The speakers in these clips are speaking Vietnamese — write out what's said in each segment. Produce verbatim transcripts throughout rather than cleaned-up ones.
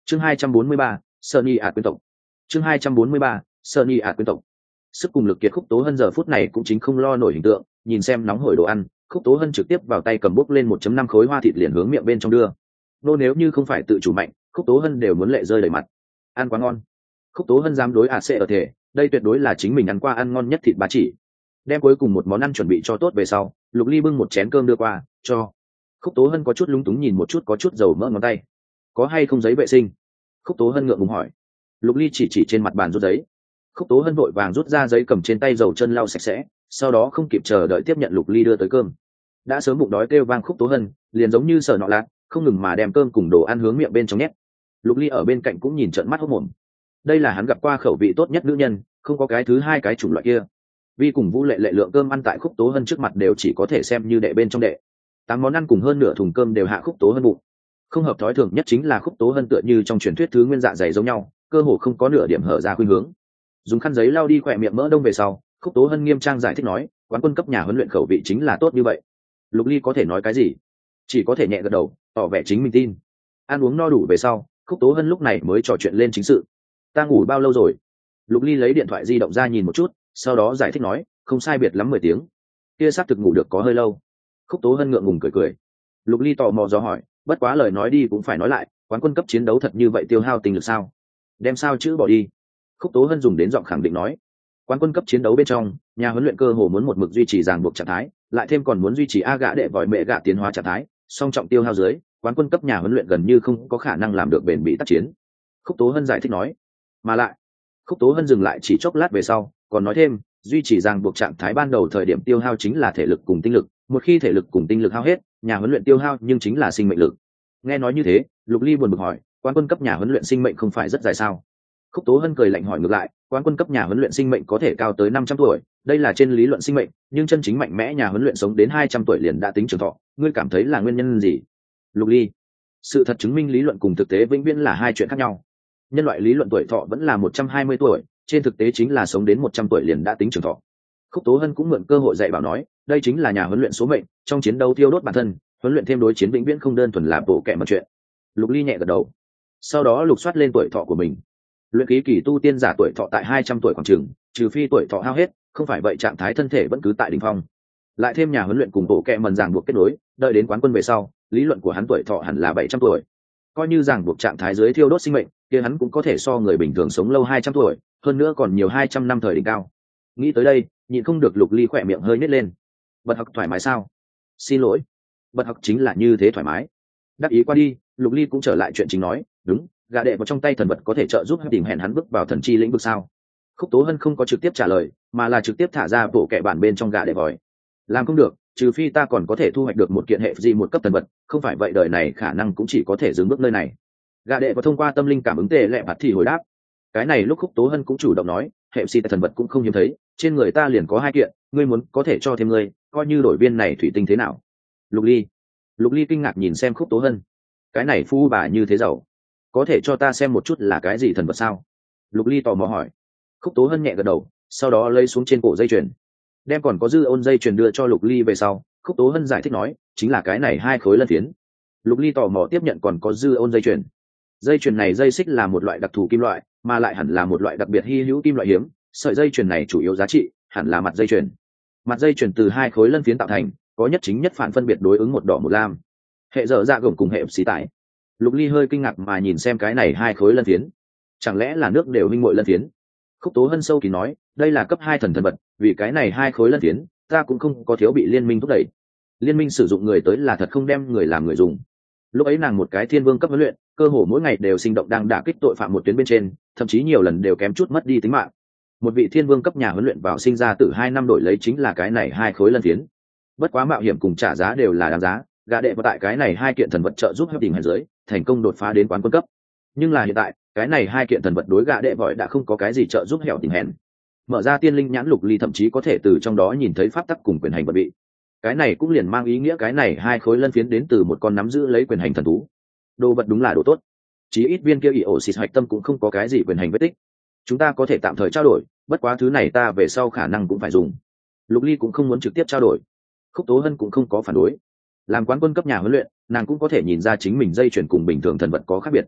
chương hai trăm bốn mươi ba, Sunny ạt quyến tộc. chương hai trăm bốn mươi ba, Sunny ạt quyến tộc. Sức cùng lực kiệt Khúc Tố Hân giờ phút này cũng chính không lo nổi hình tượng, nhìn xem nóng hổi đồ ăn, Khúc Tố Hân trực tiếp vào tay cầm bốc lên một chấm năm khối hoa thịt liền hướng miệng bên trong đưa. Nô nếu như không phải tự chủ mạnh, Khúc Tố Hân đều muốn lệ rơi đầy mặt. Ăn quá ngon. Khúc Tố Hân dám đối ạt sẽ ở thể, đây tuyệt đối là chính mình ăn qua ăn ngon nhất thịt ba chỉ. Đem cuối cùng một món ăn chuẩn bị cho tốt về sau, Lục Ly bưng một chén cơm đưa qua, cho. Khúc Tố Hân có chút lúng túng nhìn một chút có chút dầu mỡ ngón tay. Có hay không giấy vệ sinh? Khúc Tố Hân ngượng ngùng hỏi. Lục Ly chỉ chỉ trên mặt bàn rút giấy. Khúc Tố Hân vội vàng rút ra giấy cầm trên tay dầu chân lau sạch sẽ, sau đó không kịp chờ đợi tiếp nhận Lục Ly đưa tới cơm. Đã sớm bụng đói kêu vang Khúc Tố Hân, liền giống như sờ nọ lạ, không ngừng mà đem cơm cùng đồ ăn hướng miệng bên trong nhét. Lục Ly ở bên cạnh cũng nhìn trợn mắt hốt mồm. Đây là hắn gặp qua khẩu vị tốt nhất nữ nhân, không có cái thứ hai cái chủng loại kia. Vi cùng Vũ Lệ Lệ lượng cơm ăn tại Khúc Tố Hân trước mặt đều chỉ có thể xem như đệ bên trong đệ. Tám món ăn cùng hơn nửa thùng cơm đều hạ Khúc Tố Hân bụng. Không hợp thói thường nhất chính là Khúc Tố Hân tựa như trong truyền thuyết thứ nguyên dạ dày giống nhau, cơ hồ không có nửa điểm hở ra khuynh hướng. Dùng khăn giấy lau đi khỏe miệng mỡ đông về sau, Khúc Tố Hân nghiêm trang giải thích nói, quán quân cấp nhà huấn luyện khẩu vị chính là tốt như vậy. Lục Ly có thể nói cái gì? Chỉ có thể nhẹ gật đầu, tỏ vẻ chính mình tin. Ăn uống no đủ về sau, Khúc Tố Hân lúc này mới trò chuyện lên chính sự. Ta ngủ bao lâu rồi? Lục Ly lấy điện thoại di động ra nhìn một chút, sau đó giải thích nói, không sai biệt lắm mười tiếng. Kia xác thực ngủ được có hơi lâu. Khúc Tố Hân ngượng ngùng cười cười. Lục Ly tò mò dò hỏi, bất quá lời nói đi cũng phải nói lại, quán quân cấp chiến đấu thật như vậy tiêu hao tinh lực sao? Đem sao chữ bỏ đi. Khúc Tố Hân dùng đến giọng khẳng định nói, quán quân cấp chiến đấu bên trong, nhà huấn luyện cơ hồ muốn một mực duy trì ràng buộc trạng thái, lại thêm còn muốn duy trì a gã đệ vòi mẹ gã tiến hóa trạng thái, song trọng tiêu hao dưới, quán quân cấp nhà huấn luyện gần như không có khả năng làm được bền bỉ tác chiến. Khúc Tố Hân giải thích nói, mà lại, Khúc Tố Hân dừng lại chỉ chốc lát về sau, còn nói thêm, duy trì ràng buộc trạng thái ban đầu thời điểm tiêu hao chính là thể lực cùng tinh lực, một khi thể lực cùng tinh lực hao hết, nhà huấn luyện tiêu hao nhưng chính là sinh mệnh lực. Nghe nói như thế, Lục Ly buồn bực hỏi, quán quân cấp nhà huấn luyện sinh mệnh không phải rất dài sao? Khúc Tố Hân cười lạnh hỏi ngược lại, quán quân cấp nhà huấn luyện sinh mệnh có thể cao tới năm trăm tuổi, đây là trên lý luận sinh mệnh, nhưng chân chính mạnh mẽ nhà huấn luyện sống đến hai trăm tuổi liền đã tính trường thọ, ngươi cảm thấy là nguyên nhân gì? Lục Ly, sự thật chứng minh lý luận cùng thực tế vĩnh viễn là hai chuyện khác nhau. Nhân loại lý luận tuổi thọ vẫn là một trăm hai mươi tuổi, trên thực tế chính là sống đến một trăm tuổi liền đã tính trường thọ. Khúc Tố Hân cũng mượn cơ hội dạy bảo nói, đây chính là nhà huấn luyện số mệnh, trong chiến đấu thiêu đốt bản thân, huấn luyện thêm đối chiến vĩnh viễn không đơn thuần là bộ kệ một chuyện. Lục Ly nhẹ gật đầu, sau đó lục soát lên tuổi thọ của mình. Luyện khí kỳ tu tiên giả tuổi thọ tại hai trăm tuổi khoảng chừng, trừ phi tuổi thọ hao hết, không phải vậy trạng thái thân thể vẫn cứ tại đỉnh phong. Lại thêm nhà huấn luyện cùng bộ kệ mần ràng buộc kết nối, đợi đến quán quân về sau, lý luận của hắn tuổi thọ hẳn là bảy trăm tuổi. Coi như ràng buộc trạng thái dưới thiêu đốt sinh mệnh, kia hắn cũng có thể so người bình thường sống lâu hai trăm tuổi, hơn nữa còn nhiều hai trăm năm thời đỉnh cao. Nghĩ tới đây, nhịn không được Lục Ly khỏe miệng hơi nhếch lên. Bật học thoải mái sao? Xin lỗi, bật học chính là như thế thoải mái. Đắc ý qua đi, Lục Ly cũng trở lại chuyện chính nói, đúng, gã đệ vào trong tay thần vật có thể trợ giúp tìm hẹn hắn bước vào thần chi lĩnh vực sao? Khúc Tố Hân không có trực tiếp trả lời, mà là trực tiếp thả ra bộ kệ bản bên trong gã đệ vòi. Làm không được, trừ phi ta còn có thể thu hoạch được một kiện hệ gì một cấp thần vật, không phải vậy đời này khả năng cũng chỉ có thể dừng bước nơi này. Gã đệ vào thông qua tâm linh cảm ứng tệ lẹ bạt thì hồi đáp. Cái này lúc Khúc Tố Hân cũng chủ động nói, hệ si thần vật cũng không hiếm thấy, trên người ta liền có hai kiện, ngươi muốn có thể cho thêm ngươi, coi như đổi viên này thủy tinh thế nào? Lục Ly, Lục Ly kinh ngạc nhìn xem Khúc Tố Hân, cái này phu bà như thế giàu, có thể cho ta xem một chút là cái gì thần vật sao? Lục Ly tò mò hỏi. Khúc Tố Hân nhẹ gật đầu, sau đó lấy xuống trên cổ dây chuyền, đem còn có dư ôn dây chuyền đưa cho Lục Ly về sau, Khúc Tố Hân giải thích nói, chính là cái này hai khối lân phiến. Lục Ly tò mò tiếp nhận còn có dư ôn dây chuyền. Dây chuyền này dây xích là một loại đặc thù kim loại, mà lại hẳn là một loại đặc biệt hy hữu kim loại hiếm, sợi dây chuyền này chủ yếu giá trị hẳn là mặt dây chuyền. Mặt dây chuyền từ hai khối lân phiến tạo thành, có nhất chính nhất phản phân biệt đối ứng một đỏ một lam. Hệ dở dạ gồng cùng hệ xí tải. Lục Ly hơi kinh ngạc mà nhìn xem cái này hai khối lân phiến, chẳng lẽ là nước đều minh muội lân phiến? Khúc Tố Hân sâu kỳ nói, đây là cấp hai thần thần vật, vì cái này hai khối lân phiến, ta cũng không có thiếu bị liên minh thúc đẩy. Liên minh sử dụng người tới là thật không đem người làm người dùng. Lúc ấy nàng một cái thiên vương cấp huấn luyện, cơ hồ mỗi ngày đều sinh động đang đả kích tội phạm một tuyến bên trên, thậm chí nhiều lần đều kém chút mất đi tính mạng. Một vị thiên vương cấp nhà huấn luyện vào sinh ra từ hai năm đổi lấy chính là cái này hai khối lân phiến. Bất quá mạo hiểm cùng trả giá đều là đáng giá, gã đệ vào tại cái này hai kiện thần vật trợ giúp hấp đỉnh hạt dưới, thành công đột phá đến quán quân cấp. Nhưng là hiện tại, cái này hai kiện thần vật đối gã đệ vội đã không có cái gì trợ giúp hẻo tình hèn. Mở ra tiên linh nhãn Lục Ly thậm chí có thể từ trong đó nhìn thấy pháp tắc cùng quyền hành vật bị. Cái này cũng liền mang ý nghĩa cái này hai khối lân phiến đến từ một con nắm giữ lấy quyền hành thần thú. Đồ vật đúng là đồ tốt. Chí ít viên kia ỷ ổ xịt hạch tâm cũng không có cái gì quyền hành vết tích. Chúng ta có thể tạm thời trao đổi, bất quá thứ này ta về sau khả năng cũng phải dùng. Lục Ly cũng không muốn trực tiếp trao đổi. Khúc Tố Hân cũng không có phản đối. Làm quán quân cấp nhà huấn luyện, nàng cũng có thể nhìn ra chính mình dây chuyển cùng bình thường thần vật có khác biệt.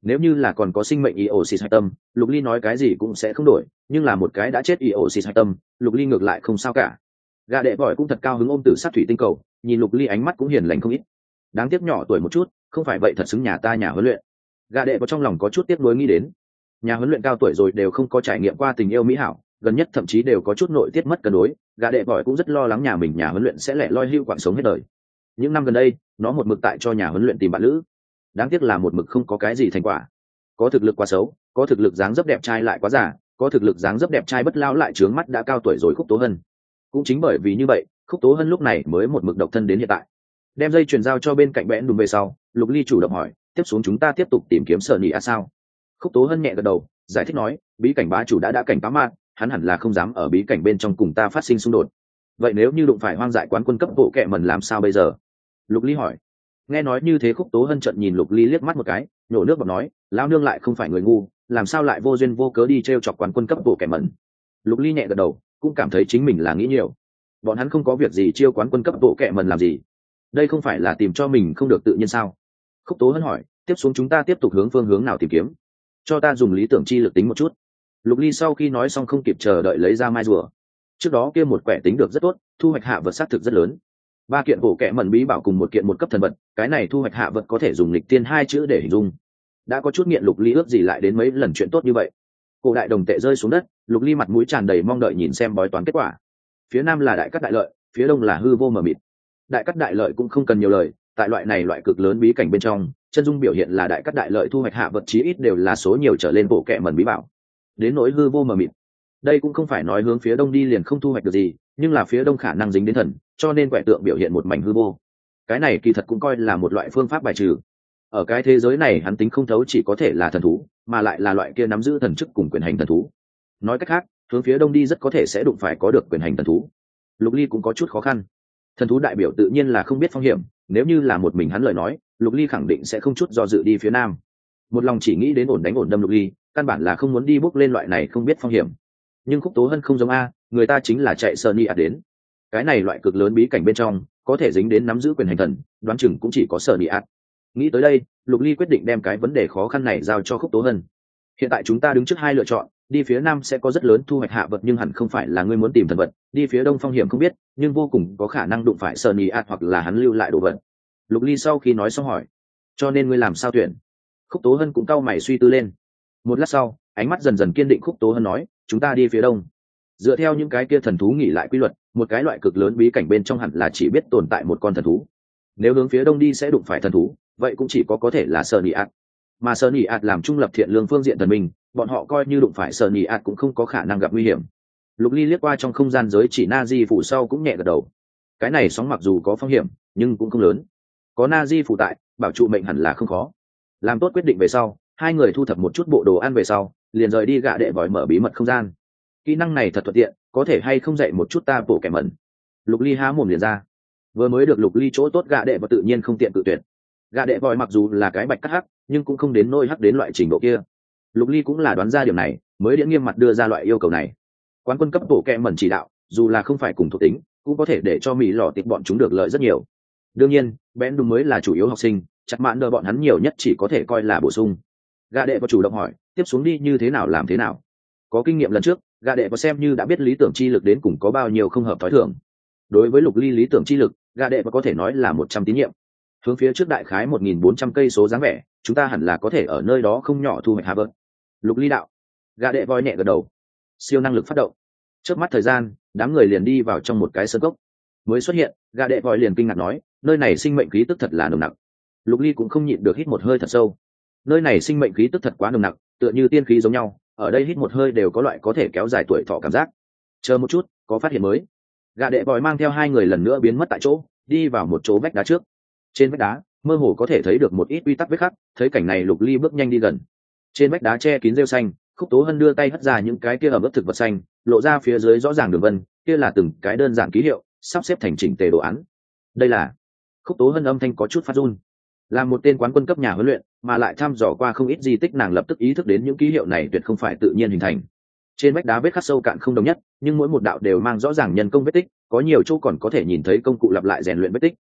Nếu như là còn có sinh mệnh Iosis hạch tâm, Lục Ly nói cái gì cũng sẽ không đổi, nhưng là một cái đã chết Iosis hạch tâm, Lục Ly ngược lại không sao cả. Gà đệ vòi cũng thật cao hứng ôm tử sát thủy tinh cầu, nhìn Lục Ly ánh mắt cũng hiền lành không ít. Đáng tiếc nhỏ tuổi một chút, không phải vậy thật xứng nhà ta nhà huấn luyện. Gà đệ có trong lòng có chút tiếc nuối nghĩ đến, nhà huấn luyện cao tuổi rồi đều không có trải nghiệm qua tình yêu mỹ hảo, gần nhất thậm chí đều có chút nội tiết mất cân đối. Gà đệ vòi cũng rất lo lắng nhà mình nhà huấn luyện sẽ lẻ loi hưu quãng sống hết đời. Những năm gần đây, nó một mực tại cho nhà huấn luyện tìm bạn lữ. Đáng tiếc là một mực không có cái gì thành quả. Có thực lực quá xấu, có thực lực dáng dấp đẹp trai lại quá già, có thực lực dáng dấp đẹp trai bất lao lại trướng mắt đã cao tuổi rồi Khúc Tố Hân. Cũng chính bởi vì như vậy, Khúc Tố Hân lúc này mới một mực độc thân đến hiện tại. Đem dây chuyền giao cho bên cạnh bẽn đùm về sau, Lục Ly chủ động hỏi, tiếp xuống chúng ta tiếp tục tìm kiếm Sở Nhị A sao? Khúc Tố Hân nhẹ gật đầu, giải thích nói, bí cảnh bá chủ đã đã cảnh cáo mạng, hắn hẳn là không dám ở bí cảnh bên trong cùng ta phát sinh xung đột. Vậy nếu như đụng phải hoang dại quán quân cấp bộ kệ mần làm sao bây giờ? Lục Ly hỏi. Nghe nói như thế Khúc Tố Hân trợn nhìn Lục Ly liếc mắt một cái, nhổ nước bọt nói, lão nương lại không phải người ngu, làm sao lại vô duyên vô cớ đi trêu chọc quán quân cấp bộ kẻ mẩn. Lục Ly nhẹ gật đầu, cũng cảm thấy chính mình là nghĩ nhiều. Bọn hắn không có việc gì chiêu quán quân cấp bộ kẻ mẩn làm gì? Đây không phải là tìm cho mình không được tự nhiên sao? Khúc Tố Hân hỏi, tiếp xuống chúng ta tiếp tục hướng phương hướng nào tìm kiếm? Cho ta dùng lý tưởng chi lực tính một chút. Lục Ly sau khi nói xong không kịp chờ đợi lấy ra mai rùa. Trước đó kia một quẻ tính được rất tốt, thu hoạch hạ vật xác thực rất lớn. Ba kiện bộ kẻ mẩn bí bảo cùng một kiện một cấp thần vật, cái này thu hoạch hạ vật có thể dùng lịch tiên hai chữ để hình dung. Đã có chút nghiện Lục Ly ước gì lại đến mấy lần chuyện tốt như vậy. Cổ đại đồng tệ rơi xuống đất, Lục Ly mặt mũi tràn đầy mong đợi nhìn xem bói toán kết quả. Phía nam là đại cát đại lợi, phía đông là hư vô mờ mịt. Đại cát đại lợi cũng không cần nhiều lời, tại loại này loại cực lớn bí cảnh bên trong, chân dung biểu hiện là đại cát đại lợi thu hoạch hạ vật chí ít đều là số nhiều trở lên bộ kệ mẩn bí bảo. Đến nỗi hư vô mờ mịt, đây cũng không phải nói hướng phía đông đi liền không thu hoạch được gì, nhưng là phía đông khả năng dính đến thần, cho nên quẻ tượng biểu hiện một mảnh hư vô. Cái này kỳ thật cũng coi là một loại phương pháp bài trừ. Ở cái thế giới này hắn tính không thấu chỉ có thể là thần thú, mà lại là loại kia nắm giữ thần chức cùng quyền hành thần thú. Nói cách khác, hướng phía đông đi rất có thể sẽ đụng phải có được quyền hành thần thú. Lục Ly cũng có chút khó khăn. Thần thú đại biểu tự nhiên là không biết phong hiểm, nếu như là một mình hắn lời nói, Lục Ly khẳng định sẽ không chút do dự đi phía nam. Một lòng chỉ nghĩ đến ổn đánh ổn đâm Lục Ly, căn bản là không muốn đi bước lên loại này không biết phong hiểm. Nhưng Khúc Tố Hân không giống a, người ta chính là chạy Sunny ạt đến. Cái này loại cực lớn bí cảnh bên trong, có thể dính đến nắm giữ quyền hành thần, đoán chừng cũng chỉ có Sunny ạt. Nghĩ tới đây, Lục Ly quyết định đem cái vấn đề khó khăn này giao cho Khúc Tố Hân. Hiện tại chúng ta đứng trước hai lựa chọn, đi phía nam sẽ có rất lớn thu hoạch hạ vật nhưng hẳn không phải là ngươi muốn tìm thần vật, đi phía đông phong hiểm không biết, nhưng vô cùng có khả năng đụng phải Sunny ạt hoặc là hắn lưu lại đồ vật. Lục Ly sau khi nói xong hỏi, cho nên ngươi làm sao tuyển? Khúc Tố Hân cũng cau mày suy tư lên. Một lát sau, ánh mắt dần dần kiên định, Khúc Tố Hân nói, chúng ta đi phía đông. Dựa theo những cái kia thần thú nghỉ lại quy luật, một cái loại cực lớn bí cảnh bên trong hẳn là chỉ biết tồn tại một con thần thú. Nếu hướng phía đông đi sẽ đụng phải thần thú, vậy cũng chỉ có có thể là Sunny ạt. Mà Sunny ạt làm trung lập thiện lương phương diện thần minh, bọn họ coi như đụng phải Sunny ạt cũng không có khả năng gặp nguy hiểm. Lục Ly liếc qua trong không gian giới chỉ Nazi phủ sau cũng nhẹ gật đầu. Cái này sóng mặc dù có phong hiểm, nhưng cũng không lớn. Có Nazi phủ tại, bảo trụ mệnh hẳn là không khó. Làm tốt quyết định về sau, hai người thu thập một chút bộ đồ ăn về sau, liền rời đi gạ đệ vòi mở bí mật không gian. Kỹ năng này thật thuận tiện, có thể hay không dạy một chút ta bổ kẻ mẩn. Lục Ly há mồm liền ra. Vừa mới được Lục Ly chỗ tốt gạ đệ và tự nhiên không tiện tự tuyệt. Gạ đệ vòi mặc dù là cái bạch cắt hắc, nhưng cũng không đến nôi hắc đến loại trình độ kia. Lục Ly cũng là đoán ra điều này, mới điễn nghiêm mặt đưa ra loại yêu cầu này. Quán quân cấp bổ kẻ mẩn chỉ đạo, dù là không phải cùng thuộc tính, cũng có thể để cho mỹ lọ tiệp bọn chúng được lợi rất nhiều. Đương nhiên, Ben đúng mới là chủ yếu học sinh, chặt mãn đờ bọn hắn nhiều nhất chỉ có thể coi là bổ sung. Gạ đệ có chủ động hỏi, tiếp xuống đi như thế nào làm thế nào? Có kinh nghiệm lần trước, gạ đệ có xem như đã biết lý tưởng chi lực đến cùng có bao nhiêu không hợp thói thường. Đối với Lục Ly lý tưởng chi lực, gạ đệ có thể nói là một trăm tín nhiệm. Hướng phía trước đại khái một nghìn bốn trăm cây số dáng vẻ, chúng ta hẳn là có thể ở nơi đó không nhỏ thu hoạch hạ vợt. Lục Ly đạo. Gạ đệ voi nhẹ gật đầu. Siêu năng lực phát động. Trước mắt thời gian, đám người liền đi vào trong một cái sơn cốc. Mới xuất hiện, gạ đệ voi liền kinh ngạc nói, nơi này sinh mệnh khí tức thật là nồng nặc. Lục Ly cũng không nhịn được hít một hơi thật sâu. Nơi này sinh mệnh khí tức thật quá nồng nặc, tựa như tiên khí giống nhau, ở đây hít một hơi đều có loại có thể kéo dài tuổi thọ cảm giác. Chờ một chút, có phát hiện mới. Gạ đệ vòi mang theo hai người lần nữa biến mất tại chỗ, đi vào một chỗ vách đá trước. Trên vách đá, mơ hồ có thể thấy được một ít quy tắc vết khắc, thấy cảnh này Lục Ly bước nhanh đi gần. Trên vách đá che kín rêu xanh, Khúc Tố Hân đưa tay hất ra những cái kia ẩm ướt thực vật xanh, lộ ra phía dưới rõ ràng đường vân, kia là từng cái đơn giản ký hiệu, sắp xếp thành chỉnh tề đồ án. Đây là. Khúc Tố Hân âm thanh có chút phát run. Là một tên quán quân cấp nhà huấn luyện, mà lại thăm dò qua không ít di tích, nàng lập tức ý thức đến những ký hiệu này tuyệt không phải tự nhiên hình thành. Trên vách đá vết khắc sâu cạn không đồng nhất, nhưng mỗi một đạo đều mang rõ ràng nhân công vết tích, có nhiều chỗ còn có thể nhìn thấy công cụ lặp lại rèn luyện vết tích.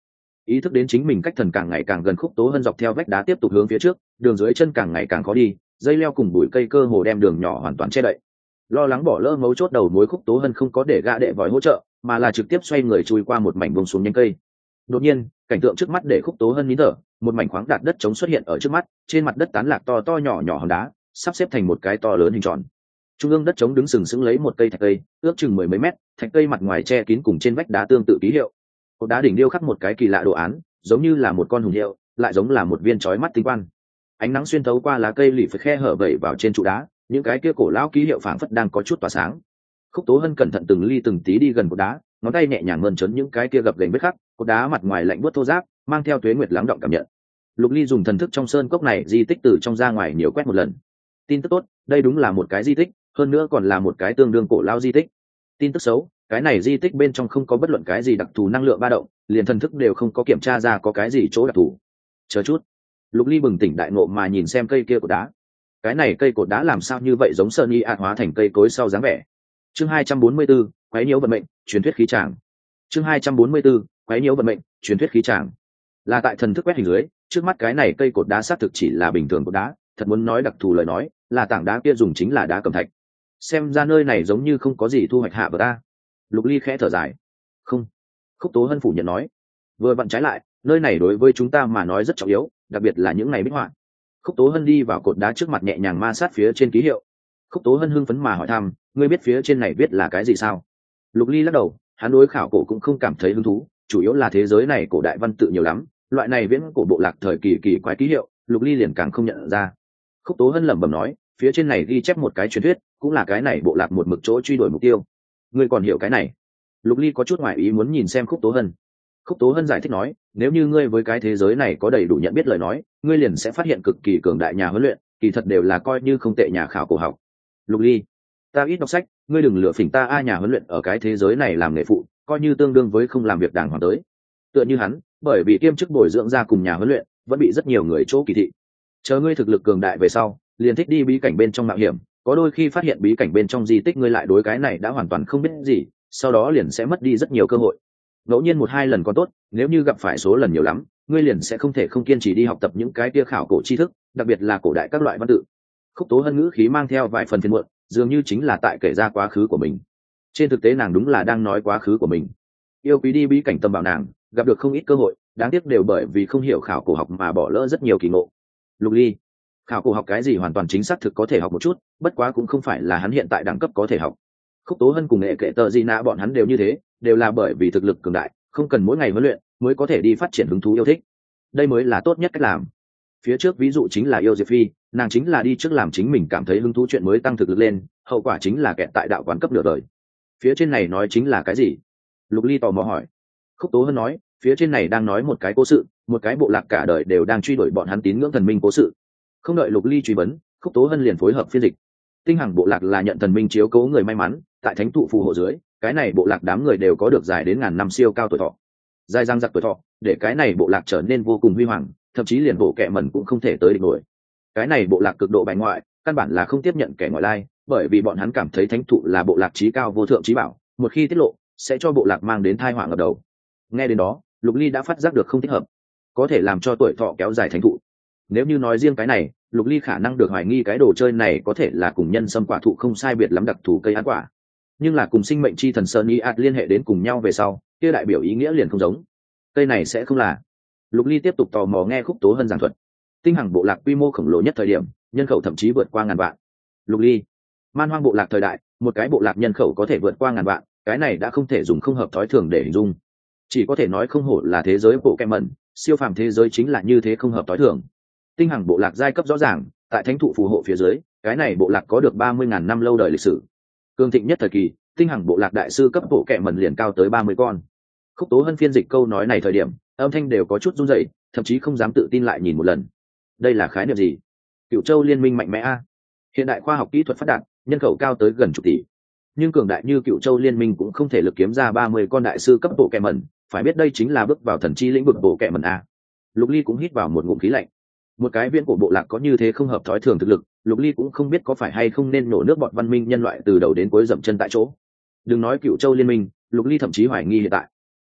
Ý thức đến chính mình cách thần càng ngày càng gần, Khúc Tố Hân dọc theo vách đá tiếp tục hướng phía trước, đường dưới chân càng ngày càng khó đi, dây leo cùng bụi cây cơ hồ đem đường nhỏ hoàn toàn che đậy. Lo lắng bỏ lỡ mấu chốt đầu mối, Khúc Tố Hân không có để gã đệ vòi hỗ trợ, mà là trực tiếp xoay người chui qua một mảnh vùng xuống nhánh cây. Đột nhiên, cảnh tượng trước mắt để Khúc Tố Hân nín thở, một mảnh khoáng đạt đất trống xuất hiện ở trước mắt, trên mặt đất tán lạc to to nhỏ nhỏ hòn đá, sắp xếp thành một cái to lớn hình tròn. Trung ương đất trống đứng sừng sững lấy một cây thạch cây, ước chừng mười mấy mét, thạch cây mặt ngoài che kín cùng trên vách đá tương tự ký hiệu. Cột đá đỉnh điêu khắc một cái kỳ lạ đồ án, giống như là một con hùng hiệu, lại giống là một viên chói mắt tinh quang. Ánh nắng xuyên thấu qua lá cây lì phải khe hở vẩy vào trên trụ đá, những cái kia cổ lão ký hiệu phảng phất đang có chút tỏa sáng. Khúc Tố Hân cẩn thận từng ly từng tí đi gần cột đá, ngón tay nhẹ nhàng mơn trớn những cái kia gập ghềnh vết khắc, cột đá mặt ngoài lạnh buốt thô ráp, mang theo tuế nguyệt lắng động cảm nhận. Lục Ly dùng thần thức trong sơn cốc này di tích từ trong ra ngoài nhiều quét một lần. Tin tức tốt, đây đúng là một cái di tích, hơn nữa còn là một cái tương đương cổ lão di tích. Tin tức xấu, cái này di tích bên trong không có bất luận cái gì đặc thù năng lượng ba động, liền thần thức đều không có kiểm tra ra có cái gì chỗ đặc thù. Chờ chút. Lục Ly bừng tỉnh đại ngộ mà nhìn xem cây kia cột đá. Cái này cây cột đá làm sao như vậy giống sơn y ạt hóa thành cây cối sau dáng vẻ. Chương hai trăm bốn mươi 44, quái nhiễu vận mệnh, truyền thuyết khí tràng. Chương hai trăm bốn mươi 44, quái nhiễu vận mệnh, truyền thuyết khí tràng. Là tại thần thức quét hình dưới, trước mắt cái này cây cột đá xác thực chỉ là bình thường cột đá, thật muốn nói đặc thù lời nói, là tảng đá kia dùng chính là đá cẩm thạch. Xem ra nơi này giống như không có gì thu hoạch hạ vào ta. Lục Ly khẽ thở dài. Không. Khúc Tố Hân phủ nhận nói. Vừa vặn trái lại, nơi này đối với chúng ta mà nói rất trọng yếu, đặc biệt là những ngày bích họa. Khúc Tố Hân đi vào cột đá trước mặt nhẹ nhàng ma sát phía trên ký hiệu. Khúc Tố Hân hưng phấn mà hỏi thăm, ngươi biết phía trên này viết là cái gì sao? Lục Ly lắc đầu, hắn đối khảo cổ cũng không cảm thấy hứng thú, chủ yếu là thế giới này cổ đại văn tự nhiều lắm, loại này viễn cổ bộ lạc thời kỳ kỳ quái ký hiệu, Lục Ly liền càng không nhận ra. Khúc Tố Hân lẩm bẩm nói, phía trên này ghi chép một cái truyền thuyết, cũng là cái này bộ lạc một mực chỗ truy đuổi mục tiêu. Ngươi còn hiểu cái này? Lục Ly có chút ngoại ý muốn nhìn xem Khúc Tố Hân. Khúc Tố Hân giải thích nói, nếu như ngươi với cái thế giới này có đầy đủ nhận biết lời nói, ngươi liền sẽ phát hiện cực kỳ cường đại nhà huấn luyện, kỳ thật đều là coi như không tệ nhà khảo cổ học. Lục Ly, ta ít đọc sách, ngươi đừng lừa phỉnh ta a, nhà huấn luyện ở cái thế giới này làm nghề phụ, coi như tương đương với không làm việc đàng hoàng tới. Tựa như hắn, bởi vì kiêm chức bồi dưỡng ra cùng nhà huấn luyện, vẫn bị rất nhiều người chỗ kỳ thị. Chờ ngươi thực lực cường đại về sau, liền thích đi bí cảnh bên trong mạo hiểm, có đôi khi phát hiện bí cảnh bên trong di tích ngươi lại đối cái này đã hoàn toàn không biết gì, sau đó liền sẽ mất đi rất nhiều cơ hội. Ngẫu nhiên một hai lần còn tốt, nếu như gặp phải số lần nhiều lắm, ngươi liền sẽ không thể không kiên trì đi học tập những cái kia khảo cổ tri thức, đặc biệt là cổ đại các loại văn tự. Khúc Tố Hân ngữ khí mang theo vài phần phiền muộn, dường như chính là tại kể ra quá khứ của mình. Trên thực tế nàng đúng là đang nói quá khứ của mình. Yêu quý đi bí cảnh tâm bảo nàng, gặp được không ít cơ hội, đáng tiếc đều bởi vì không hiểu khảo cổ học mà bỏ lỡ rất nhiều kỳ ngộ. Lục Ly, khảo cổ học cái gì hoàn toàn chính xác thực có thể học một chút, bất quá cũng không phải là hắn hiện tại đẳng cấp có thể học. Khúc Tố Hân cùng nghệ kệ tờ gì nạ bọn hắn đều như thế, đều là bởi vì thực lực cường đại, không cần mỗi ngày huấn luyện mới có thể đi phát triển hứng thú yêu thích. Đây mới là tốt nhất cách làm. Phía trước ví dụ chính là yêu Diệp Phi, nàng chính là đi trước làm chính mình cảm thấy hứng thú chuyện mới tăng thực lực lên, hậu quả chính là kẹt tại đạo quán cấp nửa đời. Phía trên này nói chính là cái gì? Lục Ly tò mò hỏi. Khúc Tố Hân nói, phía trên này đang nói một cái cố sự, một cái bộ lạc cả đời đều đang truy đuổi bọn hắn tín ngưỡng thần minh cố sự. Không đợi Lục Ly truy vấn, Khúc Tố Hân liền phối hợp phiên dịch. Tinh Hằng bộ lạc là nhận thần minh chiếu cố người may mắn, tại thánh thụ phù hộ dưới, cái này bộ lạc đám người đều có được dài đến ngàn năm siêu cao tuổi thọ. Dài răng giặc tuổi thọ, để cái này bộ lạc trở nên vô cùng huy hoàng, thậm chí liền bộ kẻ mẩn cũng không thể tới địch nổi. Cái này bộ lạc cực độ bài ngoại, căn bản là không tiếp nhận kẻ ngoại lai, bởi vì bọn hắn cảm thấy thánh thụ là bộ lạc chí cao vô thượng chí bảo, một khi tiết lộ, sẽ cho bộ lạc mang đến tai họa ngập đầu. Nghe đến đó, Lục Ly đã phát giác được không thích hợp, có thể làm cho tuổi thọ kéo dài thánh thụ. Nếu như nói riêng cái này, Lục Ly khả năng được hoài nghi cái đồ chơi này có thể là cùng nhân sâm quả thụ không sai biệt lắm đặc thù cây ăn quả, nhưng là cùng sinh mệnh chi thần sơn y ạt liên hệ đến cùng nhau về sau, kia đại biểu ý nghĩa liền không giống. Cây này sẽ không là. Lục Ly tiếp tục tò mò nghe Khúc Tố Hân giảng thuật. Tinh Hằng bộ lạc quy mô khổng lồ nhất thời điểm, nhân khẩu thậm chí vượt qua ngàn vạn. Lục Ly, Man Hoang bộ lạc thời đại, một cái bộ lạc nhân khẩu có thể vượt qua ngàn vạn, cái này đã không thể dùng không hợp thói thường để hình dung, chỉ có thể nói không hổ là thế giới bộ kem mẩn, siêu phàm thế giới chính là như thế không hợp thói thường. Tinh Hằng bộ lạc giai cấp rõ ràng, tại thánh thụ phù hộ phía dưới, cái này bộ lạc có được ba mươi ngàn năm lâu đời lịch sử. Cường thịnh nhất thời kỳ, Tinh Hằng bộ lạc đại sư cấp bộ kệ mẩn liền cao tới ba mươi con. Khúc Tố Hân phiên dịch câu nói này thời điểm, âm thanh đều có chút run rẩy, thậm chí không dám tự tin lại nhìn một lần. Đây là khái niệm gì? Cửu Châu liên minh mạnh mẽ a. Hiện đại khoa học kỹ thuật phát đạt, nhân khẩu cao tới gần chục tỷ. Nhưng cường đại như Cửu Châu liên minh cũng không thể lực kiếm ra ba mươi con đại sư cấp bộ kệ mẩn, phải biết đây chính là bước vào thần chi lĩnh vực bộ kệ mẩn a. Lục Ly cũng hít vào một ngụm khí lạnh. Một cái viên của bộ lạc có như thế không hợp thói thường thực lực, Lục Ly cũng không biết có phải hay không nên nổ nước bọt văn minh nhân loại từ đầu đến cuối dậm chân tại chỗ. Đừng nói Cửu Châu liên minh, Lục Ly thậm chí hoài nghi hiện tại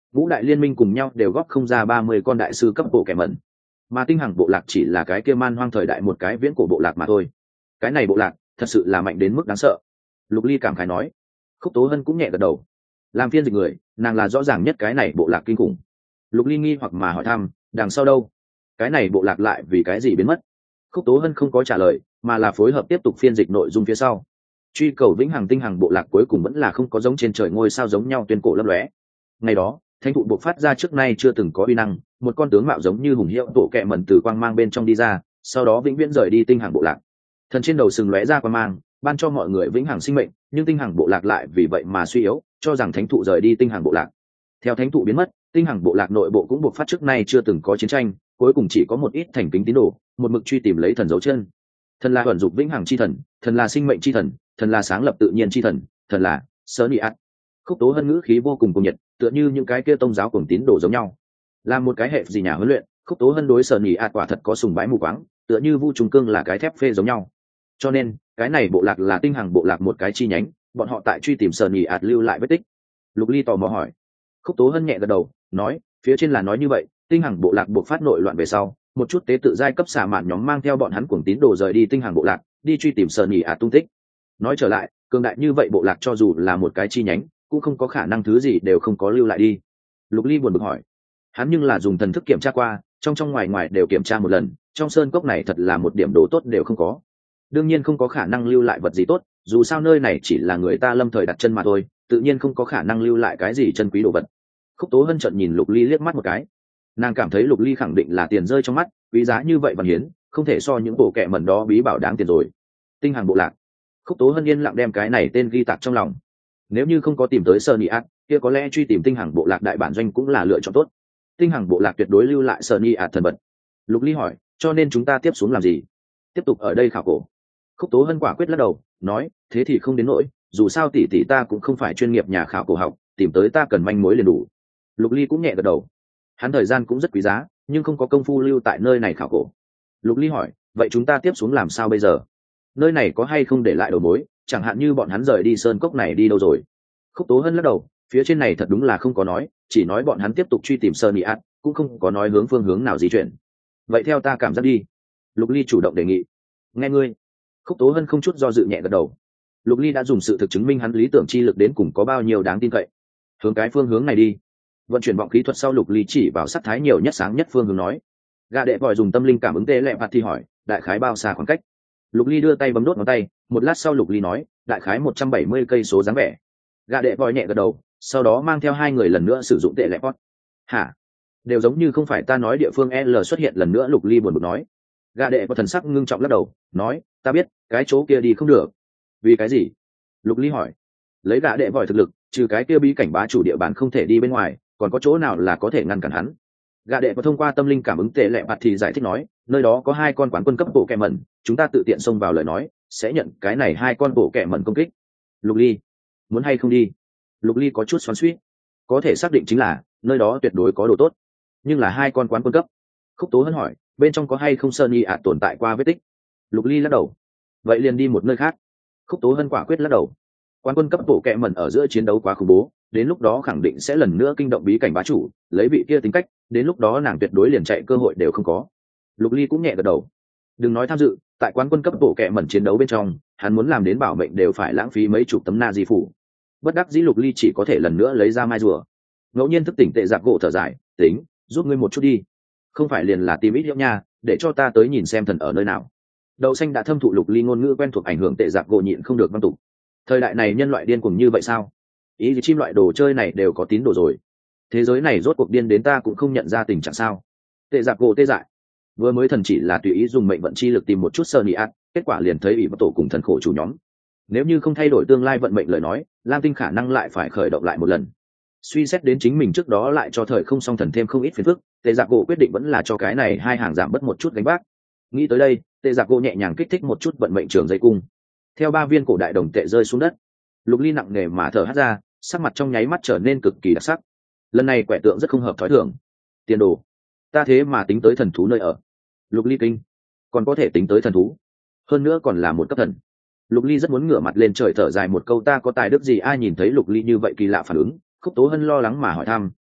ngũ đại liên minh cùng nhau đều góp không ra ba mươi con đại sư cấp bộ kẻ mẩn, mà tinh hằng bộ lạc chỉ là cái kia man hoang thời đại một cái viễn cổ bộ lạc mà thôi. Cái này bộ lạc thật sự là mạnh đến mức đáng sợ. Lục Ly cảm khái nói. Khúc Tố Hân cũng nhẹ gật đầu. Làm phiên dịch người, nàng là rõ ràng nhất cái này bộ lạc kinh khủng. Lục Ly nghi hoặc mà hỏi thăm, đằng sau đâu? Cái này bộ lạc lại vì cái gì biến mất? Khúc Tố Hân không có trả lời, mà là phối hợp tiếp tục phiên dịch nội dung phía sau. Truy cầu vĩnh hằng tinh hằng bộ lạc cuối cùng vẫn là không có giống trên trời ngôi sao giống nhau tuyên cổ lấp lóe. Ngày đó, thánh thụ bộc phát ra trước nay chưa từng có uy năng, một con tướng mạo giống như hùng hiệu tổ kẹ mẩn từ quang mang bên trong đi ra, sau đó vĩnh viễn rời đi tinh hằng bộ lạc. Thần trên đầu sừng lóe ra quang mang, ban cho mọi người vĩnh hằng sinh mệnh, nhưng tinh hằng bộ lạc lại vì vậy mà suy yếu, cho rằng thánh thụ rời đi tinh hằng bộ lạc. Theo thánh thụ biến mất, tinh hằng bộ lạc nội bộ cũng bộc phát trước nay chưa từng có chiến tranh, cuối cùng chỉ có một ít thành kính tín đồ, một mực truy tìm lấy thần dấu chân. Thần là thuần dục vĩnh hằng chi thần, thần là sinh mệnh chi thần, thần là sáng lập tự nhiên chi thần, thần là sớ nị ạt. Khúc Tố Hân ngữ khí vô cùng cuồng nhiệt, tựa như những cái kia tông giáo cuồng tín đồ giống nhau. Là một cái hệ gì nhà huấn luyện, Khúc Tố Hân đối sớ nị ạt quả thật có sùng bái mù quáng, tựa như Vu Trùng Cương là cái thép phê giống nhau. Cho nên, cái này bộ lạc là tinh hằng bộ lạc một cái chi nhánh, bọn họ tại truy tìm sớ nị ạt lưu lại vết tích. Lục Ly tò mò hỏi. Khúc Tố Hân nhẹ gật đầu, nói, phía trên là nói như vậy, tinh hằng bộ lạc buộc phát nội loạn về sau, một chút tế tự giai cấp xà mạn nhóm mang theo bọn hắn cuồng tín đồ rời đi tinh hằng bộ lạc, đi truy tìm sớ nị ạt tung tích. Nói trở lại, cường đại như vậy bộ lạc cho dù là một cái chi nhánh, cũng không có khả năng thứ gì đều không có lưu lại đi. Lục Ly buồn bực hỏi. Hắn nhưng là dùng thần thức kiểm tra qua, trong trong ngoài ngoài đều kiểm tra một lần, trong sơn cốc này thật là một điểm đồ tốt đều không có. Đương nhiên không có khả năng lưu lại vật gì tốt, dù sao nơi này chỉ là người ta lâm thời đặt chân mà thôi, tự nhiên không có khả năng lưu lại cái gì chân quý đồ vật. Khúc Tố Hân trợn nhìn Lục Ly liếc mắt một cái. Nàng cảm thấy Lục Ly khẳng định là tiền rơi trong mắt, quý giá như vậy văn hiến, không thể so những bộ kệ mẩn đó bí bảo đáng tiền rồi. Tinh hằng bộ lạc. Khúc Tố Hân yên lặng đem cái này tên ghi tạc trong lòng. Nếu như không có tìm tới sơ nị ạt, kia có lẽ truy tìm tinh hằng bộ lạc đại bản doanh cũng là lựa chọn tốt. Tinh hằng bộ lạc tuyệt đối lưu lại sơ nị ạt thần vật. Lục Ly hỏi, cho nên chúng ta tiếp xuống làm gì? Tiếp tục ở đây khảo cổ. Khúc Tố Hân quả quyết lắc đầu, nói, thế thì không đến nỗi, dù sao tỷ tỷ ta cũng không phải chuyên nghiệp nhà khảo cổ học, tìm tới ta cần manh mối liền đủ. Lục Ly cũng nhẹ gật đầu. Hắn thời gian cũng rất quý giá, nhưng không có công phu lưu tại nơi này khảo cổ. Lục Ly hỏi, vậy chúng ta tiếp xuống làm sao bây giờ? Nơi này có hay không để lại đầu mối, chẳng hạn như bọn hắn rời đi sơn cốc này đi đâu rồi? Khúc Tố Hân lắc đầu, phía trên này thật đúng là không có nói, chỉ nói bọn hắn tiếp tục truy tìm sơ nị ạt, cũng không có nói hướng phương hướng nào di chuyển. Vậy theo ta cảm giác đi. Lục Ly chủ động đề nghị. Nghe ngươi. Khúc Tố Hân không chút do dự nhẹ gật đầu. Lục Ly đã dùng sự thực chứng minh hắn lý tưởng chi lực đến cùng có bao nhiêu đáng tin cậy. Hướng cái phương hướng này đi. Vận chuyển vọng khí thuật sau, Lục Ly chỉ vào sắc thái nhiều nhất sáng nhất phương hướng nói. Gã đệ vòi dùng tâm linh cảm ứng tê lệ phạt thì hỏi, đại khái bao xa khoảng cách? Lục Ly đưa tay bấm đốt ngón tay, một lát sau Lục Ly nói, đại khái một trăm bảy mươi cây số dáng vẻ. Gã đệ vòi nhẹ gật đầu, sau đó mang theo hai người lần nữa sử dụng tệ lệ phạt. Hả? Đều giống như không phải ta nói địa phương L xuất hiện lần nữa. Lục Ly buồn bực nói. Gã đệ có thần sắc ngưng trọng lắc đầu, nói, ta biết, cái chỗ kia đi không được. Vì cái gì? Lục Ly hỏi. Lấy gã đệ vòi thực lực, trừ cái kia bí cảnh bá chủ địa bàn không thể đi bên ngoài, còn có chỗ nào là có thể ngăn cản hắn? Gã đệ có thông qua tâm linh cảm ứng tệ lệ bạt thì giải thích nói, nơi đó có hai con quán quân cấp bộ kẹ mẩn, chúng ta tự tiện xông vào lời nói, sẽ nhận cái này hai con bộ kẹ mẩn công kích. Lục Ly, muốn hay không đi? Lục Ly có chút xoắn xuýt. Có thể xác định chính là nơi đó tuyệt đối có đồ tốt, nhưng là hai con quán quân cấp. Khúc Tố Hân hỏi, bên trong có hay không sơn y ạt tồn tại qua vết tích? Lục Ly lắc đầu. Vậy liền đi một nơi khác. Khúc Tố Hân quả quyết lắc đầu. Quán quân cấp bộ kẹ mẩn ở giữa chiến đấu quá khủng bố, đến lúc đó khẳng định sẽ lần nữa kinh động bí cảnh bá chủ, lấy vị kia tính cách, đến lúc đó nàng tuyệt đối liền chạy cơ hội đều không có. Lục Ly cũng nhẹ gật đầu. Đừng nói tham dự, tại quán quân cấp bộ kẹ mẩn chiến đấu bên trong, hắn muốn làm đến bảo mệnh đều phải lãng phí mấy chục tấm na di phủ. Bất đắc dĩ Lục Ly chỉ có thể lần nữa lấy ra mai rùa. Ngẫu nhiên thức tỉnh tệ giặc gỗ thở dài, tính, giúp ngươi một chút đi. Không phải liền là tìm ít hiệu nha, để cho ta tới nhìn xem thần ở nơi nào. Đậu xanh đã thâm thụ Lục Ly ngôn ngữ quen thuộc ảnh hưởng tệ giặc gỗ nhịn không được văn tục. Thời đại này nhân loại điên cuồng như vậy sao? Ý gì chim loại đồ chơi này đều có tín đồ rồi. Thế giới này rốt cuộc điên đến ta cũng không nhận ra tình trạng sao? Tệ giặc gỗ tê dại. Vừa mới thần chỉ là tùy ý dùng mệnh vận chi lực tìm một chút sơ nị ạt, kết quả liền thấy ủy bất tổ cùng thần khổ chủ nhóm. Nếu như không thay đổi tương lai vận mệnh lời nói, Lam Tinh khả năng lại phải khởi động lại một lần. Suy xét đến chính mình trước đó lại cho thời không song thần thêm không ít phiền phức, tệ giặc gỗ quyết định vẫn là cho cái này hai hàng giảm bớt một chút gánh vác. Nghĩ tới đây, tệ giặc gỗ nhẹ nhàng kích thích một chút vận mệnh trường dây cung. Theo ba viên cổ đại đồng tệ rơi xuống đất, Lục Ly nặng nề mà thở hắt ra, sắc mặt trong nháy mắt trở nên cực kỳ đặc sắc. Lần này quẻ tượng rất không hợp thói thường. Tiền đồ, ta thế mà tính tới thần thú nơi ở. Lục Ly kinh, còn có thể tính tới thần thú, hơn nữa còn là một cấp thần. Lục Ly rất muốn ngửa mặt lên trời thở dài một câu, ta có tài đức gì? Ai nhìn thấy Lục Ly như vậy kỳ lạ phản ứng, Khúc Tố Hân lo lắng mà hỏi thăm,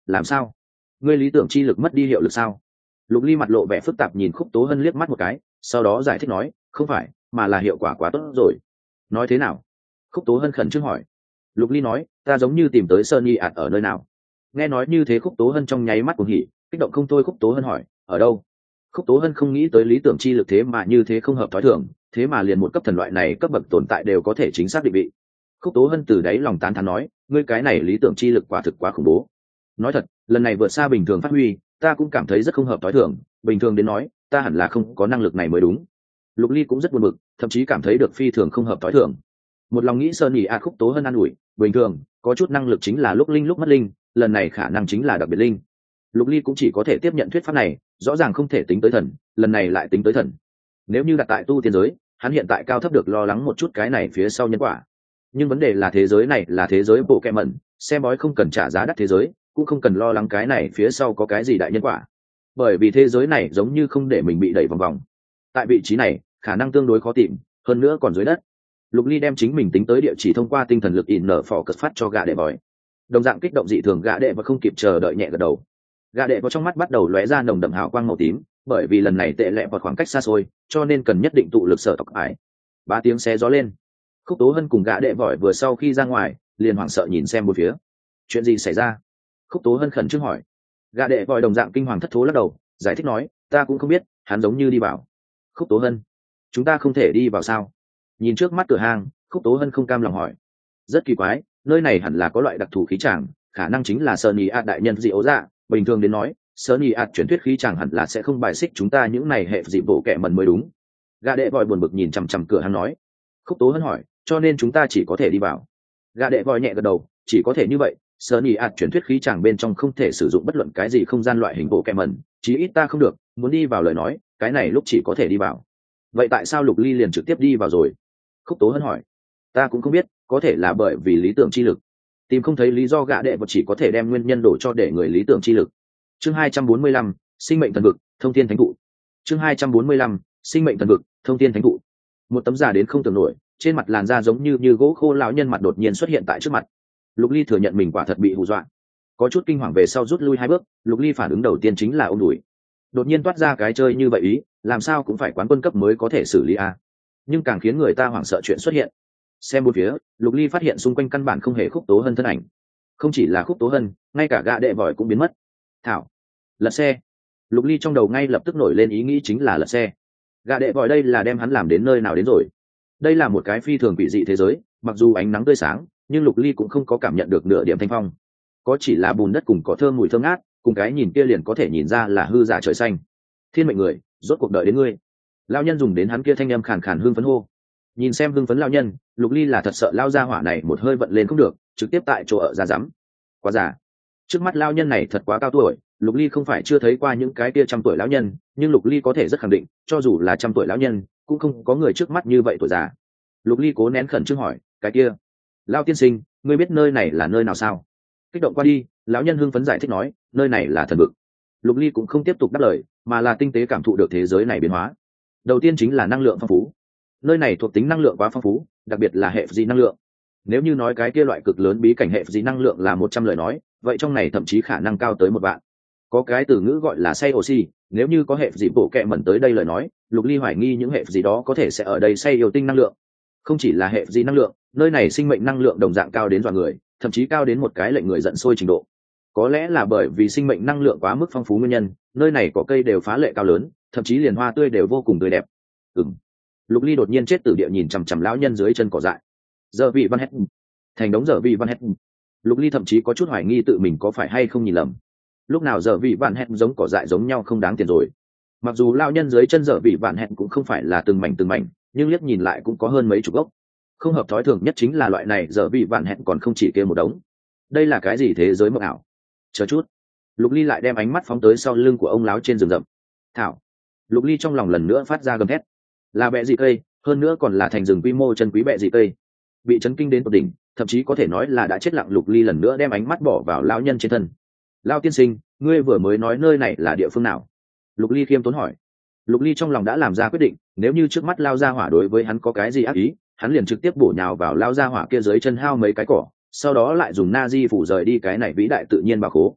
làm sao? Ngươi lý tưởng chi lực mất đi hiệu lực sao? Lục Ly mặt lộ vẻ phức tạp nhìn Khúc Tố Hân liếc mắt một cái, sau đó giải thích nói, không phải, mà là hiệu quả quá tốt rồi. Nói thế nào? Khúc Tố Hân khẩn trương hỏi. Lục Ly nói, ta giống như tìm tới Sơn Y ạt ở nơi nào. Nghe nói như thế Khúc Tố Hân trong nháy mắt cuồng hỉ, kích động không thôi. Khúc Tố Hân hỏi, ở đâu? Khúc Tố Hân không nghĩ tới lý tưởng chi lực thế mà như thế không hợp thói thường, thế mà liền một cấp thần loại này cấp bậc tồn tại đều có thể chính xác định vị. Khúc Tố Hân từ đáy lòng tán thán nói, ngươi cái này lý tưởng chi lực quả thực quá khủng bố. Nói thật, lần này vượt xa bình thường phát huy, ta cũng cảm thấy rất không hợp thói thường, bình thường đến nói, ta hẳn là không có năng lực này mới đúng. Lục Ly cũng rất buồn bực, thậm chí cảm thấy được phi thường không hợp thói thường. Một lòng nghĩ Sơn Nhị A Khúc Tố Hân an ủi, bình thường, có chút năng lực chính là lúc linh lúc mất linh, lần này khả năng chính là đặc biệt linh. Lục Ly cũng chỉ có thể tiếp nhận thuyết pháp này, rõ ràng không thể tính tới thần, lần này lại tính tới thần. Nếu như đặt tại tu tiên giới, hắn hiện tại cao thấp được lo lắng một chút cái này phía sau nhân quả. Nhưng vấn đề là thế giới này là thế giới bộ kẹ mẩn, xem bói không cần trả giá đắt thế giới, cũng không cần lo lắng cái này phía sau có cái gì đại nhân quả. Bởi vì thế giới này giống như không để mình bị đẩy vòng vòng. Tại vị trí này, khả năng tương đối khó tìm, hơn nữa còn dưới đất. Lục Ly đem chính mình tính tới địa chỉ thông qua tinh thần lực in nở phỏ cất phát cho gã đệ bói. Đồng dạng kích động dị thường gã đệ và không kịp chờ đợi nhẹ gật đầu. Gã đệ vào trong mắt bắt đầu lóe ra nồng đậm hào quang màu tím, bởi vì lần này tệ lệ vào khoảng cách xa xôi, cho nên cần nhất định tụ lực sở tộc ải. Ba tiếng xé gió lên. Khúc Tố Hân cùng gã đệ vội vừa sau khi ra ngoài, liền hoảng sợ nhìn xem bốn phía. Chuyện gì xảy ra? Khúc Tố Hân khẩn trương hỏi. Gã đệ vội đồng dạng kinh hoàng thất thố lắc đầu, giải thích nói, ta cũng không biết, hắn giống như đi vào. Khúc Tố Hân, chúng ta không thể đi vào sao? Nhìn trước mắt cửa hàng, Khúc Tố Hân không cam lòng hỏi. Rất kỳ quái, nơi này hẳn là có loại đặc thù khí tràng, khả năng chính là Sơn Ý ạt đại nhân dị ấu dạ. Bình thường đến nói, Sơn Ý ạt truyền thuyết khí tràng hẳn là sẽ không bài xích chúng ta những này hệ dị bộ kẻ mần mới đúng. Gã đệ vội buồn bực nhìn chằm chằm cửa hàng nói. Khúc Tố Hân hỏi, cho nên chúng ta chỉ có thể đi vào. Gã đệ vội nhẹ gật đầu, chỉ có thể như vậy. Sơn Ý ạt truyền thuyết khí tràng bên trong không thể sử dụng bất luận cái gì không gian loại hình bộ kẻ mần, chí ít ta không được, muốn đi vào lời nói, cái này lúc chỉ có thể đi vào. Vậy tại sao Lục Ly liền trực tiếp đi vào rồi? Khúc Tố Hân hỏi. Ta cũng không biết, có thể là bởi vì lý tưởng chi lực. Tìm không thấy lý do gã đệ vật chỉ có thể đem nguyên nhân đổ cho để người lý tưởng chi lực. Chương hai trăm bốn mươi lăm, sinh mệnh thần vực, thông thiên thánh thụ. Chương hai trăm bốn mươi lăm, sinh mệnh thần vực, thông thiên thánh thụ. Một tấm giả đến không tưởng nổi, trên mặt làn da giống như như gỗ khô lão nhân mặt đột nhiên xuất hiện tại trước mặt. Lục Ly thừa nhận mình quả thật bị hù dọa, có chút kinh hoàng về sau rút lui hai bước. Lục Ly phản ứng đầu tiên chính là ôm đùi. Đột nhiên toát ra cái chơi như vậy ý, làm sao cũng phải quán quân cấp mới có thể xử lý a. Nhưng càng khiến người ta hoảng sợ chuyện xuất hiện. Xem bốn phía, Lục Ly phát hiện xung quanh căn bản không hề Khúc Tố Hân thân ảnh. Không chỉ là Khúc Tố Hân, ngay cả gã đệ vội cũng biến mất. Thảo, lật xe. Lục Ly trong đầu ngay lập tức nổi lên ý nghĩ chính là lật xe. Gã đệ vội đây là đem hắn làm đến nơi nào đến rồi? Đây là một cái phi thường quỷ dị thế giới, mặc dù ánh nắng tươi sáng, nhưng Lục Ly cũng không có cảm nhận được nửa điểm thanh phong. Có chỉ là bùn đất cùng cỏ thơm mùi thơm ngát, cùng cái nhìn kia liền có thể nhìn ra là hư giả trời xanh. Thiên mệnh người, rốt cuộc đợi đến ngươi. Lão nhân dùng đến hắn kia thanh âm khàn khàn hương phấn hô. Nhìn xem hưng phấn lão nhân, Lục Ly là thật sợ lao ra hỏa này một hơi vận lên không được, trực tiếp tại chỗ ở ra rắm. Quá già. Trước mắt lão nhân này thật quá cao tuổi, Lục Ly không phải chưa thấy qua những cái kia trăm tuổi lão nhân, nhưng Lục Ly có thể rất khẳng định, cho dù là trăm tuổi lão nhân, cũng không có người trước mắt như vậy tuổi già. Lục Ly cố nén khẩn trương hỏi, cái kia, lão tiên sinh, ngươi biết nơi này là nơi nào sao? Kích động qua đi, lão nhân hưng phấn giải thích nói, nơi này là thần vực. Lục Ly cũng không tiếp tục đáp lời, mà là tinh tế cảm thụ được thế giới này biến hóa. Đầu tiên chính là năng lượng phong phú. Nơi này thuộc tính năng lượng quá phong phú, đặc biệt là hệ dị năng lượng. Nếu như nói cái kia loại cực lớn bí cảnh hệ dị năng lượng là một trăm lời nói, vậy trong này thậm chí khả năng cao tới một vạn. Có cái từ ngữ gọi là xay oxy, nếu như có hệ dị bộ kệ mẩn tới đây lời nói, Lục Ly hoài nghi những hệ dị đó có thể sẽ ở đây xay yêu tinh năng lượng. Không chỉ là hệ dị năng lượng, nơi này sinh mệnh năng lượng đồng dạng cao đến dọa người, thậm chí cao đến một cái lệnh người giận sôi trình độ. Có lẽ là bởi vì sinh mệnh năng lượng quá mức phong phú nguyên nhân, nơi này có cây đều phá lệ cao lớn, thậm chí liền hoa tươi đều vô cùng tươi đẹp. Ừm. Lục Ly đột nhiên chết tử địa nhìn chằm chằm lão nhân dưới chân cỏ dại. Giờ vị văn hết. Thành đống giờ vị văn hết. Lục Ly thậm chí có chút hoài nghi tự mình có phải hay không nhìn lầm. Lúc nào giờ vị văn hết giống cỏ dại giống nhau không đáng tiền rồi. Mặc dù lão nhân dưới chân giờ vị văn hết cũng không phải là từng mảnh từng mảnh, nhưng liếc nhìn lại cũng có hơn mấy chục gốc. Không hợp thói thường nhất chính là loại này giờ vị văn hết còn không chỉ kia một đống. Đây là cái gì thế giới mộng ảo? Chờ chút. Lục Ly lại đem ánh mắt phóng tới sau lưng của ông lão trên rừng rậm. Thảo. Lục Ly trong lòng lần nữa phát ra gầm thét. Là bẹ dị cây, hơn nữa còn là thành rừng quy mô chân quý bẹ dị cây. Bị chấn kinh đến tột đỉnh, thậm chí có thể nói là đã chết lặng. Lục Ly lần nữa đem ánh mắt bỏ vào lão nhân trên thân. Lão tiên sinh, ngươi vừa mới nói nơi này là địa phương nào? Lục Ly khiêm tốn hỏi. Lục Ly trong lòng đã làm ra quyết định, nếu như trước mắt lao ra hỏa đối với hắn có cái gì ác ý, hắn liền trực tiếp bổ nhào vào lao ra hỏa kia dưới chân hao mấy cái cỏ, sau đó lại dùng na di phủ rời đi cái này vĩ đại tự nhiên bảo khố.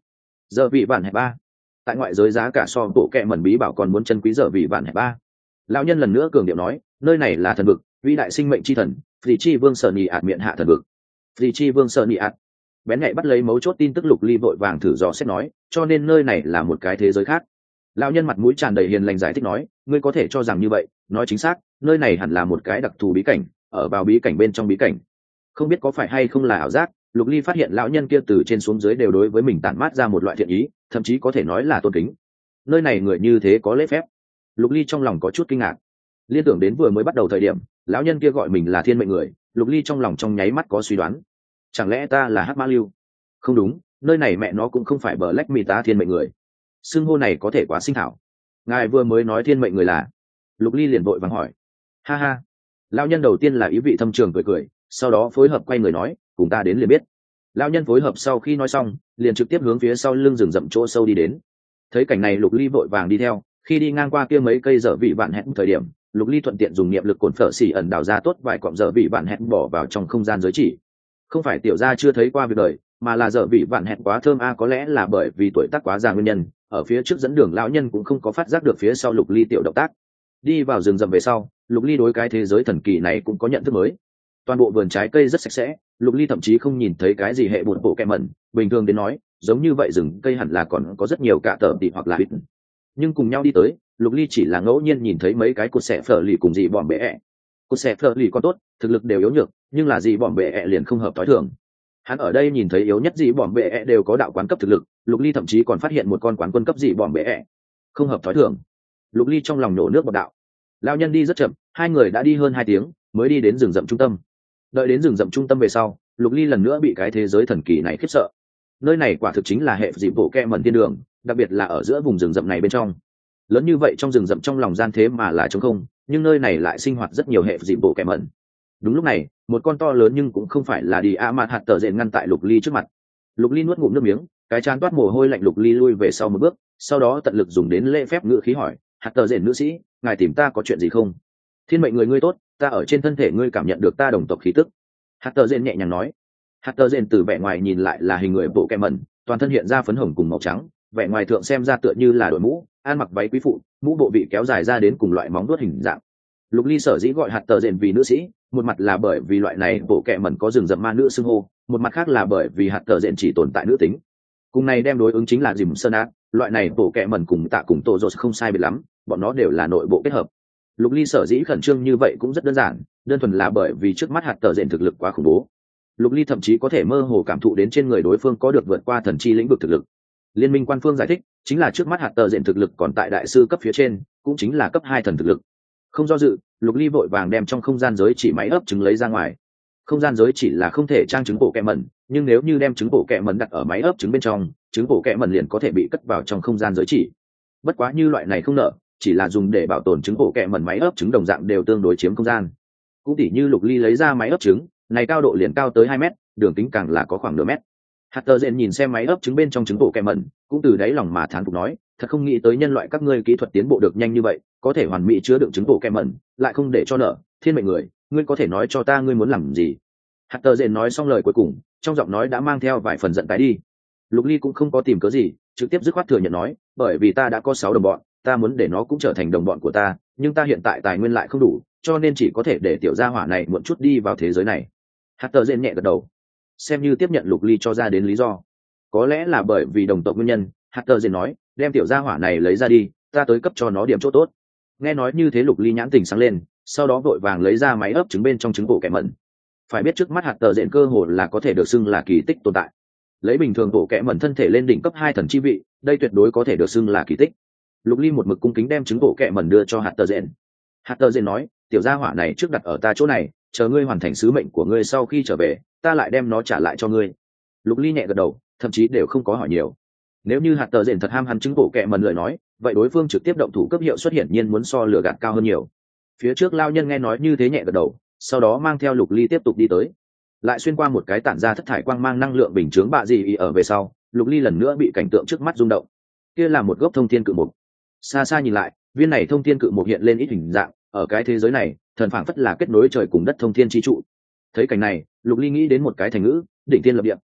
Giờ vị vạn hẹp ba. Tại ngoại giới giá cả so bộ kẹ mẩn bí bảo còn muốn chân quý giờ vị vạn hẹp ba. Lão nhân lần nữa cường điệu nói, nơi này là thần vực, vĩ đại sinh mệnh chi thần, Phỉ Chi Vương Sở Nhị ạt miệng hạ thần vực. Phỉ Chi Vương Sở Nhị ạt. Bén nhạy bắt lấy mấu chốt tin tức Lục Ly vội vàng thử dò xét nói, cho nên nơi này là một cái thế giới khác. Lão nhân mặt mũi tràn đầy hiền lành giải thích nói, ngươi có thể cho rằng như vậy, nói chính xác, nơi này hẳn là một cái đặc thù bí cảnh, ở vào bí cảnh bên trong bí cảnh. Không biết có phải hay không là ảo giác, Lục Ly phát hiện lão nhân kia từ trên xuống dưới đều đối với mình tản mát ra một loại thiện ý, thậm chí có thể nói là tôn kính. Nơi này người như thế có lễ phép. Lục Ly trong lòng có chút kinh ngạc. Liên tưởng đến vừa mới bắt đầu thời điểm, lão nhân kia gọi mình là thiên mệnh người, Lục Ly trong lòng trong nháy mắt có suy đoán. Chẳng lẽ ta là Hắc Ma Lưu? Không đúng, nơi này mẹ nó cũng không phải bờ lách mì tá thiên mệnh người. Xưng hô này có thể quá sinh thảo. Ngài vừa mới nói thiên mệnh người là? Lục Ly liền vội vàng hỏi. Ha ha. Lão nhân đầu tiên là ý vị thâm trường cười cười, sau đó phối hợp quay người nói, cùng ta đến liền biết. Lão nhân phối hợp sau khi nói xong, liền trực tiếp hướng phía sau lưng rừng rậm chỗ sâu đi đến. Thấy cảnh này Lục Ly vội vàng đi theo, khi đi ngang qua kia mấy cây dở vị vạn hẹn thời điểm, Lục Ly thuận tiện dùng niệm lực cồn phở xỉ ẩn đào ra tốt vài cọng dở vị vạn hẹn bỏ vào trong không gian giới chỉ. Không phải tiểu gia chưa thấy qua việc đời, mà là dở vị vạn hẹn quá thơm a, có lẽ là bởi vì tuổi tác quá già nguyên nhân, ở phía trước dẫn đường lão nhân cũng không có phát giác được phía sau Lục Ly tiểu động tác. Đi vào rừng rậm về sau, Lục Ly đối cái thế giới thần kỳ này cũng có nhận thức mới. Toàn bộ vườn trái cây rất sạch sẽ, Lục Ly thậm chí không nhìn thấy cái gì hệ bùn bộ kẹm mẩn, bình thường đến nói, giống như vậy rừng cây hẳn là còn có rất nhiều cạ tở tỉ hoặc là ít. Nhưng cùng nhau đi tới, Lục Ly chỉ là ngẫu nhiên nhìn thấy mấy cái cột xẻ phở lì cùng dị bỏm bệ ẹ. Cột xẻ phở lì còn tốt, thực lực đều yếu nhược, nhưng là dị bỏm bệ ẹ liền không hợp tối thường. Hắn ở đây nhìn thấy yếu nhất dị bỏm bệ ẹ đều có đạo quán cấp thực lực, Lục Ly thậm chí còn phát hiện một con quán quân cấp dị bỏm bệ ẹ. Không hợp tối thường. Lục Ly trong lòng nổ nước bọt đạo. Lão nhân đi rất chậm, hai người đã đi hơn hai tiếng mới đi đến rừng rậm trung tâm. Đợi đến rừng rậm trung tâm về sau, Lục Ly lần nữa bị cái thế giới thần kỳ này khiếp sợ. Nơi này quả thực chính là hệ dị bộ kẹ mẩn thiên đường, đặc biệt là ở giữa vùng rừng rậm này bên trong. Lớn như vậy trong rừng rậm trong lòng gian thế mà là trống không, nhưng nơi này lại sinh hoạt rất nhiều hệ dị bộ kẹ mẩn. Đúng lúc này, một con to lớn nhưng cũng không phải là đi a mạt hạt tờ rện ngăn tại Lục Ly trước mặt. Lục Ly nuốt ngụm nước miếng, cái trán toát mồ hôi lạnh, Lục Ly lui về sau một bước, sau đó tận lực dùng đến lễ phép ngữ khí hỏi, hạt tờ rện nữ sĩ, ngài tìm ta có chuyện gì không? Thiên mệnh người ngươi tốt, ta ở trên thân thể ngươi cảm nhận được ta đồng tộc khí tức. Hạt tờ rện nhẹ nhàng nói. Hạt tờ rện từ vẻ ngoài nhìn lại là hình người bộ kẹ mẩn, toàn thân hiện ra phấn hồng cùng màu trắng, vẻ ngoài thượng xem ra tựa như là đội mũ, ăn mặc váy quý phụ, mũ bộ bị kéo dài ra đến cùng loại móng vuốt hình dạng. Lục Ly sở dĩ gọi hạt tờ rện vì nữ sĩ, một mặt là bởi vì loại này bộ kẹ mẩn có rừng rậm ma nữ xưng hô, một mặt khác là bởi vì hạt tờ rện chỉ tồn tại nữ tính. Cùng này đem đối ứng chính là dìm sơn ác, loại này bộ kẹ mẩn cùng tạ cùng tổ rột không sai biệt lắm, bọn nó đều là nội bộ kết hợp. Lục Ly sở dĩ khẩn trương như vậy cũng rất đơn giản, đơn thuần là bởi vì trước mắt hạt tờ rện thực lực quá khủng bố. Lục Ly thậm chí có thể mơ hồ cảm thụ đến trên người đối phương có được vượt qua thần chi lĩnh vực thực lực. Liên minh quan phương giải thích, chính là trước mắt hạt tờ rện thực lực còn tại đại sư cấp phía trên, cũng chính là cấp hai thần thực lực. Không do dự, Lục Ly vội vàng đem trong không gian giới chỉ máy ấp trứng lấy ra ngoài. Không gian giới chỉ là không thể trang trứng bộ kẹ mẩn, nhưng nếu như đem trứng bộ kẹ mẩn đặt ở máy ấp trứng bên trong, trứng bộ kẹ mẩn liền có thể bị cất vào trong không gian giới chỉ. Bất quá như loại này không nợ, chỉ là dùng để bảo tồn trứng bộ kẹ mẩn, máy ấp trứng đồng dạng đều tương đối chiếm không gian. Cũng tỉ như Lục Ly lấy ra máy ấp trứng, này cao độ liền cao tới hai mét, đường kính càng là có khoảng nửa mét. Hạt tờ rện nhìn xem máy ấp trứng bên trong trứng bộ kẹ mẩn, cũng từ đáy lòng mà thán phục nói, thật không nghĩ tới nhân loại các ngươi kỹ thuật tiến bộ được nhanh như vậy, có thể hoàn mỹ chứa đựng trứng bộ kẹ mẩn, lại không để cho nợ. Thiên mệnh người, ngươi có thể nói cho ta ngươi muốn làm gì? Hạt tờ rện nói xong lời cuối cùng, trong giọng nói đã mang theo vài phần giận tái đi. Lục Ly cũng không có tìm cớ gì, trực tiếp dứt khoát thừa nhận nói, bởi vì ta đã có sáu đồng bọn, ta muốn để nó cũng trở thành đồng bọn của ta, nhưng ta hiện tại tài nguyên lại không đủ, cho nên chỉ có thể để tiểu gia hỏa này muộn chút đi vào thế giới này. Hạt tờ rện nhẹ gật đầu, xem như tiếp nhận Lục Ly cho ra đến lý do. Có lẽ là bởi vì đồng tộc nguyên nhân, hạt tờ rện nói, đem tiểu gia hỏa này lấy ra đi, ta tới cấp cho nó điểm chỗ tốt. Nghe nói như thế Lục Ly nhãn tình sáng lên, sau đó vội vàng lấy ra máy ấp trứng bên trong trứng bộ kẹ mẩn. Phải biết trước mắt hạt tờ rện cơ hồ là có thể được xưng là kỳ tích tồn tại. Lấy bình thường bộ kẹ mẩn thân thể lên đỉnh cấp hai thần chi vị, đây tuyệt đối có thể được xưng là kỳ tích. Lục Ly một mực cung kính đem trứng bộ kẹ mẩn đưa cho hạt tờ rện. Hạt tờ rện nói, tiểu gia hỏa này trước đặt ở ta chỗ này, chờ ngươi hoàn thành sứ mệnh của ngươi sau khi trở về, ta lại đem nó trả lại cho ngươi. Lục Ly nhẹ gật đầu, thậm chí đều không có hỏi nhiều. Nếu như hạt tờ rện thật ham hắn trứng bộ kẹ mẩn lời nói, vậy đối phương trực tiếp động thủ cấp hiệu xuất hiện nhiên muốn so lửa gạt cao hơn nhiều. Phía trước lao nhân nghe nói như thế nhẹ gật đầu, sau đó mang theo Lục Ly tiếp tục đi tới, lại xuyên qua một cái tản ra thất thải quang mang năng lượng bình chướng bạ gì ở về sau, Lục Ly lần nữa bị cảnh tượng trước mắt rung động. Kia là một gốc thông thiên cự mục. Xa xa nhìn lại, viên này thông thiên cự mục hiện lên ít hình dạng, ở cái thế giới này, thần phảng phất là kết nối trời cùng đất thông thiên chi trụ. Thấy cảnh này, Lục Ly nghĩ đến một cái thành ngữ, đỉnh thiên lập địa.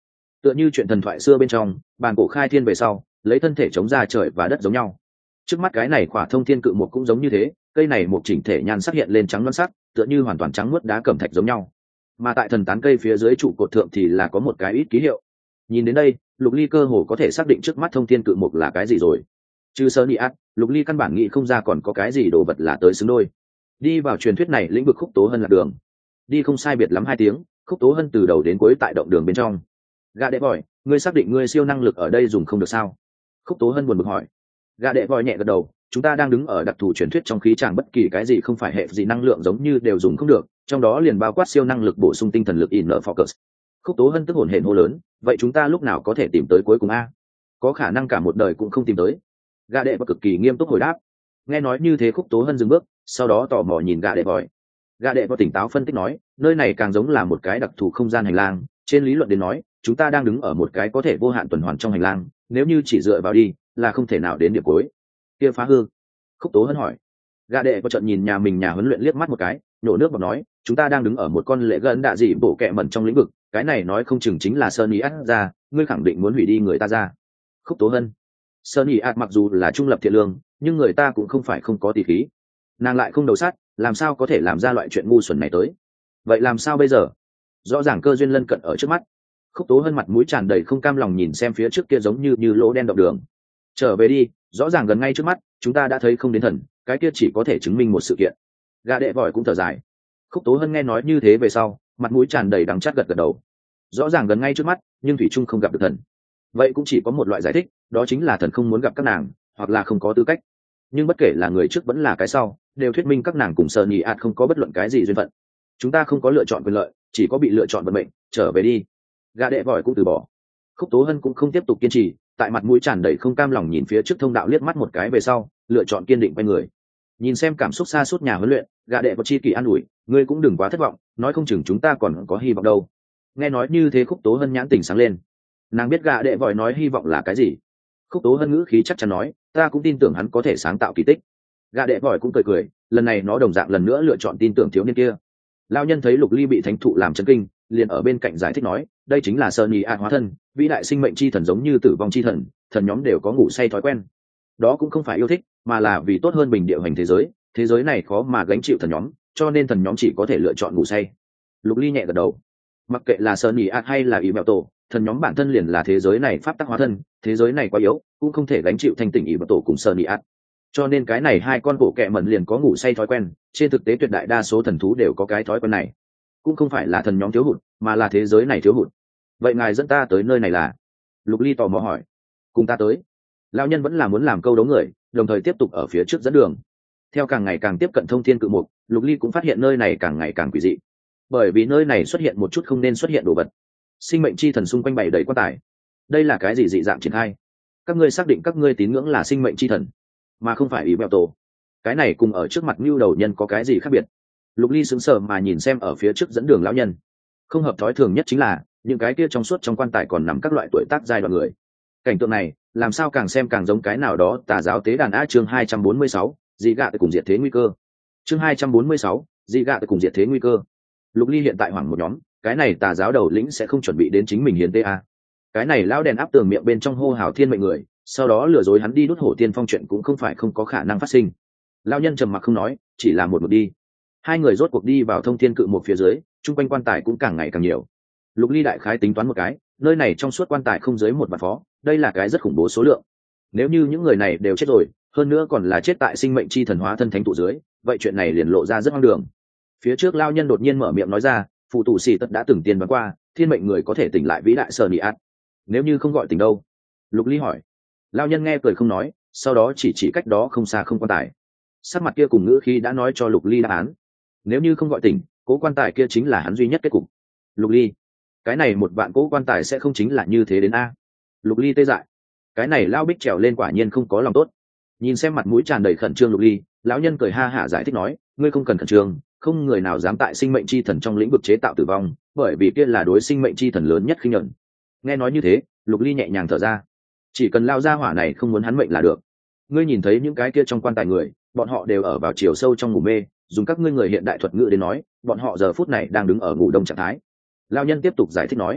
tựa như chuyện thần thoại xưa bên trong bàn cổ khai thiên về sau lấy thân thể chống ra trời và đất giống nhau. Trước mắt cái này khỏa thông thiên cự mục cũng giống như thế, cây này một chỉnh thể nhan sắc hiện lên trắng loan sắc, tựa như hoàn toàn trắng muốt đá cẩm thạch giống nhau. Mà tại thần tán cây phía dưới trụ cột thượng thì là có một cái ít ký hiệu. Nhìn đến đây, Lục Ly cơ hồ có thể xác định trước mắt thông thiên cự mục là cái gì rồi. Trừ sơ nhị ác, Lục Ly căn bản nghĩ không ra còn có cái gì đồ vật là tới xứng đôi. Đi vào truyền thuyết này lĩnh vực Khúc Tố Hân là đường. Đi không sai biệt lắm hai tiếng, Khúc Tố Hân từ đầu đến cuối tại động đường bên trong. Gã đệ vòi, ngươi xác định ngươi siêu năng lực ở đây dùng không được sao? Khúc Tố Hân buồn bực hỏi. Gã đệ vòi nhẹ gật đầu, chúng ta đang đứng ở đặc thù truyền thuyết trong khí tràng, bất kỳ cái gì không phải hệ gì năng lượng giống như đều dùng không được, trong đó liền bao quát siêu năng lực bổ sung tinh thần lực in focus. Khúc Tố Hân tức hổn hển hô lớn, vậy chúng ta lúc nào có thể tìm tới cuối cùng a? Có khả năng cả một đời cũng không tìm tới. Gã đệ vòi cực kỳ nghiêm túc hồi đáp. Nghe nói như thế, Khúc Tố Hân dừng bước, sau đó tò mò nhìn gã đệ vòi. Gã đệ vòi tỉnh táo phân tích nói, nơi này càng giống là một cái đặc thù không gian hành lang, trên lý luận đến nói, chúng ta đang đứng ở một cái có thể vô hạn tuần hoàn trong hành lang, nếu như chỉ dựa vào đi, là không thể nào đến điểm cuối. Kia phá hư. Khúc Tố Hân hỏi. Gã đệ có trận nhìn nhà mình nhà huấn luyện liếc mắt một cái, nhổ nước bọt nói, chúng ta đang đứng ở một con lệ gần đạ dị bổ kẹ mẩn trong lĩnh vực, cái này nói không chừng chính là Sơn Ý át ra, ngươi khẳng định muốn hủy đi người ta ra. Khúc Tố Hân. Sơn Ý át mặc dù là trung lập thiện lương, nhưng người ta cũng không phải không có tỷ khí. Nàng lại không đầu sát, làm sao có thể làm ra loại chuyện ngu xuẩn này tới? Vậy làm sao bây giờ? Rõ ràng cơ duyên lân cận ở trước mắt. Khúc Tố Hân mặt mũi tràn đầy không cam lòng nhìn xem phía trước kia giống như như lỗ đen động đường. Trở về đi, rõ ràng gần ngay trước mắt, chúng ta đã thấy không đến thần, cái kia chỉ có thể chứng minh một sự kiện. Gã đệ vòi cũng thở dài. Khúc Tố Hân nghe nói như thế về sau, mặt mũi tràn đầy đắng chát gật gật đầu. Rõ ràng gần ngay trước mắt, nhưng thủy trung không gặp được thần. Vậy cũng chỉ có một loại giải thích, đó chính là thần không muốn gặp các nàng, hoặc là không có tư cách. Nhưng bất kể là người trước vẫn là cái sau, đều thuyết minh các nàng cùng Sơn Nhị ạt không có bất luận cái gì duyên phận. Chúng ta không có lựa chọn quyền lợi, chỉ có bị lựa chọn vận mệnh. Trở về đi. Gã đệ vòi cũng từ bỏ. Khúc Tố Hân cũng không tiếp tục kiên trì, tại mặt mũi tràn đầy không cam lòng nhìn phía trước thông đạo liếc mắt một cái về sau, lựa chọn kiên định quay người. Nhìn xem cảm xúc xa suốt nhà huấn luyện, gã đệ có chi kỳ an ủi, ngươi cũng đừng quá thất vọng, nói không chừng chúng ta còn có hy vọng đâu. Nghe nói như thế, Khúc Tố Hân nhãn tỉnh sáng lên. Nàng biết gã đệ vòi nói hy vọng là cái gì. Khúc Tố Hân ngữ khí chắc chắn nói, ta cũng tin tưởng hắn có thể sáng tạo kỳ tích. Gã đệ vòi cũng cười cười, lần này nó đồng dạng lần nữa lựa chọn tin tưởng thiếu niên kia. Lão nhân thấy Lục Ly bị thánh thụ làm chấn kinh, liền ở bên cạnh giải thích nói, đây chính là Sơn Nhị ạt hóa thân, vĩ đại sinh mệnh chi thần giống như tử vong chi thần, thần nhóm đều có ngủ say thói quen. Đó cũng không phải yêu thích, mà là vì tốt hơn bình địa hành thế giới, thế giới này khó mà gánh chịu thần nhóm, cho nên thần nhóm chỉ có thể lựa chọn ngủ say. Lục Ly nhẹ gật đầu. Mặc kệ là Sơn Nhị ạt hay là Ý Mẹo Tổ, thần nhóm bản thân liền là thế giới này pháp tắc hóa thân, thế giới này quá yếu, cũng không thể gánh chịu thanh tỉnh Ý Mẹo Tổ cùng Sơn Nhị ạt. Cho nên cái này hai con bộ kệ mẩn liền có ngủ say thói quen, trên thực tế tuyệt đại đa số thần thú đều có cái thói quen này. Cũng không phải là thần nhóm thiếu hụt, mà là thế giới này thiếu hụt. Vậy ngài dẫn ta tới nơi này là? Lục Ly tò mò hỏi. Cùng ta tới. Lão nhân vẫn là muốn làm câu đấu người, đồng thời tiếp tục ở phía trước dẫn đường. Theo càng ngày càng tiếp cận thông thiên cự mục, Lục Ly cũng phát hiện nơi này càng ngày càng quỷ dị, bởi vì nơi này xuất hiện một chút không nên xuất hiện đồ vật. Sinh mệnh chi thần xung quanh bày đầy quan tài. Đây là cái gì dị dạng triển khai? Các ngươi xác định các ngươi tín ngưỡng là sinh mệnh chi thần, mà không phải Ý Mẹo Tổ. Cái này cùng ở trước mặt Nưu đầu nhân có cái gì khác biệt? Lục Ly sững sờ mà nhìn xem ở phía trước dẫn đường lão nhân. Không hợp thói thường nhất chính là những cái kia trong suốt trong quan tài còn nằm các loại tuổi tác giai đoạn người. Cảnh tượng này làm sao càng xem càng giống cái nào đó tà giáo tế đàn. A chương hai trăm bốn mươi sáu, dị gạ tới cùng diệt thế nguy cơ. Chương hai trăm bốn mươi sáu, dị gạ tới cùng diệt thế nguy cơ. Lục Ly hiện tại hoảng một nhóm, cái này tà giáo đầu lĩnh sẽ không chuẩn bị đến chính mình hiến tế a. Cái này lão đèn áp tường miệng bên trong hô hào thiên mệnh người, sau đó lừa dối hắn đi đốt hổ tiên phong, chuyện cũng không phải không có khả năng phát sinh. Lão nhân trầm mặc không nói, chỉ là một một đi. Hai người rốt cuộc đi vào thông thiên cự một phía dưới, chung quanh quan tài cũng càng ngày càng nhiều. Lục Ly đại khái tính toán một cái, nơi này trong suốt quan tài không dưới một vạn phó, đây là cái rất khủng bố số lượng. Nếu như những người này đều chết rồi, hơn nữa còn là chết tại sinh mệnh chi thần hóa thân thánh tụ dưới, vậy chuyện này liền lộ ra rất hoang đường. Phía trước lao nhân đột nhiên mở miệng nói ra, phụ tụ sĩ tất đã từng tiên đoán qua, thiên mệnh người có thể tỉnh lại vĩ đại Sơn Nhị ạt. Nếu như không gọi tỉnh đâu? Lục Ly hỏi. Lao nhân nghe cười không nói, sau đó chỉ chỉ cách đó không xa không quan tài. Sắc mặt kia cùng ngữ khí đã nói cho Lục Ly đáp án. Nếu như không gọi tỉnh, cố quan tài kia chính là hắn duy nhất kết cục. Lục Ly, cái này một vạn cố quan tài sẽ không chính là như thế đến a? Lục Ly tê dại. Cái này lao bích trèo lên quả nhiên không có lòng tốt. Nhìn xem mặt mũi tràn đầy khẩn trương Lục Ly, lão nhân cười ha hả giải thích nói, ngươi không cần khẩn trương, không người nào dám tại sinh mệnh chi thần trong lĩnh vực chế tạo tử vong, bởi vì kia là đối sinh mệnh chi thần lớn nhất khinh nhẫn. Nghe nói như thế, Lục Ly nhẹ nhàng thở ra. Chỉ cần lao ra hỏa này không muốn hắn mệnh là được. Ngươi nhìn thấy những cái kia trong quan tài người, bọn họ đều ở vào chiều sâu trong ngủ mê, dùng các ngươi người hiện đại thuật ngữ đến nói, bọn họ giờ phút này đang đứng ở ngủ đông trạng thái. Lão nhân tiếp tục giải thích nói,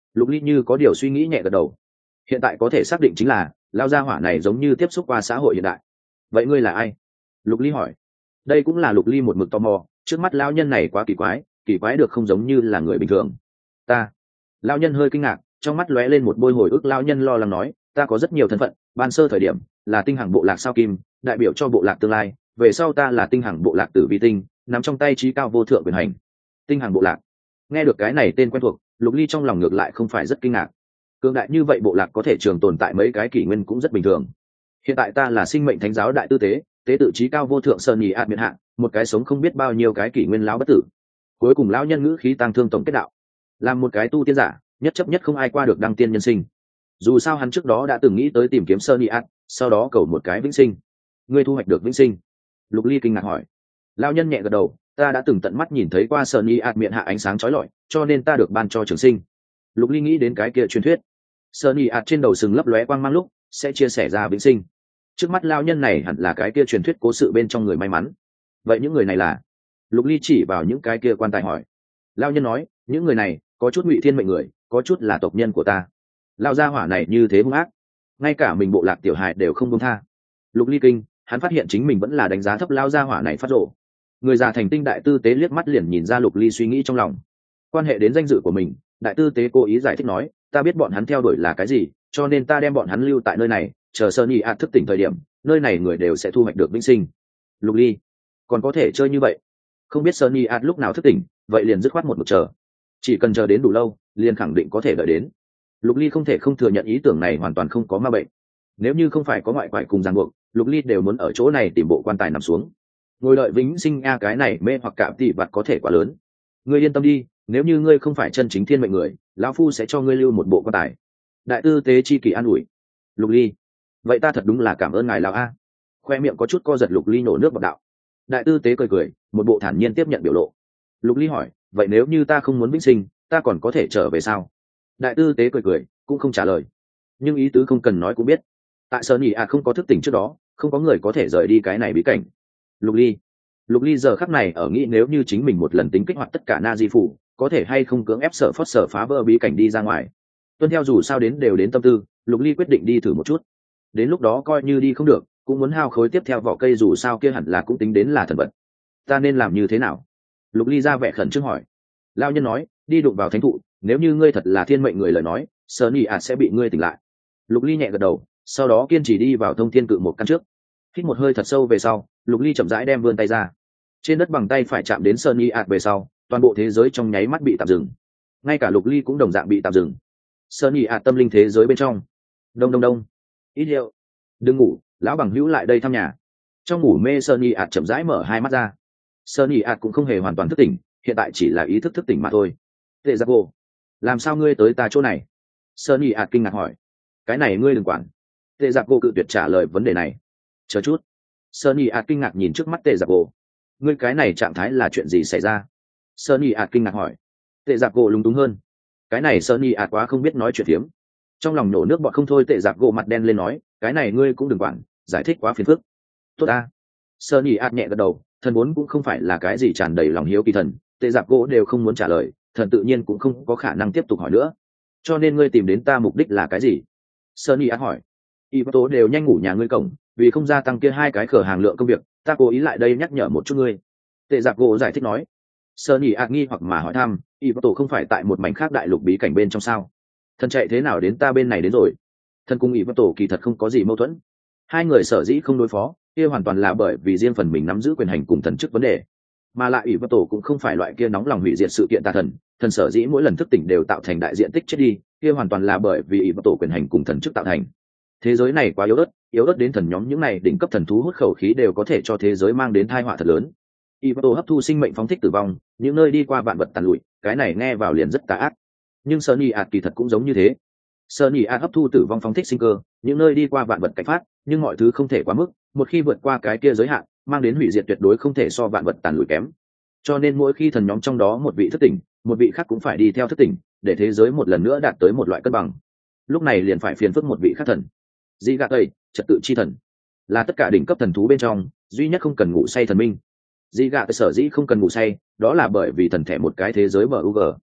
Lục ly như có điều suy nghĩ nhẹ gật đầu. Hiện tại có thể xác định chính là lao gia hỏa này giống như tiếp xúc qua xã hội hiện đại. Vậy ngươi là ai? Lục ly hỏi. Đây cũng là lục ly một mực tò mò, trước mắt lao nhân này quá kỳ quái, kỳ quái được không giống như là người bình thường. Ta. Lao nhân hơi kinh ngạc, trong mắt lóe lên một bôi hồi ức. Lao nhân lo lắng nói, ta có rất nhiều thân phận, ban sơ thời điểm là tinh hằng bộ lạc sao kim, đại biểu cho bộ lạc tương lai, về sau ta là tinh hằng bộ lạc tử vi tinh, nắm trong tay trí cao vô thượng quyền hành. Tinh hằng bộ lạc. Nghe được cái này tên quen thuộc, lục ly trong lòng ngược lại không phải rất kinh ngạc. Cường đại như vậy bộ lạc có thể trường tồn tại mấy cái kỷ nguyên cũng rất bình thường. Hiện tại ta là sinh mệnh thánh giáo đại tư tế, tế tự trí cao vô thượng sơn nhì ạt miền hạ, một cái sống không biết bao nhiêu cái kỷ nguyên lão bất tử. Cuối cùng lão nhân ngữ khí tăng thương tổng kết đạo, làm một cái tu tiên giả, nhất chấp nhất không ai qua được đăng tiên nhân sinh. Dù sao hắn trước đó đã từng nghĩ tới tìm kiếm sơn nhì ạt, sau đó cầu một cái vĩnh sinh. Ngươi thu hoạch được vĩnh sinh? Lục ly kinh ngạc hỏi. Lão nhân nhẹ gật đầu, ta đã từng tận mắt nhìn thấy qua sơn nhì ạt miệng hạ ánh sáng chói lọi, cho nên ta được ban cho trường sinh. Lục ly nghĩ đến cái kia truyền thuyết, sơn nhì ạt trên đầu sừng lấp lóe quang mang lúc sẽ chia sẻ ra vĩnh sinh. Trước mắt lao nhân này hẳn là cái kia truyền thuyết cố sự bên trong người may mắn. Vậy những người này là? Lục ly chỉ vào những cái kia quan tài hỏi. Lao nhân nói, những người này có chút ngụy thiên mệnh người, có chút là tộc nhân của ta. Lao gia hỏa này như thế hung ác, ngay cả mình bộ lạc tiểu hài đều không buông tha. Lục ly kinh, hắn phát hiện chính mình vẫn là đánh giá thấp lao gia hỏa này phát rộ. Người già thành tinh đại tư tế liếc mắt liền nhìn ra lục ly suy nghĩ trong lòng. Quan hệ đến danh dự của mình, đại tư tế cố ý giải thích nói, ta biết bọn hắn theo đuổi là cái gì, cho nên ta đem bọn hắn lưu tại nơi này, chờ sơn nhị ạt thức tỉnh thời điểm, nơi này người đều sẽ thu hoạch được vĩnh sinh. Lục ly, còn có thể chơi như vậy? Không biết sơn nhị ạt lúc nào thức tỉnh, vậy liền dứt khoát một một chờ, chỉ cần chờ đến đủ lâu liền khẳng định có thể đợi đến. Lục ly không thể không thừa nhận ý tưởng này hoàn toàn không có ma bệnh. Nếu như không phải có ngoại quải cùng ràng buộc, lục ly đều muốn ở chỗ này tìm bộ quan tài nằm xuống ngồi đợi vĩnh sinh. A cái này mê hoặc cảm tỷ vặt có thể quá lớn. Ngươi yên tâm đi, nếu như ngươi không phải chân chính thiên mệnh người, lão phu sẽ cho ngươi lưu một bộ quan tài. Đại tư tế chi kỳ an ủi. Lục ly, vậy ta thật đúng là cảm ơn ngài lão a. Khoe miệng có chút co giật, lục ly nổ nước bọt đạo. Đại tư tế cười cười, một bộ thản nhiên tiếp nhận biểu lộ. Lục ly hỏi, vậy nếu như ta không muốn vĩnh sinh, ta còn có thể trở về sao? Đại tư tế cười cười, cũng không trả lời, nhưng ý tứ không cần nói cũng biết. Tại sơn nhị ạt không có thức tỉnh trước đó, không có người có thể rời đi cái này bí cảnh. Lục ly lục ly giờ khắc này ở nghĩ, nếu như chính mình một lần tính kích hoạt tất cả na di phủ, có thể hay không cưỡng ép sở phót sở phá vỡ bí cảnh đi ra ngoài. Tuân theo dù sao đến đều đến tâm tư, lục ly quyết định đi thử một chút. Đến lúc đó coi như đi không được, cũng muốn hao khối tiếp theo vỏ cây, dù sao kia hẳn là cũng tính đến là thần vật. Ta nên làm như thế nào? Lục ly ra vẻ khẩn trương hỏi. Lao nhân nói, đi đụng vào thánh thụ, nếu như ngươi thật là thiên mệnh người lời nói, sơn nhị ạt sẽ bị ngươi tỉnh lại. Lục ly nhẹ gật đầu, sau đó kiên trì đi vào thông thiên cự một căn trước. Hít một hơi thật sâu về sau, lục ly chậm rãi đem vươn tay ra. Trên đất bằng tay phải chạm đến sơn nhị ạt về sau, toàn bộ thế giới trong nháy mắt bị tạm dừng. Ngay cả lục ly cũng đồng dạng bị tạm dừng. Sơn nhị ạt tâm linh thế giới bên trong. Đông đông đông. Ít hiệu. Đừng ngủ, lão bằng hữu lại đây thăm nhà. Trong ngủ mê sơn nhị ạt chậm rãi mở hai mắt ra. Sơn nhị ạt cũng không hề hoàn toàn thức tỉnh, hiện tại chỉ là ý thức thức tỉnh mà thôi. Tệ giặc cô, làm sao ngươi tới ta chỗ này? Sơn nhị ạt kinh ngạc hỏi. Cái này ngươi đừng quản. Tệ giặc cô cự tuyệt trả lời vấn đề này. Chờ chút. Sơn nhị ạt kinh ngạc nhìn trước mắt tệ giặc cô. Ngươi cái này trạng thái là chuyện gì xảy ra? Sơn nhị ạt kinh ngạc hỏi. Tệ giặc cô lúng túng hơn. Cái này Sơn nhị ạt quá không biết nói chuyện phiếm. Trong lòng nổ nước bọt không thôi. Tệ giặc cô mặt đen lên nói, cái này ngươi cũng đừng quản, giải thích quá phiền phức. Tốt ta. Sơn nhị ạt nhẹ gật đầu, thần vốn cũng không phải là cái gì tràn đầy lòng hiếu kỳ thần, tệ giặc cô đều không muốn trả lời, thần tự nhiên cũng không có khả năng tiếp tục hỏi nữa. Cho nên ngươi tìm đến ta mục đích là cái gì? Sơn nhị ạt hỏi. Y tố đều nhanh ngủ nhà ngươi cổng, vì không gia tăng kia hai cái cửa hàng lượng công việc, ta cố ý lại đây nhắc nhở một chút ngươi. Tệ giặc cô giải thích nói. Sơn nhị ạt nghi hoặc mà hỏi thăm, Y tố không phải tại một mảnh khác đại lục bí cảnh bên trong sao? Thần chạy thế nào đến ta bên này đến rồi? Thần cùng Y tố kỳ thật không có gì mâu thuẫn, hai người sở dĩ không đối phó, kia hoàn toàn là bởi vì riêng phần mình nắm giữ quyền hành cùng thần chức vấn đề, mà lại ủy vân tổ cũng không phải loại kia nóng lòng hủy diệt sự kiện tà thần. Thần sở dĩ mỗi lần thức tỉnh đều tạo thành đại diện tích chết đi, kia hoàn toàn là bởi vì ủy vân tổ quyền hành cùng thần chức tạo thành. Thế giới này quá yếu ớt, yếu ớt đến thần nhóm những này đỉnh cấp thần thú hút khẩu khí đều có thể cho thế giới mang đến tai họa thật lớn. Ủy vân tổ hấp thu sinh mệnh phóng thích tử vong, những nơi đi qua vạn vật tàn lụi, cái này nghe vào liền rất tà ác. Nhưng Sunny ạt kỳ thật cũng giống như thế. Sunny ạt hấp thu tử vong phóng thích sinh cơ, những nơi đi qua vạn vật cảnh phát, nhưng mọi thứ không thể quá mức, một khi vượt qua cái kia giới hạn, mang đến hủy diệt tuyệt đối không thể so vạn vật tàn lụi kém. Cho nên mỗi khi thần nhóm trong đó một vị thức tỉnh, một vị khác cũng phải đi theo thức tỉnh, để thế giới một lần nữa đạt tới một loại cân bằng. Lúc này liền phải phiền phức một vị khác thần. Dĩ gạt tây, trật tự chi thần, là tất cả đỉnh cấp thần thú bên trong duy nhất không cần ngủ say thần minh. Dĩ gạt sở dĩ không cần ngủ say, đó là bởi vì thần thẻ một cái thế giới bờ u g.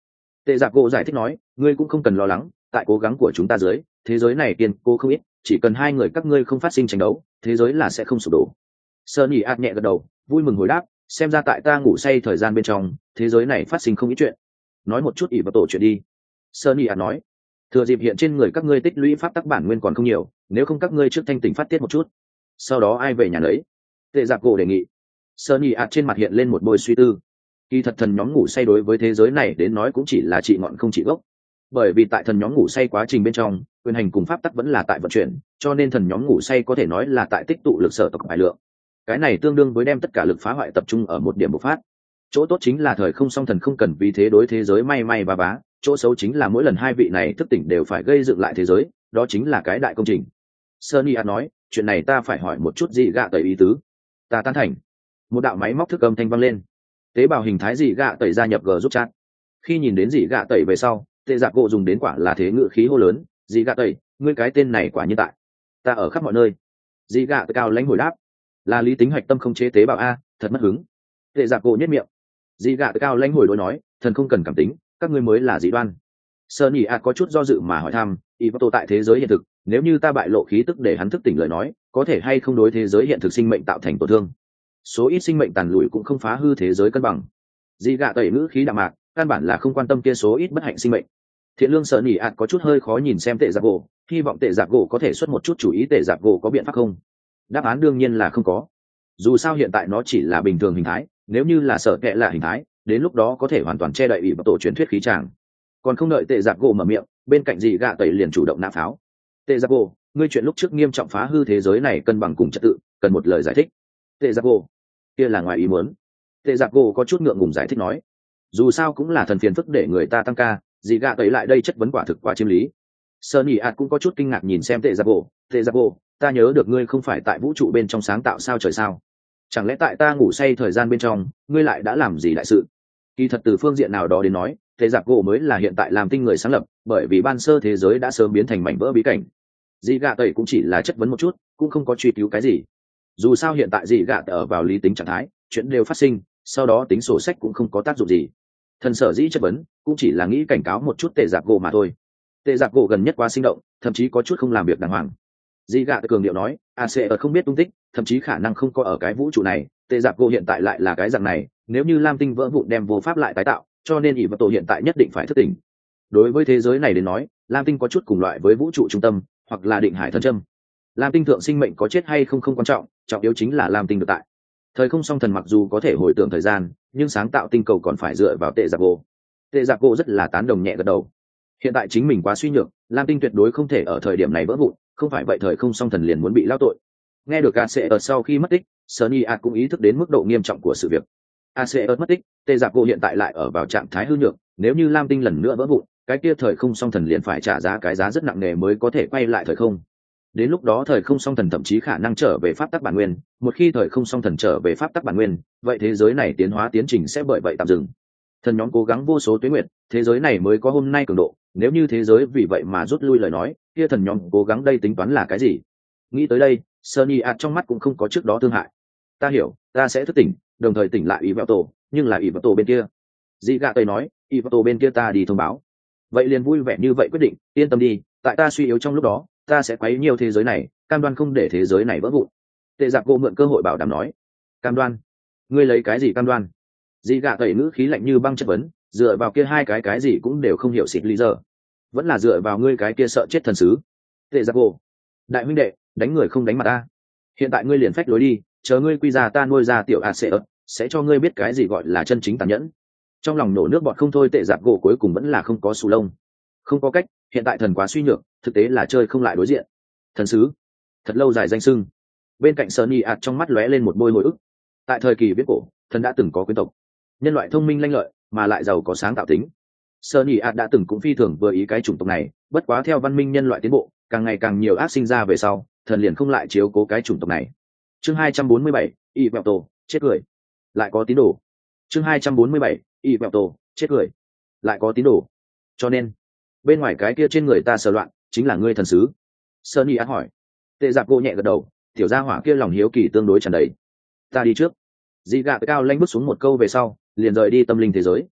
Tệ giặc gỗ giải thích nói, ngươi cũng không cần lo lắng, tại cố gắng của chúng ta dưới thế giới này kiên cố không ít, chỉ cần hai người các ngươi không phát sinh tranh đấu thế giới là sẽ không sụp đổ. Sơn nhị ạt nhẹ gật đầu vui mừng hồi đáp, xem ra tại ta ngủ say thời gian bên trong thế giới này phát sinh không ít chuyện. Nói một chút ỷ vào tổ chuyện đi. Sơn nhị ạt nói, thừa dịp hiện trên người các ngươi tích lũy pháp tắc bản nguyên còn không nhiều, nếu không các ngươi trước thanh tỉnh phát tiết một chút, sau đó ai về nhà lấy. Tệ giặc gỗ đề nghị. Sơn nhị ạt trên mặt hiện lên một bôi suy tư. Kỳ thật thần nhóm ngủ say đối với thế giới này đến nói cũng chỉ là trị ngọn không trị gốc, bởi vì tại thần nhóm ngủ say quá trình bên trong quyền hành cùng pháp tắc vẫn là tại vận chuyển, cho nên thần nhóm ngủ say có thể nói là tại tích tụ lực sở tộc bài lượng. Cái này tương đương với đem tất cả lực phá hoại tập trung ở một điểm bộc phát. Chỗ tốt chính là thời không song thần không cần vì thế đối thế giới may may ba bá, chỗ xấu chính là mỗi lần hai vị này thức tỉnh đều phải gây dựng lại thế giới, đó chính là cái đại công trình. Sunny A nói, chuyện này ta phải hỏi một chút gì gạ tẩy ý tứ. Ta tán thành. Một đạo máy móc thức âm thanh vang lên. Tế bào hình thái dị gạ tẩy gia nhập g giúp chat. Khi nhìn đến dị gạ tẩy về sau, Tệ giặc gỗ dùng đến quả là thế ngự khí hô lớn, dị gạ tẩy, ngươi cái tên này quả như tại ta ở khắp mọi nơi. Dị gạ tẩy cao lãnh hồi đáp, là lý tính hoạch tâm không chế tế bào a, thật mất hứng. Tệ giặc gỗ nhất miệng. Dị gạ tẩy cao lãnh hồi đối nói, thần không cần cảm tính, các ngươi mới là dị đoan. Sơn nhị ạt có chút do dự mà hỏi thăm, ý vào tại thế giới hiện thực, nếu như ta bại lộ khí tức để hắn thức tỉnh lời nói, có thể hay không đối thế giới hiện thực sinh mệnh tạo thành tổn thương? Số ít sinh mệnh tàn lụi cũng không phá hư thế giới cân bằng. Dị gạ tẩy ngữ khí đạm mạc, căn bản là không quan tâm kia số ít bất hạnh sinh mệnh. Thiện lương sợ nỉ ạt có chút hơi khó nhìn xem tệ giặc gỗ, hy vọng tệ giặc gỗ có thể xuất một chút chủ ý tệ giặc gỗ có biện pháp không. Đáp án đương nhiên là không có. Dù sao hiện tại nó chỉ là bình thường hình thái, nếu như là sợ kệ là hình thái, đến lúc đó có thể hoàn toàn che đậy ủy vào tổ truyền thuyết khí tràng. Còn không đợi tệ giặc gỗ mở miệng, bên cạnh dị gạ tẩy liền chủ động nã pháo. Tệ giặc gỗ, ngươi chuyện lúc trước nghiêm trọng phá hư thế giới này cân bằng cùng trật tự, cần một lời giải thích. Tệ giặc gỗ, kia là ngoài ý muốn. Tệ giặc gỗ có chút ngượng ngùng giải thích nói, dù sao cũng là thần phiền phức để người ta tăng ca, dị gạ tẩy lại đây chất vấn quả thực quá chiếm lý. Sơn nhị ạt cũng có chút kinh ngạc nhìn xem tệ giặc gỗ, tệ giặc gỗ, ta nhớ được ngươi không phải tại vũ trụ bên trong sáng tạo sao trời sao, chẳng lẽ tại ta ngủ say thời gian bên trong ngươi lại đã làm gì đại sự? Kỳ thật từ phương diện nào đó đến nói, tệ giặc gỗ mới là hiện tại làm tinh người sáng lập, bởi vì ban sơ thế giới đã sớm biến thành mảnh vỡ bí cảnh. Dị gạ tẩy cũng chỉ là chất vấn một chút, cũng không có truy cứu cái gì. Dù sao hiện tại dị gạ ở vào lý tính trạng thái, chuyện đều phát sinh, sau đó tính sổ sách cũng không có tác dụng gì. Thần sở dĩ chất vấn cũng chỉ là nghĩ cảnh cáo một chút tệ giặc gỗ mà thôi. Tệ giặc gỗ gần nhất quá sinh động, thậm chí có chút không làm việc đàng hoàng. Dị gạ cường điệu nói, a c ở không biết tung tích, thậm chí khả năng không có ở cái vũ trụ này. Tệ giặc gỗ hiện tại lại là cái dạng này, nếu như lam tinh vỡ vụn đem vô pháp lại tái tạo, cho nên ỷ vật tổ hiện tại nhất định phải thức tỉnh. Đối với thế giới này đến nói, lam tinh có chút cùng loại với vũ trụ trung tâm, hoặc là định hải thần châm. Lam tinh thượng sinh mệnh có chết hay không không quan trọng, trọng yếu chính là lam tinh được tại. Thời không song thần mặc dù có thể hồi tưởng thời gian, nhưng sáng tạo tinh cầu còn phải dựa vào tệ giặc gỗ. Tệ giặc gỗ rất là tán đồng nhẹ gật đầu. Hiện tại chính mình quá suy nhược, lam tinh tuyệt đối không thể ở thời điểm này vỡ vụn, không phải vậy thời không song thần liền muốn bị lao tội. Nghe được a xê ở sau khi mất tích, Sunny A cũng ý thức đến mức độ nghiêm trọng của sự việc. a xê ở mất tích, tệ giặc gỗ hiện tại lại ở vào trạng thái hư nhược, nếu như lam tinh lần nữa vỡ vụn, cái kia thời không song thần liền phải trả giá cái giá rất nặng nề mới có thể quay lại thời không. Đến lúc đó thời không song thần thậm chí khả năng trở về pháp tắc bản nguyên, một khi thời không song thần trở về pháp tắc bản nguyên, vậy thế giới này tiến hóa tiến trình sẽ bởi vậy tạm dừng. Thần nhóm cố gắng vô số tuế nguyệt, thế giới này mới có hôm nay cường độ, nếu như thế giới vì vậy mà rút lui lời nói, kia thần nhóm cố gắng đây tính toán là cái gì? Nghĩ tới đây, Sunny ạt trong mắt cũng không có trước đó thương hại. Ta hiểu, ta sẽ thức tỉnh, đồng thời tỉnh lại ý vào tổ, nhưng là ý vào tổ bên kia. Dị gạ tây nói, ý vào tổ bên kia ta đi thông báo. Vậy liền vui vẻ như vậy quyết định, yên tâm đi, tại ta suy yếu trong lúc đó, ta sẽ quấy nhiều thế giới này, cam đoan không để thế giới này vỡ vụn. Tệ giặc gỗ mượn cơ hội bảo đảm nói, cam đoan? Ngươi lấy cái gì cam đoan? Dị gạ tẩy ngữ khí lạnh như băng chất vấn, dựa vào kia hai cái cái gì cũng đều không hiểu xịt lý giờ, vẫn là dựa vào ngươi cái kia sợ chết thần sứ. Tệ giặc gỗ, đại huynh đệ, đánh người không đánh mặt ta. Hiện tại ngươi liền phách lối đi, chờ ngươi quy ra ta nuôi ra tiểu a sẽ sẽ cho ngươi biết cái gì gọi là chân chính tàn nhẫn. Trong lòng nổ nước bọt không thôi, tệ giặc gỗ cuối cùng vẫn là không có sù lông. Không có cách, hiện tại thần quá suy nhược, thực tế là chơi không lại đối diện. Thần sứ, thật lâu dài danh sưng. Bên cạnh Sunny ạt trong mắt lóe lên một bôi hồi ức. Tại thời kỳ viết cổ, thần đã từng có quyến tộc, nhân loại thông minh lanh lợi mà lại giàu có sáng tạo tính. Sunny ạt đã từng cũng phi thường vừa ý cái chủng tộc này, bất quá theo văn minh nhân loại tiến bộ, càng ngày càng nhiều ác sinh ra về sau, thần liền không lại chiếu cố cái chủng tộc này. Chương hai trăm bốn mươi bảy, y vẹo tổ, chết cười. Lại có tín đồ. Chương hai trăm bốn mươi bảy, y vẹo tổ, chết cười. Lại có tín đồ. Cho nên, bên ngoài cái kia trên người ta sờ loạn, chính là ngươi thần sứ. Sunny ạt hỏi. Tệ giặc gỗ nhẹ gật đầu, tiểu gia hỏa kia lòng hiếu kỳ tương đối tràn đầy. Ta đi trước. Dị gạ cao lanh bước xuống một câu về sau, liền rời đi tâm linh thế giới.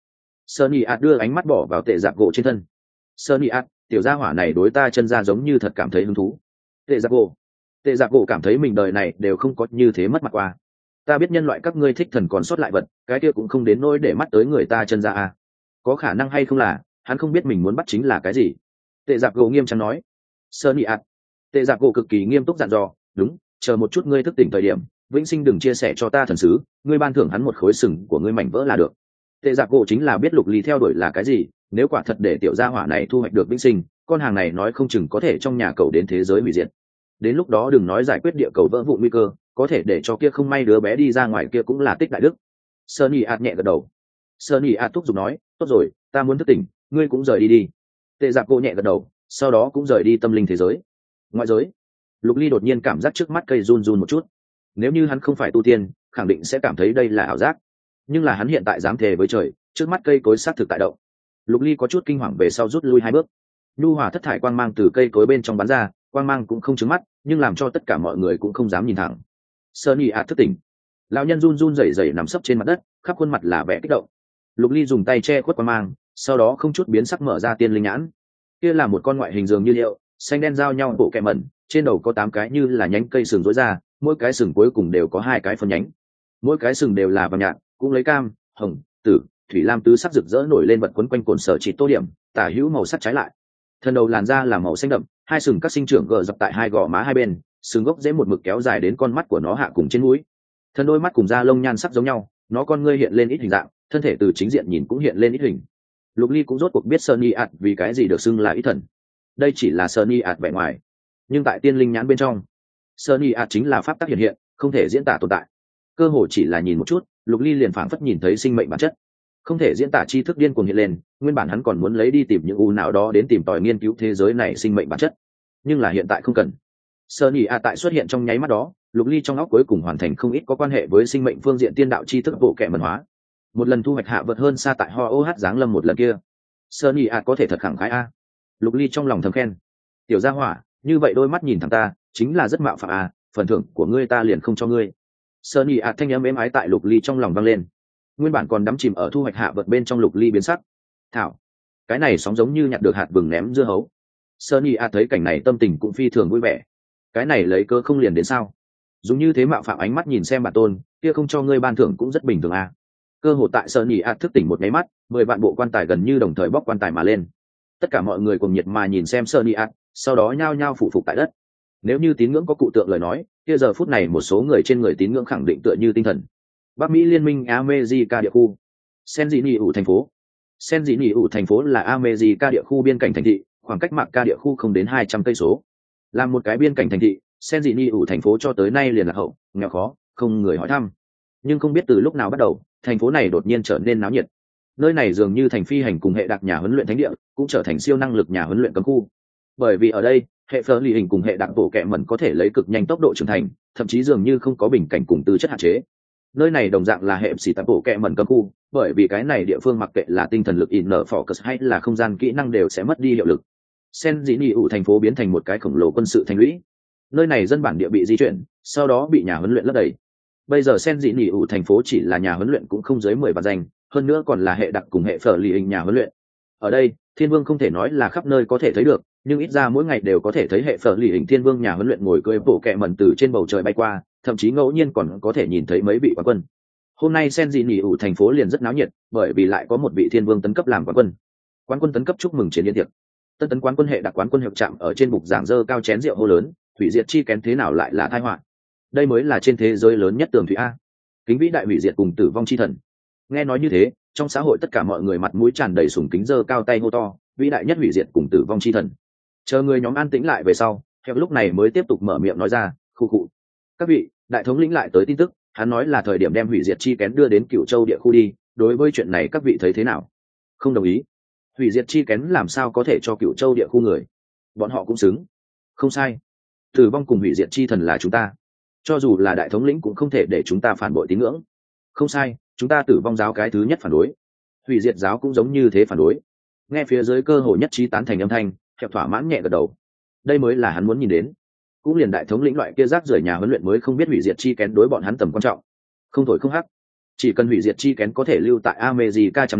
Sunny ạt đưa ánh mắt bỏ vào tệ giặc gỗ trên thân. Sunny ạt, tiểu gia hỏa này đối ta chân ra giống như thật cảm thấy hứng thú. Tệ giặc gỗ tệ giặc gỗ cảm thấy mình đời này đều không có như thế mất mặt qua. Ta biết nhân loại các ngươi thích thần còn sót lại vật, cái kia cũng không đến nỗi để mắt tới người ta chân ra à. Có khả năng hay không là hắn không biết mình muốn bắt chính là cái gì. Tệ giặc gỗ nghiêm trang nói. Sunny ạt, tệ giặc gỗ cực kỳ nghiêm túc dặn dò, đúng, chờ một chút ngươi thức tỉnh thời điểm, vĩnh sinh đừng chia sẻ cho ta thần sứ, ngươi ban thưởng hắn một khối sừng của ngươi mảnh vỡ là được. Tệ giặc gỗ chính là biết Lục Ly theo đuổi là cái gì, nếu quả thật để tiểu gia hỏa này thu hoạch được vĩnh sinh, con hàng này nói không chừng có thể trong nhà cầu đến thế giới hủy diệt. Đến lúc đó đừng nói giải quyết địa cầu vỡ vụ nguy cơ, có thể để cho kia không may đứa bé đi ra ngoài kia cũng là tích đại đức. Sunny ạt nhẹ gật đầu. Sunny ạt thúc giục nói, tốt rồi, ta muốn thức tỉnh, ngươi cũng rời đi đi. Tệ giặc gỗ nhẹ gật đầu, sau đó cũng rời đi tâm linh thế giới. Ngoại giới, Lục Ly đột nhiên cảm giác trước mắt cây run run một chút. Nếu như hắn không phải tu tiên, khẳng định sẽ cảm thấy đây là ảo giác. Nhưng là hắn hiện tại dám thề với trời, trước mắt cây cối sát thực tại động. Lục Ly có chút kinh hoàng về sau rút lui hai bước. Nhu hòa thất thải quang mang từ cây cối bên trong bắn ra, quang mang cũng không trứng mắt, nhưng làm cho tất cả mọi người cũng không dám nhìn thẳng. Sunny ạt thức tỉnh. Lão nhân run run rẩy rẩy nằm sấp trên mặt đất, khắp khuôn mặt là vẻ kích động. Lục Ly dùng tay che khuất quang mang, sau đó không chút biến sắc mở ra tiên linh nhãn. Kia là một con ngoại hình dường như liệu, xanh đen giao nhau bộ kẹ mẩn, trên đầu có tám cái như là nhánh cây sừng rối ra, mỗi cái sừng cuối cùng đều có hai cái phân nhánh. Mỗi cái sừng đều là vàng nhạt, cũng lấy cam, hồng, tử, thủy lam tứ sắc rực rỡ nổi lên vật quấn quanh cồn sở chỉ tô điểm, tả hữu màu sắc trái lại. Thân đầu làn da là màu xanh đậm, hai sừng các sinh trưởng gờ dập tại hai gò má hai bên, sừng gốc dễ một mực kéo dài đến con mắt của nó hạ cùng trên mũi. Thân đôi mắt cùng da lông nhan sắc giống nhau, nó con ngươi hiện lên ít hình dạng, thân thể từ chính diện nhìn cũng hiện lên ít hình. Lục Ly cũng rốt cuộc biết Sunny ạt vì cái gì được xưng là ít thần. Đây chỉ là Sunny ạt vẻ ngoài, nhưng tại tiên linh nhãn bên trong, Sunny ạt chính là pháp tắc hiện hiện, không thể diễn tả tồn tại. Cơ hồ chỉ là nhìn một chút, Lục Ly liền phảng phất nhìn thấy sinh mệnh bản chất, không thể diễn tả tri thức điên cuồng hiện lên. Nguyên bản hắn còn muốn lấy đi tìm những u nào đó đến tìm tòi nghiên cứu thế giới này sinh mệnh bản chất, nhưng là hiện tại không cần. Sunny ạt tại xuất hiện trong nháy mắt đó, Lục Ly trong óc cuối cùng hoàn thành không ít có quan hệ với sinh mệnh phương diện tiên đạo tri thức bộ kệ mẩn hóa. Một lần thu hoạch hạ vượt hơn xa tại ho ô hát giáng lâm một lần kia. Sunny ạt có thể thật khẳng khái a. Lục Ly trong lòng thầm khen. Tiểu gia hỏa, như vậy đôi mắt nhìn thẳng ta, chính là rất mạo phạm a, phần thưởng của ngươi ta liền không cho ngươi. Sunny ạt thanh âm êm ái tại Lục Ly trong lòng vang lên. Nguyên bản còn đắm chìm ở thu hoạch hạ vượt bên trong, Lục Ly biến sắc. Thảo, cái này sóng giống như nhặt được hạt vừng ném dưa hấu. Sunny ạt thấy cảnh này tâm tình cũng phi thường vui vẻ. Cái này lấy cơ không liền đến sao? Dùng như thế mạo phạm ánh mắt nhìn xem bản tôn, kia không cho ngươi ban thưởng cũng rất bình thường a. Cơ hội tại Sunny ạt thức tỉnh một cái mắt, mười vạn bộ quan tài gần như đồng thời bóc quan tài mà lên. Tất cả mọi người cùng nhiệt mà nhìn xem Sunny ạt, sau đó nhao nhao phủ phục tại đất. Nếu như tín ngưỡng có cụ tượng lời nói, kia giờ phút này một số người trên người tín ngưỡng khẳng định tựa như tinh thần. Bắc Mỹ liên minh America địa khu, Sen Dị Nỉ ủ thành phố. Sen Dị Nỉ ủ thành phố là America địa khu biên cảnh thành thị, khoảng cách Mạc Ca địa khu không đến hai trăm cây số. Làm một cái biên cảnh thành thị, Sen Dị Nỉ ủ thành phố cho tới nay liền lạc hậu, nghèo khó, không người hỏi thăm. Nhưng không biết từ lúc nào bắt đầu, thành phố này đột nhiên trở nên náo nhiệt. Nơi này dường như thành phi hành cùng hệ đặc nhà huấn luyện thánh địa, cũng trở thành siêu năng lực nhà huấn luyện cấm khu. Bởi vì ở đây, hệ phở lì hình cùng hệ đặc bộ kệ mẩn có thể lấy cực nhanh tốc độ trưởng thành, thậm chí dường như không có bình cảnh cùng tư chất hạn chế. Nơi này đồng dạng là hệ xỉ tạp bộ kệ mẩn cấm khu, bởi vì cái này địa phương mặc kệ là tinh thần lực in nở focus hay là không gian kỹ năng đều sẽ mất đi hiệu lực. Sen Dị Nỉ ủ thành phố biến thành một cái khổng lồ quân sự thành lũy. Nơi này dân bản địa bị di chuyển, sau đó bị nhà huấn luyện lấp đầy. Bây giờ Sen Dị Nỉ ủ thành phố chỉ là nhà huấn luyện cũng không dưới mười vạn danh, hơn nữa còn là hệ đặc cùng hệ phở lì hình nhà huấn luyện. Ở đây, Thiên Vương không thể nói là khắp nơi có thể thấy được, nhưng ít ra mỗi ngày đều có thể thấy hệ phở lì hình Thiên Vương nhà huấn luyện ngồi cưỡi bộ kệ mẩn từ trên bầu trời bay qua, thậm chí ngẫu nhiên còn có thể nhìn thấy mấy vị quán quân. Hôm nay Sen Dị Nỉ ủ thành phố liền rất náo nhiệt, bởi vì lại có một vị Thiên Vương tấn cấp làm quán quân. Quán quân tấn cấp chúc mừng chiến liên tiệc. Tân tấn quán quân hệ đặc quán quân hiệu chạm ở trên bục giảng dơ cao chén rượu hô lớn, hủy diệt chi kén thế nào lại là tai họa. Đây mới là trên thế giới lớn nhất tường thủy a. Kính vĩ đại hủy diệt cùng tử vong chi thần. Nghe nói như thế, trong xã hội tất cả mọi người mặt mũi tràn đầy sùng kính dơ cao tay hô to, vĩ đại nhất hủy diệt cùng tử vong chi thần. Chờ người nhóm an tĩnh lại về sau, theo lúc này mới tiếp tục mở miệng nói ra, khu cụ. Các vị, đại thống lĩnh lại tới tin tức, hắn nói là thời điểm đem hủy diệt chi kén đưa đến Cửu Châu địa khu đi, đối với chuyện này các vị thấy thế nào? Không đồng ý. Hủy diệt chi kén làm sao có thể cho Cửu Châu địa khu người? Bọn họ cũng xứng. Không sai. Tử vong cùng hủy diệt chi thần là chúng ta. Cho dù là đại thống lĩnh cũng không thể để chúng ta phản bội tín ngưỡng. Không sai, chúng ta tử vong giáo cái thứ nhất phản đối. Hủy diệt giáo cũng giống như thế phản đối. Nghe phía dưới cơ hội nhất trí tán thành âm thanh, Theo thỏa mãn nhẹ gật đầu. Đây mới là hắn muốn nhìn đến. Cũng liền đại thống lĩnh loại kia rác rưởi nhà huấn luyện mới không biết hủy diệt chi kén đối bọn hắn tầm quan trọng. Không thổi không hắc. Chỉ cần hủy diệt chi kén có thể lưu tại America trăm năm,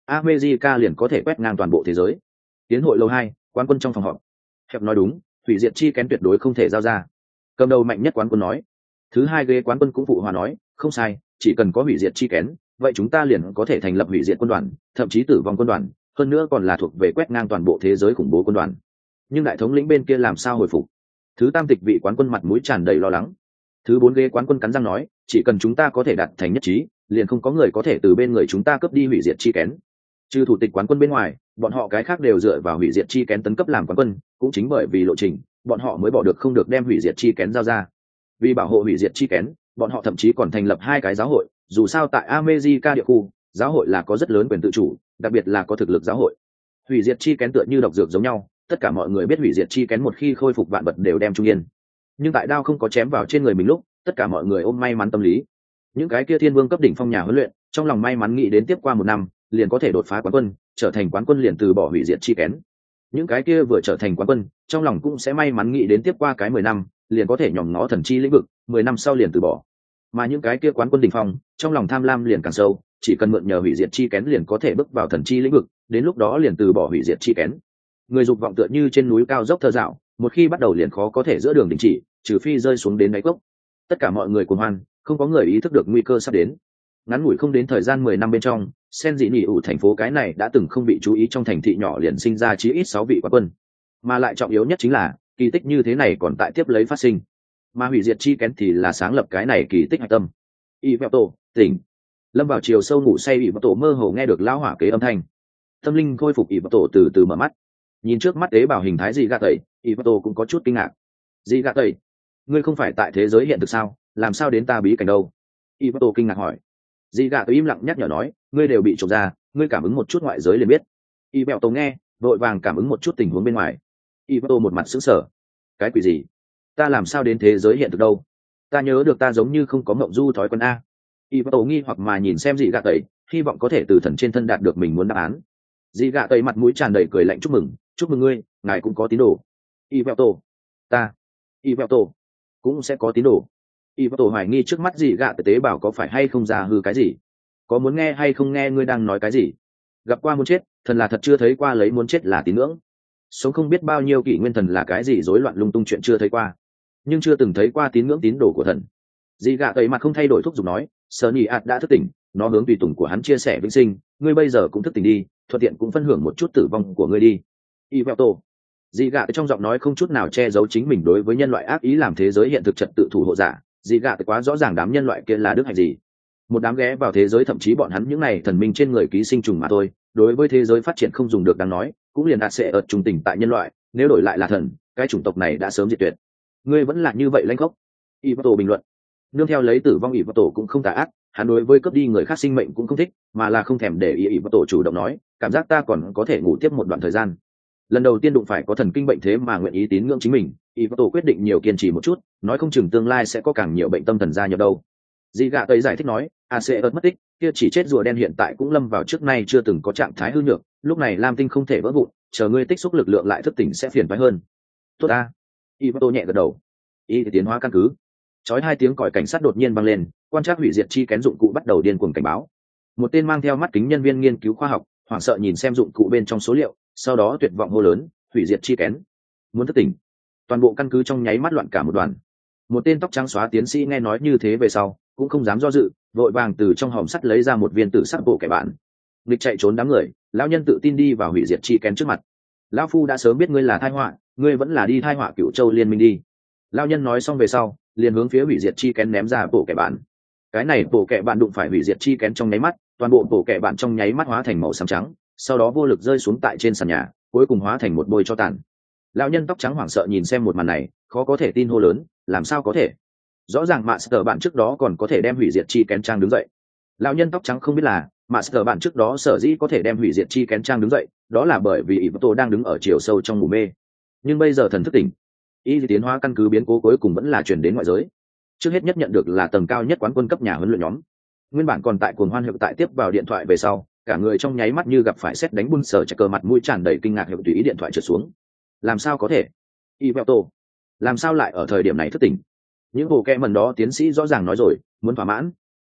America liền có thể quét ngang toàn bộ thế giới. Tiến hội lầu hai, quán quân trong phòng họp. Hẹp nói đúng, hủy diệt chi kén tuyệt đối không thể giao ra. Cầm đầu mạnh nhất quán quân nói. Thứ hai ghế quán quân cũng phụ hòa nói, không sai, chỉ cần có hủy diệt chi kén, vậy chúng ta liền có thể thành lập hủy diệt quân đoàn, thậm chí tử vong quân đoàn, hơn nữa còn là thuộc về quét ngang toàn bộ thế giới khủng bố quân đoàn. Nhưng đại thống lĩnh bên kia làm sao hồi phục? Thứ tam tịch vị quán quân mặt mũi tràn đầy lo lắng. Thứ bốn ghế quán quân cắn răng nói, chỉ cần chúng ta có thể đạt thành nhất trí, liền không có người có thể từ bên người chúng ta cướp đi hủy diệt chi kén. Trừ thủ tịch quán quân bên ngoài, bọn họ cái khác đều dựa vào hủy diệt chi kén tấn cấp làm quán quân, cũng chính bởi vì lộ trình, bọn họ mới bỏ được không được đem hủy diệt chi kén giao ra. Vì bảo hộ hủy diệt chi kén, bọn họ thậm chí còn thành lập hai cái giáo hội, dù sao tại America địa khu, giáo hội là có rất lớn quyền tự chủ, đặc biệt là có thực lực giáo hội. Hủy diệt chi kén tựa như độc dược giống nhau, tất cả mọi người biết hủy diệt chi kén một khi khôi phục vạn vật đều đem trung yên. Nhưng tại đao không có chém vào trên người mình lúc, tất cả mọi người ôm may mắn tâm lý. Những cái kia thiên vương cấp đỉnh phong nhà huấn luyện, trong lòng may mắn nghĩ đến tiếp qua một năm, liền có thể đột phá quán quân, trở thành quán quân liền từ bỏ hủy diệt chi kén. Những cái kia vừa trở thành quán quân, trong lòng cũng sẽ may mắn nghĩ đến tiếp qua cái mười năm, liền có thể nhòm ngó thần chi lĩnh vực, mười năm sau liền từ bỏ. Mà những cái kia quán quân đỉnh phong, trong lòng tham lam liền càng sâu, chỉ cần mượn nhờ hủy diệt chi kén liền có thể bước vào thần chi lĩnh vực, đến lúc đó liền từ bỏ hủy diệt chi kén. Người dục vọng tựa như trên núi cao dốc thơ dạo, một khi bắt đầu liền khó có thể giữa đường đình chỉ, trừ phi rơi xuống đến đáy cốc. Tất cả mọi người cuồng hoan, không có người ý thức được nguy cơ sắp đến. Ngắn ngủi không đến thời gian mười năm bên trong, sen dị nỉ ủ thành phố cái này đã từng không bị chú ý trong thành thị nhỏ liền sinh ra chí ít sáu vị quán quân. Mà lại trọng yếu nhất chính là, kỳ tích như thế này còn tại tiếp lấy phát sinh. Mà hủy diệt chi kén thì là sáng lập cái này kỳ tích hạch tâm. Y Vẹo Tổ, tỉnh. Lâm vào chiều sâu ngủ say Y Vẹo Tổ mơ hồ nghe được lão hỏa kế âm thanh. Tâm linh khôi phục Y Vẹo Tổ từ từ mở mắt. Nhìn trước mắt tế bào hình thái gì gạ tẩy, Y Vẹo Tổ cũng có chút kinh ngạc. Gì gạ tẩy, ngươi không phải tại thế giới hiện thực sao, làm sao đến ta bí cảnh đâu? Y Vẹo Tổ kinh ngạc hỏi. Dị gạ tẩy im lặng nhắc nhở nói, ngươi đều bị trộm ra, ngươi cảm ứng một chút ngoại giới liền biết. Y Vẹo Tổ nghe, vội vàng cảm ứng một chút tình huống bên ngoài. Y Vẹo Tổ một mặt sững sờ. Cái quỷ gì? Ta làm sao đến thế giới hiện thực đâu? Ta nhớ được ta giống như không có mộng du thói quen a. Y Vẹo Tổ nghi hoặc mà nhìn xem dị gạ tẩy, hy vọng có thể từ thần trên thân đạt được mình muốn đáp án. Dị gạ tẩy mặt mũi tràn đầy cười lạnh chúc mừng, chúc mừng ngươi, ngài cũng có tín đồ. Y Vẹo Tổ, ta, Y Vẹo Tổ cũng sẽ có tín đồ. Y Vẹo Tổ hoài nghi trước mắt dị gạ tẩy tế bảo có phải hay không ra hư cái gì? Có muốn nghe hay không nghe ngươi đang nói cái gì? Gặp qua muốn chết, thần là thật chưa thấy qua lấy muốn chết là tín ngưỡng. Sống không biết bao nhiêu kỷ nguyên thần là cái gì rối loạn lung tung chuyện chưa thấy qua, nhưng chưa từng thấy qua tín ngưỡng tín đồ của thần. Dị gạ tẩy mặt không thay đổi thúc giục nói, Sunny ạt đã thức tỉnh, nó hướng tùy tùng của hắn chia sẻ vĩnh sinh, ngươi bây giờ cũng thức tỉnh đi, thuận tiện cũng phân hưởng một chút tử vong của ngươi đi. Y Vẹo Tổ. Dị gạ trong giọng nói không chút nào che giấu chính mình đối với nhân loại ác ý làm thế giới hiện thực trật tự thủ hộ giả. Dị gạ quá rõ ràng đám nhân loại kia là đức hạnh gì. Một đám ghé vào thế giới, thậm chí bọn hắn những này thần minh trên người ký sinh trùng mà thôi, đối với thế giới phát triển không dùng được đáng nói, cũng liền đạt sẽ ở trùng tình tại nhân loại, nếu đổi lại là thần, cái chủng tộc này đã sớm diệt tuyệt. Ngươi vẫn là như vậy lãnh khốc. Y Vẹo Tổ bình luận. Nương theo lấy tử vong, Y Vẹo Tổ cũng không tà ác, hắn đối với cướp đi người khác sinh mệnh cũng không thích, mà là không thèm để ý. Y Vẹo Tổ chủ động nói, cảm giác ta còn có thể ngủ tiếp một đoạn thời gian. Lần đầu tiên đụng phải có thần kinh bệnh thế mà nguyện ý tín ngưỡng chính mình, Y Vẹo Tổ quyết định nhiều kiên trì một chút, nói không chừng tương lai sẽ có càng nhiều bệnh tâm thần gia nhập đâu. Dị gạ tây giải thích nói, a sẽ ớt mất tích, kia chỉ chết rùa đen hiện tại cũng lâm vào trước nay chưa từng có trạng thái hư nhược, lúc này lam tinh không thể vỡ vụn, chờ ngươi tích xúc lực lượng lại thức tỉnh sẽ phiền phái hơn. Tốt a. Y Vẹo Tổ nhẹ gật đầu. Y thì tiến hóa căn cứ. Chói hai tiếng còi cảnh sát đột nhiên vang lên, quan trắc hủy diệt chi kén dụng cụ bắt đầu điên cuồng cảnh báo. Một tên mang theo mắt kính nhân viên nghiên cứu khoa học hoảng sợ nhìn xem dụng cụ bên trong số liệu, sau đó tuyệt vọng hô lớn, hủy diệt chi kén muốn thức tỉnh. Toàn bộ căn cứ trong nháy mắt loạn cả một đoàn. Một tên tóc trắng xóa tiến sĩ nghe nói như thế về sau cũng không dám do dự, vội vàng từ trong hòm sắt lấy ra một viên tử sắc bộ kẻ bạn. Nghịch chạy trốn đám người, lão nhân tự tin đi vào hủy diệt chi kén trước mặt. Lão phu đã sớm biết ngươi là tai họa, ngươi vẫn là đi tai họa Cửu Châu liên minh đi. Lão nhân nói xong về sau liền hướng phía hủy diệt chi kén ném ra bộ kẻ bạn. Cái này bộ kẻ bạn đụng phải hủy diệt chi kén trong nháy mắt, toàn bộ bộ kẻ bạn trong nháy mắt hóa thành màu xám trắng, sau đó vô lực rơi xuống tại trên sàn nhà, cuối cùng hóa thành một bôi cho tàn. Lão nhân tóc trắng hoảng sợ nhìn xem một màn này, khó có thể tin hô lớn, làm sao có thể? Rõ ràng Master bạn trước đó còn có thể đem hủy diệt chi kén trang đứng dậy. Lão nhân tóc trắng không biết là Master bạn trước đó sở dĩ có thể đem hủy diệt chi kén trang đứng dậy, đó là bởi vì Y Vẹo Tổ đang đứng ở chiều sâu trong ngủ mê. Nhưng bây giờ thần thức tỉnh, y tiến hóa căn cứ biến cố cuối cùng vẫn là truyền đến ngoại giới. Trước hết nhất nhận được là tầng cao nhất quán quân cấp nhà huấn luyện nhóm. Nguyên bản còn tại cuồng hoan hiệu tại tiếp vào điện thoại về sau, cả người trong nháy mắt như gặp phải sét đánh bun sở chạy cờ, mặt mũi tràn đầy kinh ngạc, hiệu tùy ý điện thoại trượt xuống. Làm sao có thể? Y Vẹo Tổ, làm sao lại ở thời điểm này thức tỉnh? Những bộ kẹ mần đó tiến sĩ rõ ràng nói rồi, muốn thỏa mãn.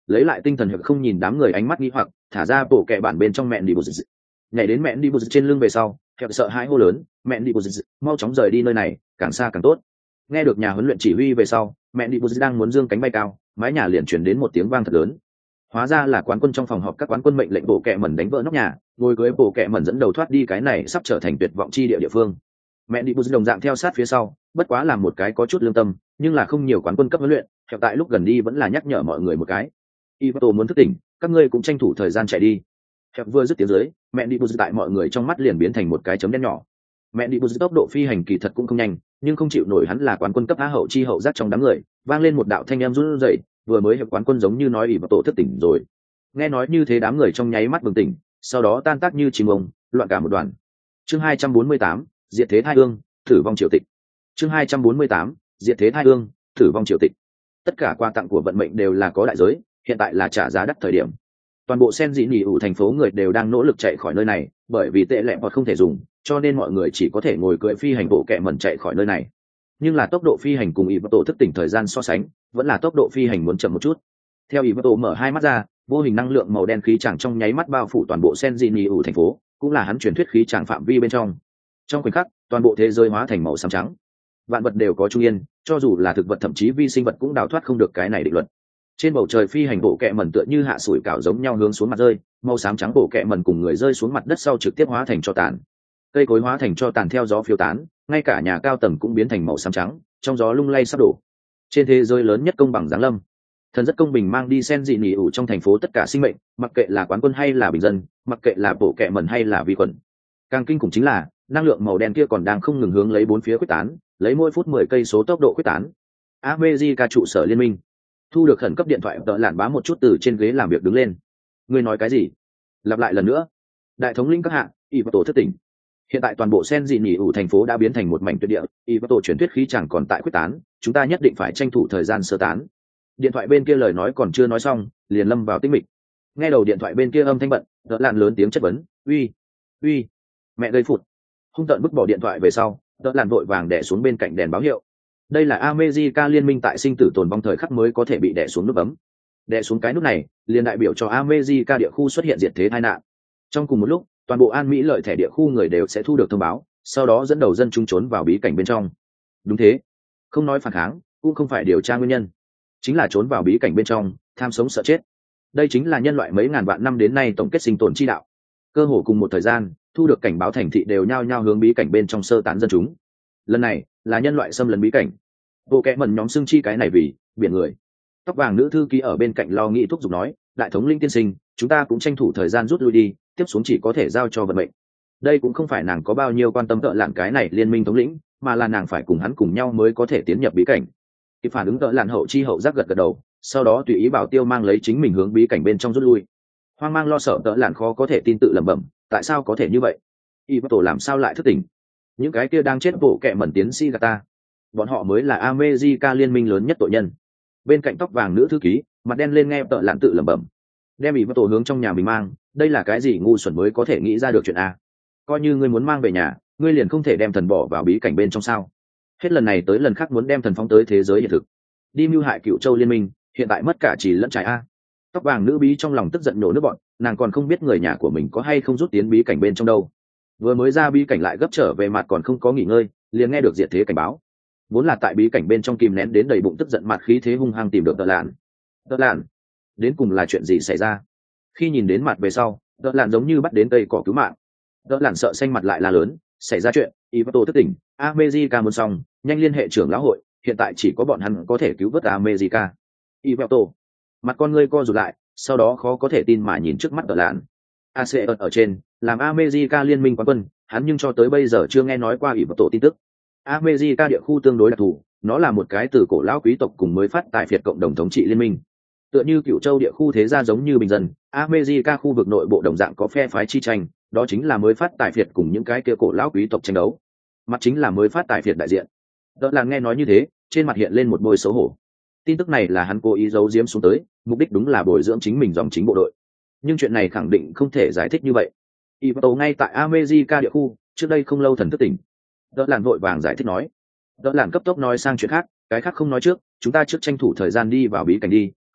lấy lại tinh thần hoặc không nhìn đám người ánh mắt nghi hoặc thả ra bộ kẹ bản bên trong mẹn đi bù dị nhảy đến mẹn đi bù dị trên lưng về sau hẹp sợ hãi hô lớn mẹn đi bù dị mau chóng rời đi nơi này càng xa càng tốt. Nghe được nhà huấn luyện chỉ huy về sau mẹn đi bù dị đang muốn dương cánh bay cao mái nhà liền chuyển đến một tiếng vang thật lớn. Hóa ra là quán quân trong phòng họp các quán quân mệnh lệnh bộ kẹ mẩn đánh vỡ nóc nhà ngồi cưới bộ kẹ mẩn dẫn đầu thoát đi cái này sắp trở thành tuyệt vọng chi địa địa phương. Mẹn đi bù dị đồng dạng theo sát phía sau bất quá làm một cái có chút lương tâm nhưng là không nhiều quán quân cấp huấn luyện hiện tại lúc gần đi vẫn là nhắc nhở mọi người một cái Ivato muốn thức tỉnh các ngươi cũng tranh thủ thời gian chạy đi. Hẹp vừa dứt tiếng dưới mẹ đi bù tại mọi người trong mắt liền biến thành một cái chấm đen nhỏ. Mẹ đi bù tốc độ phi hành kỳ thật cũng không nhanh nhưng không chịu nổi hắn là quán quân cấp á hậu chi hậu giác trong đám người vang lên một đạo thanh em run rẩy vừa mới hiệp quán quân giống như nói Ivato thức tỉnh rồi. Nghe nói như thế đám người trong nháy mắt bừng tỉnh sau đó tan tác như chim ông loạn cả một đoàn. Chương hai trăm bốn mươi tám diệt thế thai ương thử vong triều tịch. Chương hai trăm bốn mươi tám diệt thế thai ương thử vong triều tịch. Tất cả quà tặng của vận mệnh đều là có đại giới hiện tại là trả giá đắt thời điểm. Toàn bộ sen dị nỉ ủ thành phố người đều đang nỗ lực chạy khỏi nơi này bởi vì tệ lẹ hoặc không thể dùng cho nên mọi người chỉ có thể ngồi cưỡi phi hành bộ kẹ mẩn chạy khỏi nơi này. Nhưng là tốc độ phi hành cùng Ivato thức tỉnh thời gian so sánh vẫn là tốc độ phi hành muốn chậm một chút. Theo Ivato mở hai mắt ra vô hình năng lượng màu đen khí tràng trong nháy mắt bao phủ toàn bộ sen dị nỉ ủ thành phố cũng là hắn truyền thuyết khí tràng phạm vi bên trong. Trong khoảnh khắc toàn bộ thế giới hóa thành màu xám trắng vạn vật đều có trung yên cho dù là thực vật thậm chí vi sinh vật cũng đào thoát không được cái này định luật. Trên bầu trời phi hành bộ kẹ mẩn tựa như hạ sủi cảo giống nhau hướng xuống mặt rơi màu xám trắng bộ kẹ mẩn cùng người rơi xuống mặt đất sau trực tiếp hóa thành tro tàn. Cây cối hóa thành tro tàn theo gió phiêu tán ngay cả nhà cao tầng cũng biến thành màu xám trắng trong gió lung lay sắp đổ. Trên thế giới lớn nhất công bằng giáng lâm thần rất công bình mang đi sen dị nỉ ủ trong thành phố tất cả sinh mệnh mặc kệ là quán quân hay là bình dân mặc kệ là bộ kẹ mẩn hay là vi khuẩn. Càng kinh khủng chính là năng lượng màu đen kia còn đang không ngừng hướng lấy bốn phía quyết tán lấy mỗi phút mười cây số tốc độ quyết tán. America trụ sở liên minh thu được khẩn cấp điện thoại tợ lạn bá một chút từ trên ghế làm việc đứng lên. Ngươi nói cái gì? Lặp lại lần nữa. Đại thống lĩnh các hạng Ivato thất tỉnh. Hiện tại toàn bộ sen dị nỉ ủ thành phố đã biến thành một mảnh tuyệt địa Ivato truyền thuyết khí chẳng còn tại quyết tán chúng ta nhất định phải tranh thủ thời gian sơ tán. Điện thoại bên kia lời nói còn chưa nói xong liền lâm vào tĩnh mịch. Nghe đầu điện thoại bên kia âm thanh bận tợ lạn lớn tiếng chất vấn uy uy mẹ gây phụt. Hung tợn bức bỏ điện thoại về sau tợ lạn vội vàng đè xuống bên cạnh đèn báo hiệu. Đây là America liên minh tại sinh tử tồn vong thời khắc mới có thể bị đè xuống nút bấm. Đè xuống cái nút này, liền đại biểu cho America địa khu xuất hiện diệt thế tai nạn. Trong cùng một lúc, toàn bộ An Mỹ lợi thẻ địa khu người đều sẽ thu được thông báo, sau đó dẫn đầu dân chúng trốn vào bí cảnh bên trong. Đúng thế, không nói phản kháng, cũng không phải điều tra nguyên nhân, chính là trốn vào bí cảnh bên trong, tham sống sợ chết. Đây chính là nhân loại mấy ngàn vạn năm đến nay tổng kết sinh tồn chi đạo. Cơ hồ cùng một thời gian, thu được cảnh báo thành thị đều nhao nhao hướng bí cảnh bên trong sơ tán dân chúng. Lần này là nhân loại xâm lấn bí cảnh bộ kẽ mẩn nhóm xưng chi cái này vì biển người. Tóc vàng nữ thư ký ở bên cạnh lo nghĩ thúc giục nói đại thống linh tiên sinh chúng ta cũng tranh thủ thời gian rút lui đi tiếp xuống chỉ có thể giao cho vận mệnh. Đây cũng không phải nàng có bao nhiêu quan tâm tợ lạn cái này liên minh thống lĩnh mà là nàng phải cùng hắn cùng nhau mới có thể tiến nhập bí cảnh. Kịp phản ứng tợ lạn hậu chi hậu giác gật gật đầu sau đó tùy ý bảo tiêu mang lấy chính mình hướng bí cảnh bên trong rút lui. Hoang mang lo sợ tợ lạn khó có thể tin tự lẩm bẩm tại sao có thể như vậy Ivato làm sao lại thức tỉnh những cái kia đang chết bộ kẹ mẩn tiến sĩ gata bọn họ mới là America liên minh lớn nhất tội nhân. Bên cạnh tóc vàng nữ thư ký mặt đen lên nghe tợ lạn tự lẩm bẩm đem Ivato hướng trong nhà mình mang đây là cái gì ngu xuẩn mới có thể nghĩ ra được chuyện a coi như ngươi muốn mang về nhà ngươi liền không thể đem thần bỏ vào bí cảnh bên trong sao hết lần này tới lần khác muốn đem thần phóng tới thế giới hiện thực đi mưu hại cựu châu liên minh hiện tại mất cả chỉ lẫn trái a. Tóc vàng nữ bí trong lòng tức giận nổ nước bọn nàng còn không biết người nhà của mình có hay không rút tiến bí cảnh bên trong đâu. Vừa mới ra bí cảnh lại gấp trở về mặt còn không có nghỉ ngơi liền nghe được diệt thế cảnh báo. Vốn là tại bí cảnh bên trong kìm nén đến đầy bụng tức giận mặt khí thế hung hăng tìm được Đợ Lạn. Đợ Lạn, đến cùng là chuyện gì xảy ra? Khi nhìn đến mặt về sau, Đợ Lạn giống như bắt đến cây cỏ cứu mạng. Đợ Lạn sợ xanh mặt lại là lớn, xảy ra chuyện, Ivato thức tỉnh, America muốn xong, nhanh liên hệ trưởng lão hội, hiện tại chỉ có bọn hắn có thể cứu vớt America. Ivato, mặt con ngươi co rụt lại, sau đó khó có thể tin mà nhìn trước mắt Đợ Lạn. a xê ở, ở trên, làm America liên minh quán quân, hắn nhưng cho tới bây giờ chưa nghe nói qua Ivato tin tức. America địa khu tương đối đặc thù, nó là một cái từ cổ lão quý tộc cùng mới phát tài phiệt cộng đồng thống trị liên minh. Tựa như Cửu Châu địa khu thế gia giống như bình dân, America khu vực nội bộ đồng dạng có phe phái chi tranh, đó chính là mới phát tài phiệt cùng những cái kia cổ lão quý tộc tranh đấu. Mặt chính là mới phát tài phiệt đại diện. Đỡ là nghe nói như thế, trên mặt hiện lên một bôi xấu hổ. Tin tức này là hắn cố ý giấu giếm xuống tới, mục đích đúng là bồi dưỡng chính mình dòng chính bộ đội. Nhưng chuyện này khẳng định không thể giải thích như vậy. Ivato ngay tại America địa khu, trước đây không lâu thần thức tỉnh. Đỡ làn vội vàng giải thích nói. Đỡ làn cấp tốc nói sang chuyện khác, cái khác không nói trước, chúng ta trước tranh thủ thời gian đi vào bí cảnh đi,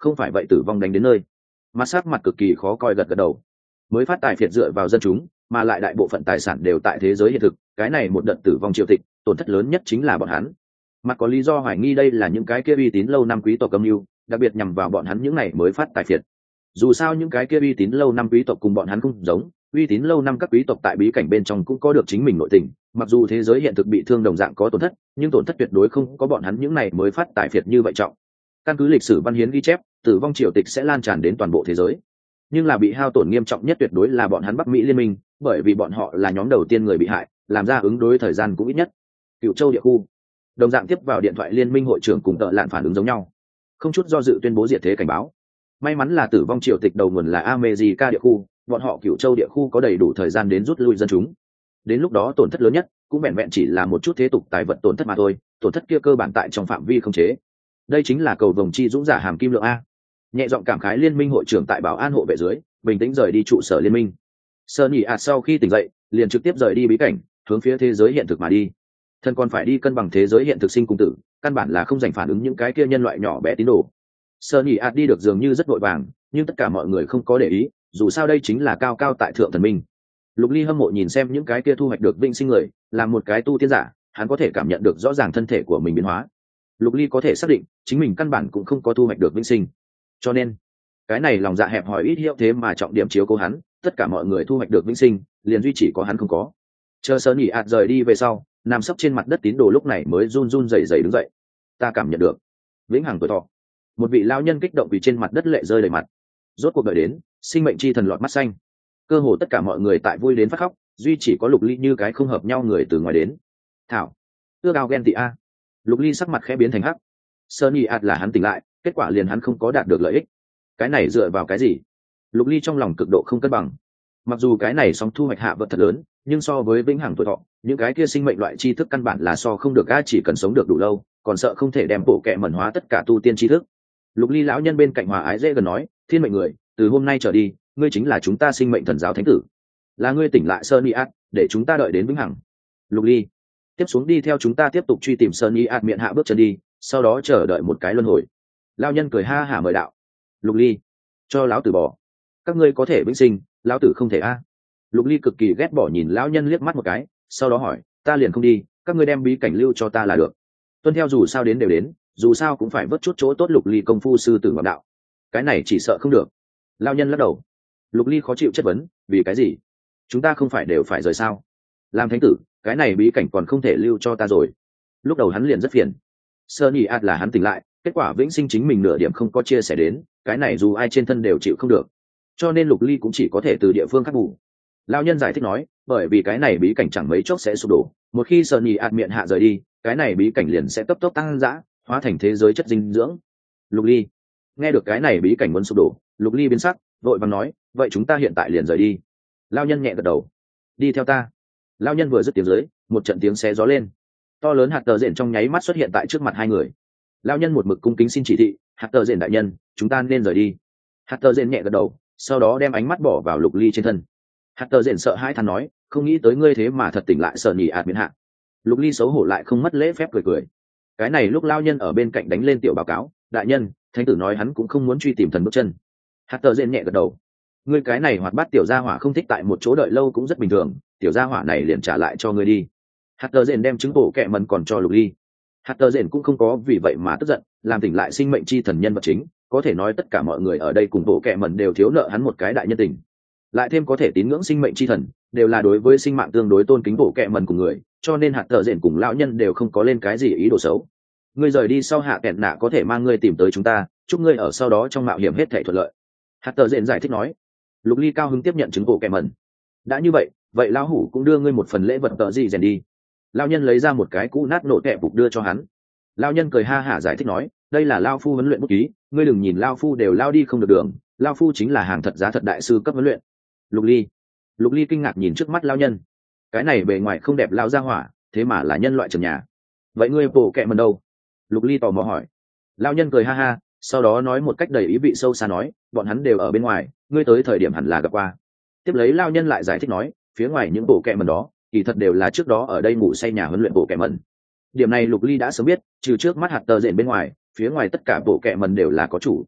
không phải vậy tử vong đánh đến nơi. Mặt sắc mặt cực kỳ khó coi gật gật đầu. Mới phát tài phiệt dựa vào dân chúng, mà lại đại bộ phận tài sản đều tại thế giới hiện thực, cái này một đợt tử vong triều tịch, tổn thất lớn nhất chính là bọn hắn. Mặt có lý do hoài nghi đây là những cái kia uy tín lâu năm quý tộc âm mưu, đặc biệt nhằm vào bọn hắn những này mới phát tài phiệt. Dù sao những cái kia uy tín lâu năm quý tộc cùng bọn hắn không giống, uy tín lâu năm các quý tộc tại bí cảnh bên trong cũng có được chính mình nội tình, mặc dù thế giới hiện thực bị thương đồng dạng có tổn thất, nhưng tổn thất tuyệt đối không có bọn hắn những này mới phát tài phiệt như vậy trọng. Căn cứ lịch sử văn hiến ghi chép, tử vong triều tịch sẽ lan tràn đến toàn bộ thế giới, nhưng là bị hao tổn nghiêm trọng nhất tuyệt đối là bọn hắn Bắc Mỹ liên minh, bởi vì bọn họ là nhóm đầu tiên người bị hại, làm ra ứng đối thời gian cũng ít nhất. Cựu Châu địa khu đồng dạng tiếp vào điện thoại liên minh hội trưởng cùng tợ lạn phản ứng giống nhau, không chút do dự tuyên bố diệt thế cảnh báo. May mắn là tử vong triều tịch đầu nguồn là America địa khu, bọn họ Cựu Châu địa khu có đầy đủ thời gian đến rút lui dân chúng. Đến lúc đó tổn thất lớn nhất cũng vẹn vẹn chỉ là một chút thế tục tài vật tổn thất mà thôi, tổn thất kia cơ bản tại trong phạm vi không chế. Đây chính là cầu vồng chi dũng giả hàm kim lượng a. Nhẹ giọng cảm khái liên minh hội trưởng tại bảo an hộ vệ dưới, bình tĩnh rời đi trụ sở liên minh. Sunny ạt sau khi tỉnh dậy, liền trực tiếp rời đi bí cảnh, hướng phía thế giới hiện thực mà đi. Thân còn phải đi cân bằng thế giới hiện thực sinh cùng tử, căn bản là không dành phản ứng những cái kia nhân loại nhỏ bé tín đồ. Sunny ạt đi được dường như rất vội vàng, nhưng tất cả mọi người không có để ý, dù sao đây chính là cao cao tại thượng thần minh. Lục Ly hâm mộ nhìn xem những cái kia thu hoạch được vinh sinh người, là một cái tu tiên giả, hắn có thể cảm nhận được rõ ràng thân thể của mình biến hóa. Lục Ly có thể xác định, chính mình căn bản cũng không có thu hoạch được vinh sinh. Cho nên, cái này lòng dạ hẹp hòi ít hiệu thế mà trọng điểm chiếu cố hắn, tất cả mọi người thu hoạch được vinh sinh, liền duy chỉ có hắn không có. Chờ Sơn Nhĩ ạt rời đi về sau, nằm sấp trên mặt đất tín đồ lúc này mới run run rẩy rẩy đứng dậy. Ta cảm nhận được vĩnh hằng tuổi thọ. Một vị lão nhân kích động vì trên mặt đất lệ rơi đầy mặt. Rốt cuộc đợi đến, sinh mệnh chi thần lọt mắt xanh. Cơ hồ tất cả mọi người tại vui đến phát khóc, duy chỉ có Lục Ly như cái không hợp nhau người từ ngoài đến. Thảo, ưa cao ghen tị a. Lục Ly sắc mặt khẽ biến thành hắc. Sơn Nhĩ ạt là hắn tỉnh lại, kết quả liền hắn không có đạt được lợi ích. Cái này dựa vào cái gì? Lục Ly trong lòng cực độ không cân bằng. Mặc dù cái này song thu hoạch hạ vật thật lớn, nhưng so với vĩnh hằng tuổi thọ, những cái kia sinh mệnh loại tri thức căn bản là so không được, a chỉ cần sống được đủ lâu, còn sợ không thể đem bộ kệ mẩn hóa tất cả tu tiên tri thức. Lục Ly lão nhân bên cạnh hòa ái dễ gần nói, thiên mệnh người, từ hôm nay trở đi, ngươi chính là chúng ta sinh mệnh thần giáo thánh tử, là ngươi tỉnh lại Sơn Niat, để chúng ta đợi đến vĩnh hằng. Lục Ly, tiếp xuống đi theo chúng ta tiếp tục truy tìm Sơn Niat miệng hạ bước chân đi, sau đó chờ đợi một cái luân hồi. Lão nhân cười ha hả mời đạo. Lục Ly, cho lão tử bỏ, các ngươi có thể vĩnh sinh, lão tử không thể a. Lục Ly cực kỳ ghét bỏ nhìn lão nhân liếc mắt một cái, sau đó hỏi, ta liền không đi, các ngươi đem bí cảnh lưu cho ta là được. Tuân theo, dù sao đến đều đến, dù sao cũng phải vớt chút chỗ tốt. Lục Ly công phu sư tử ngọc đạo, cái này chỉ sợ không được. Lão nhân lắc đầu. Lục Ly khó chịu chất vấn, vì cái gì? Chúng ta không phải đều phải rời sao? Làm thánh tử, cái này bí cảnh còn không thể lưu cho ta rồi. Lúc đầu hắn liền rất phiền. Sơn Nhĩ ạt là hắn tỉnh lại, kết quả vĩnh sinh chính mình nửa điểm không có chia sẻ đến, cái này dù ai trên thân đều chịu không được, cho nên Lục Ly cũng chỉ có thể từ địa phương khắc bù. Lão nhân giải thích nói, bởi vì cái này bí cảnh chẳng mấy chốc sẽ sụp đổ, một khi Sơn Nhĩ ạt miệng hạ rời đi, cái này bí cảnh liền sẽ cấp tốc tăng dã, hóa thành thế giới chất dinh dưỡng. Lục Ly nghe được cái này bí cảnh muốn sụp đổ, Lục Ly biến sắc, vội vàng nói, vậy chúng ta hiện tại liền rời đi. Lão nhân nhẹ gật đầu, đi theo ta. Lão nhân vừa dứt tiếng dưới, một trận tiếng xé gió lên, to lớn hạt tờ rện trong nháy mắt xuất hiện tại trước mặt hai người. Lão nhân một mực cung kính xin chỉ thị, hạt tờ rện đại nhân, chúng ta nên rời đi. Hạt tờ rện nhẹ gật đầu, sau đó đem ánh mắt bỏ vào Lục Ly trên thân. Hạt tờ rện sợ hãi than nói, không nghĩ tới ngươi thế mà thật tỉnh lại Sơn Nhĩ ạt miễn hạ. Lục Ly xấu hổ lại không mất lễ phép cười cười. Cái này lúc lão nhân ở bên cạnh đánh lên tiểu báo cáo, đại nhân, thánh tử nói hắn cũng không muốn truy tìm thần bước chân. Hạt tờ rện nhẹ gật đầu, ngươi cái này hoạt bát tiểu gia hỏa không thích tại một chỗ đợi lâu cũng rất bình thường, tiểu gia hỏa này liền trả lại cho ngươi đi. Hạt tờ rện đem trứng bổ kẹ mần còn cho Lục Ly. Hạt tờ rện cũng không có vì vậy mà tức giận, làm tỉnh lại sinh mệnh chi thần nhân vật chính, có thể nói tất cả mọi người ở đây cùng bộ kẹ mần đều thiếu nợ hắn một cái đại nhân tình, lại thêm có thể tín ngưỡng sinh mệnh chi thần, đều là đối với sinh mạng tương đối tôn kính bộ kẹ mần của người, cho nên hạt tờ rện cùng lão nhân đều không có lên cái gì ý đồ xấu. Ngươi rời đi sau, hạ kẹt nạ có thể mang ngươi tìm tới chúng ta, chúc ngươi ở sau đó trong mạo hiểm hết thảy thuận lợi. Hạt tờ rện giải thích nói. Lục Ly cao hứng tiếp nhận chứng bộ kẹ mần. Đã như vậy, vậy lão hủ cũng đưa ngươi một phần lễ vật tờ gì rèn đi. Lão nhân lấy ra một cái cũ nát nổ kẹ bục đưa cho hắn. Lão nhân cười ha hả giải thích nói, đây là lão phu huấn luyện bút ký, ngươi đừng nhìn lão phu đều lao đi không được đường, lão phu chính là hàng thật giá thật đại sư cấp huấn luyện. Lục Ly, Lục Ly kinh ngạc nhìn trước mắt lão nhân, cái này bề ngoài không đẹp lão gia hỏa, thế mà là nhân loại trần nhà. Vậy ngươi bộ kẹ mần đâu? Lục Ly tò mò hỏi. Lão nhân cười ha ha, sau đó nói một cách đầy ý vị sâu xa nói, bọn hắn đều ở bên ngoài, ngươi tới thời điểm hẳn là gặp qua. Tiếp lấy lão nhân lại giải thích nói, phía ngoài những bộ kẹ mần đó, kỳ thật đều là trước đó ở đây ngủ say nhà huấn luyện bộ kẹ mần. Điểm này Lục Ly đã sớm biết, trừ trước mắt hạt tờ rện bên ngoài, phía ngoài tất cả bộ kẹ mần đều là có chủ.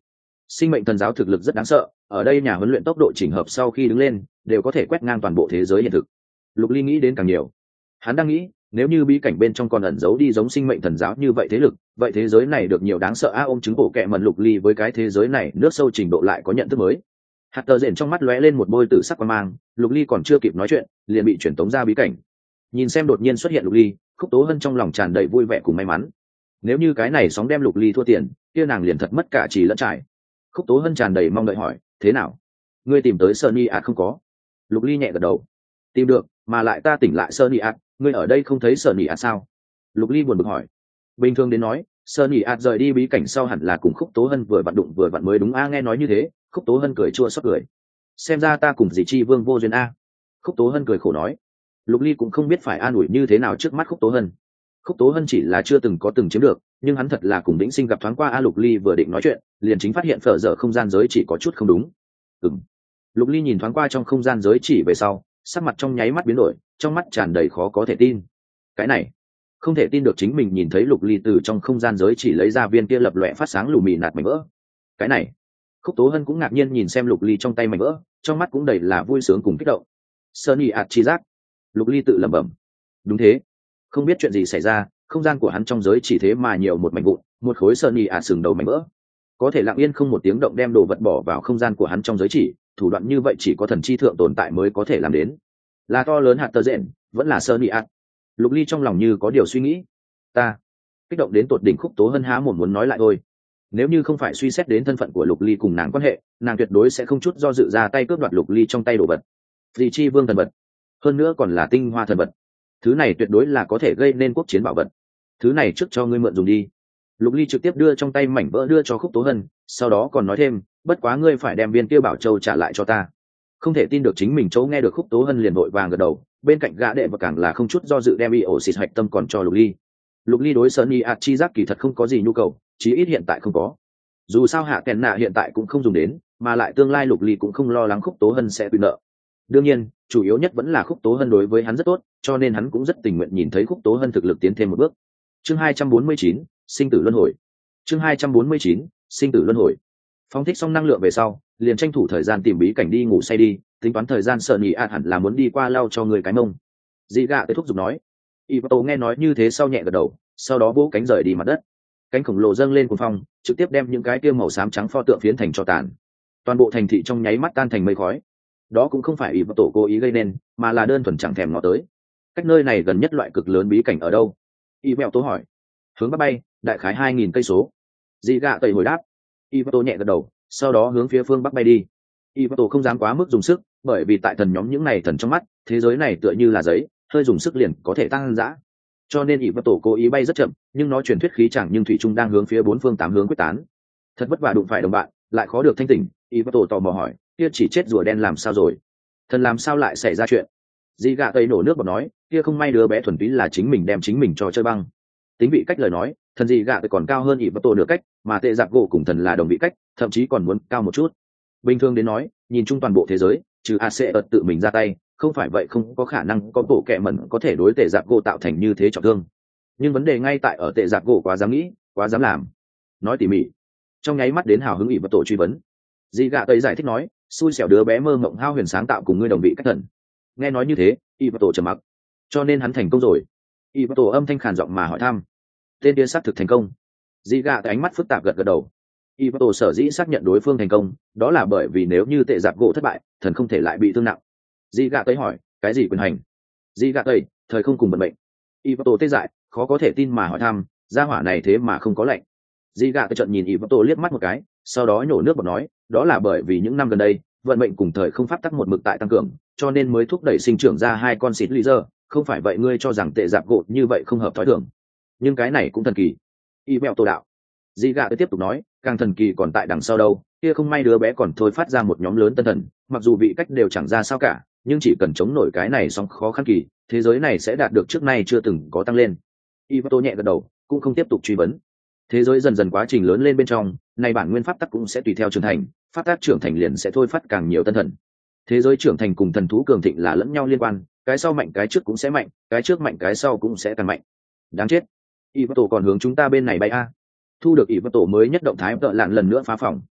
Sinh mệnh thần giáo thực lực rất đáng sợ, ở đây nhà huấn luyện tốc độ chỉnh hợp sau khi đứng lên đều có thể quét ngang toàn bộ thế giới hiện thực. Lục Ly nghĩ đến càng nhiều. Hắn đang nghĩ, nếu như bí cảnh bên trong còn ẩn giấu đi giống sinh mệnh thần giáo như vậy thế lực, vậy thế giới này được nhiều đáng sợ a. Ôm chứng bộ kệ mẩn Lục Ly với cái thế giới này nước sâu trình độ lại có nhận thức mới. Hạt tờ rền trong mắt lóe lên một bôi tử sắc quang mang, Lục Ly còn chưa kịp nói chuyện liền bị chuyển tống ra bí cảnh. Nhìn xem đột nhiên xuất hiện Lục Ly, Khúc Tố Hân trong lòng tràn đầy vui vẻ cùng may mắn. Nếu như cái này sóng đem Lục Ly thua tiền, kia nàng liền thật mất cả trì lẫn trải. Khúc Tố Hân tràn đầy mong đợi hỏi, thế nào, ngươi tìm tới Sunny ạ không có? Lục Ly nhẹ gật đầu, tìm được, mà lại ta tỉnh lại Sunny ạ, ngươi ở đây không thấy Sunny ạ sao? Lục Ly buồn bực hỏi. Bình thường đến nói, Sunny ạ rời đi bí cảnh sau hẳn là cùng Khúc Tố Hân vừa vặn đụng vừa vặn mới đúng a. Nghe nói như thế, Khúc Tố Hân cười chua xót cười. Xem ra ta cùng dì Chi Vương vô duyên a. Khúc Tố Hân cười khổ nói. Lục Ly cũng không biết phải an ủi như thế nào trước mắt Khúc Tố Hân. Khúc Tố Hân chỉ là chưa từng có từng chiếm được, nhưng hắn thật là cùng Đĩnh Sinh gặp thoáng qua a. Lục Ly vừa định nói chuyện, liền chính phát hiện phở dở không gian giới chỉ có chút không đúng. Ừm. Lục Ly nhìn thoáng qua trong không gian giới chỉ về sau, sắc mặt trong nháy mắt biến đổi, trong mắt tràn đầy khó có thể tin. Cái này, không thể tin được chính mình nhìn thấy Lục Ly từ trong không gian giới chỉ lấy ra viên kia lập lòe phát sáng lù mì nạt mảnh vỡ. Cái này, Khúc Tố Hân cũng ngạc nhiên nhìn xem Lục Ly trong tay mảnh vỡ, trong mắt cũng đầy là vui sướng cùng kích động. Sunny ạt chi giác. Lục Ly tự lẩm bẩm. Đúng thế, không biết chuyện gì xảy ra, không gian của hắn trong giới chỉ thế mà nhiều một mảnh vụn, một khối Sunny ạt sừng đầu mảnh vỡ. Có thể lặng yên không một tiếng động đem đồ vật bỏ vào không gian của hắn trong giới chỉ, thủ đoạn như vậy chỉ có thần chi thượng tồn tại mới có thể làm đến. Là to lớn hạt tơ rện, vẫn là Sunny ạt. Lục Ly trong lòng như có điều suy nghĩ. Ta kích động đến tột đỉnh. Khúc Tố Hân há mồm muốn nói lại thôi. Nếu như không phải suy xét đến thân phận của Lục Ly cùng nàng quan hệ, nàng tuyệt đối sẽ không chút do dự ra tay cướp đoạt Lục Ly trong tay đồ vật. Dì Chi Vương thần vật, hơn nữa còn là tinh hoa thần vật, thứ này tuyệt đối là có thể gây nên quốc chiến bảo vật. Thứ này trước cho ngươi mượn dùng đi. Lục Ly trực tiếp đưa trong tay mảnh vỡ đưa cho Khúc Tố Hân, sau đó còn nói thêm, bất quá ngươi phải đem viên kia bảo châu trả lại cho ta. Không thể tin được chính mình chỗ nghe được, Khúc Tố Hân liền vội vàng gật đầu, bên cạnh gã đệ và càng là không chút do dự đem y ổ xịt hạch tâm còn cho Lục Ly. Lục Ly đối Sunny ạt chi giác kỳ thật không có gì nhu cầu, chí ít hiện tại không có. Dù sao hạ kèn nạ hiện tại cũng không dùng đến, mà lại tương lai Lục Ly cũng không lo lắng Khúc Tố Hân sẽ bị nợ. Đương nhiên, chủ yếu nhất vẫn là Khúc Tố Hân đối với hắn rất tốt, cho nên hắn cũng rất tình nguyện nhìn thấy Khúc Tố Hân thực lực tiến thêm một bước. Chương hai trăm bốn mươi chín, sinh tử luân hồi. Chương hai trăm bốn mươi chín, sinh tử luân hồi. Phóng thích xong năng lượng về sau, liền tranh thủ thời gian tìm bí cảnh đi ngủ say đi, tính toán thời gian sợ nhỉ ạt hẳn là muốn đi qua lau cho người cái mông. Dị gạ tới thúc giục nói. Ivato nghe nói như thế sau nhẹ gật đầu, sau đó vỗ cánh rời đi mặt đất. Cánh khổng lồ dâng lên cuồng phong, trực tiếp đem những cái kia màu xám trắng pho tượng phiến thành tro tàn. Toàn bộ thành thị trong nháy mắt tan thành mây khói. Đó cũng không phải Ivato cố ý gây nên, mà là đơn thuần chẳng thèm ngó tới. Cách nơi này gần nhất loại cực lớn bí cảnh ở đâu? Ivato hỏi. Hướng bắc bay, đại khái hai nghìn cây số. Dị gạ tẩy hồi đáp. Ivato nhẹ gật đầu, sau đó hướng phía phương bắc bay đi. Ivato không dám quá mức dùng sức, bởi vì tại thần nhóm những này thần trong mắt, thế giới này tựa như là giấy, hơi dùng sức liền có thể tăng dã. Cho nên Ivato cố ý bay rất chậm, nhưng nó truyền thuyết khí chẳng nhưng thủy trung đang hướng phía bốn phương tám hướng quyết tán. Thật vất vả đụng phải đồng bạn, lại khó được thanh tỉnh. Ivato tò mò hỏi, kia chỉ chết rùa đen làm sao rồi? Thần làm sao lại xảy ra chuyện? Dị gạ tây nổ nước bọt nói, kia không may đứa bé thuần túy là chính mình đem chính mình cho chơi băng. Tính vị cách lời nói, thần dị gạ tây còn cao hơn Ivato nửa cách, mà tệ giặc gỗ cùng thần là đồng vị cách, thậm chí còn muốn cao một chút. Bình thường đến nói, nhìn chung toàn bộ thế giới, trừ a xê ợt tự mình ra tay, không phải vậy không có khả năng có bộ kệ mẩn có thể đối tệ giặc gỗ tạo thành như thế trọng thương. Nhưng vấn đề ngay tại ở tệ giặc gỗ quá dám nghĩ, quá dám làm. Nói tỉ mỉ, trong nháy mắt đến hào hứng ỷ vật tổ truy vấn. Dị gạ tây giải thích nói, xui xẻo đứa bé mơ mộng hao huyền sáng tạo cùng ngươi đồng vị cách thần. Nghe nói như thế, ỷ vật tổ trầm mặc. Cho nên hắn thành công rồi. ỷ vật tổ âm thanh khàn giọng mà hỏi thăm. Tên kia xác thực thành công. Dị gạ tây ánh mắt phức tạp gật gật đầu. Ivato sở dĩ xác nhận đối phương thành công, đó là bởi vì nếu như tệ giặc gỗ thất bại, thần không thể lại bị thương nặng. Dị gạ tây hỏi, cái gì quyền hành? Dị gạ tây, thời không cùng vận mệnh. Ivato tê dại, khó có thể tin mà hỏi thăm, gia hỏa này thế mà không có lệnh. Dị gạ tây trợn nhìn Ivato liếc mắt một cái, sau đó nhổ nước bọt nói, đó là bởi vì những năm gần đây, vận mệnh cùng thời không pháp tắc một mực tại tăng cường, cho nên mới thúc đẩy sinh trưởng ra hai con xịt lý dơ, không phải vậy ngươi cho rằng tệ giặc gỗ như vậy không hợp thói thường. Nhưng cái này cũng thần kỳ. Ivato đạo. Dị gạ tiếp tục nói, càng thần kỳ còn tại đằng sau đâu, kia không may đứa bé còn thôi phát ra một nhóm lớn tân thần, mặc dù vị cách đều chẳng ra sao cả, nhưng chỉ cần chống nổi cái này xong khó khăn kỳ, thế giới này sẽ đạt được trước nay chưa từng có tăng lên. Ivato nhẹ gật đầu, cũng không tiếp tục truy vấn. Thế giới dần dần quá trình lớn lên bên trong, này bản nguyên pháp tắc cũng sẽ tùy theo trưởng thành, pháp tắc trưởng thành liền sẽ thôi phát càng nhiều tân thần. Thế giới trưởng thành cùng thần thú cường thịnh là lẫn nhau liên quan, cái sau mạnh cái trước cũng sẽ mạnh, cái trước mạnh cái sau cũng sẽ càng mạnh. Đáng chết. Ivato còn hướng chúng ta bên này bay a. Thu được ỷ vật tổ mới nhất động thái tợ lạn lần nữa phá phòng.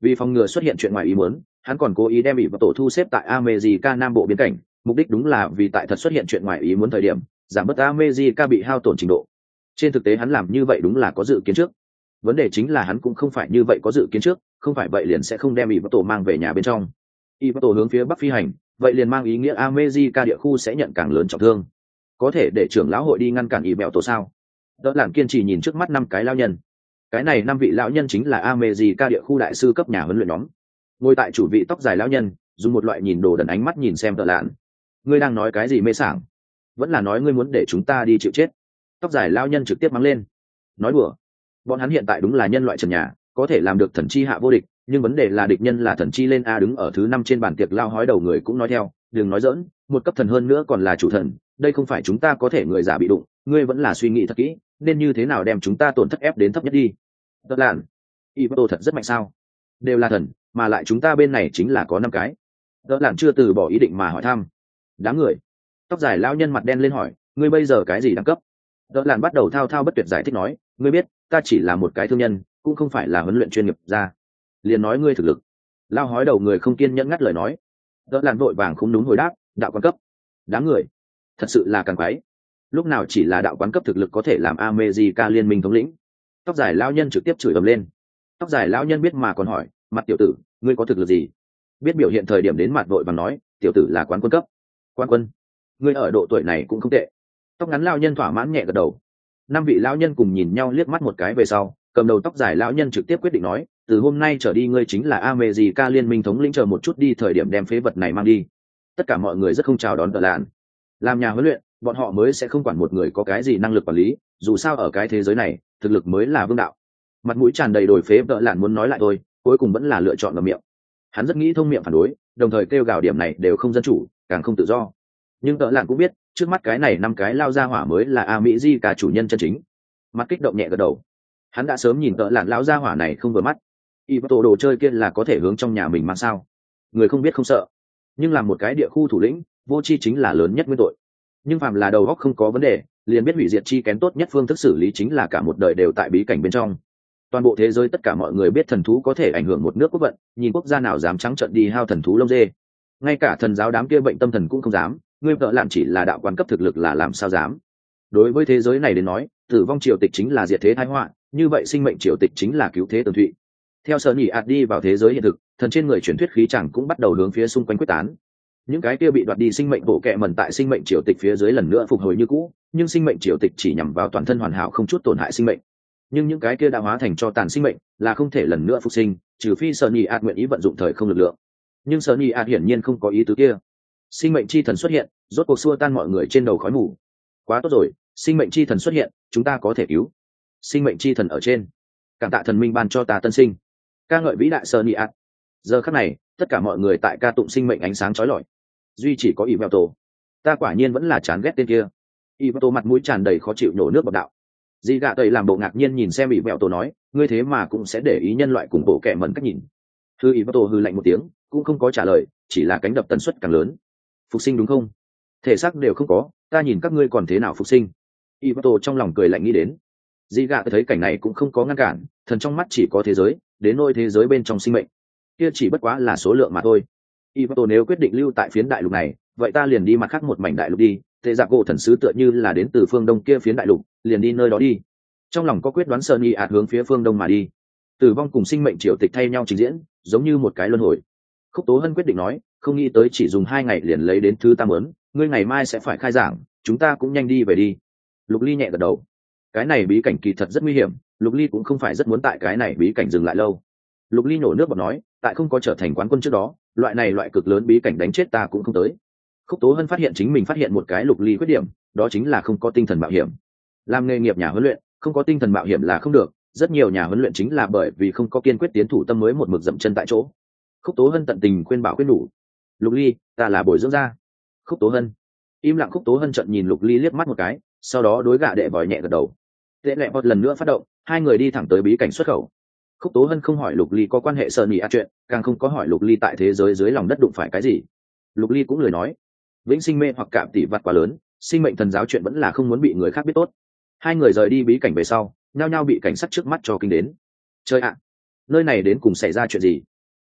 Vì phòng ngừa xuất hiện chuyện ngoài ý muốn, hắn còn cố ý đem ỷ vào tổ thu xếp tại America Nam bộ biên cảnh, mục đích đúng là vì tại thật xuất hiện chuyện ngoài ý muốn thời điểm, giảm bớt America bị hao tổn trình độ. Trên thực tế hắn làm như vậy đúng là có dự kiến trước. Vấn đề chính là hắn cũng không phải như vậy có dự kiến trước, không phải vậy liền sẽ không đem ỷ vào tổ mang về nhà bên trong. Ỷ vào tổ hướng phía bắc phi hành, vậy liền mang ý nghĩa America địa khu sẽ nhận càng lớn trọng thương. Có thể để trưởng lão hội đi ngăn cản ỷ bẹo tổ sao? Đỡ Lạn kiên trì nhìn trước mắt năm cái lão nhân. Cái này năm vị lão nhân chính là America địa khu đại sư cấp nhà huấn luyện nhóm. Ngồi tại chủ vị tóc dài lão nhân, dùng một loại nhìn đồ đần ánh mắt nhìn xem Đỡ Lạn. Ngươi đang nói cái gì mê sảng? Vẫn là nói ngươi muốn để chúng ta đi chịu chết? Tóc dài lão nhân trực tiếp mắng lên. Nói đùa. Bọn hắn hiện tại đúng là nhân loại trần nhà, có thể làm được thần chi hạ vô địch, nhưng vấn đề là địch nhân là thần chi lên a. Đứng ở thứ năm trên bàn tiệc lao hói đầu người cũng nói theo, đừng nói dỡn, một cấp thần hơn nữa còn là chủ thần, đây không phải chúng ta có thể người giả bị đụng, ngươi vẫn là suy nghĩ thật kỹ, nên như thế nào đem chúng ta tổn thất ép đến thấp nhất đi. Đỡ Lạn, Ivato thật rất mạnh sao? Đều là thần, mà lại chúng ta bên này chính là có năm cái. Đỡ Lạn chưa từ bỏ ý định mà hỏi thăm. Đám người. Tóc dài lão nhân mặt đen lên hỏi, ngươi bây giờ cái gì đẳng cấp? Đỡ Lạn bắt đầu thao thao bất tuyệt giải thích nói, ngươi biết, ta chỉ là một cái thương nhân, cũng không phải là huấn luyện chuyên nghiệp ra. Liền nói ngươi thực lực. Lao hói đầu người không kiên nhẫn ngắt lời nói. Đỡ Lạn vội vàng không đúng hồi đáp, đạo quan cấp. Đám người. Thật sự là càng quái. Lúc nào chỉ là đạo quán cấp thực lực có thể làm America liên minh thống lĩnh? Tóc dài lão nhân trực tiếp chửi ầm lên. Tóc dài lão nhân biết mà còn hỏi, mặt tiểu tử, ngươi có thực lực gì? Biết biểu hiện thời điểm đến mặt vội bằng nói, tiểu tử là quán quân cấp. Quán quân? Ngươi ở độ tuổi này cũng không tệ. Tóc ngắn lão nhân thỏa mãn nhẹ gật đầu. Năm vị lão nhân cùng nhìn nhau liếc mắt một cái về sau, cầm đầu tóc dài lão nhân trực tiếp quyết định nói, từ hôm nay trở đi ngươi chính là America liên minh thống lĩnh, chờ một chút đi thời điểm đem phế vật này mang đi. Tất cả mọi người rất không chào đón Đỡ Lạn. Làm nhà huấn luyện, bọn họ mới sẽ không quản một người có cái gì năng lực quản lý, dù sao ở cái thế giới này thực lực mới là vương đạo. Mặt mũi tràn đầy đổi phế Đỡ Lạn muốn nói lại thôi, cuối cùng vẫn là lựa chọn ngậm miệng. Hắn rất nghĩ thông miệng phản đối, đồng thời kêu gào điểm này đều không dân chủ, càng không tự do. Nhưng Đỡ Lạn cũng biết, trước mắt cái này năm cái lao ra hỏa mới là a mỹ di cả chủ nhân chân chính. Mặt kích động nhẹ gật đầu. Hắn đã sớm nhìn Đỡ Lạn lão gia hỏa này không vừa mắt. Ivato đồ chơi kia là có thể hướng trong nhà mình mang sao? Người không biết không sợ. Nhưng làm một cái địa khu thủ lĩnh, vô tri chính là lớn nhất nguyên tội. Nhưng phàm là đầu óc không có vấn đề, liền biết hủy diệt chi kén tốt nhất phương thức xử lý chính là cả một đời đều tại bí cảnh bên trong. Toàn bộ thế giới tất cả mọi người biết thần thú có thể ảnh hưởng một nước quốc vận, nhìn quốc gia nào dám trắng trợn đi hao thần thú lông dê. Ngay cả thần giáo đám kia bệnh tâm thần cũng không dám, ngươi Đỡ Lạn chỉ là đạo quán cấp thực lực là làm sao dám. Đối với thế giới này đến nói, tử vong triều tịch chính là diệt thế tai họa, như vậy sinh mệnh triều tịch chính là cứu thế tường thụy. Theo Sở Nhị ạt đi vào thế giới hiện thực, thần trên người truyền thuyết khí chẳng cũng bắt đầu hướng phía xung quanh quyết tán. Những cái kia bị đoạt đi sinh mệnh bộ kệ mẩn tại sinh mệnh triều tịch phía dưới lần nữa phục hồi như cũ, nhưng sinh mệnh triều tịch chỉ nhằm vào toàn thân hoàn hảo không chút tổn hại sinh mệnh. Nhưng những cái kia đã hóa thành cho tàn sinh mệnh là không thể lần nữa phục sinh, trừ phi Sở Nhị ạt nguyện ý vận dụng thời không lực lượng. Nhưng Sở Nhị ạt hiển nhiên không có ý tứ kia. Sinh mệnh chi thần xuất hiện, rốt cuộc xua tan mọi người trên đầu khói mù. Quá tốt rồi, sinh mệnh chi thần xuất hiện, chúng ta có thể cứu. Sinh mệnh chi thần ở trên, cảm tạ thần minh ban cho ta tân sinh. Ca ngợi vĩ đại Sở Nhị ạt. Giờ khắc này, tất cả mọi người tại ca tụng sinh mệnh ánh sáng chói lọi. Duy chỉ có Ivato, ta quả nhiên vẫn là chán ghét tên kia. Ivato mặt mũi tràn đầy khó chịu nhổ nước bọt đạo. Dì gạ tẩy làm bộ ngạc nhiên nhìn xem Ivato nói, ngươi thế mà cũng sẽ để ý nhân loại cùng bộ kẻ mẩn cách nhìn. Hư Ivato hư lạnh một tiếng, cũng không có trả lời, chỉ là cánh đập tần suất càng lớn. Phục sinh đúng không? Thể xác đều không có, ta nhìn các ngươi còn thế nào phục sinh? Ivato trong lòng cười lạnh nghĩ đến. Dì gạ thấy cảnh này cũng không có ngăn cản, thần trong mắt chỉ có thế giới, đến nôi thế giới bên trong sinh mệnh, kia chỉ bất quá là số lượng mà thôi. Ivato nếu quyết định lưu tại phiến đại lục này, vậy ta liền đi mặt khác một mảnh đại lục đi. Tệ Giặc Gỗ thần sứ tựa như là đến từ phương đông kia phiến đại lục, liền đi nơi đó đi. Trong lòng có quyết đoán, Sơn Y ạt hướng phía phương đông mà đi. Tử vong cùng sinh mệnh triều tịch thay nhau trình diễn, giống như một cái luân hồi. Khúc Tố Hân quyết định nói, không nghĩ tới chỉ dùng hai ngày liền lấy đến thứ ta muốn, ngươi ngày mai sẽ phải khai giảng, chúng ta cũng nhanh đi về đi. Lục Ly nhẹ gật đầu. Cái này bí cảnh kỳ thật rất nguy hiểm, Lục Ly cũng không phải rất muốn tại cái này bí cảnh dừng lại lâu. Lục Ly nổ nước bọt nói, tại không có trở thành quán quân trước đó, loại này loại cực lớn bí cảnh đánh chết ta cũng không tới. Khúc Tố Hân phát hiện chính mình phát hiện một cái Lục Ly khuyết điểm, đó chính là không có tinh thần mạo hiểm. Làm nghề nghiệp nhà huấn luyện, không có tinh thần mạo hiểm là không được, rất nhiều nhà huấn luyện chính là bởi vì không có kiên quyết tiến thủ tâm mới một mực dậm chân tại chỗ. Khúc Tố Hân tận tình khuyên bảo khuyên đủ. Lục Ly, ta là bồi dưỡng ra. Khúc Tố Hân. Im lặng. Khúc Tố Hân trận nhìn Lục Ly liếc mắt một cái, sau đó đối gạ đệ vòi nhẹ gật đầu. Tệ lẹ một lần nữa phát động, hai người đi thẳng tới bí cảnh xuất khẩu. Khúc Tố Hân không hỏi Lục Ly có quan hệ Sơn Nhị ạt chuyện, càng không có hỏi Lục Ly tại thế giới dưới lòng đất đụng phải cái gì. Lục Ly cũng lời nói, vĩnh sinh mê hoặc cảm tỷ vặt quá lớn, sinh mệnh thần giáo chuyện vẫn là không muốn bị người khác biết tốt. Hai người rời đi bí cảnh về sau, nhao nhao bị cảnh sát trước mắt cho kinh đến. Chơi ạ, nơi này đến cùng xảy ra chuyện gì?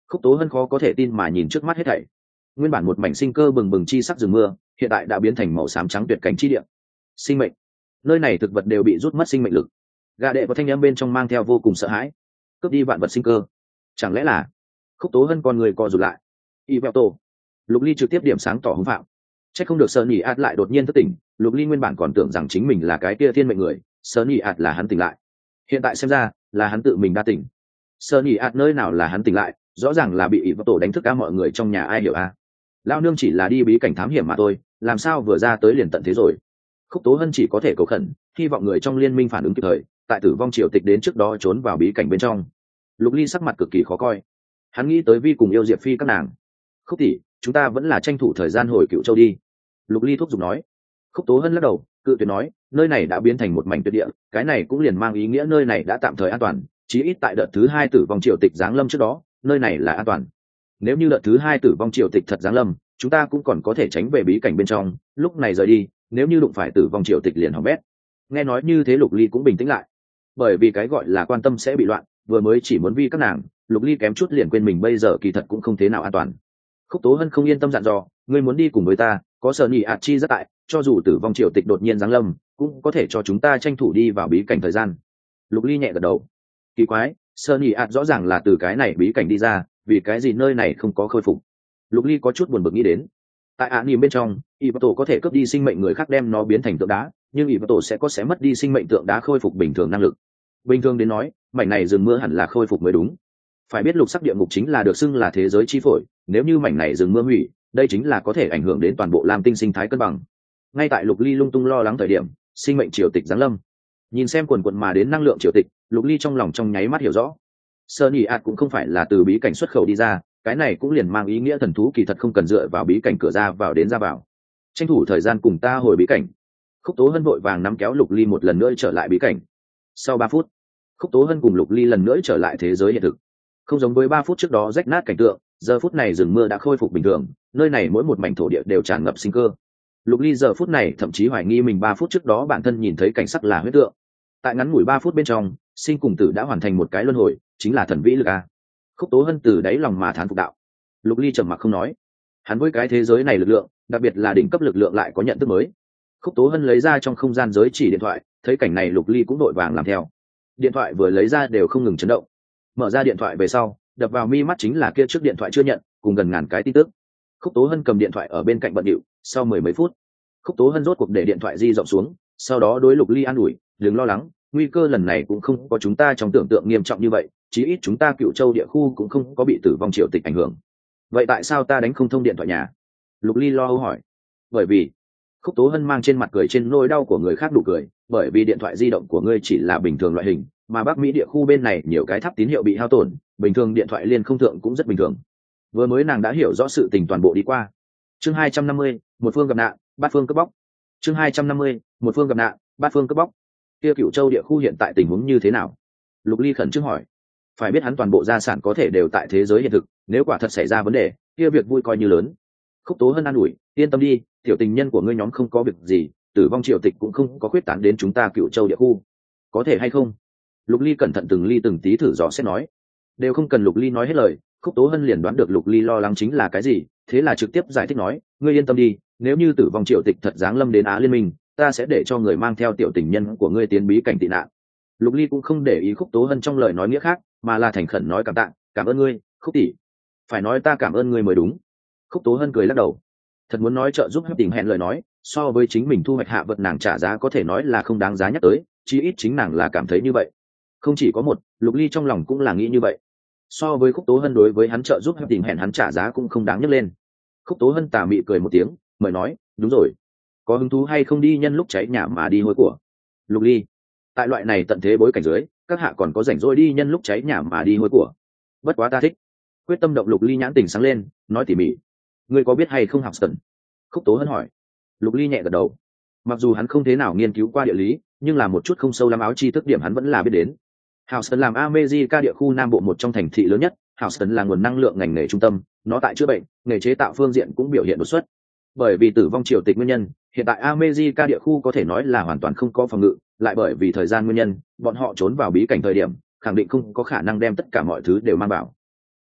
Khúc Tố Hân khó có thể tin mà nhìn trước mắt hết thảy. Nguyên bản một mảnh sinh cơ bừng bừng chi sắc rừng mưa, hiện tại đã biến thành màu xám trắng tuyệt cảnh chi địa. Sinh mệnh, nơi này thực vật đều bị rút mất sinh mệnh lực. Gà đệ và thanh âm bên trong mang theo vô cùng sợ hãi, cướp đi vạn vật sinh cơ. Chẳng lẽ là? Khúc Tố Hân con người co rụt lại. Y vẹo tổ. Lục Ly trực tiếp điểm sáng tỏ hứng phạm. Chắc không được Sơn Nhị Át lại đột nhiên thức tỉnh, Lục Ly nguyên bản còn tưởng rằng chính mình là cái kia thiên mệnh người, Sơn Nhị Át là hắn tỉnh lại. Hiện tại xem ra, là hắn tự mình đa tỉnh. Sơn Nhị Át nơi nào là hắn tỉnh lại, rõ ràng là bị Y vẹo tổ đánh thức. Cả mọi người trong nhà ai hiểu a? Lão nương chỉ là đi bí cảnh thám hiểm mà thôi, làm sao vừa ra tới liền tận thế rồi. Khúc Tố Hân chỉ có thể cầu khẩn, hy vọng người trong liên minh phản ứng kịp thời, tại tử vong triều tịch đến trước đó trốn vào bí cảnh bên trong. Lục Ly sắc mặt cực kỳ khó coi, hắn nghĩ tới Vi cùng yêu Diệp Phi các nàng. Khúc tỷ, chúng ta vẫn là tranh thủ thời gian hồi Cựu Châu đi. Lục Ly thúc giục nói. Khúc Tố Hân lắc đầu, cự tuyệt nói, nơi này đã biến thành một mảnh tuyệt địa, cái này cũng liền mang ý nghĩa nơi này đã tạm thời an toàn, chí ít tại đợt thứ hai tử vong triều tịch giáng lâm trước đó, nơi này là an toàn. Nếu như đợt thứ hai tử vong triều tịch thật giáng lâm, chúng ta cũng còn có thể tránh về bí cảnh bên trong, lúc này rời đi, nếu như đụng phải tử vong triều tịch liền hỏng bét. Nghe nói như thế Lục Ly cũng bình tĩnh lại, bởi vì cái gọi là quan tâm sẽ bị loạn, vừa mới chỉ muốn vi các nàng, Lục Ly kém chút liền quên mình bây giờ kỳ thật cũng không thế nào an toàn. Khúc Tố Hân không yên tâm dặn dò, ngươi muốn đi cùng với ta, có Sở Nhị Ạt chi rất tại, cho dù tử vong triều tịch đột nhiên giáng lâm, cũng có thể cho chúng ta tranh thủ đi vào bí cảnh thời gian. Lục Ly nhẹ gật đầu. Kỳ quái, Sở Nhị Ạt rõ ràng là từ cái này bí cảnh đi ra, vì cái gì nơi này không có khôi phục? Lục Ly có chút buồn bực nghĩ đến. Tại ạ niềm bên trong, Y Vợ Tổ có thể cướp đi sinh mệnh người khác đem nó biến thành tượng đá, nhưng Y Vợ Tổ sẽ có sẽ mất đi sinh mệnh tượng đá khôi phục bình thường năng lực. Bình thường đến nói, mảnh này rừng mưa hẳn là khôi phục mới đúng. Phải biết lục sắc địa ngục chính là được xưng là thế giới chi phổi, nếu như mảnh này rừng mưa hủy, đây chính là có thể ảnh hưởng đến toàn bộ Lam Tinh sinh thái cân bằng. Ngay tại Lục Ly lung tung lo lắng thời điểm, sinh mệnh triều tịch giáng lâm. Nhìn xem quần quần mà đến năng lượng triều tịch, Lục Ly trong lòng trong nháy mắt hiểu rõ. Sơn Nhị Ạt cũng không phải là từ bí cảnh xuất khẩu đi ra, cái này cũng liền mang ý nghĩa thần thú kỳ thật không cần dựa vào bí cảnh cửa ra vào đến ra vào. Tranh thủ thời gian cùng ta hồi bí cảnh. Khúc Tố Hân vội vàng nắm kéo Lục Ly một lần nữa trở lại bí cảnh. Sau ba phút, Khúc Tố Hân cùng Lục Ly lần nữa trở lại thế giới hiện thực. Không giống với ba phút trước đó rách nát cảnh tượng, giờ phút này rừng mưa đã khôi phục bình thường, nơi này mỗi một mảnh thổ địa đều tràn ngập sinh cơ. Lục Ly giờ phút này thậm chí hoài nghi mình ba phút trước đó bản thân nhìn thấy cảnh sắc là huyết tượng. Tại ngắn ngủi ba phút bên trong, sinh cùng tử đã hoàn thành một cái luân hồi, chính là thần vĩ lực a. Khúc Tố Hân từ đáy lòng mà thán phục đạo. Lục Ly trầm mặc không nói. Hắn với cái thế giới này lực lượng, đặc biệt là đỉnh cấp lực lượng lại có nhận thức mới. Khúc Tố Hân lấy ra trong không gian giới chỉ điện thoại, thấy cảnh này Lục Ly cũng đội vàng làm theo. Điện thoại vừa lấy ra đều không ngừng chấn động. Mở ra điện thoại về sau, đập vào mi mắt chính là kia trước điện thoại chưa nhận, cùng gần ngàn cái tin tức. Khúc Tố Hân cầm điện thoại ở bên cạnh bận điệu, sau mười mấy phút, Khúc Tố Hân rốt cuộc để điện thoại di rộng xuống, sau đó đối Lục Ly an ủi, đừng lo lắng, nguy cơ lần này cũng không có chúng ta trong tưởng tượng nghiêm trọng như vậy, chí ít chúng ta Cựu Châu địa khu cũng không có bị tử vong triều tịch ảnh hưởng. Vậy tại sao ta đánh không thông điện thoại nhà? Lục Ly lo âu hỏi. Bởi vì, Khúc Tố Hân mang trên mặt cười trên nỗi đau của người khác đủ cười, bởi vì điện thoại di động của ngươi chỉ là bình thường loại hình, mà Bắc Mỹ địa khu bên này nhiều cái tháp tín hiệu bị hao tổn, bình thường điện thoại liên không thượng cũng rất bình thường. Vừa mới nàng đã hiểu rõ sự tình toàn bộ đi qua. Chương hai trăm năm mươi, một phương gặp nạn, bát phương cướp bóc. Chương hai trăm năm mươi, một phương gặp nạn, bát phương cướp bóc. Kia Cựu Châu địa khu hiện tại tình huống như thế nào? Lục Ly khẩn trương hỏi. Phải biết hắn toàn bộ gia sản có thể đều tại thế giới hiện thực, nếu quả thật xảy ra vấn đề, kia việc vui coi như lớn. Khúc Tố Hân an ủi, yên tâm đi, tiểu tình nhân của ngươi nhóm không có việc gì, tử vong triều tịch cũng không có khuyết tán đến chúng ta Cựu Châu địa khu. Có thể hay không? Lục Ly cẩn thận từng ly từng tí thử dò xét nói. Đều không cần Lục Ly nói hết lời, Khúc Tố Hân liền đoán được Lục Ly lo lắng chính là cái gì, thế là trực tiếp giải thích nói, ngươi yên tâm đi, nếu như tử vong triều tịch thật giáng lâm đến Á Liên minh, ta sẽ để cho người mang theo tiểu tình nhân của ngươi tiến bí cảnh tị nạn. Lục Ly cũng không để ý Khúc Tố Hân trong lời nói nghĩa khác, mà là thành khẩn nói cảm tạ, cảm ơn ngươi, Khúc tỷ. Phải nói ta cảm ơn ngươi mới đúng. Khúc Tố Hân cười lắc đầu. Thật muốn nói trợ giúp hấp tình hẹn lời nói, so với chính mình thu hoạch hạ vật nàng trả giá có thể nói là không đáng giá nhắc tới, chí ít chính nàng là cảm thấy như vậy. Không chỉ có một, Lục Ly trong lòng cũng là nghĩ như vậy. So với Khúc Tố Hân đối với hắn trợ giúp hấp tình hẹn hắn trả giá cũng không đáng nhắc lên. Khúc Tố Hân tà mị cười một tiếng, mời nói, đúng rồi, có hứng thú hay không đi nhân lúc cháy nhà mà đi hôi của? Lục Ly, tại loại này tận thế bối cảnh dưới, các hạ còn có rảnh rỗi đi nhân lúc cháy nhà mà đi hôi của? Bất quá ta thích. Quyết tâm động Lục Ly nhãn tình sáng lên, nói tỉ mỉ. Ngươi có biết hay không học Sần? Khúc Tố Hân hỏi. Lục Ly nhẹ gật đầu. Mặc dù hắn không thế nào nghiên cứu qua địa lý, nhưng là một chút không sâu lắm áo tri thức điểm hắn vẫn là biết đến. Houston làm America địa khu Nam Bộ một trong thành thị lớn nhất, Houston là nguồn năng lượng ngành nghề trung tâm, nó tại chữa bệnh, nghề chế tạo phương diện cũng biểu hiện đột xuất. Bởi vì tử vong triều tịch nguyên nhân, hiện tại America địa khu có thể nói là hoàn toàn không có phòng ngự, lại bởi vì thời gian nguyên nhân, bọn họ trốn vào bí cảnh thời điểm, khẳng định không có khả năng đem tất cả mọi thứ đều mang vào.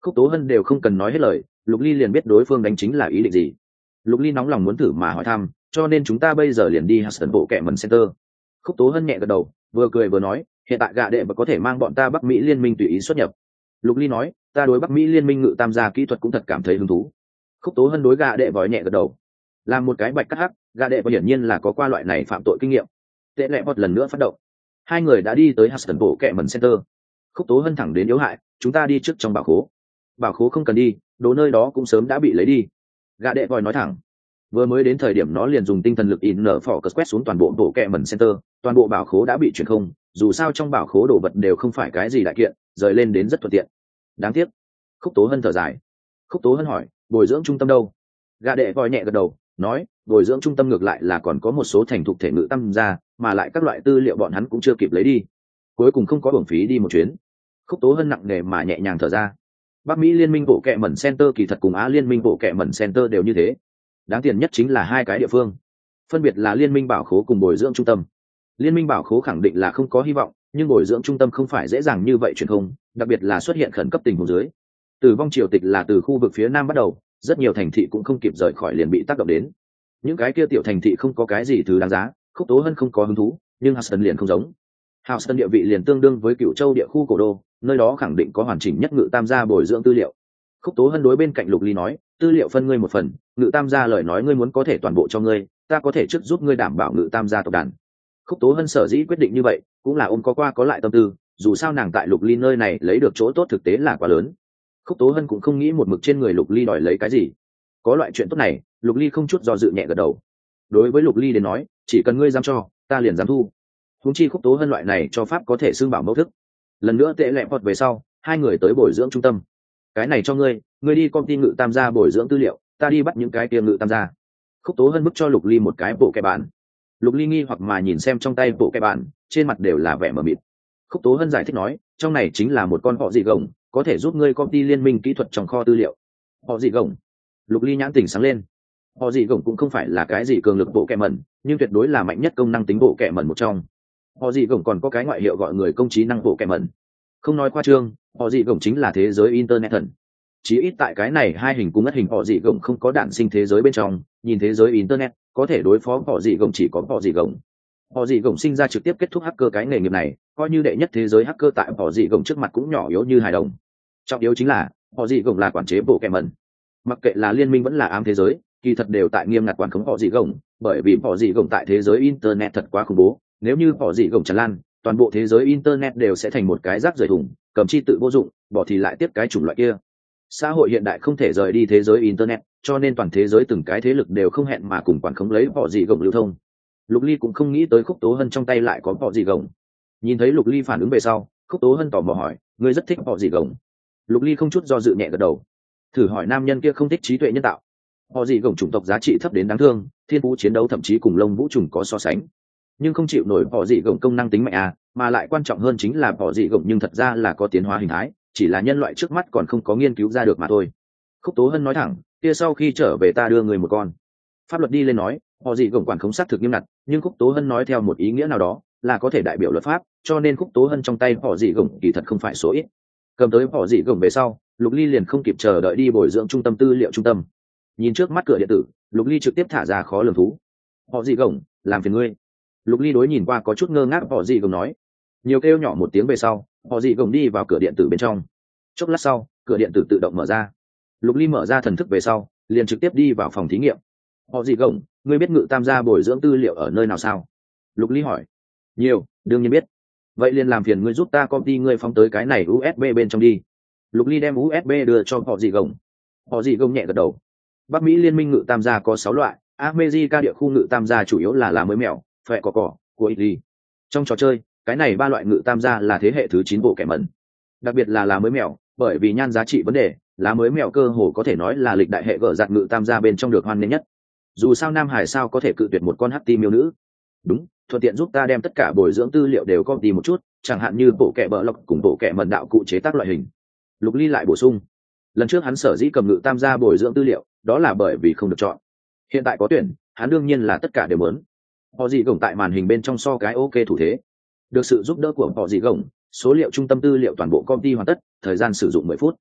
Khúc Tố Hân đều không cần nói hết lời, Lục Ly liền biết đối phương đánh chính là ý định gì. Lục Ly nóng lòng muốn thử mà hỏi thăm, cho nên chúng ta bây giờ liền đi Huston bộ kệ mẩn center. Khúc Tố Hân nhẹ gật đầu, vừa cười vừa nói, hiện tại gạ đệ và có thể mang bọn ta Bắc Mỹ liên minh tùy ý xuất nhập. Lục Ly nói, ta đối Bắc Mỹ liên minh ngự tam gia kỹ thuật cũng thật cảm thấy hứng thú. Khúc Tố Hân đối gạ đệ vòi nhẹ gật đầu, làm một cái bạch cắt hắc, gạ đệ và hiển nhiên là có qua loại này phạm tội kinh nghiệm. Tệ lệ một lần nữa phát động, hai người đã đi tới Huston bộ kệ mẩn center. Khúc Tố Hân thẳng đến yếu hại, chúng ta đi trước trong bảo khố. Bảo khố không cần đi, đồ nơi đó cũng sớm đã bị lấy đi. Gạ đệ vòi nói thẳng, vừa mới đến thời điểm nó liền dùng tinh thần lực in nở phỏ cờ quét xuống toàn bộ bộ kệ mẩn center, toàn bộ bảo khố đã bị chuyển không, dù sao trong bảo khố đồ vật đều không phải cái gì đại kiện, rời lên đến rất thuận tiện. Đáng tiếc. Khúc Tố Hân thở dài. Khúc Tố Hân hỏi, bồi dưỡng trung tâm đâu? Gạ đệ vòi nhẹ gật đầu, nói, bồi dưỡng trung tâm ngược lại là còn có một số thành thục thể ngự tâm ra, mà lại các loại tư liệu bọn hắn cũng chưa kịp lấy đi, cuối cùng không có uổng phí đi một chuyến. Khúc Tố Hân nặng nề mà nhẹ nhàng thở ra. Bắc Mỹ liên minh bộ kệ mẩn center kỳ thật cùng Á liên minh bộ kệ mẩn center đều như thế, đáng tiền nhất chính là hai cái địa phương, phân biệt là liên minh bảo khố cùng bồi dưỡng trung tâm. Liên minh bảo khố khẳng định là không có hy vọng, nhưng bồi dưỡng trung tâm không phải dễ dàng như vậy truyền không, đặc biệt là xuất hiện khẩn cấp tình huống dưới. Tử vong triều tịch là từ khu vực phía nam bắt đầu, rất nhiều thành thị cũng không kịp rời khỏi liền bị tác động đến. Những cái kia tiểu thành thị không có cái gì thứ đáng giá, Khúc Tố Hân không có hứng thú, nhưng Houston liền không giống. Houston địa vị liền tương đương với Cửu Châu địa khu cổ đô, nơi đó khẳng định có hoàn chỉnh nhất ngự tam gia bồi dưỡng tư liệu. Khúc Tố Hân đối bên cạnh Lục Ly nói, tư liệu phân ngươi một phần, ngự tam gia lời nói ngươi muốn có thể toàn bộ cho ngươi, ta có thể trước giúp ngươi đảm bảo ngự tam gia tộc đàn. Khúc Tố Hân sở dĩ quyết định như vậy, cũng là ôm có qua có lại tâm tư, dù sao nàng tại Lục Ly nơi này lấy được chỗ tốt thực tế là quá lớn. Khúc Tố Hân cũng không nghĩ một mực trên người Lục Ly đòi lấy cái gì. Có loại chuyện tốt này, Lục Ly không chút do dự nhẹ gật đầu. Đối với Lục Ly đến nói, chỉ cần ngươi dám cho, ta liền dám thu. Huống chi Khúc Tố Hân loại này cho pháp có thể xưng bảo mẫu thức. Lần nữa tệ lẹ vọt về sau, hai người tới bồi dưỡng trung tâm. Cái này cho ngươi, ngươi đi công ty ngự tam gia bồi dưỡng tư liệu, ta đi bắt những cái kia ngự tam gia. Khúc Tố Hân bức cho Lục Ly một cái bộ kẻ bản. Lục Ly nghi hoặc mà nhìn xem trong tay bộ kẻ bản, trên mặt đều là vẻ mờ mịt. Khúc Tố Hân giải thích nói, trong này chính là một con họ dị gồng, có thể giúp ngươi công ty liên minh kỹ thuật trong kho tư liệu. Họ dị gồng. Lục Ly nhãn tỉnh sáng lên. Họ dị gồng cũng không phải là cái gì cường lực bộ kẻ mẩn, nhưng tuyệt đối là mạnh nhất công năng tính bộ kẻ mẩn một trong. Họ dị gồng còn có cái ngoại hiệu gọi người công trí năng bộ kẻ mẩn. Không nói khoa trương, họ dị gồng chính là thế giới internet thần. Chỉ ít tại cái này hai hình cung ất hình họ dị gồng không có đản sinh thế giới bên trong, nhìn thế giới internet, có thể đối phó họ dị gồng chỉ có họ dị gồng. Họ dị gồng sinh ra trực tiếp kết thúc hacker cái nghề nghiệp này, coi như đệ nhất thế giới hacker tại họ dị gồng trước mặt cũng nhỏ yếu như hài đồng. Trọng yếu chính là họ dị gồng là quản chế bộ kẻ mẩn. Mặc kệ là liên minh vẫn là ám thế giới, kỳ thật đều tại nghiêm ngặt quản khống họ dị gồng, bởi vì họ dị gồng tại thế giới internet thật quá khủng bố, nếu như họ dị gồng tràn lan, toàn bộ thế giới internet đều sẽ thành một cái rác rưởi thùng, cầm chi tự vô dụng, bỏ thì lại tiếp cái chủng loại kia. Xã hội hiện đại không thể rời đi thế giới internet, cho nên toàn thế giới từng cái thế lực đều không hẹn mà cùng quản khống lấy họ dị gồng lưu thông. Lục Ly cũng không nghĩ tới Khúc Tố Hân trong tay lại có họ dị gồng. Nhìn thấy Lục Ly phản ứng về sau, Khúc Tố Hân tò mò hỏi, ngươi rất thích họ dị gồng? Lục Ly không chút do dự nhẹ gật đầu. Thử hỏi nam nhân kia không thích trí tuệ nhân tạo. Họ dị gồng chủng tộc giá trị thấp đến đáng thương, thiên phú chiến đấu thậm chí cùng lông vũ trùng có so sánh, nhưng không chịu nổi họ dị gồng công năng tính mạnh à, mà lại quan trọng hơn chính là họ dị gồng nhưng thật ra là có tiến hóa hình thái, chỉ là nhân loại trước mắt còn không có nghiên cứu ra được mà thôi. Khúc Tố Hân nói thẳng, kia sau khi trở về ta đưa người một con. Pháp luật đi lên nói, họ dị gồng quản khống sát thực nghiêm ngặt, nhưng Khúc Tố Hân nói theo một ý nghĩa nào đó là có thể đại biểu luật pháp, cho nên Khúc Tố Hân trong tay họ dị gồng kỳ thật không phải số ít. Cầm tới họ dị gồng về sau, Lục Ly liền không kịp chờ đợi đi bồi dưỡng trung tâm tư liệu trung tâm. Nhìn trước mắt cửa điện tử, Lục Ly trực tiếp thả ra khó lường thú. Họ dị gồng, làm phiền ngươi. Lục Ly đối nhìn qua có chút ngơ ngác họ dị gồng nói. Nhiều kêu nhỏ một tiếng về sau, họ dị gồng đi vào cửa điện tử bên trong. Chốc lát sau, cửa điện tử tự động mở ra. Lục Ly mở ra thần thức về sau, liền trực tiếp đi vào phòng thí nghiệm. Họ dị gồng, ngươi biết ngự tam gia bồi dưỡng tư liệu ở nơi nào sao? Lục Ly hỏi. Nhiều, đương nhiên biết. Vậy liền làm phiền ngươi giúp ta copy ngươi phóng tới cái này u ét bê bên trong đi. Lục Ly đem u ét bê đưa cho họ dị gồng. Họ dị gồng nhẹ gật đầu. Bắc Mỹ liên minh ngự tam gia có sáu loại, America địa khu ngự tam gia chủ yếu là lá mới mèo, phệ cỏ cỏ của Italy. Trong trò chơi, cái này ba loại ngự tam gia là thế hệ thứ chín bộ kẻ mẩn. Đặc biệt là lá mới mèo, bởi vì nhan giá trị vấn đề, lá mới mèo cơ hồ có thể nói là lịch đại hệ gở giặt ngự tam gia bên trong được hoan nghênh nhất. Dù sao Nam Hải sao có thể cự tuyệt một con hắc ti miêu nữ. Đúng, thuận tiện giúp ta đem tất cả bồi dưỡng tư liệu đều copy một chút, chẳng hạn như bộ kẻ bờ lọc cùng bộ kẻ mẩn đạo cụ chế tác loại hình. Lục Ly lại bổ sung. Lần trước hắn sở dĩ cầm ngự tam gia bồi dưỡng tư liệu, đó là bởi vì không được chọn. Hiện tại có tuyển, hắn đương nhiên là tất cả đều muốn. Họ dị gồng tại màn hình bên trong so cái ok thủ thế. Được sự giúp đỡ của họ dị gồng, số liệu trung tâm tư liệu toàn bộ copy hoàn tất, thời gian sử dụng mười phút.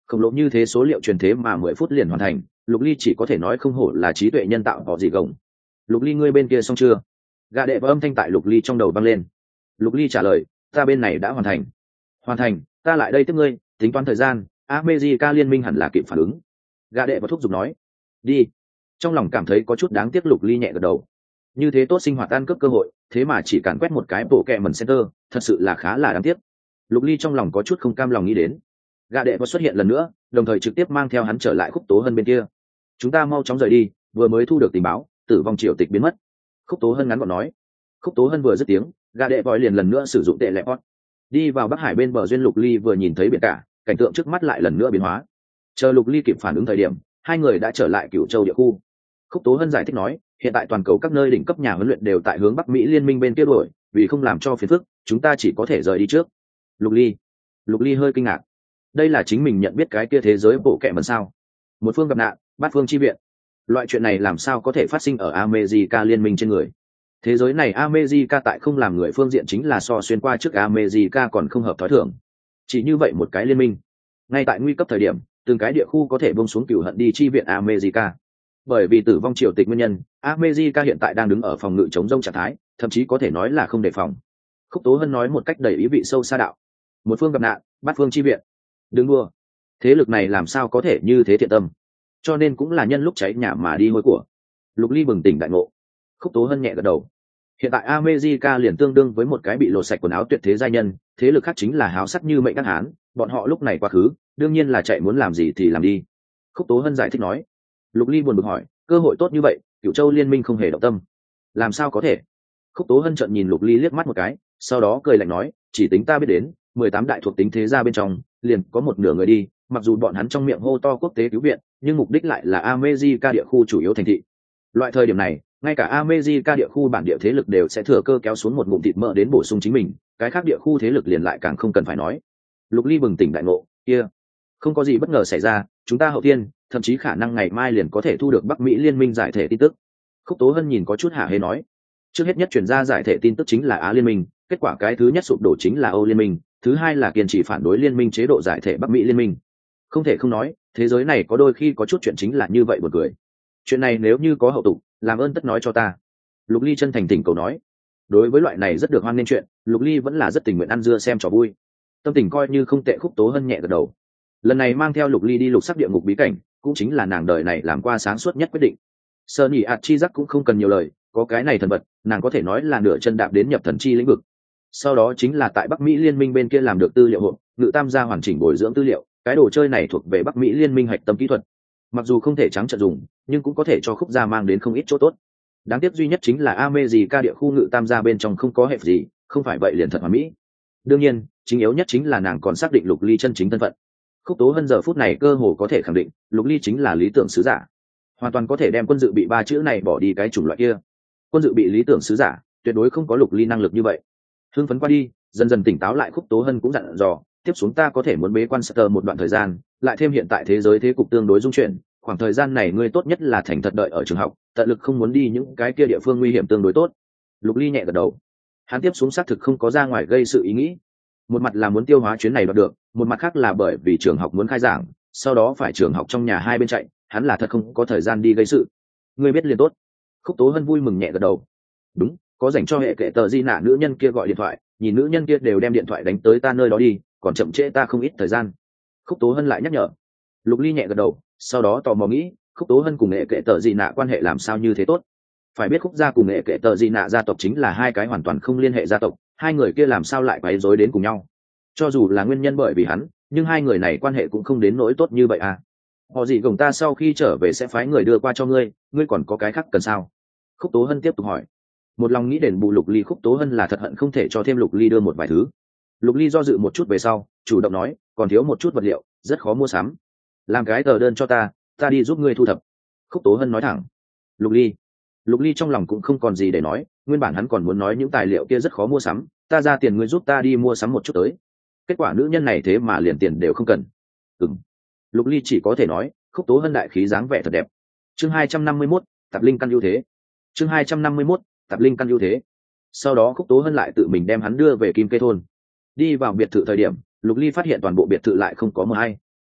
Khổng lồ như thế số liệu truyền thế mà mười phút liền hoàn thành, Lục Ly chỉ có thể nói không hổ là trí tuệ nhân tạo họ gì gồng. Lục Ly ngươi bên kia xong chưa? Gã đệ và âm thanh tại Lục Ly trong đầu vang lên. Lục Ly trả lời, ta bên này đã hoàn thành. Hoàn thành, ta lại đây tiếp ngươi, tính toán thời gian, America liên minh hẳn là kịp phản ứng. Gã đệ và thúc giục nói, đi. Trong lòng cảm thấy có chút đáng tiếc, Lục Ly nhẹ gật đầu. Như thế tốt sinh hoạt ăn cướp cơ hội, thế mà chỉ càn quét một cái bộ kẹ mần center, thật sự là khá là đáng tiếc. Lục Ly trong lòng có chút không cam lòng nghĩ đến. Gã đệ và xuất hiện lần nữa, đồng thời trực tiếp mang theo hắn trở lại Khúc Tố Hân bên kia. Chúng ta mau chóng rời đi, vừa mới thu được tình báo, tử vong triều tịch biến mất. Khúc Tố Hân ngắn gọn nói. Khúc Tố Hân vừa dứt tiếng, gã đệ vội liền lần nữa sử dụng tệ lệ pot, đi vào Bắc Hải bên bờ duyên. Lục Ly vừa nhìn thấy biển cả, cảnh tượng trước mắt lại lần nữa biến hóa. Chờ Lục Ly kịp phản ứng thời điểm, hai người đã trở lại Cửu Châu địa khu. Khúc Tố Hân giải thích nói, hiện tại toàn cầu các nơi đỉnh cấp nhà huấn luyện đều tại hướng Bắc Mỹ liên minh bên kia đuổi, vì không làm cho phiền phức, chúng ta chỉ có thể rời đi trước. Lục Ly, Lục Ly hơi kinh ngạc. Đây là chính mình nhận biết cái kia thế giới bộ kệ mần sao? Một phương gặp nạn, bát phương chi viện. Loại chuyện này làm sao có thể phát sinh ở America liên minh trên người? Thế giới này America tại không làm người phương diện chính là so xuyên qua trước America còn không hợp thói thường. Chỉ như vậy một cái liên minh, ngay tại nguy cấp thời điểm, từng cái địa khu có thể buông xuống cửu hận đi chi viện America. Bởi vì tử vong triều tịch nguyên nhân, America hiện tại đang đứng ở phòng ngự chống rông trạng thái, thậm chí có thể nói là không đề phòng. Khúc Tố Hân nói một cách đầy ý vị sâu xa đạo. Một phương gặp nạn, bát phương chi viện. Đừng đua. Thế lực này làm sao có thể như thế thiện tâm? Cho nên cũng là nhân lúc cháy nhà mà đi hôi của. Lục Ly bừng tỉnh đại ngộ. Khúc Tố Hân nhẹ gật đầu. Hiện tại America liền tương đương với một cái bị lột sạch quần áo tuyệt thế giai nhân, thế lực khác chính là háo sắc như mệnh các hán, bọn họ lúc này quá khứ, đương nhiên là chạy muốn làm gì thì làm đi. Khúc Tố Hân giải thích nói. Lục Ly buồn bực hỏi, cơ hội tốt như vậy, Cửu Châu liên minh không hề động tâm. Làm sao có thể? Khúc Tố Hân trợn nhìn Lục Ly liếc mắt một cái, sau đó cười lạnh nói, chỉ tính ta biết đến, mười tám đại thuộc tính thế gia bên trong, liền có một nửa người đi, mặc dù bọn hắn trong miệng hô to quốc tế cứu viện, nhưng mục đích lại là America địa khu chủ yếu thành thị. Loại thời điểm này, ngay cả America địa khu bản địa thế lực đều sẽ thừa cơ kéo xuống một ngụm thịt mỡ đến bổ sung chính mình, cái khác địa khu thế lực liền lại càng không cần phải nói. Lục Ly bừng tỉnh đại ngộ, kia, không có gì bất ngờ xảy ra, chúng ta hậu thiên, thậm chí khả năng ngày mai liền có thể thu được Bắc Mỹ liên minh giải thể tin tức. Khúc Tố Hân nhìn có chút hả hê nói, trước hết nhất chuyển ra giải thể tin tức chính là Á liên minh, kết quả cái thứ nhất sụp đổ chính là Âu liên minh, thứ hai là kiên trì phản đối liên minh chế độ giải thể Bắc Mỹ liên minh. Không thể không nói, thế giới này có đôi khi có chút chuyện chính là như vậy buồn cười. Chuyện này nếu như có hậu tục, làm ơn tất nói cho ta. Lục Ly chân thành thỉnh cầu nói. Đối với loại này rất được hoan nghênh chuyện, Lục Ly vẫn là rất tình nguyện ăn dưa xem trò vui. Tâm tình coi như không tệ. Khúc Tố Hân nhẹ gật đầu. Lần này mang theo Lục Ly đi lục sắc địa ngục bí cảnh, cũng chính là nàng đời này làm qua sáng suốt nhất quyết định. Sơn Nhị ạt chi giác cũng không cần nhiều lời, có cái này thần vật, nàng có thể nói là nửa chân đạp đến nhập thần chi lĩnh vực. Sau đó chính là tại Bắc Mỹ liên minh bên kia làm được tư liệu hộp, ngự tam gia hoàn chỉnh bồi dưỡng tư liệu, cái đồ chơi này thuộc về Bắc Mỹ liên minh hạch tâm kỹ thuật. Mặc dù không thể trắng trợn dùng, nhưng cũng có thể cho Khúc gia mang đến không ít chỗ tốt. Đáng tiếc duy nhất chính là America địa khu ngự tam gia bên trong không có hẹp gì, không phải vậy liền thật hoàn mỹ. Đương nhiên, chính yếu nhất chính là nàng còn xác định Lục Ly chân chính thân phận. Khúc Tố Hân giờ phút này cơ hồ có thể khẳng định, Lục Ly chính là lý tưởng sứ giả, hoàn toàn có thể đem quân dự bị ba chữ này bỏ đi cái chủng loại kia. Quân dự bị lý tưởng sứ giả, tuyệt đối không có Lục Ly năng lực như vậy. Hưng phấn qua đi, dần dần tỉnh táo lại, Khúc Tố Hân cũng dặn dò, tiếp xuống ta có thể muốn bế quan Sutter một đoạn thời gian, lại thêm hiện tại thế giới thế cục tương đối dung chuyển, khoảng thời gian này ngươi tốt nhất là thành thật đợi ở trường học, tận lực không muốn đi những cái kia địa phương nguy hiểm tương đối tốt. Lục Ly nhẹ gật đầu. Hắn tiếp xuống xác thực không có ra ngoài gây sự ý nghĩ. Một mặt là muốn tiêu hóa chuyến này đoạt được, một mặt khác là bởi vì trường học muốn khai giảng, sau đó phải trường học trong nhà hai bên chạy, hắn là thật không có thời gian đi gây sự. Ngươi biết liền tốt. Khúc Tố Hân vui mừng nhẹ gật đầu. Đúng, có dành cho hệ kệ tờ di nạ nữ nhân kia gọi điện thoại, nhìn nữ nhân kia đều đem điện thoại đánh tới ta nơi đó đi, còn chậm trễ ta không ít thời gian. Khúc Tố Hân lại nhắc nhở. Lục Ly nhẹ gật đầu, sau đó tò mò nghĩ, Khúc Tố Hân cùng hệ kệ tờ di nạ quan hệ làm sao như thế tốt. Phải biết Khúc gia cùng hệ kệ tờ di nạ gia tộc chính là hai cái hoàn toàn không liên hệ gia tộc, hai người kia làm sao lại quấy rối đến cùng nhau. Cho dù là nguyên nhân bởi vì hắn, nhưng hai người này quan hệ cũng không đến nỗi tốt như vậy à. Họ gì gồng ta sau khi trở về sẽ phái người đưa qua cho ngươi, ngươi còn có cái khác cần sao? Khúc Tố Hân tiếp tục hỏi. Một lòng nghĩ đền bù Lục Ly, Khúc Tố Hân là thật hận không thể cho thêm Lục Ly đưa một vài thứ. Lục Ly do dự một chút về sau, chủ động nói, còn thiếu một chút vật liệu, rất khó mua sắm. Làm cái tờ đơn cho ta, ta đi giúp ngươi thu thập. Khúc Tố Hân nói thẳng. Lục Ly. Lục Ly trong lòng cũng không còn gì để nói, nguyên bản hắn còn muốn nói những tài liệu kia rất khó mua sắm, ta ra tiền ngươi giúp ta đi mua sắm một chút tới. Kết quả nữ nhân này thế mà liền tiền đều không cần. Ừm. Lục Ly chỉ có thể nói, Khúc Tố Hân đại khí dáng vẻ thật đẹp. Chương hai trăm năm mươi mốt, Tạp Linh căn ưu thế. Chương hai trăm năm mươi mốt, Tạp Linh căn ưu thế. Sau đó Khúc Tố Hân lại tự mình đem hắn đưa về Kim Kê thôn. Đi vào biệt thự thời điểm, Lục Ly phát hiện toàn bộ biệt thự lại không có mờ hay.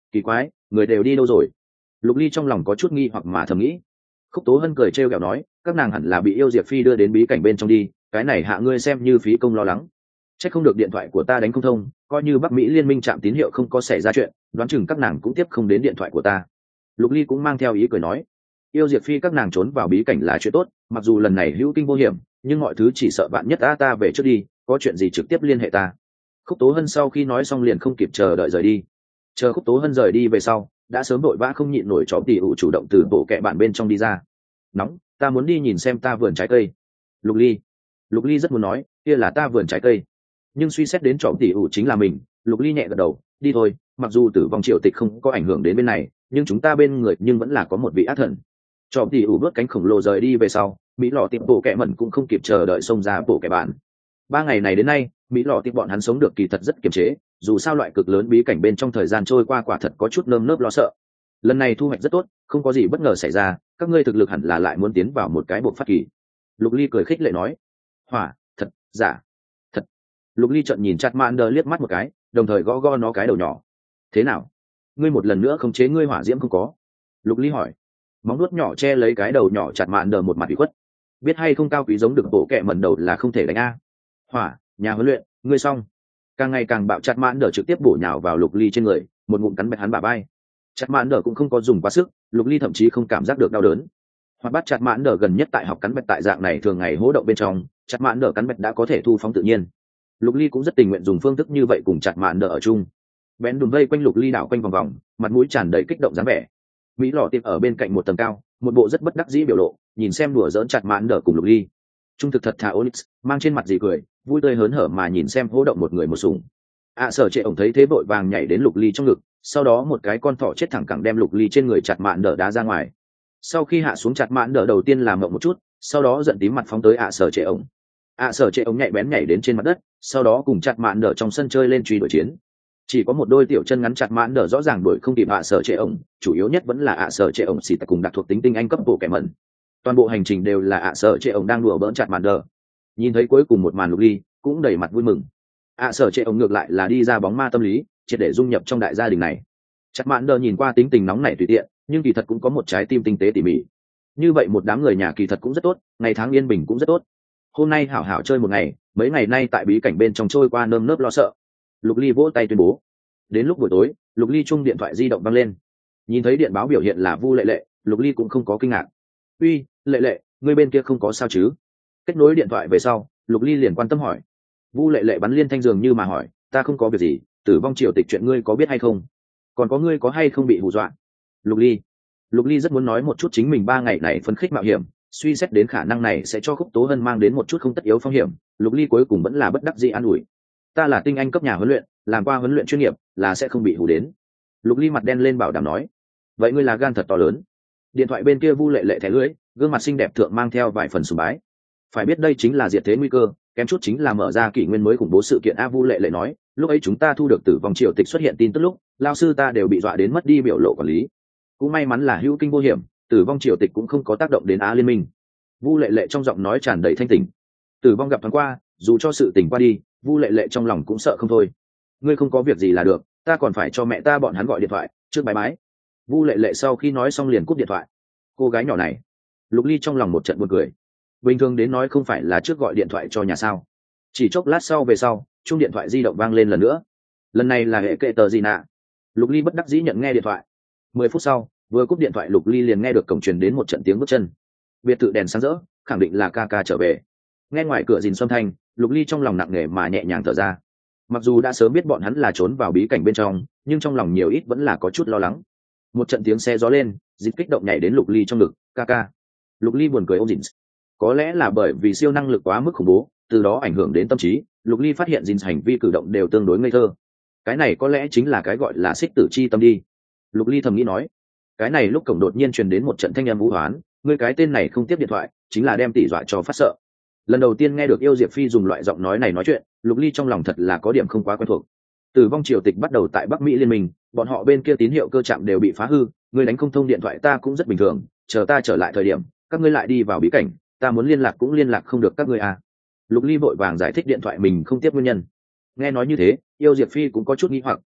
Kỳ quái, người đều đi đâu rồi? Lục Ly trong lòng có chút nghi hoặc mà thầm nghĩ. Khúc Tố Hân cười trêu ghẹo nói, các nàng hẳn là bị Yêu Diệp Phi đưa đến bí cảnh bên trong đi, cái này hạ ngươi xem như phí công lo lắng. Chắc không được điện thoại của ta đánh không thông, coi như Bắc Mỹ liên minh chạm tín hiệu không có xảy ra chuyện, đoán chừng các nàng cũng tiếp không đến điện thoại của ta. Lục Ly cũng mang theo ý cười nói, Yêu Diệp Phi các nàng trốn vào bí cảnh là chuyện tốt, mặc dù lần này hữu kinh vô hiểm, nhưng mọi thứ chỉ sợ bạn nhất ta ta về trước đi, có chuyện gì trực tiếp liên hệ ta. Khúc Tố Hân sau khi nói xong liền không kịp chờ đợi rời đi. Chờ Khúc Tố Hân rời đi về sau, đã sớm vội vã không nhịn nổi chó tỉ ủ chủ động từ bộ kệ bạn bên trong đi ra. Nóng, ta muốn đi nhìn xem ta vườn trái cây. Lục Ly, Lục Ly rất muốn nói, kia là ta vườn trái cây. Nhưng suy xét đến chó tỉ ủ chính là mình, Lục Ly nhẹ gật đầu, đi thôi. Mặc dù tử vong triều tịch không có ảnh hưởng đến bên này, nhưng chúng ta bên người nhưng vẫn là có một vị ác thần. Chó tỉ ủ bước cánh khổng lồ rời đi về sau, Mỹ lọ tiệm bộ kệ mẩn cũng không kịp chờ đợi xông ra bộ kệ bạn. Ba ngày này đến nay, Mỹ lọ tiệm bọn hắn sống được kỳ thật rất kiềm chế, dù sao loại cực lớn bí cảnh bên trong thời gian trôi qua quả thật có chút nơm nớp lo sợ. Lần này thu hoạch rất tốt, không có gì bất ngờ xảy ra, các ngươi thực lực hẳn là lại muốn tiến vào một cái bộ phát kỳ. Lục Ly cười khích lệ nói, hỏa, thật, giả, thật. Lục Ly trợn nhìn chặt mạn đờ liếc mắt một cái, đồng thời gõ gõ nó cái đầu nhỏ. Thế nào? Ngươi một lần nữa khống chế ngươi hỏa diễm không có? Lục Ly hỏi. Móng nuốt nhỏ che lấy cái đầu nhỏ chặt mạn đờ một mặt bị khuất. Biết hay không cao quý giống được bộ kệ mẩn đầu là không thể đánh a. Hỏa, nhà huấn luyện, ngươi xong. Càng ngày càng bạo chặt mạn đờ trực tiếp bổ nhào vào Lục Ly trên người, một ngụm cắn bẹt hắn bả vai. Chặt mạn đờ cũng không có dùng quá sức, Lục Ly thậm chí không cảm giác được đau đớn. Hoặc bắt chặt mạn đờ gần nhất tại học cắn bẹt tại dạng này thường ngày hỗ động bên trong, chặt mạn đờ cắn bẹt đã có thể thu phóng tự nhiên. Lục Ly cũng rất tình nguyện dùng phương thức như vậy cùng chặt mạn đờ ở chung. Bén đùm vây quanh Lục Ly đảo quanh vòng vòng, mặt mũi tràn đầy kích động dáng vẻ. Mỹ lọ tiệp ở bên cạnh một tầng cao, một bộ rất bất đắc dĩ biểu lộ, nhìn xem đùa giỡn chặt mạn đờ cùng Lục Ly. Trung thực thật thà Onyx mang trên mặt gì cười, vui tươi hớn hở mà nhìn xem hỗ động một người một sủng. ạ à, sở trệ ổng thấy thế vội vàng nhảy đến Lục Ly trong ngực, sau đó một cái con thỏ chết thẳng cẳng đem Lục Ly trên người chặt mạn đờ đá ra ngoài. Sau khi hạ xuống chặt mạn đờ đầu tiên làm mộng một chút, sau đó giận tím mặt phóng tới ạ à, sở trệ ổng. ạ à, sở trệ ổng nhạy bén nhảy đến trên mặt đất, sau đó cùng chặt mạn đờ trong sân chơi lên truy đuổi chiến. Chỉ có một đôi tiểu chân ngắn chặt mạn đờ rõ ràng đuổi không kịp ạ à, sở trệ ổng, chủ yếu nhất vẫn là ạ à, sở trệ ổng xì tại cùng đặc thuộc tính tinh anh cấp bộ kẻ mẩn. Toàn bộ hành trình đều là ạ à, sở trệ ổng đang đùa bỡn chặt mạn đờ. Nhìn thấy cuối cùng một màn Lục Ly cũng đầy mặt vui mừng. ạ à, sở trệ ổng ngược lại là đi ra bóng ma tâm lý, triệt để dung nhập trong đại gia đình này. Chặt mạn đờ nhìn qua tính tình nóng nảy tùy tiện, nhưng kỳ thật cũng có một trái tim tinh tế tỉ mỉ. Như vậy một đám người nhà kỳ thật cũng rất tốt, ngày tháng yên bình cũng rất tốt. Hôm nay hảo hảo chơi một ngày, mấy ngày nay tại bí cảnh bên trong trôi qua nơm nớp lo sợ. Lục Ly vỗ tay tuyên bố. Đến lúc buổi tối, Lục Ly chung điện thoại di động vang lên. Nhìn thấy điện báo biểu hiện là Vu Lệ Lệ, Lục Ly cũng không có kinh ngạc. "Uy, Lệ Lệ, ngươi bên kia không có sao chứ?" Kết nối điện thoại về sau, Lục Ly liền quan tâm hỏi. Vu Lệ Lệ bắn liên thanh dường như mà hỏi, "Ta không có việc gì, tử vong triều tịch chuyện ngươi có biết hay không? Còn có ngươi có hay không bị hù dọa?" Lục Ly, Lục Ly rất muốn nói một chút chính mình ba ngày này phấn khích mạo hiểm, suy xét đến khả năng này sẽ cho Khúc Tố Hân mang đến một chút không tất yếu phong hiểm, Lục Ly cuối cùng vẫn là bất đắc dĩ an ủi. "Ta là tinh anh cấp nhà huấn luyện, làm qua huấn luyện chuyên nghiệp, là sẽ không bị hù đến." Lục Ly mặt đen lên bảo đảm nói. "Vậy ngươi là gan thật to lớn." Điện thoại bên kia Vu Lệ Lệ thẻ lưỡi, gương mặt xinh đẹp thượng mang theo vài phần sùng bái. "Phải biết đây chính là diệt thế nguy cơ, kém chút chính là mở ra kỷ nguyên mới khủng bố sự kiện." A Vu Lệ Lệ nói, "Lúc ấy chúng ta thu được tử vong triều tịch xuất hiện tin tức lúc, lao sư ta đều bị dọa đến mất đi biểu lộ quản lý. Cũng may mắn là hữu kinh vô hiểm, tử vong triều tịch cũng không có tác động đến Á Liên minh." Vu Lệ Lệ trong giọng nói tràn đầy thanh tỉnh. Tử vong gặp thoáng qua, dù cho sự tình qua đi, Vu Lệ Lệ trong lòng cũng sợ không thôi. "Ngươi không có việc gì là được, ta còn phải cho mẹ ta bọn hắn gọi điện thoại, trước bái bái." Vu Lệ Lệ sau khi nói xong liền cúp điện thoại. Cô gái nhỏ này, Lục Ly trong lòng một trận buồn cười. Bình thường đến nói không phải là trước gọi điện thoại cho nhà sao? Chỉ chốc lát sau về sau, chuông điện thoại di động vang lên lần nữa. Lần này là hệ kệ tờ gì nạ. Lục Ly bất đắc dĩ nhận nghe điện thoại. Mười phút sau, vừa cúp điện thoại Lục Ly liền nghe được cổng truyền đến một trận tiếng bước chân. Biệt thự đèn sáng rỡ, khẳng định là ca ca trở về. Nghe ngoài cửa rìn xuân thanh, Lục Ly trong lòng nặng nề mà nhẹ nhàng thở ra. Mặc dù đã sớm biết bọn hắn là trốn vào bí cảnh bên trong, nhưng trong lòng nhiều ít vẫn là có chút lo lắng. Một trận tiếng xe gió lên, dịp kích động nhảy đến Lục Ly trong ngực, "Ca ca." Lục Ly buồn cười ôm dìn. Có lẽ là bởi vì siêu năng lực quá mức khủng bố, từ đó ảnh hưởng đến tâm trí, Lục Ly phát hiện dìn hành vi cử động đều tương đối ngây thơ. Cái này có lẽ chính là cái gọi là xích tử chi tâm đi. Lục Ly thầm nghĩ nói. Cái này lúc cổng đột nhiên truyền đến một trận thanh âm vũ hoán, "Ngươi cái tên này không tiếp điện thoại, chính là đem tỷ dọa cho phát sợ." Lần đầu tiên nghe được Yêu Diệp Phi dùng loại giọng nói này nói chuyện, Lục Ly trong lòng thật là có điểm không quá quen thuộc. Tử vong triều tịch bắt đầu tại Bắc Mỹ liên minh, bọn họ bên kia tín hiệu cơ trạm đều bị phá hư, ngươi đánh không thông điện thoại ta cũng rất bình thường, chờ ta trở lại thời điểm, các ngươi lại đi vào bí cảnh, ta muốn liên lạc cũng liên lạc không được các ngươi à. Lục Ly vội vàng giải thích điện thoại mình không tiếp nguyên nhân. Nghe nói như thế, Yêu Diệp Phi cũng có chút nghi hoặc,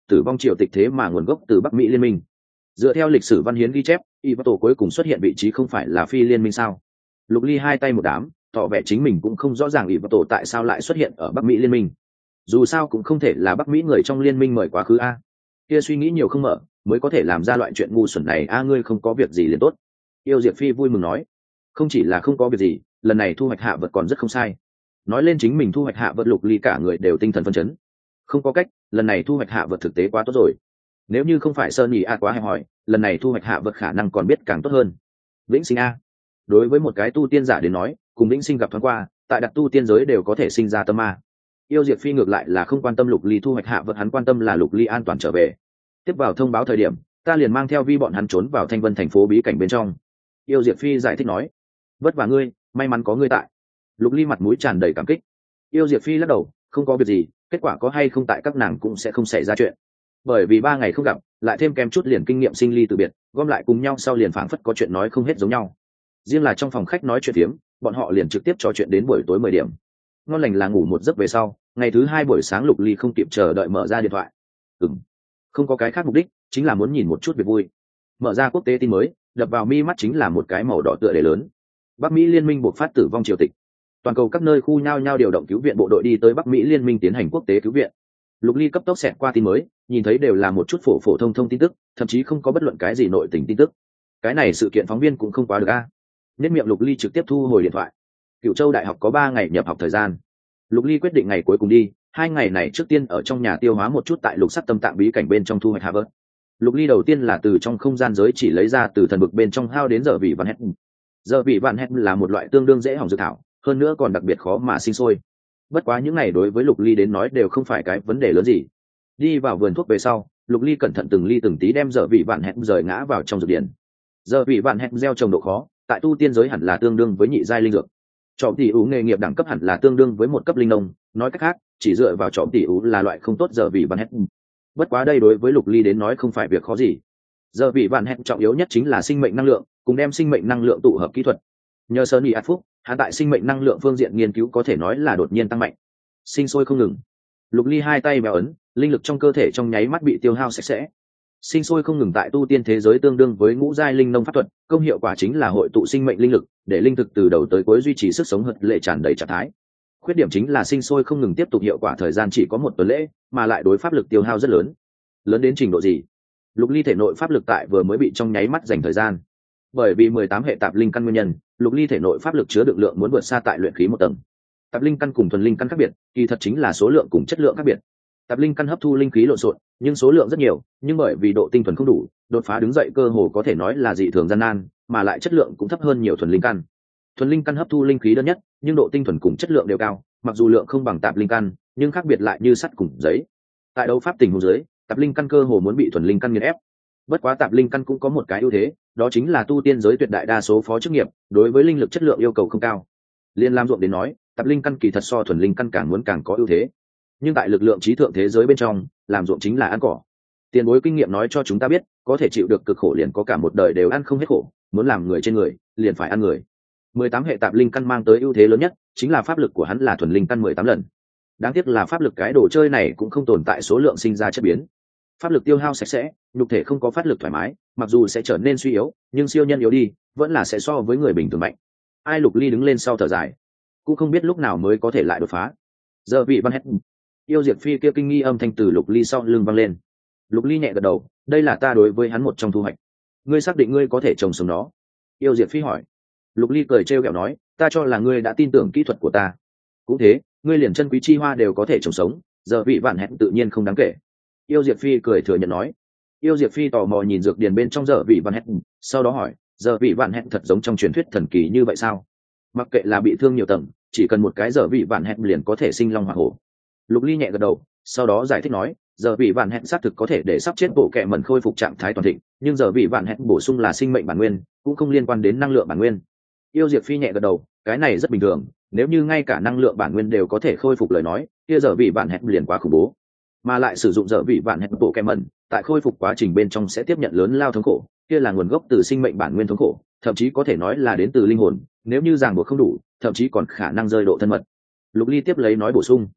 tử vong triều tịch thế mà nguồn gốc từ Bắc Mỹ liên minh. Dựa theo lịch sử văn hiến ghi chép, Ivato cuối cùng xuất hiện vị trí không phải là phi liên minh sao? Lục Ly hai tay một đám, tỏ vẻ chính mình cũng không rõ ràng Ivato tại sao lại xuất hiện ở Bắc Mỹ liên minh. Dù sao cũng không thể là Bắc Mỹ người trong liên minh mời quá khứ a. Kia suy nghĩ nhiều không mở, mới có thể làm ra loại chuyện ngu xuẩn này a. Ngươi không có việc gì liền tốt. Yêu Diệp Phi vui mừng nói, không chỉ là không có việc gì, lần này thu hoạch hạ vật còn rất không sai. Nói lên chính mình thu hoạch hạ vật, Lục Ly cả người đều tinh thần phấn chấn. Không có cách, lần này thu hoạch hạ vật thực tế quá tốt rồi. Nếu như không phải Sơn Nhị A quá hẹp hòi, lần này thu hoạch hạ vật khả năng còn biết càng tốt hơn. Vĩnh sinh a, đối với một cái tu tiên giả đến nói, cùng vĩnh sinh gặp thoáng qua, tại đặc tu tiên giới đều có thể sinh ra tâm ma. Yêu Diệp Phi ngược lại là không quan tâm Lục Ly thu hoạch hạ vật, hắn quan tâm là Lục Ly an toàn trở về. Tiếp vào thông báo thời điểm, ta liền mang theo vi bọn hắn trốn vào Thanh Vân thành phố bí cảnh bên trong. Yêu Diệp Phi giải thích nói, vất vả ngươi, may mắn có ngươi tại. Lục Ly mặt mũi tràn đầy cảm kích. Yêu Diệp Phi lắc đầu, không có việc gì, kết quả có hay không tại các nàng cũng sẽ không xảy ra chuyện. Bởi vì ba ngày không gặp, lại thêm kém chút liền kinh nghiệm sinh ly từ biệt, gom lại cùng nhau sau liền phảng phất có chuyện nói không hết giống nhau. Riêng là trong phòng khách nói chuyện phiếm, bọn họ liền trực tiếp trò chuyện đến buổi tối mười điểm. Ngon lành là ngủ một giấc về sau, ngày thứ hai buổi sáng Lục Ly không kịp chờ đợi mở ra điện thoại. Ừm, không có cái khác mục đích, chính là muốn nhìn một chút việc vui. Mở ra quốc tế tin mới, đập vào mi mắt chính là một cái màu đỏ tựa đề lớn. Bắc Mỹ liên minh buộc phát tử vong triều tịch. Toàn cầu các nơi khu nhao nhao điều động cứu viện bộ đội đi tới Bắc Mỹ liên minh tiến hành quốc tế cứu viện. Lục Ly cấp tốc xẹt qua tin mới, nhìn thấy đều là một chút phổ phổ thông thông tin tức, thậm chí không có bất luận cái gì nội tình tin tức. Cái này sự kiện phóng viên cũng không quá được a. Nhất miệng Lục Ly trực tiếp thu hồi điện thoại. Cửu Châu đại học có ba ngày nhập học thời gian. Lục Ly quyết định ngày cuối cùng đi, hai ngày này trước tiên ở trong nhà tiêu hóa một chút tại Lục Sắc Tâm Tạng bí cảnh bên trong thu hoạch hạ vớt. Lục Ly đầu tiên là từ trong không gian giới chỉ lấy ra từ thần bực bên trong hao đến giờ vị vạn hét. Giờ vị vạn hét là một loại tương đương dễ hỏng dược thảo, hơn nữa còn đặc biệt khó mà sinh sôi. Bất quá những này đối với Lục Ly đến nói đều không phải cái vấn đề lớn gì. Đi vào vườn thuốc về sau, Lục Ly cẩn thận từng ly từng tí đem giờ vị vạn hét rời ngã vào trong dược điển. Giờ vị vạn hét gieo trồng độ khó, tại tu tiên giới hẳn là tương đương với nhị giai linh dược. Trọm tỷ ú nghề nghiệp đẳng cấp hẳn là tương đương với một cấp linh nông, nói cách khác, chỉ dựa vào trọm tỷ ú là loại không tốt giờ vị vạn hét. Bất quá đây đối với Lục Ly đến nói không phải việc khó gì. Giờ vị vạn hét trọng yếu nhất chính là sinh mệnh năng lượng, cùng đem sinh mệnh năng lượng tụ hợp kỹ thuật. Nhờ Sơn Nhị Át Phúc, hắn tại sinh mệnh năng lượng phương diện nghiên cứu có thể nói là đột nhiên tăng mạnh, sinh sôi không ngừng. Lục Ly hai tay béo ấn, linh lực trong cơ thể trong nháy mắt bị tiêu hao sạch sẽ. Sinh sôi không ngừng tại tu tiên thế giới tương đương với ngũ giai linh nông pháp thuật, công hiệu quả chính là hội tụ sinh mệnh linh lực, để linh thực từ đầu tới cuối duy trì sức sống hật lệ tràn đầy trạng thái. Khuyết điểm chính là sinh sôi không ngừng tiếp tục hiệu quả thời gian chỉ có một tuần lễ, mà lại đối pháp lực tiêu hao rất lớn. Lớn đến trình độ gì? Lục Ly thể nội pháp lực tại vừa mới bị trong nháy mắt dành thời gian. Bởi vì mười tám hệ tạp linh căn nguyên nhân, Lục Ly thể nội pháp lực chứa đựng lượng muốn vượt xa tại luyện khí một tầng. Tạp linh căn cùng thuần linh căn khác biệt, kỳ thật chính là số lượng cùng chất lượng khác biệt. Tạp linh căn hấp thu linh khí lộn xộn, nhưng số lượng rất nhiều, nhưng bởi vì độ tinh thuần không đủ, đột phá đứng dậy cơ hồ có thể nói là dị thường gian nan, mà lại chất lượng cũng thấp hơn nhiều thuần linh căn. Thuần linh căn hấp thu linh khí đơn nhất, nhưng độ tinh thuần cùng chất lượng đều cao, mặc dù lượng không bằng tạp linh căn, nhưng khác biệt lại như sắt cùng giấy. Tại đấu pháp tình huống dưới, tạp linh căn cơ hồ muốn bị thuần linh căn nghiền ép. Bất quá tạp linh căn cũng có một cái ưu thế, đó chính là tu tiên giới tuyệt đại đa số phó chức nghiệp đối với linh lực chất lượng yêu cầu không cao. Liên Lam ruộng đến nói, tạp linh căn kỳ thật so thuần linh căn càng muốn càng có ưu thế. Nhưng tại lực lượng trí thượng thế giới bên trong, làm ruộng chính là ăn cỏ. Tiền bối kinh nghiệm nói cho chúng ta biết, có thể chịu được cực khổ liền có cả một đời đều ăn không hết khổ, muốn làm người trên người, liền phải ăn người. mười tám hệ tạp linh căn mang tới ưu thế lớn nhất, chính là pháp lực của hắn là thuần linh căn mười tám lần. Đáng tiếc là pháp lực cái đồ chơi này cũng không tồn tại số lượng sinh ra chất biến. Pháp lực tiêu hao sạch sẽ, nhục thể không có phát lực thoải mái, mặc dù sẽ trở nên suy yếu, nhưng siêu nhân yếu đi, vẫn là sẽ so với người bình thường mạnh. Ai Lục Ly đứng lên sau thở dài, cũng không biết lúc nào mới có thể lại đột phá. Giờ vị văn hết. Yêu Diệp Phi kia kinh nghi âm thanh từ Lục Ly sau lưng vang lên. Lục Ly nhẹ gật đầu, đây là ta đối với hắn một trong thu hoạch. Ngươi xác định ngươi có thể trồng sống nó? Yêu Diệp Phi hỏi. Lục Ly cười trêu ghẹo nói, ta cho là ngươi đã tin tưởng kỹ thuật của ta. Cũng thế, ngươi liền chân quý chi hoa đều có thể trồng sống, giờ vị vạn hẹn tự nhiên không đáng kể. Yêu Diệp Phi cười thừa nhận nói. Yêu Diệp Phi tò mò nhìn dược điền bên trong giờ vị vạn hẹn, sau đó hỏi, giờ vị vạn hẹn thật giống trong truyền thuyết thần kỳ như vậy sao? Mặc kệ là bị thương nhiều tầng, chỉ cần một cái giờ vị vạn hẹn liền có thể sinh long hỏa hổ. Lục Ly nhẹ gật đầu, sau đó giải thích nói, giờ vị vạn hẹn xác thực có thể để sắp chết bộ kệ mẩn khôi phục trạng thái toàn thịnh, nhưng giờ vị vạn hẹn bổ sung là sinh mệnh bản nguyên, cũng không liên quan đến năng lượng bản nguyên. Yêu Diệp Phi nhẹ gật đầu, cái này rất bình thường, nếu như ngay cả năng lượng bản nguyên đều có thể khôi phục lời nói, kia giờ vị vạn hẹn liền quá khủng bố. Mà lại sử dụng giờ vị vạn hẹn bộ kệ mẩn, tại khôi phục quá trình bên trong sẽ tiếp nhận lớn lao thống khổ, kia là nguồn gốc từ sinh mệnh bản nguyên thống khổ, thậm chí có thể nói là đến từ linh hồn, nếu như ràng buộc không đủ, thậm chí còn khả năng rơi độ thân mật. Lục Ly tiếp lấy nói bổ sung,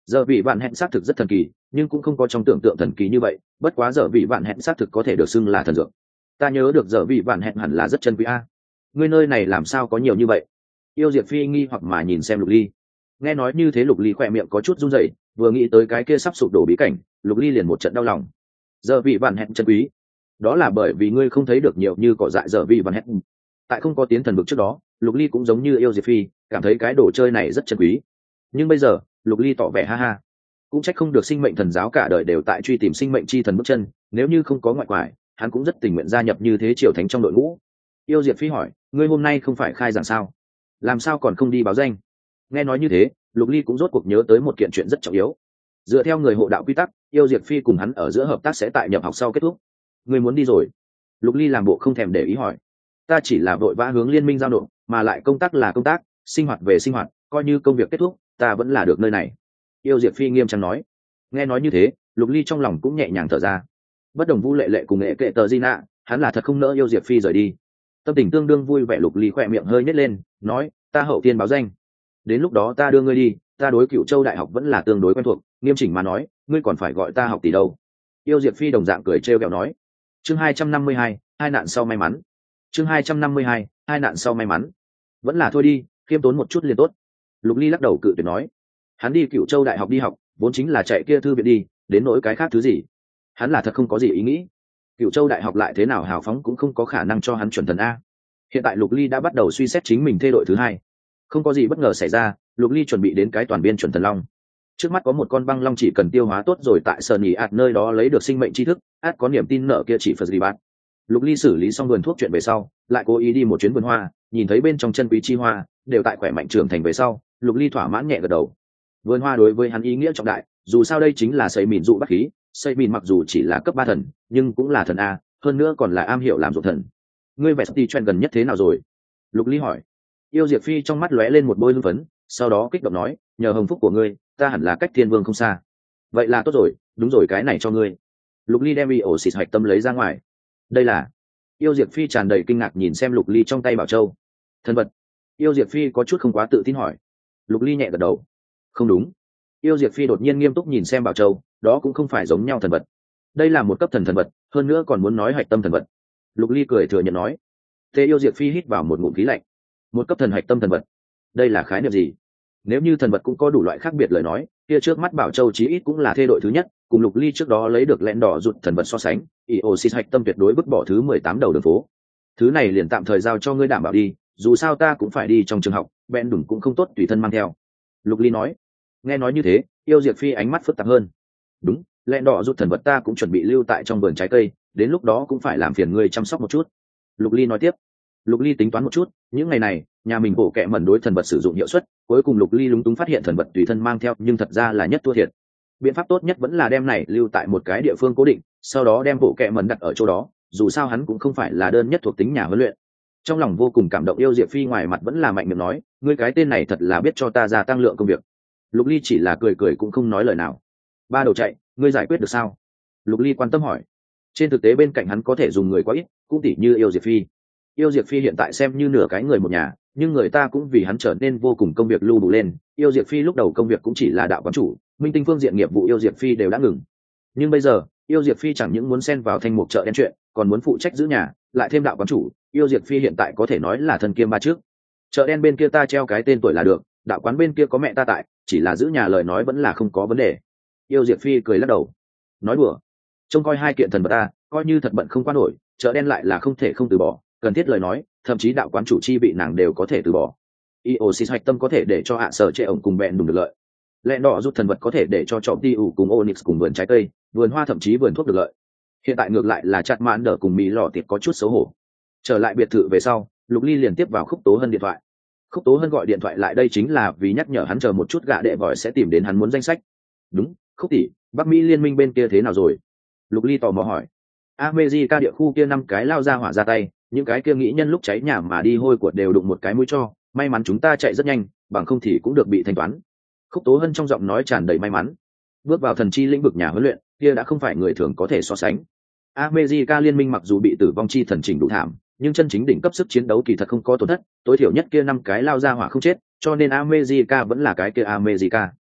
Giờ vị vạn hẹn xác thực rất thần kỳ, nhưng cũng không có trong tưởng tượng thần kỳ như vậy, bất quá giờ vị vạn hẹn xác thực có thể được xưng là thần dược. Ta nhớ được giờ vị vạn hẹn hẳn là rất chân quý a. Ngươi nơi này làm sao có nhiều như vậy? Yêu Diệp Phi nghi hoặc mà nhìn xem Lục Ly. Nghe nói như thế Lục Ly khỏe miệng có chút run rẩy, vừa nghĩ tới cái kia sắp sụp đổ bí cảnh, Lục Ly liền một trận đau lòng. Giờ vị vạn hẹn chân quý, đó là bởi vì ngươi không thấy được nhiều như cỏ dại giờ vị vạn hẹn. Tại không có tiến thần vực trước đó, Lục Ly cũng giống như Yêu Diệp Phi, cảm thấy cái đồ chơi này rất chân quý. Nhưng bây giờ, Lục Ly tỏ vẻ ha ha, cũng trách không được sinh mệnh thần giáo cả đời đều tại truy tìm sinh mệnh chi thần bước chân, nếu như không có ngoại quải, hắn cũng rất tình nguyện gia nhập như thế triều thánh trong đội ngũ. Yêu Diệp Phi hỏi, ngươi hôm nay không phải khai giảng sao, làm sao còn không đi báo danh? Nghe nói như thế, Lục Ly cũng rốt cuộc nhớ tới một kiện chuyện rất trọng yếu. Dựa theo người hộ đạo quy tắc, Yêu Diệp Phi cùng hắn ở giữa hợp tác sẽ tại nhập học sau kết thúc. Ngươi muốn đi rồi? Lục Ly làm bộ không thèm để ý hỏi. Ta chỉ là vội vã hướng liên minh giao nộp, mà lại công tác là công tác, sinh hoạt về sinh hoạt, coi như công việc kết thúc, ta vẫn là được nơi này. Yêu Diệp Phi nghiêm trang nói. Nghe nói như thế, Lục Ly trong lòng cũng nhẹ nhàng thở ra. Bất đồng Vu Lệ Lệ cùng nghệ kệ tờ Gina, hắn là thật không nỡ Yêu Diệp Phi rời đi. Tâm tình tương đương vui vẻ, Lục Ly khỏe miệng hơi nhếch lên, nói, ta hậu tiên báo danh. Đến lúc đó ta đưa ngươi đi, ta đối Cựu Châu đại học vẫn là tương đối quen thuộc, nghiêm chỉnh mà nói, ngươi còn phải gọi ta học tỷ đâu. Yêu Diệp Phi đồng dạng cười trêu ghẹo nói. Chương hai trăm năm mươi hai, hai nạn sau may mắn. Chương hai trăm năm mươi hai, hai nạn sau may mắn. Vẫn là thôi đi, khiêm tốn một chút liền tốt. Lục Ly lắc đầu cự tuyệt nói. Hắn đi Cựu Châu đại học đi học, vốn chính là chạy kia thư viện đi, đến nỗi cái khác thứ gì, hắn là thật không có gì ý nghĩ. Cựu Châu đại học lại thế nào hào phóng cũng không có khả năng cho hắn chuẩn thần a. Hiện tại Lục Ly đã bắt đầu suy xét chính mình thay đội thứ hai. Không có gì bất ngờ xảy ra, Lục Ly chuẩn bị đến cái toàn biên chuẩn thần long. Trước mắt có một con băng long chỉ cần tiêu hóa tốt rồi tại Sơn Nhị ạt nơi đó lấy được sinh mệnh tri thức, át có niềm tin nợ kia chỉ Phật gì bạn. Lục Ly xử lý xong vườn thuốc chuyện về sau, lại cố ý đi một chuyến vườn hoa, nhìn thấy bên trong chân quý chi hoa đều tại khỏe mạnh trưởng thành về sau, Lục Ly thỏa mãn nhẹ gật đầu. Vườn hoa đối với hắn ý nghĩa trọng đại, dù sao đây chính là xây mìn dụ bắc khí, xây mìn mặc dù chỉ là cấp ba thần, nhưng cũng là thần a, hơn nữa còn là am hiểu làm ruộng thần. Ngươi vẹt ti chuyện gần nhất thế nào rồi? Lục Ly hỏi. Yêu Diệp Phi trong mắt lóe lên một bôi hưng phấn, sau đó kích động nói, nhờ hồng phúc của ngươi, ta hẳn là cách thiên vương không xa. Vậy là tốt rồi, đúng rồi, cái này cho ngươi. Lục Ly đem y ổ xịt hạch tâm lấy ra ngoài. Đây là. Yêu Diệp Phi tràn đầy kinh ngạc nhìn xem Lục Ly trong tay bảo châu. Thần vật. Yêu Diệp Phi có chút không quá tự tin hỏi. Lục Ly nhẹ gật đầu. Không đúng. Yêu Diệp Phi đột nhiên nghiêm túc nhìn xem bảo châu, đó cũng không phải giống nhau thần vật. Đây là một cấp thần thần vật, hơn nữa còn muốn nói hạch tâm thần vật. Lục Ly cười thừa nhận nói. Thế Yêu Diệp Phi hít vào một ngụm khí lạnh. Một cấp thần hạch tâm thần vật, đây là khái niệm gì? Nếu như thần vật cũng có đủ loại khác biệt lời nói, kia trước mắt bảo châu chí ít cũng là thê đội thứ nhất, cùng Lục Ly trước đó lấy được lẽn đỏ rụt thần vật so sánh, Eosis hạch tâm tuyệt đối vứt bỏ thứ mười tám đầu đường phố. Thứ này liền tạm thời giao cho ngươi đảm bảo đi, dù sao ta cũng phải đi trong trường học, bèn đủng cũng không tốt tùy thân mang theo. Lục Ly nói. Nghe nói như thế, Yêu Diệp Phi ánh mắt phức tạp hơn. Đúng, lẽn đỏ rụt thần vật ta cũng chuẩn bị lưu tại trong vườn trái cây, đến lúc đó cũng phải làm phiền ngươi chăm sóc một chút. Lục Ly nói tiếp. Lục Ly tính toán một chút, những ngày này nhà mình bổ kẹ mẩn đối thần vật sử dụng hiệu suất, cuối cùng Lục Ly lúng túng phát hiện thần vật tùy thân mang theo nhưng thật ra là nhất thua thiệt. Biện pháp tốt nhất vẫn là đem này lưu tại một cái địa phương cố định, sau đó đem bộ kẹ mẩn đặt ở chỗ đó, dù sao hắn cũng không phải là đơn nhất thuộc tính nhà huấn luyện. Trong lòng vô cùng cảm động, Yêu Diệp Phi ngoài mặt vẫn là mạnh miệng nói, ngươi cái tên này thật là biết cho ta gia tăng lượng công việc. Lục Ly chỉ là cười cười cũng không nói lời nào. Ba đầu chạy, ngươi giải quyết được sao? Lục Ly quan tâm hỏi. Trên thực tế bên cạnh hắn có thể dùng người quá ít, cũng tỉ như Yêu Diệp Phi. Yêu Diệp Phi hiện tại xem như nửa cái người một nhà, nhưng người ta cũng vì hắn trở nên vô cùng công việc lưu đủ lên. Yêu Diệp Phi lúc đầu công việc cũng chỉ là đạo quán chủ, minh tinh phương diện nghiệp vụ Yêu Diệp Phi đều đã ngừng. Nhưng bây giờ, Yêu Diệp Phi chẳng những muốn xen vào thành một chợ đen chuyện, còn muốn phụ trách giữ nhà, lại thêm đạo quán chủ, Yêu Diệp Phi hiện tại có thể nói là thần kiêm ba trước. Chợ đen bên kia ta treo cái tên tuổi là được, đạo quán bên kia có mẹ ta tại, chỉ là giữ nhà lời nói vẫn là không có vấn đề. Yêu Diệp Phi cười lắc đầu, nói đùa, trông coi hai kiện thần vật ta, coi như thật bận không qua nổi, chợ đen lại là không thể không từ bỏ, cần thiết lời nói, thậm chí đạo quán chủ chi vị nàng đều có thể từ bỏ. Eosis hạch tâm có thể để cho hạ sở trệ ổng cùng bẹn đùng được lợi. Lẽ đỏ rút thần vật có thể để cho trọng ti ủ cùng Onyx cùng vườn trái cây, vườn hoa thậm chí vườn thuốc được lợi. Hiện tại ngược lại là chặt mãn đỡ cùng mỹ lò tiệp có chút xấu hổ. Trở lại biệt thự về sau, Lục Ly liền tiếp vào Khúc Tố Hân điện thoại. Khúc Tố Hân gọi điện thoại lại đây chính là vì nhắc nhở hắn chờ một chút, gạ đệ vòi sẽ tìm đến hắn muốn danh sách. Đúng, Khúc tỷ, Bắc Mỹ liên minh bên kia thế nào rồi? Lục Ly tò mò hỏi. America địa khu kia năm cái lao ra hỏa ra tay, những cái kia nghĩ nhân lúc cháy nhà mà đi hôi của đều đụng một cái mũi cho, may mắn chúng ta chạy rất nhanh, bằng không thì cũng được bị thanh toán. Khúc Tố Hân trong giọng nói tràn đầy may mắn. Bước vào thần chi lĩnh vực nhà huấn luyện, kia đã không phải người thường có thể so sánh. America liên minh mặc dù bị tử vong chi thần chỉnh đủ thảm, nhưng chân chính đỉnh cấp sức chiến đấu kỳ thật không có tổn thất, tối thiểu nhất kia năm cái lao ra hỏa không chết, cho nên America vẫn là cái kia America.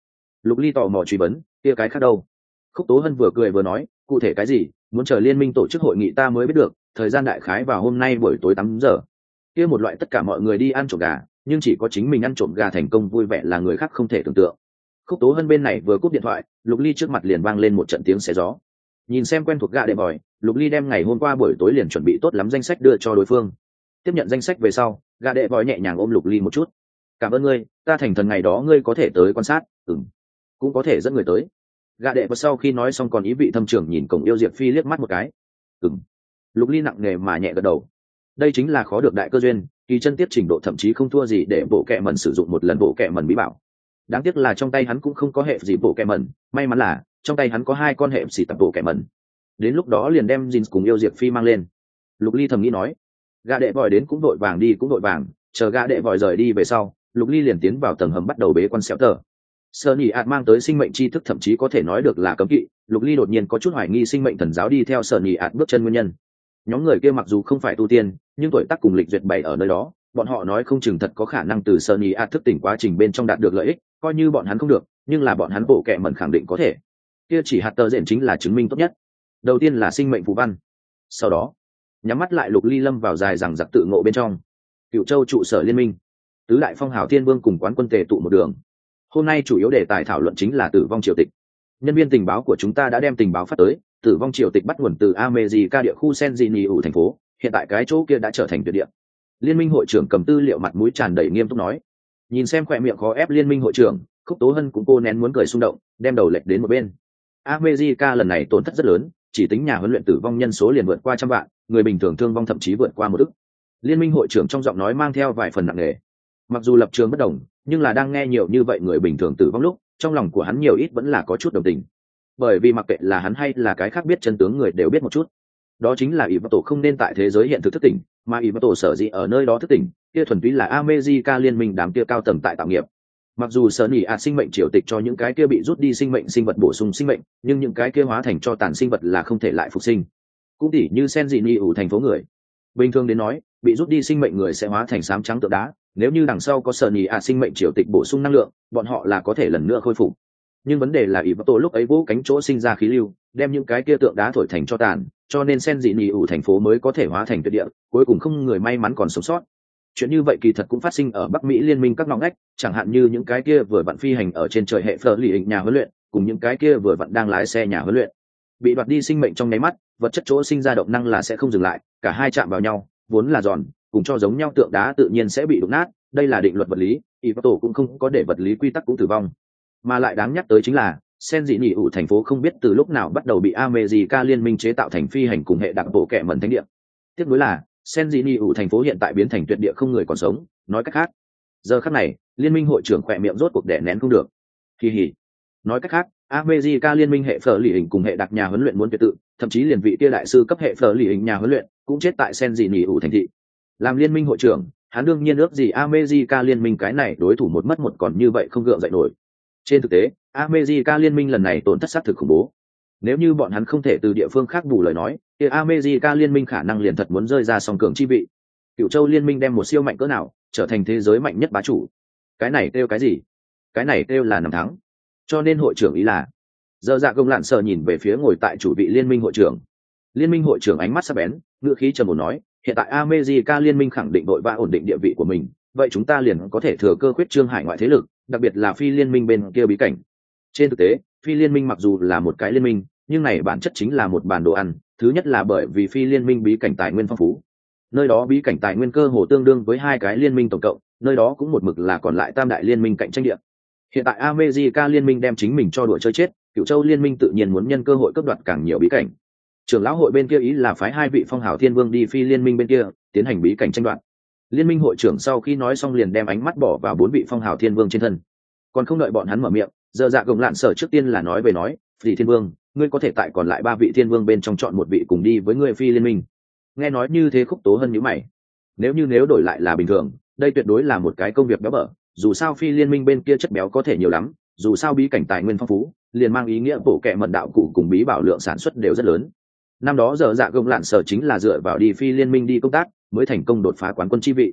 Lục Ly tò mò truy vấn, kia cái khác đâu? Khúc Tố Hân vừa cười vừa nói, cụ thể cái gì, muốn chờ liên minh tổ chức hội nghị ta mới biết được, thời gian đại khái vào hôm nay buổi tối tám giờ. Kia một loại tất cả mọi người đi ăn trộm gà, nhưng chỉ có chính mình ăn trộm gà thành công vui vẻ là người khác không thể tưởng tượng. Khúc Tố Hân bên này vừa cúp điện thoại, Lục Ly trước mặt liền vang lên một trận tiếng xé gió. Nhìn xem quen thuộc gạ đệ bòi, Lục Ly đem ngày hôm qua buổi tối liền chuẩn bị tốt lắm danh sách đưa cho đối phương. Tiếp nhận danh sách về sau, gạ đệ bòi nhẹ nhàng ôm Lục Ly một chút. Cảm ơn ngươi, ta thành thần ngày đó ngươi có thể tới quan sát, ừm, cũng có thể dẫn người tới. Gạ đệ bòi sau khi nói xong còn ý vị thâm trường nhìn Cổng Yêu Diệp Phi liếc mắt một cái. Ừm. Lục Ly nặng nề mà nhẹ gật đầu. Đây chính là khó được đại cơ duyên, kỳ chân tiết trình độ thậm chí không thua gì để bộ kệ mẩn sử dụng một lần bộ kệ mẩn bí bảo. Đáng tiếc là trong tay hắn cũng không có hệ gì bộ kệ mẩn, may mắn là trong tay hắn có hai con hệ xì tập bộ kệ mẩn. Đến lúc đó liền đem Jin cùng Yêu Diệp Phi mang lên. Lục Ly thầm nghĩ nói, gã đệ vòi đến cũng đội vàng đi cũng đội vàng, chờ gã đệ vòi rời đi về sau, Lục Ly liền tiến vào tầng hầm bắt đầu bế quan xéo tờ. Sơ nhị ạt mang tới sinh mệnh tri thức thậm chí có thể nói được là cấm kỵ, Lục Ly đột nhiên có chút hoài nghi sinh mệnh thần giáo đi theo Sơ nhị ạt bước chân nguyên nhân. Nhóm người kia mặc dù không phải tu tiên, nhưng tuổi tác cùng lịch duyệt bày ở nơi đó, bọn họ nói không chừng thật có khả năng từ Sơ nhị ạt thức tỉnh quá trình bên trong đạt được lợi ích, coi như bọn hắn không được, nhưng là bọn hắn bộ kệ mẩn khẳng định có thể. Kia chỉ hạt tờ rện chính là chứng minh tốt nhất. Đầu tiên là sinh mệnh phù văn, sau đó nhắm mắt lại, Lục Ly lâm vào dài rằng giặc tự ngộ bên trong. Cựu Châu trụ sở liên minh, tứ đại phong hào thiên vương cùng quán quân tề tụ một đường. Hôm nay chủ yếu đề tài thảo luận chính là tử vong triều tịch. Nhân viên tình báo của chúng ta đã đem tình báo phát tới, tử vong triều tịch bắt nguồn từ America địa khu Senjini ủ thành phố, hiện tại cái chỗ kia đã trở thành tuyệt địa. Liên minh hội trưởng cầm tư liệu mặt mũi tràn đầy nghiêm túc nói. Nhìn xem khỏe miệng khó ép liên minh hội trưởng, Khúc Tố Hân cũng cô nén muốn cười xung động, đem đầu lệch đến một bên. America lần này tổn thất rất lớn, chỉ tính nhà huấn luyện tử vong nhân số liền vượt qua trăm vạn, người bình thường thương vong thậm chí vượt qua một ức. Liên minh hội trưởng trong giọng nói mang theo vài phần nặng nề. Mặc dù lập trường bất đồng, nhưng là đang nghe nhiều như vậy người bình thường tử vong lúc, trong lòng của hắn nhiều ít vẫn là có chút đồng tình. Bởi vì mặc kệ là hắn hay là cái khác biết chân tướng người đều biết một chút, đó chính là ỷ vật tổ không nên tại thế giới hiện thực thức tỉnh, mà ỷ vật tổ sở dĩ ở nơi đó thức tỉnh, kia thuần túy là America liên minh đám kia cao tầng tại tạo nghiệp. Mặc dù sở nỉ ạt sinh mệnh triều tịch cho những cái kia bị rút đi sinh mệnh sinh vật bổ sung sinh mệnh, nhưng những cái kia hóa thành cho tàn sinh vật là không thể lại phục sinh. Cũng tỉ như Senjini ủ thành phố người, bình thường đến nói, bị rút đi sinh mệnh người sẽ hóa thành xám trắng tượng đá, nếu như đằng sau có sở nỉ ạt sinh mệnh triều tịch bổ sung năng lượng, bọn họ là có thể lần nữa khôi phục. Nhưng vấn đề là ỷ vật tổ lúc ấy vỗ cánh chỗ sinh ra khí lưu, đem những cái kia tượng đá thổi thành cho tàn, cho nên Senjini ủ thành phố mới có thể hóa thành tuyệt địa, cuối cùng không người may mắn còn sống sót. Chuyện như vậy kỳ thật cũng phát sinh ở Bắc Mỹ liên minh các ngõ ngách, chẳng hạn như những cái kia vừa vặn phi hành ở trên trời hệ phở lì hình nhà huấn luyện, cùng những cái kia vừa vặn đang lái xe nhà huấn luyện. Bị đoạt đi sinh mệnh trong nháy mắt, vật chất chỗ sinh ra động năng là sẽ không dừng lại, cả hai chạm vào nhau, vốn là giòn, cùng cho giống nhau tượng đá tự nhiên sẽ bị đụng nát, đây là định luật vật lý, Ivato cũng không có để vật lý quy tắc cũng tử vong. Mà lại đáng nhắc tới chính là, Senjini ủ thành phố không biết từ lúc nào bắt đầu bị America liên minh chế tạo thành phi hành cùng hệ đặc bộ kệ mẩn thánh địa. Tiếp nối là Senjini ủ thành phố hiện tại biến thành tuyệt địa không người còn sống, nói cách khác, giờ khắc này, liên minh hội trưởng khỏe miệng rốt cuộc đè nén không được. Kỳ hỉ. Nói cách khác, America liên minh hệ phở lì hình cùng hệ đặc nhà huấn luyện muốn tuyệt tự, thậm chí liền vị kia đại sư cấp hệ phở lì hình nhà huấn luyện cũng chết tại Senjini ủ thành thị. Làm liên minh hội trưởng, hắn đương nhiên ước gì America liên minh cái này đối thủ một mất một còn như vậy không gượng dậy nổi. Trên thực tế, America liên minh lần này tổn thất sát thực khủng bố. Nếu như bọn hắn không thể từ địa phương khác bù lời nói, thì America liên minh khả năng liền thật muốn rơi ra song cường chi vị. Cựu Châu liên minh đem một siêu mạnh cỡ nào, trở thành thế giới mạnh nhất bá chủ. Cái này kêu cái gì? Cái này kêu là năm thắng. Cho nên hội trưởng ý là, giờ dạ công lạn sợ nhìn về phía ngồi tại chủ vị liên minh hội trưởng. Liên minh hội trưởng ánh mắt sắc bén, ngữ khí trầm ổn nói, hiện tại America liên minh khẳng định đội và ổn định địa vị của mình, vậy chúng ta liền có thể thừa cơ khuyết trương hải ngoại thế lực, đặc biệt là phi liên minh bên kia bí cảnh. Trên thực tế, phi liên minh mặc dù là một cái liên minh, nhưng này bản chất chính là một bản đồ ăn. Thứ nhất là bởi vì phi liên minh bí cảnh tài nguyên phong phú, nơi đó bí cảnh tài nguyên cơ hồ tương đương với hai cái liên minh tổng cộng, nơi đó cũng một mực là còn lại tam đại liên minh cạnh tranh địa. Hiện tại America liên minh đem chính mình cho đùa chơi chết, Cửu Châu liên minh tự nhiên muốn nhân cơ hội cướp đoạt càng nhiều bí cảnh. Trưởng lão hội bên kia ý là phái hai vị phong hào thiên vương đi phi liên minh bên kia tiến hành bí cảnh tranh đoạt. Liên minh hội trưởng sau khi nói xong liền đem ánh mắt bỏ vào bốn vị phong hào thiên vương trên thân. Còn không đợi bọn hắn mở miệng, giờ dạ gồng lạn sở trước tiên là nói về nói, "Phỉ Thiên Vương, ngươi có thể tại còn lại ba vị thiên vương bên trong chọn một vị cùng đi với ngươi phi liên minh." Nghe nói như thế Khúc Tố Hân nhíu mày. Nếu như nếu đổi lại là bình thường, đây tuyệt đối là một cái công việc béo bở, dù sao phi liên minh bên kia chất béo có thể nhiều lắm, dù sao bí cảnh tài nguyên phong phú, liền mang ý nghĩa bổ kệ mật đạo cụ cùng bí bảo lượng sản xuất đều rất lớn. Năm đó giờ dạ gồng lạn sở chính là dựa vào đi phi liên minh đi công tác, mới thành công đột phá quán quân chi vị.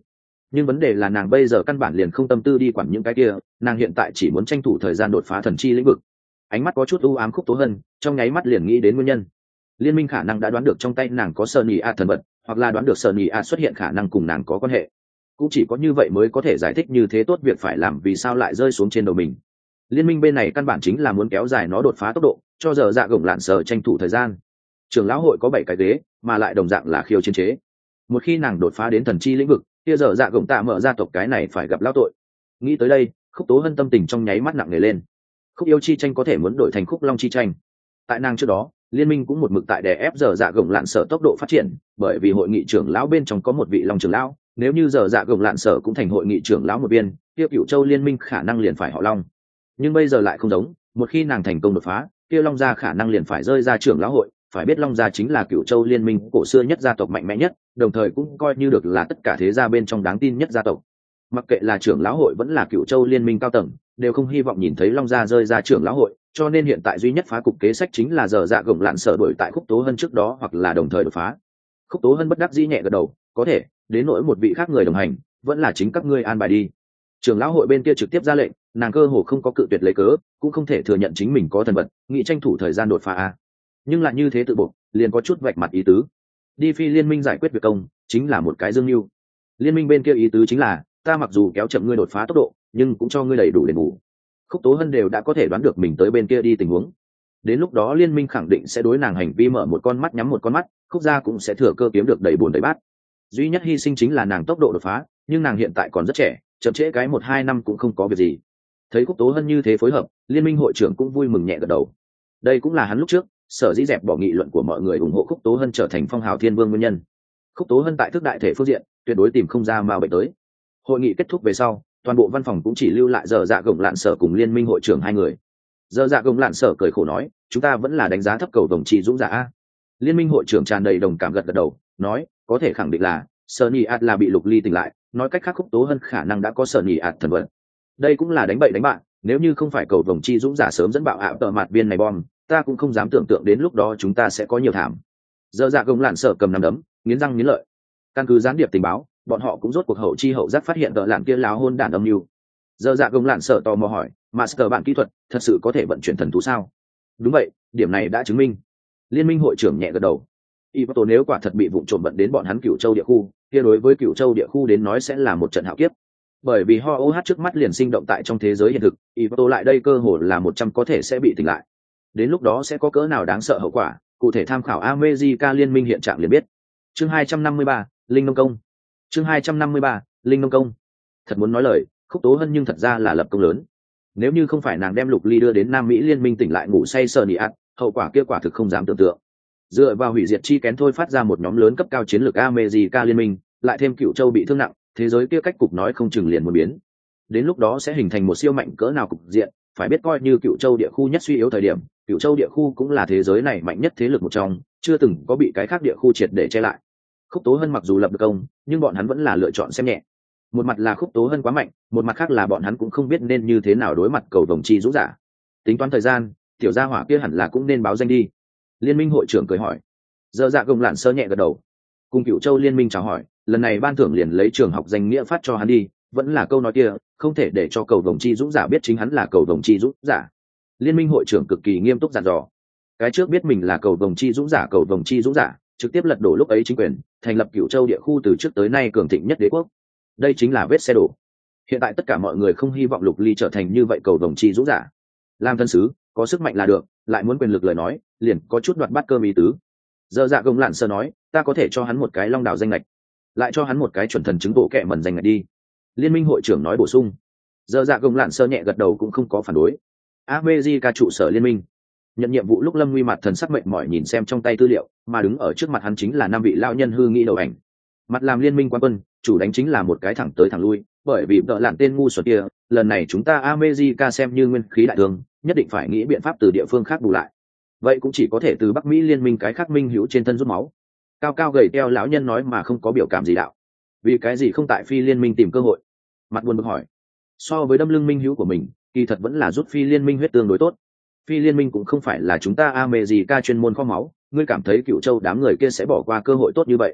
nhưng vấn đề là nàng bây giờ căn bản liền không tâm tư đi quản những cái kia, nàng hiện tại chỉ muốn tranh thủ thời gian đột phá thần chi lĩnh vực. Ánh mắt có chút u ám Khúc Tố Hân trong nháy mắt liền nghĩ đến nguyên nhân. Liên minh khả năng đã đoán được trong tay nàng có Sơn Nhị A thần vật, hoặc là đoán được Sơn Nhị A xuất hiện khả năng cùng nàng có quan hệ. Cũng chỉ có như vậy mới có thể giải thích như thế tốt việc phải làm vì sao lại rơi xuống trên đầu mình. Liên minh bên này căn bản chính là muốn kéo dài nó đột phá tốc độ, cho giờ dạ gồng lạn sở tranh thủ thời gian. Trưởng lão hội có bảy cái ghế, mà lại đồng dạng là khiêu chiến chế. Một khi nàng đột phá đến thần chi lĩnh vực, kia giờ dạ gồng tạ mở ra tộc cái này phải gặp lão tội. Nghĩ tới đây, Khúc Tố Hân tâm tình trong nháy mắt nặng nề lên. Khúc yêu chi tranh có thể muốn đổi thành khúc long chi tranh. Tại nàng trước đó, liên minh cũng một mực tại đè ép giờ dạ gồng lạn sở tốc độ phát triển, bởi vì hội nghị trưởng lão bên trong có một vị long trưởng lão, nếu như giờ dạ gồng lạn sở cũng thành hội nghị trưởng lão một viên, kia Cửu Châu liên minh khả năng liền phải họ long. Nhưng bây giờ lại không giống, một khi nàng thành công đột phá, kia long gia khả năng liền phải rơi ra trưởng lão hội, phải biết long gia chính là Cửu Châu liên minh cổ xưa nhất gia tộc mạnh mẽ nhất, đồng thời cũng coi như được là tất cả thế gia bên trong đáng tin nhất gia tộc. Mặc kệ là trưởng lão hội vẫn là Cửu Châu liên minh cao tầng, đều không hy vọng nhìn thấy long gia rơi ra trưởng lão hội, cho nên hiện tại duy nhất phá cục kế sách chính là giờ dạ gồng lạn sở đuổi tại Khúc Tố Hân trước đó, hoặc là đồng thời đột phá. Khúc Tố Hân bất đắc dĩ nhẹ gật đầu, có thể, đến nỗi một vị khác người đồng hành, vẫn là chính các ngươi an bài đi. Trưởng lão hội bên kia trực tiếp ra lệnh, nàng cơ hồ không có cự tuyệt lấy cớ, cũng không thể thừa nhận chính mình có thần vật, nghĩ tranh thủ thời gian đột phá a. Nhưng lại như thế tự buộc, liền có chút vạch mặt ý tứ. Đi phi liên minh giải quyết việc công, chính là một cái dương mưu. Liên minh bên kia ý tứ chính là, ta mặc dù kéo chậm ngươi đột phá tốc độ, nhưng cũng cho ngươi đầy đủ đền bù. Khúc Tố Hân đều đã có thể đoán được mình tới bên kia đi tình huống. Đến lúc đó liên minh khẳng định sẽ đối nàng hành vi mở một con mắt nhắm một con mắt, Khúc gia cũng sẽ thừa cơ kiếm được đầy bùn đầy bát. Duy nhất hy sinh chính là nàng tốc độ đột phá, nhưng nàng hiện tại còn rất trẻ, chậm trễ cái một hai năm cũng không có việc gì. Thấy Khúc Tố Hân như thế phối hợp, liên minh hội trưởng cũng vui mừng nhẹ gật đầu. Đây cũng là hắn lúc trước sở dĩ dẹp bỏ nghị luận của mọi người ủng hộ Khúc Tố Hân trở thành phong hào thiên vương nguyên nhân. Khúc Tố Hân tại thức đại thể phương diện tuyệt đối tìm không ra mao bệnh tới. Hội nghị kết thúc về sau, toàn bộ văn phòng cũng chỉ lưu lại giờ dạ gồng lạn sở cùng liên minh hội trưởng hai người. Giờ dạ gồng lạn sở cười khổ nói, chúng ta vẫn là đánh giá thấp cầu đồng chí dũng giả a. Liên minh hội trưởng tràn đầy đồng cảm gật gật đầu, nói, có thể khẳng định là Sunny Art là bị Lục Ly tỉnh lại, nói cách khác Khúc Tố Hân khả năng đã có Sunny Art thần vật. Đây cũng là đánh bậy đánh bạn, nếu như không phải cầu vồng chi dũng giả sớm dẫn bạo ạ tờ mặt viên này bom, ta cũng không dám tưởng tượng đến lúc đó chúng ta sẽ có nhiều thảm. Giờ dạ gồng lạn sở cầm nắm đấm, nghiến răng nghiến lợi. Căn cứ gián điệp tình báo, bọn họ cũng rốt cuộc hậu chi hậu giác phát hiện tờ lạn kia láo hôn đản âm mưu. Giờ dạ gồng lạn sở tò mò hỏi, Master bạn kỹ thuật thật sự có thể vận chuyển thần thú sao? Đúng vậy, điểm này đã chứng minh. Liên minh hội trưởng nhẹ gật đầu. Ivato nếu quả thật bị vụng trộm vận đến bọn hắn Cửu Châu địa khu, kia đối với Cửu Châu địa khu đến nói sẽ là một trận hạo kiếp. Bởi vì ho ô hát trước mắt liền sinh động tại trong thế giới hiện thực, Ivato lại đây cơ hồ là một trăm có thể sẽ bị tỉnh lại. Đến lúc đó sẽ có cỡ nào đáng sợ hậu quả, cụ thể tham khảo America liên minh hiện trạng liền biết. Chương hai trăm năm mươi ba, Linh nông công. Chương hai trăm năm mươi ba, Linh nông công. Thật muốn nói lời, Khúc Tố Hân nhưng thật ra là lập công lớn. Nếu như không phải nàng đem Lục Ly đưa đến Nam Mỹ liên minh tỉnh lại ngủ say sờ nị ạt, hậu quả kia quả thực không dám tưởng tượng. Dựa vào hủy diệt chi kén thôi phát ra một nhóm lớn cấp cao chiến lược America liên minh, lại thêm Cửu Châu bị thương nặng, thế giới kia cách cục nói không chừng liền muốn biến. Đến lúc đó sẽ hình thành một siêu mạnh cỡ nào cục diện, phải biết coi như Cửu Châu địa khu nhất suy yếu thời điểm, Cửu Châu địa khu cũng là thế giới này mạnh nhất thế lực một trong, chưa từng có bị cái khác địa khu triệt để che lại. Khúc Tố Hân mặc dù lập được công, nhưng bọn hắn vẫn là lựa chọn xem nhẹ. Một mặt là Khúc Tố Hân quá mạnh, một mặt khác là bọn hắn cũng không biết nên như thế nào đối mặt cầu vồng chi dũng giả. Tính toán thời gian, tiểu gia hỏa kia hẳn là cũng nên báo danh đi. Liên minh hội trưởng cười hỏi. Giờ dạ gồng lạn sơ nhẹ gật đầu. Cùng Cửu Châu liên minh chào hỏi, lần này ban thưởng liền lấy trường học danh nghĩa phát cho hắn đi, vẫn là câu nói kia, không thể để cho cầu vồng chi dũng giả biết chính hắn là cầu vồng chi dũng giả. Liên minh hội trưởng cực kỳ nghiêm túc dặn dò. Cái trước biết mình là cầu vồng chi dũng giả, cầu vồng chi dũng giả, trực tiếp lật đổ lúc ấy chính quyền, thành lập Cửu Châu địa khu từ trước tới nay cường thịnh nhất đế quốc. Đây chính là vết xe đổ. Hiện tại tất cả mọi người không hy vọng Lục Ly trở thành như vậy cầu vồng chi dũng giả. Làm thân sứ, có sức mạnh là được, lại muốn quyền lực lời nói, liền có chút đoạt bát cơm ý tứ. Giờ dạ gồng lạn sơ nói, ta có thể cho hắn một cái long đảo danh lệch, lại cho hắn một cái chuẩn thần chứng bộ kệ mẩn danh lệch đi. Liên minh hội trưởng nói bổ sung. Giờ dạ gồng lạn sơ nhẹ gật đầu cũng không có phản đối. America trụ sở liên minh. Nhận nhiệm vụ lúc Lâm Nguy mặt thần sắc mệnh mỏi nhìn xem trong tay tư liệu, mà đứng ở trước mặt hắn chính là năm vị lão nhân hư nghĩ đầu ảnh. Mặt làm liên minh quan quân, chủ đánh chính là một cái thẳng tới thẳng lui, bởi vì đợ lạn tên ngu xuẩn kia, lần này chúng ta America xem như nguyên khí đại thương, nhất định phải nghĩ biện pháp từ địa phương khác bù lại. Vậy cũng chỉ có thể từ Bắc Mỹ liên minh cái khác minh hữu trên thân rút máu. Cao cao gầy teo lão nhân nói mà không có biểu cảm gì đạo. Vì cái gì không tại phi liên minh tìm cơ hội? Mặt buồn bực hỏi. So với đâm lưng minh hữu của mình, kỳ thật vẫn là rút phi liên minh huyết tương đối tốt. Phi liên minh cũng không phải là chúng ta America chuyên môn kho máu, ngươi cảm thấy Cửu Châu đám người kia sẽ bỏ qua cơ hội tốt như vậy?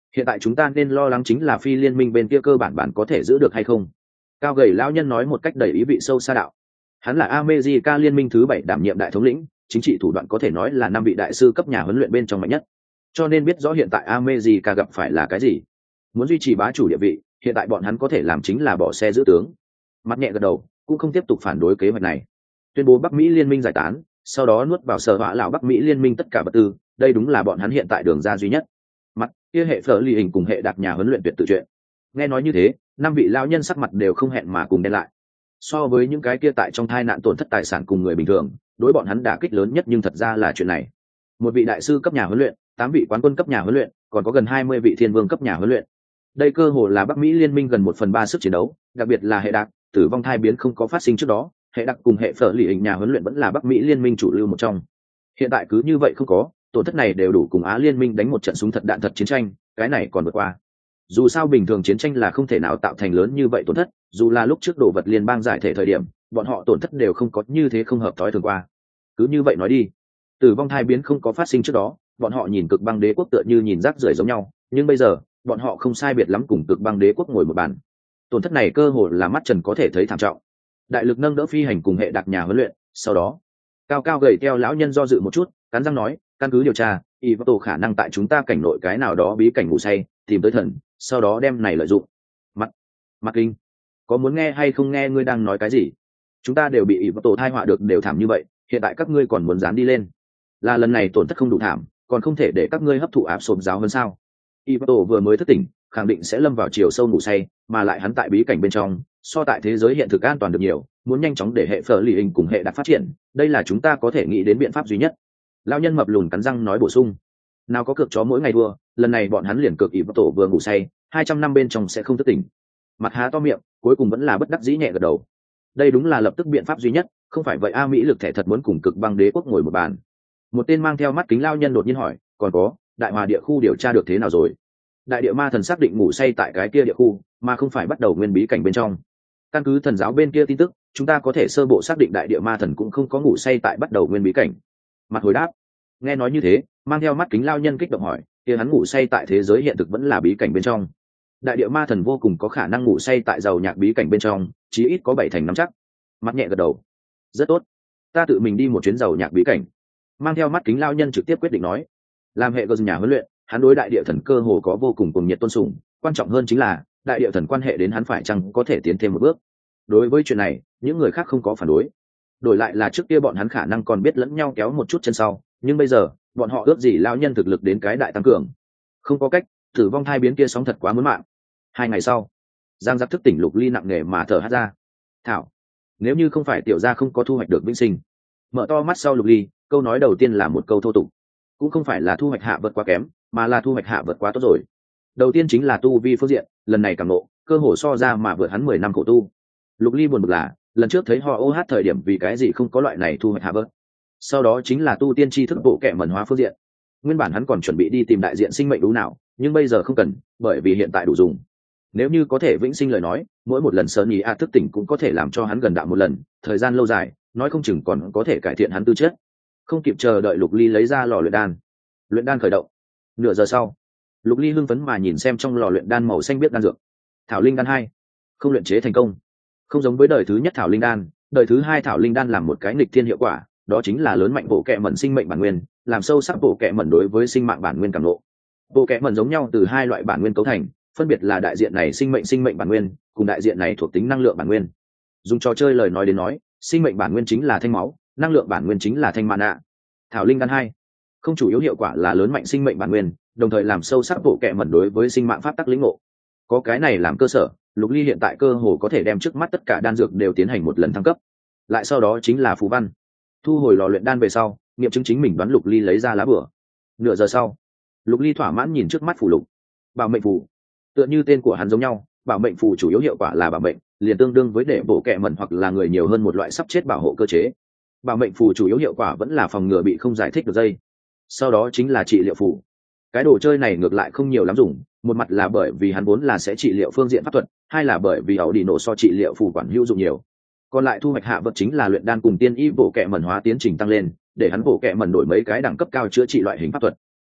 Hiện tại chúng ta nên lo lắng chính là phi liên minh bên kia cơ bản bản có thể giữ được hay không. Cao gầy lão nhân nói một cách đầy ý vị sâu xa đạo. Hắn là America liên minh thứ bảy đảm nhiệm đại thống lĩnh, chính trị thủ đoạn có thể nói là năm vị đại sư cấp nhà huấn luyện bên trong mạnh nhất, cho nên biết rõ hiện tại America gặp phải là cái gì. Muốn duy trì bá chủ địa vị, hiện tại bọn hắn có thể làm chính là bỏ xe giữ tướng. Mặt nhẹ gật đầu, cũng không tiếp tục phản đối kế hoạch này, tuyên bố Bắc Mỹ liên minh giải tán, sau đó nuốt vào sở họa lão Bắc Mỹ liên minh tất cả vật tư, đây đúng là bọn hắn hiện tại đường ra duy nhất. Mặt kia hệ phở lì hình cùng hệ đặc nhà huấn luyện tuyệt tự chuyện. Nghe nói như thế, năm vị lão nhân sắc mặt đều không hẹn mà cùng đen lại. So với những cái kia tại trong tai nạn tổn thất tài sản cùng người bình thường, đối bọn hắn đả kích lớn nhất nhưng thật ra là chuyện này. Một vị đại sư cấp nhà huấn luyện, tám vị quán quân cấp nhà huấn luyện, còn có gần hai mươi vị thiên vương cấp nhà huấn luyện. Đây cơ hồ là Bắc Mỹ liên minh gần một phần ba sức chiến đấu, đặc biệt là hệ đặc, tử vong thai biến không có phát sinh trước đó, hệ đặc cùng hệ phở lì hình nhà huấn luyện vẫn là Bắc Mỹ liên minh chủ lưu một trong. Hiện tại cứ như vậy không có, tổn thất này đều đủ cùng Á liên minh đánh một trận súng thật đạn thật chiến tranh, cái này còn vượt qua. Dù sao bình thường chiến tranh là không thể nào tạo thành lớn như vậy tổn thất, dù là lúc trước đồ vật liên bang giải thể thời điểm, bọn họ tổn thất đều không có như thế không hợp thói thường qua. Cứ như vậy nói đi, tử vong thai biến không có phát sinh trước đó, bọn họ nhìn cực băng đế quốc tựa như nhìn rác rưởi giống nhau, nhưng bây giờ, bọn họ không sai biệt lắm cùng cực băng đế quốc ngồi một bàn. Tổn thất này cơ hội là mắt trần có thể thấy thảm trọng. Đại lực nâng đỡ phi hành cùng hệ đặc nhà huấn luyện, sau đó, cao cao gầy theo lão nhân do dự một chút, cắn răng nói, căn cứ điều tra, y tổ khả năng tại chúng ta cảnh nội cái nào đó bí cảnh ngủ say, tìm tới thần, sau đó đem này lợi dụng. Mặt, mặt kinh, có muốn nghe hay không nghe ngươi đang nói cái gì? Chúng ta đều bị y tổ thai họa được đều thảm như vậy, hiện tại các ngươi còn muốn dán đi lên? Là lần này tổn thất không đủ thảm, còn không thể để các ngươi hấp thụ áp sồn giáo hơn sao? Y tổ vừa mới thức tỉnh, khẳng định sẽ lâm vào chiều sâu ngủ say, mà lại hắn tại bí cảnh bên trong, so tại thế giới hiện thực an toàn được nhiều, muốn nhanh chóng để hệ phở lì hình cùng hệ đặc phát triển, đây là chúng ta có thể nghĩ đến biện pháp duy nhất. Lão nhân mập lùn cắn răng nói bổ sung. Nào có cược chó mỗi ngày đua, lần này bọn hắn liền cược ỷ tổ vừa ngủ say, hai trăm năm bên trong sẽ không thức tỉnh. Mặt há to miệng, cuối cùng vẫn là bất đắc dĩ nhẹ gật đầu. Đây đúng là lập tức biện pháp duy nhất, không phải vậy A Mỹ lực thể thật muốn cùng cực băng đế quốc ngồi một bàn. Một tên mang theo mắt kính lao nhân đột nhiên hỏi, còn có, đại hòa địa khu điều tra được thế nào rồi? Đại địa ma thần xác định ngủ say tại cái kia địa khu, mà không phải bắt đầu nguyên bí cảnh bên trong. Căn cứ thần giáo bên kia tin tức, chúng ta có thể sơ bộ xác định đại địa ma thần cũng không có ngủ say tại bắt đầu nguyên bí cảnh. Mặt hồi đáp. Nghe nói như thế, mang theo mắt kính lao nhân kích động hỏi, kia hắn ngủ say tại thế giới hiện thực vẫn là bí cảnh bên trong? Đại địa ma thần vô cùng có khả năng ngủ say tại giàu nhạc bí cảnh bên trong, chí ít có bảy thành năm chắc. Mắt nhẹ gật đầu. Rất tốt, ta tự mình đi một chuyến giàu nhạc bí cảnh. Mang theo mắt kính lao nhân trực tiếp quyết định nói. Làm hệ cơ nhà huấn luyện, hắn đối đại địa thần cơ hồ có vô cùng cuồng nhiệt tôn sùng, quan trọng hơn chính là đại địa thần quan hệ đến hắn phải chăng có thể tiến thêm một bước. Đối với chuyện này, những người khác không có phản đối. Đổi lại là trước kia bọn hắn khả năng còn biết lẫn nhau kéo một chút chân sau, nhưng bây giờ bọn họ ước gì lao nhân thực lực đến cái đại tăng cường. Không có cách, tử vong thai biến kia sóng thật quá muốn mạng. Hai ngày sau, Giang Giáp thức tỉnh Lục Ly nặng nề mà thở hắt ra. Thảo, nếu như không phải tiểu gia không có thu hoạch được vĩnh sinh. Mở to mắt sau Lục Ly, câu nói đầu tiên là một câu thô tục. Cũng không phải là thu hoạch hạ vượt quá kém, mà là thu hoạch hạ vượt quá tốt rồi. Đầu tiên chính là tu vi phương diện, lần này càng nộ, cơ hồ so ra mà vượt hắn mười năm khổ tu. Lục Ly buồn bực là, lần trước thấy họ ô hát thời điểm vì cái gì không có loại này thu hoạch hạ vượt. Sau đó chính là tu tiên tri thức bộ kệ mẩn hóa phương diện. Nguyên bản hắn còn chuẩn bị đi tìm đại diện sinh mệnh đủ nào, nhưng bây giờ không cần, bởi vì hiện tại đủ dùng. Nếu như có thể vĩnh sinh lời nói, mỗi một lần sơ nhì a thức tỉnh cũng có thể làm cho hắn gần đạo một lần, thời gian lâu dài, nói không chừng còn có thể cải thiện hắn tư chất. Không kịp chờ đợi Lục Ly lấy ra lò luyện đan. Luyện đan khởi động. Nửa giờ sau, Lục Ly hưng phấn mà nhìn xem trong lò luyện đan màu xanh biết đan dược. Thảo linh đan hai, không luyện chế thành công. Không giống với đời thứ nhất thảo linh đan, đời thứ hai thảo linh đan làm một cái nghịch thiên hiệu quả, đó chính là lớn mạnh bộ kệ mẩn sinh mệnh bản nguyên, làm sâu sắc bộ kệ mẩn đối với sinh mạng bản nguyên cảm ngộ. Bộ kệ mẩn giống nhau từ hai loại bản nguyên cấu thành, phân biệt là đại diện này sinh mệnh sinh mệnh bản nguyên, cùng đại diện này thuộc tính năng lượng bản nguyên. Dùng trò chơi lời nói đến nói, sinh mệnh bản nguyên chính là thanh máu, năng lượng bản nguyên chính là thanh mana. Thảo linh đan hai, không chủ yếu hiệu quả là lớn mạnh sinh mệnh bản nguyên, đồng thời làm sâu sắc bộ kệ mẩn đối với sinh mạng pháp tắc lĩnh ngộ. Có cái này làm cơ sở, Lục Ly hiện tại cơ hồ có thể đem trước mắt tất cả đan dược đều tiến hành một lần thăng cấp. Lại sau đó chính là phù văn. Thu hồi lò luyện đan về sau, nghiệm chứng chính mình đoán Lục Ly lấy ra lá bửa. Nửa giờ sau, Lục Ly thỏa mãn nhìn trước mắt phù lục. Bảo mệnh phù. Tựa như tên của hắn giống nhau, bảo mệnh phù chủ yếu hiệu quả là bảo mệnh, liền tương đương với để bộ kệ mẩn hoặc là người nhiều hơn một loại sắp chết bảo hộ cơ chế. Bảo mệnh phù chủ yếu hiệu quả vẫn là phòng ngừa bị không giải thích được dây. Sau đó chính là trị liệu phù. Cái đồ chơi này ngược lại không nhiều lắm dùng, một mặt là bởi vì hắn vốn là sẽ trị liệu phương diện pháp thuật, hai là bởi vì ảo đi nổ so trị liệu phù quản hữu dụng nhiều. Còn lại thu hoạch hạ vật chính là luyện đan cùng tiên y bộ kệ mẩn hóa tiến trình tăng lên, để hắn bộ kệ mẩn đổi mấy cái đẳng cấp cao chữa trị loại hình pháp thuật.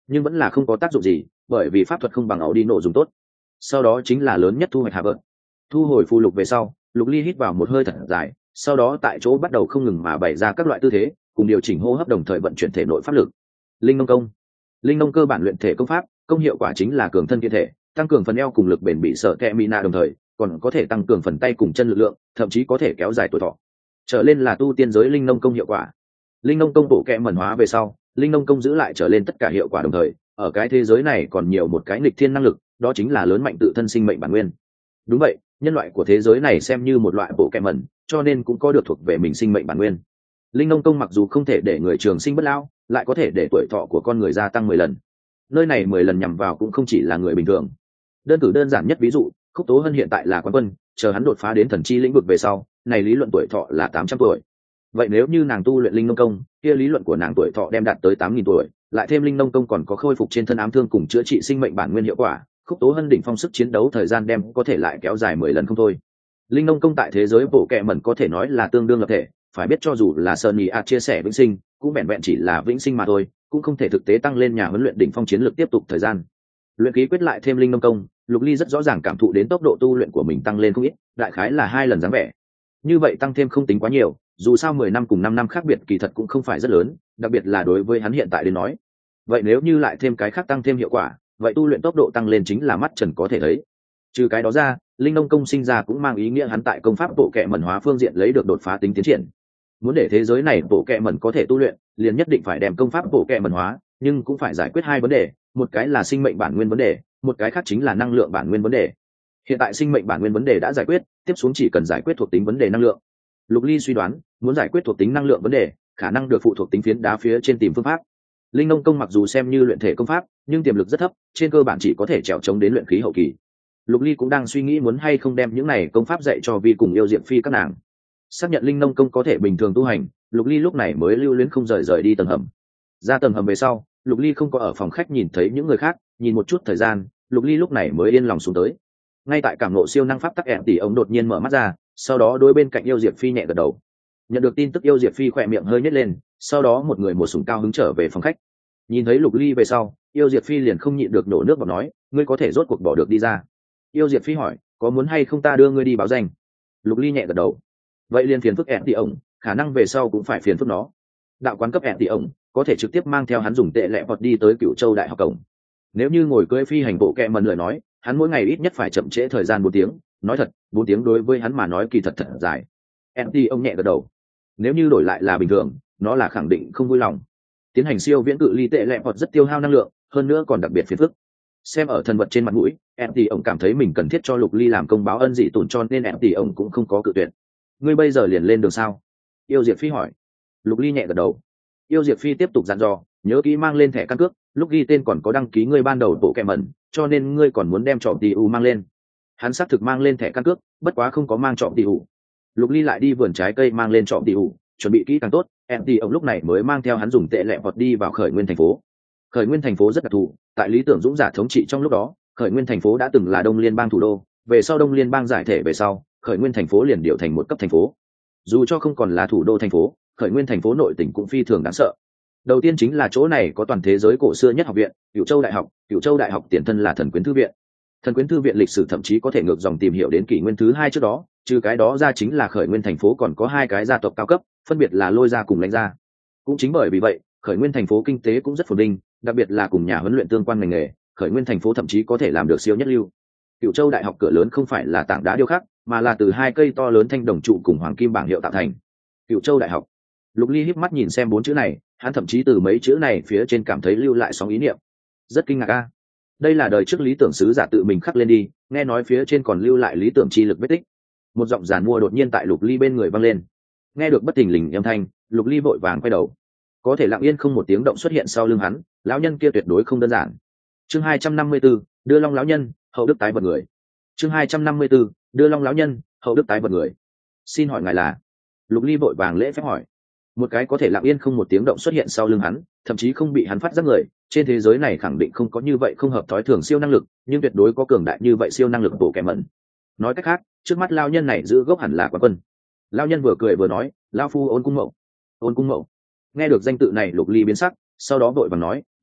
nhưng vẫn là không có tác dụng gì, bởi vì pháp thuật không bằng áo đi nổ dùng tốt. Sau đó chính là lớn nhất thu hoạch hạ vợt. Thu hồi phù lục về sau, Lục Ly hít vào một hơi thật dài, sau đó tại chỗ bắt đầu không ngừng mà bày ra các loại tư thế, cùng điều chỉnh hô hấp, đồng thời vận chuyển thể nội pháp lực. Linh nông công. Linh nông cơ bản luyện thể công pháp, công hiệu quả chính là cường thân kiện thể, tăng cường phần eo cùng lực bền bị sợ kẹ mina, đồng thời còn có thể tăng cường phần tay cùng chân lực lượng, thậm chí có thể kéo dài tuổi thọ. Trở lên là tu tiên giới linh nông công hiệu quả. Linh nông công bộ kẹ mẩn hóa về sau, linh nông công giữ lại trở lên tất cả hiệu quả, đồng thời ở cái thế giới này còn nhiều một cái nghịch thiên năng lực, đó chính là lớn mạnh tự thân sinh mệnh bản nguyên. Đúng vậy, nhân loại của thế giới này xem như một loại bộ kẹ mẩn, cho nên cũng có được thuộc về mình sinh mệnh bản nguyên. Linh nông công mặc dù không thể để người trường sinh bất lão, lại có thể để tuổi thọ của con người gia tăng mười lần. Nơi này mười lần nhằm vào cũng không chỉ là người bình thường. Đơn cử đơn giản nhất ví dụ, Khúc Tố Hân hiện tại là quán quân, chờ hắn đột phá đến thần chi lĩnh vực về sau, này lý luận tuổi thọ là tám trăm tuổi. Vậy nếu như nàng tu luyện linh nông công, kia lý luận của nàng tuổi thọ đem đạt tới tám nghìn tuổi, lại thêm linh nông công còn có khôi phục trên thân ám thương cùng chữa trị sinh mệnh bản nguyên hiệu quả, Khúc Tố Hân đỉnh phong sức chiến đấu thời gian đem có thể lại kéo dài mười lần không thôi. Linh nông công tại thế giới bộ kệ mẩn có thể nói là tương đương lập thể, phải biết cho dù là Sunny A chia sẻ vĩnh sinh, cũng vẹn vẹn chỉ là vĩnh sinh mà thôi, cũng không thể thực tế tăng lên nhà huấn luyện đỉnh phong chiến lược tiếp tục thời gian. Luyện ký quyết lại thêm linh nông công, Lục Ly rất rõ ràng cảm thụ đến tốc độ tu luyện của mình tăng lên không ít, đại khái là hai lần dáng vẻ. Như vậy tăng thêm không tính quá nhiều, dù sao mười năm cùng năm năm khác biệt kỳ thật cũng không phải rất lớn, đặc biệt là đối với hắn hiện tại đến nói. Vậy nếu như lại thêm cái khác tăng thêm hiệu quả, vậy tu luyện tốc độ tăng lên chính là mắt trần có thể thấy. Trừ cái đó ra, linh nông công sinh ra cũng mang ý nghĩa hắn tại công pháp bộ kệ mẩn hóa phương diện lấy được đột phá tính tiến triển. Muốn để thế giới này bộ kệ mẩn có thể tu luyện, liền nhất định phải đem công pháp bộ kệ mẩn hóa, nhưng cũng phải giải quyết hai vấn đề, một cái là sinh mệnh bản nguyên vấn đề, một cái khác chính là năng lượng bản nguyên vấn đề. Hiện tại sinh mệnh bản nguyên vấn đề đã giải quyết, tiếp xuống chỉ cần giải quyết thuộc tính vấn đề năng lượng. Lục Ly suy đoán, muốn giải quyết thuộc tính năng lượng vấn đề, khả năng được phụ thuộc tính phiến đá phía trên tìm phương pháp. Linh nông công mặc dù xem như luyện thể công pháp, nhưng tiềm lực rất thấp, trên cơ bản chỉ có thể trèo chống đến luyện khí hậu kỳ. Lục Ly cũng đang suy nghĩ muốn hay không đem những này công pháp dạy cho Vi cùng Yêu Diệm Phi các nàng. Xác nhận linh nông công có thể bình thường tu hành, Lục Ly lúc này mới lưu luyến không rời rời đi tầng hầm. Ra tầng hầm về sau, Lục Ly không có ở phòng khách nhìn thấy những người khác, nhìn một chút thời gian, Lục Ly lúc này mới yên lòng xuống tới. Ngay tại cảm ngộ siêu năng pháp tắc ẻn tỷ ông đột nhiên mở mắt ra, sau đó đối bên cạnh Yêu Diệp Phi nhẹ gật đầu. Nhận được tin tức, Yêu Diệp Phi khỏe miệng hơi nhếch lên, sau đó một người một sủng cao hứng trở về phòng khách. Nhìn thấy Lục Ly về sau, Yêu Diệp Phi liền không nhịn được nổ nước bọt nói, ngươi có thể rốt cuộc bỏ được đi ra. Yêu Diệp Phi hỏi, có muốn hay không ta đưa ngươi đi báo danh? Lục Ly nhẹ gật đầu. Vậy liền phiền phức ẻn tỷ ông, khả năng về sau cũng phải phiền phức nó. Đạo quán cấp ẻn tỷ ông có thể trực tiếp mang theo hắn dùng tệ lệ vọt đi tới Cửu Châu Đại học cổng. Nếu như ngồi cưỡi phi hành bộ kệ mần lời nói, hắn mỗi ngày ít nhất phải chậm trễ thời gian bốn tiếng. Nói thật, bốn tiếng đối với hắn mà nói kỳ thật thật dài. ẻn tỷ ông nhẹ gật đầu. Nếu như đổi lại là bình thường, nó là khẳng định không vui lòng. Tiến hành siêu viễn cự ly tệ lệ vọt rất tiêu hao năng lượng, hơn nữa còn đặc biệt phiền phức. Xem ở thần vật trên mặt mũi, em tỷ ông cảm thấy mình cần thiết cho Lục Ly làm công báo ân dị tổn, cho nên em tỷ ông cũng không có cự tuyệt. Ngươi bây giờ liền lên đường sao? Yêu Diệp Phi hỏi. Lục Ly nhẹ gật đầu. Yêu Diệp Phi tiếp tục dặn dò, nhớ kỹ mang lên thẻ căn cước, lúc ghi tên còn có đăng ký ngươi ban đầu bộ kẹ mẩn, cho nên ngươi còn muốn đem trọm tỷ ủ mang lên. Hắn xác thực mang lên thẻ căn cước, bất quá không có mang trọm tỷ ủ. Lục Ly lại đi vườn trái cây mang lên trọm tỷ ủ, chuẩn bị kỹ càng tốt. Em tỷ ông lúc này mới mang theo hắn dùng tệ lệ vọt đi vào Khởi Nguyên thành phố. Khởi Nguyên thành phố rất đặc thù, tại lý tưởng dũng giả thống trị trong lúc đó, Khởi Nguyên thành phố đã từng là Đông Liên bang thủ đô, về sau Đông Liên bang giải thể về sau, Khởi Nguyên thành phố liền điều thành một cấp thành phố. Dù cho không còn là thủ đô thành phố, Khởi Nguyên thành phố nội tỉnh cũng phi thường đáng sợ. Đầu tiên chính là chỗ này có toàn thế giới cổ xưa nhất học viện, Cửu Châu Đại học. Cửu Châu Đại học tiền thân là Thần Quyến thư viện. Thần Quyến thư viện lịch sử thậm chí có thể ngược dòng tìm hiểu đến kỷ nguyên thứ hai trước đó, trừ cái đó ra chính là Khởi Nguyên thành phố còn có hai cái gia tộc cao cấp, phân biệt là Lôi gia cùng Lãnh gia. Cũng chính bởi vì vậy, Khởi Nguyên thành phố kinh tế cũng rất phồn vinh, đặc biệt là cùng nhà huấn luyện tương quan ngành nghề, Khởi Nguyên thành phố thậm chí có thể làm được siêu nhất lưu. Cửu Châu Đại học cửa lớn không phải là tảng đá điêu khắc, mà là từ hai cây to lớn thanh đồng trụ cùng hoàng kim bảng hiệu tạo thành. Cửu Châu Đại học. Lục Ly híp mắt nhìn xem bốn chữ này, hắn thậm chí từ mấy chữ này phía trên cảm thấy lưu lại sóng ý niệm. Rất kinh ngạc a. Đây là đời trước lý tưởng sứ giả tự mình khắc lên đi, nghe nói phía trên còn lưu lại lý tưởng chi lực vết tích. Một giọng giàn mua đột nhiên tại Lục Ly bên người vang lên. Nghe được bất thình lình âm thanh, Lục Ly vội vàng quay đầu. Có thể lặng yên không một tiếng động xuất hiện sau lưng hắn, lão nhân kia tuyệt đối không đơn giản. Chương hai trăm năm mươi tư, đưa Long lão nhân, hậu đức tái vật người. Chương hai trăm năm mươi tư, đưa Long lão nhân, hậu đức tái vật người. Xin hỏi ngài là? Lục Ly vội vàng lễ phép hỏi. Một cái có thể lặng yên không một tiếng động xuất hiện sau lưng hắn, thậm chí không bị hắn phát giác người, trên thế giới này khẳng định không có như vậy không hợp thói thường siêu năng lực, nhưng tuyệt đối có cường đại như vậy siêu năng lực bộ kẻ mẩn. Nói cách khác, trước mắt lão nhân này giữ gốc hẳn là Quán Quân. Lão nhân vừa cười vừa nói, lão phu Ôn Cung Mậu. Ôn Cung Mậu. Nghe được danh tự này, Lục Ly biến sắc, sau đó vội vàng nói, ngài tốt,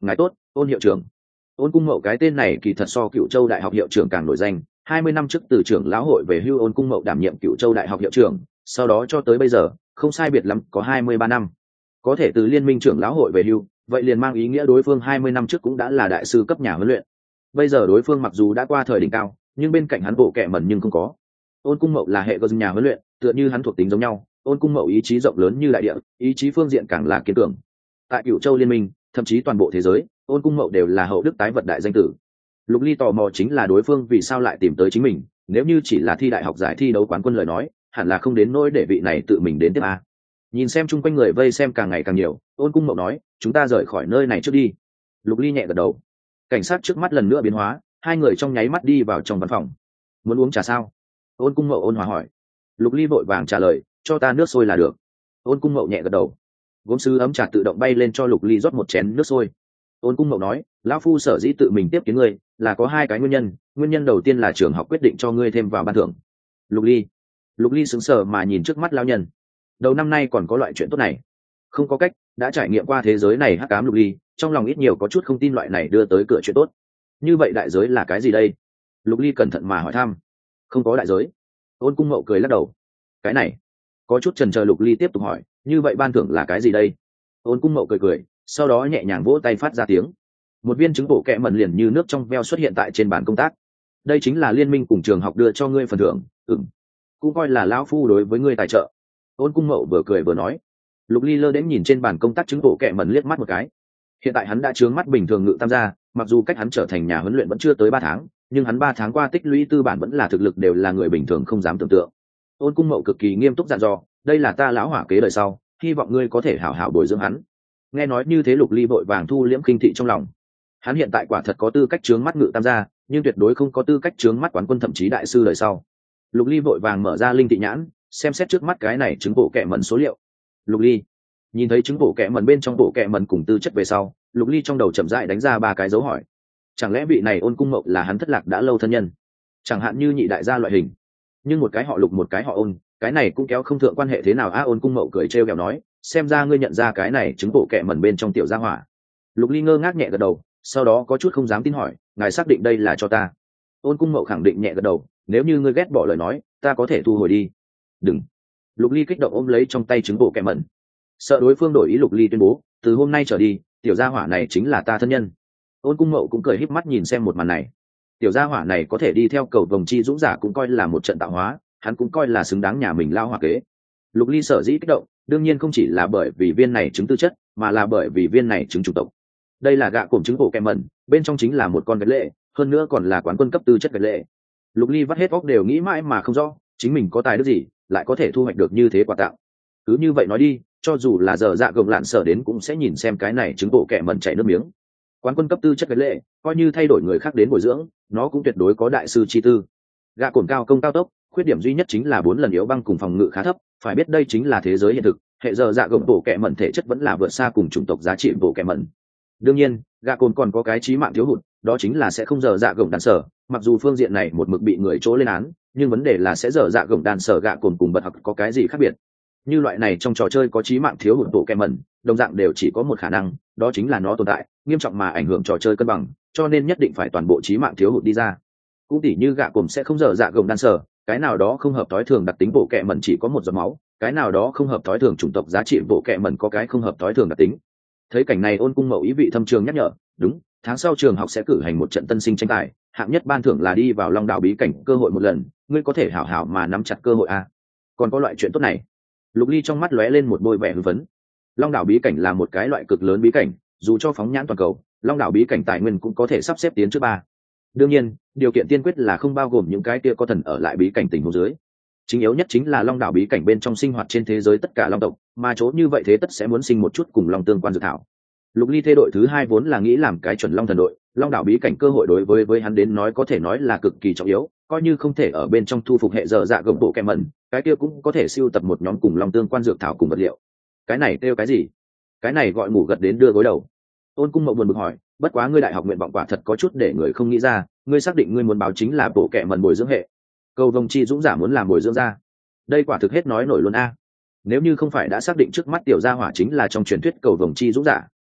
Ôn hiệu trưởng. Ôn Cung Mậu cái tên này kỳ thật so Cựu Châu Đại học hiệu trưởng càng nổi danh, hai mươi năm trước từ trưởng lão hội về hưu Ôn Cung Mậu đảm nhiệm Cựu Châu Đại học hiệu trưởng, sau đó cho tới bây giờ, không sai biệt lắm có hai mươi ba năm. Có thể từ liên minh trưởng lão hội về hưu, vậy liền mang ý nghĩa đối phương hai mươi năm trước cũng đã là đại sư cấp nhà huấn luyện. Bây giờ đối phương mặc dù đã qua thời đỉnh cao, nhưng bên cạnh hắn bộ kệ mẩn nhưng không có. Ôn Cung Mậu là hệ cơ nhà huấn luyện, tựa như hắn thuộc tính giống nhau, Ôn Cung Mậu ý chí rộng lớn như đại địa, ý chí phương diện càng là kiên cường. Tại Cựu Châu liên minh, thậm chí toàn bộ thế giới, Ôn Cung Mậu đều là hậu đức tái vật đại danh tử. Lục Ly tò mò chính là đối phương vì sao lại tìm tới chính mình, nếu như chỉ là thi đại học giải thi đấu quán quân lời nói, hẳn là không đến nỗi để vị này tự mình đến tiếp a. Nhìn xem chung quanh người vây xem càng ngày càng nhiều, Ôn Cung Mậu nói, chúng ta rời khỏi nơi này trước đi. Lục Ly nhẹ gật đầu. Cảnh sát trước mắt lần nữa biến hóa, hai người trong nháy mắt đi vào trong văn phòng. Muốn uống trà sao? Ôn Cung Mậu ôn hòa hỏi. Lục Ly vội vàng trả lời, cho ta nước sôi là được. Ôn Cung Mậu nhẹ gật đầu. Gốm sứ ấm trà tự động bay lên cho Lục Ly rót một chén nước sôi. Ôn Cung Mậu nói, lão phu sở dĩ tự mình tiếp kiến ngươi là có hai cái nguyên nhân, nguyên nhân đầu tiên là trường học quyết định cho ngươi thêm vào ban thưởng. Lục Ly. Lục Ly sững sờ mà nhìn trước mắt lão nhân. Đầu năm nay còn có loại chuyện tốt này? Không có cách, đã trải nghiệm qua thế giới này hắc ám Lục Ly, trong lòng ít nhiều có chút không tin loại này đưa tới cửa chuyện tốt. Như vậy đại giới là cái gì đây? Lục Ly cẩn thận mà hỏi thăm. Không có đại giới. Ôn Cung Mậu cười lắc đầu. Cái này, có chút chần chờ. Lục Ly tiếp tục hỏi, như vậy ban thưởng là cái gì đây? Ôn Cung Mậu cười cười, sau đó nhẹ nhàng vỗ tay phát ra tiếng. Một viên trứng bổ kẹ mẩn liền như nước trong veo xuất hiện tại trên bàn công tác. Đây chính là liên minh cùng trường học đưa cho ngươi phần thưởng. Ừm, cũng coi là lão phu đối với ngươi tài trợ. Ôn Cung Mậu vừa cười vừa nói. Lục Ly lơ đến nhìn trên bàn công tác trứng bổ kẹ mẩn liếc mắt một cái. Hiện tại hắn đã trướng mắt bình thường ngự tam gia, mặc dù cách hắn trở thành nhà huấn luyện vẫn chưa tới ba tháng, nhưng hắn ba tháng qua tích lũy tư bản vẫn là thực lực đều là người bình thường không dám tưởng tượng. Ôn Cung Mậu cực kỳ nghiêm túc dặn dò, đây là ta lão hỏa kế đời sau, hy vọng ngươi có thể hảo hảo bồi dưỡng hắn. Nghe nói như thế, Lục Ly vội vàng thu liễm khinh thị trong lòng. Hắn hiện tại quả thật có tư cách trướng mắt ngự tam gia, nhưng tuyệt đối không có tư cách trướng mắt quán quân thậm chí đại sư đời sau. Lục Ly vội vàng mở ra linh thị nhãn, xem xét trước mắt cái này trứng bộ kẹ mẩn số liệu. Lục Ly nhìn thấy trứng bộ kẹ mẩn bên trong bộ kẹ mẩn cùng tư chất về sau, Lục Ly trong đầu chậm rãi đánh ra ba cái dấu hỏi. Chẳng lẽ vị này Ôn Cung Mậu là hắn thất lạc đã lâu thân nhân, chẳng hạn như nhị đại gia loại hình? Nhưng một cái họ Lục một cái họ Ôn, cái này cũng kéo không thượng quan hệ thế nào a? Ôn Cung Mậu cười trêu ghẹo nói, xem ra ngươi nhận ra cái này trứng bộ kẹ mẩn bên trong tiểu gia hỏa. Lục Ly ngơ ngác nhẹ gật đầu, sau đó có chút không dám tin hỏi, ngài xác định đây là cho ta? Ôn Cung Mậu khẳng định nhẹ gật đầu, nếu như ngươi ghét bỏ lời nói, ta có thể thu hồi đi. Đừng. Lục Ly kích động ôm lấy trong tay trứng bộ kẹ mẩn, sợ đối phương đổi ý. Lục Ly tuyên bố, từ hôm nay trở đi, tiểu gia hỏa này chính là ta thân nhân. Ôn Cung Mậu cũng cười híp mắt nhìn xem một màn này. Tiểu gia hỏa này có thể đi theo cầu vồng chi dũng giả cũng coi là một trận tạo hóa, hắn cũng coi là xứng đáng nhà mình lao hỏa kế. Lục Ly sở dĩ kích động, đương nhiên không chỉ là bởi vì viên này trứng tư chất, mà là bởi vì viên này trứng chủng tộc. Đây là gạ cổm trứng bộ kẹ mẩn, bên trong chính là một con gạch lệ, hơn nữa còn là quán quân cấp tư chất gạch lệ. Lục Ly vắt hết óc đều nghĩ mãi mà không rõ, chính mình có tài đức gì lại có thể thu hoạch được như thế quà tặng. Cứ như vậy nói đi, cho dù là giờ dạ gồng lạn sở đến cũng sẽ nhìn xem cái này trứng bộ kẹ mẩn chảy nước miếng. Quán quân cấp tư chất gạch lệ, coi như thay đổi người khác đến bồi dưỡng, nó cũng tuyệt đối có đại sư chi tư. Gạ cổm cao công cao tốc, khuyết điểm duy nhất chính là bốn lần yếu băng cùng phòng ngự khá thấp, phải biết đây chính là thế giới hiện thực, hệ giờ dạ gồng bộ kẹ mẩn thể chất vẫn là vượt xa cùng chủng tộc giá trị bộ kẹ mẩn. Đương nhiên, gạ cồn còn có cái chí mạng thiếu hụt, đó chính là sẽ không giờ dạ gồng đàn sở, mặc dù phương diện này một mực bị người chỗ lên án, nhưng vấn đề là sẽ giờ dạ gồng đàn sở gạ cồn cùng bật học có cái gì khác biệt. Như loại này trong trò chơi có chí mạng thiếu hụt bộ kẹ mẩn, đồng dạng đều chỉ có một khả năng, đó chính là nó tồn tại nghiêm trọng mà ảnh hưởng trò chơi cân bằng, cho nên nhất định phải toàn bộ chí mạng thiếu hụt đi ra. Cũng tỉ như gạ cồn sẽ không giờ dạ gồng đàn sở, cái nào đó không hợp thói thường đặc tính bộ kẹ mẩn chỉ có một giọt máu, cái nào đó không hợp thói thường chủng tộc giá trị bộ kẹ mẩn có cái không hợp thói thường đặc tính. Thấy cảnh này, Ôn Cung Mậu ý vị thâm trường nhắc nhở, đúng, tháng sau trường học sẽ cử hành một trận tân sinh tranh tài, hạng nhất ban thưởng là đi vào Long Đảo bí cảnh cơ hội một lần, ngươi có thể hảo hảo mà nắm chặt cơ hội a. Còn có loại chuyện tốt này? Lục Ly trong mắt lóe lên một bôi vẻ hưng phấn. Long Đảo bí cảnh là một cái loại cực lớn bí cảnh, dù cho phóng nhãn toàn cầu, Long Đảo bí cảnh tài nguyên cũng có thể sắp xếp tiến trước ba. Đương nhiên, điều kiện tiên quyết là không bao gồm những cái kia có thần ở lại bí cảnh tình huống dưới. Chính yếu nhất chính là Long Đảo bí cảnh bên trong sinh hoạt trên thế giới tất cả long tộc, mà chỗ như vậy thế tất sẽ muốn sinh một chút cùng long tương quan dược thảo. Lục Ly thê đội thứ hai vốn là nghĩ làm cái chuẩn long thần đội, Long Đảo bí cảnh cơ hội đối với với hắn đến nói có thể nói là cực kỳ trọng yếu, coi như không thể ở bên trong thu phục hệ dở dạ gồng bộ kẹm mẩn, cái kia cũng có thể siêu tập một nhóm cùng long tương quan dược thảo cùng vật liệu. Cái này kêu cái gì? Cái này gọi ngủ gật đến đưa gối đầu. Ôn Cung Mậu buồn bực hỏi, bất quá ngươi đại học nguyện vọng quả thật có chút để người không nghĩ ra, ngươi xác định ngươi muốn báo chính là bộ kẹm mẩn bồi dưỡng hệ? Cầu vồng chi dũng giả muốn làm bồi dưỡng ra, đây quả thực hết nói nổi luôn a. Nếu như không phải đã xác định trước mắt tiểu gia hỏa chính là trong truyền thuyết cầu vồng chi dũng giả,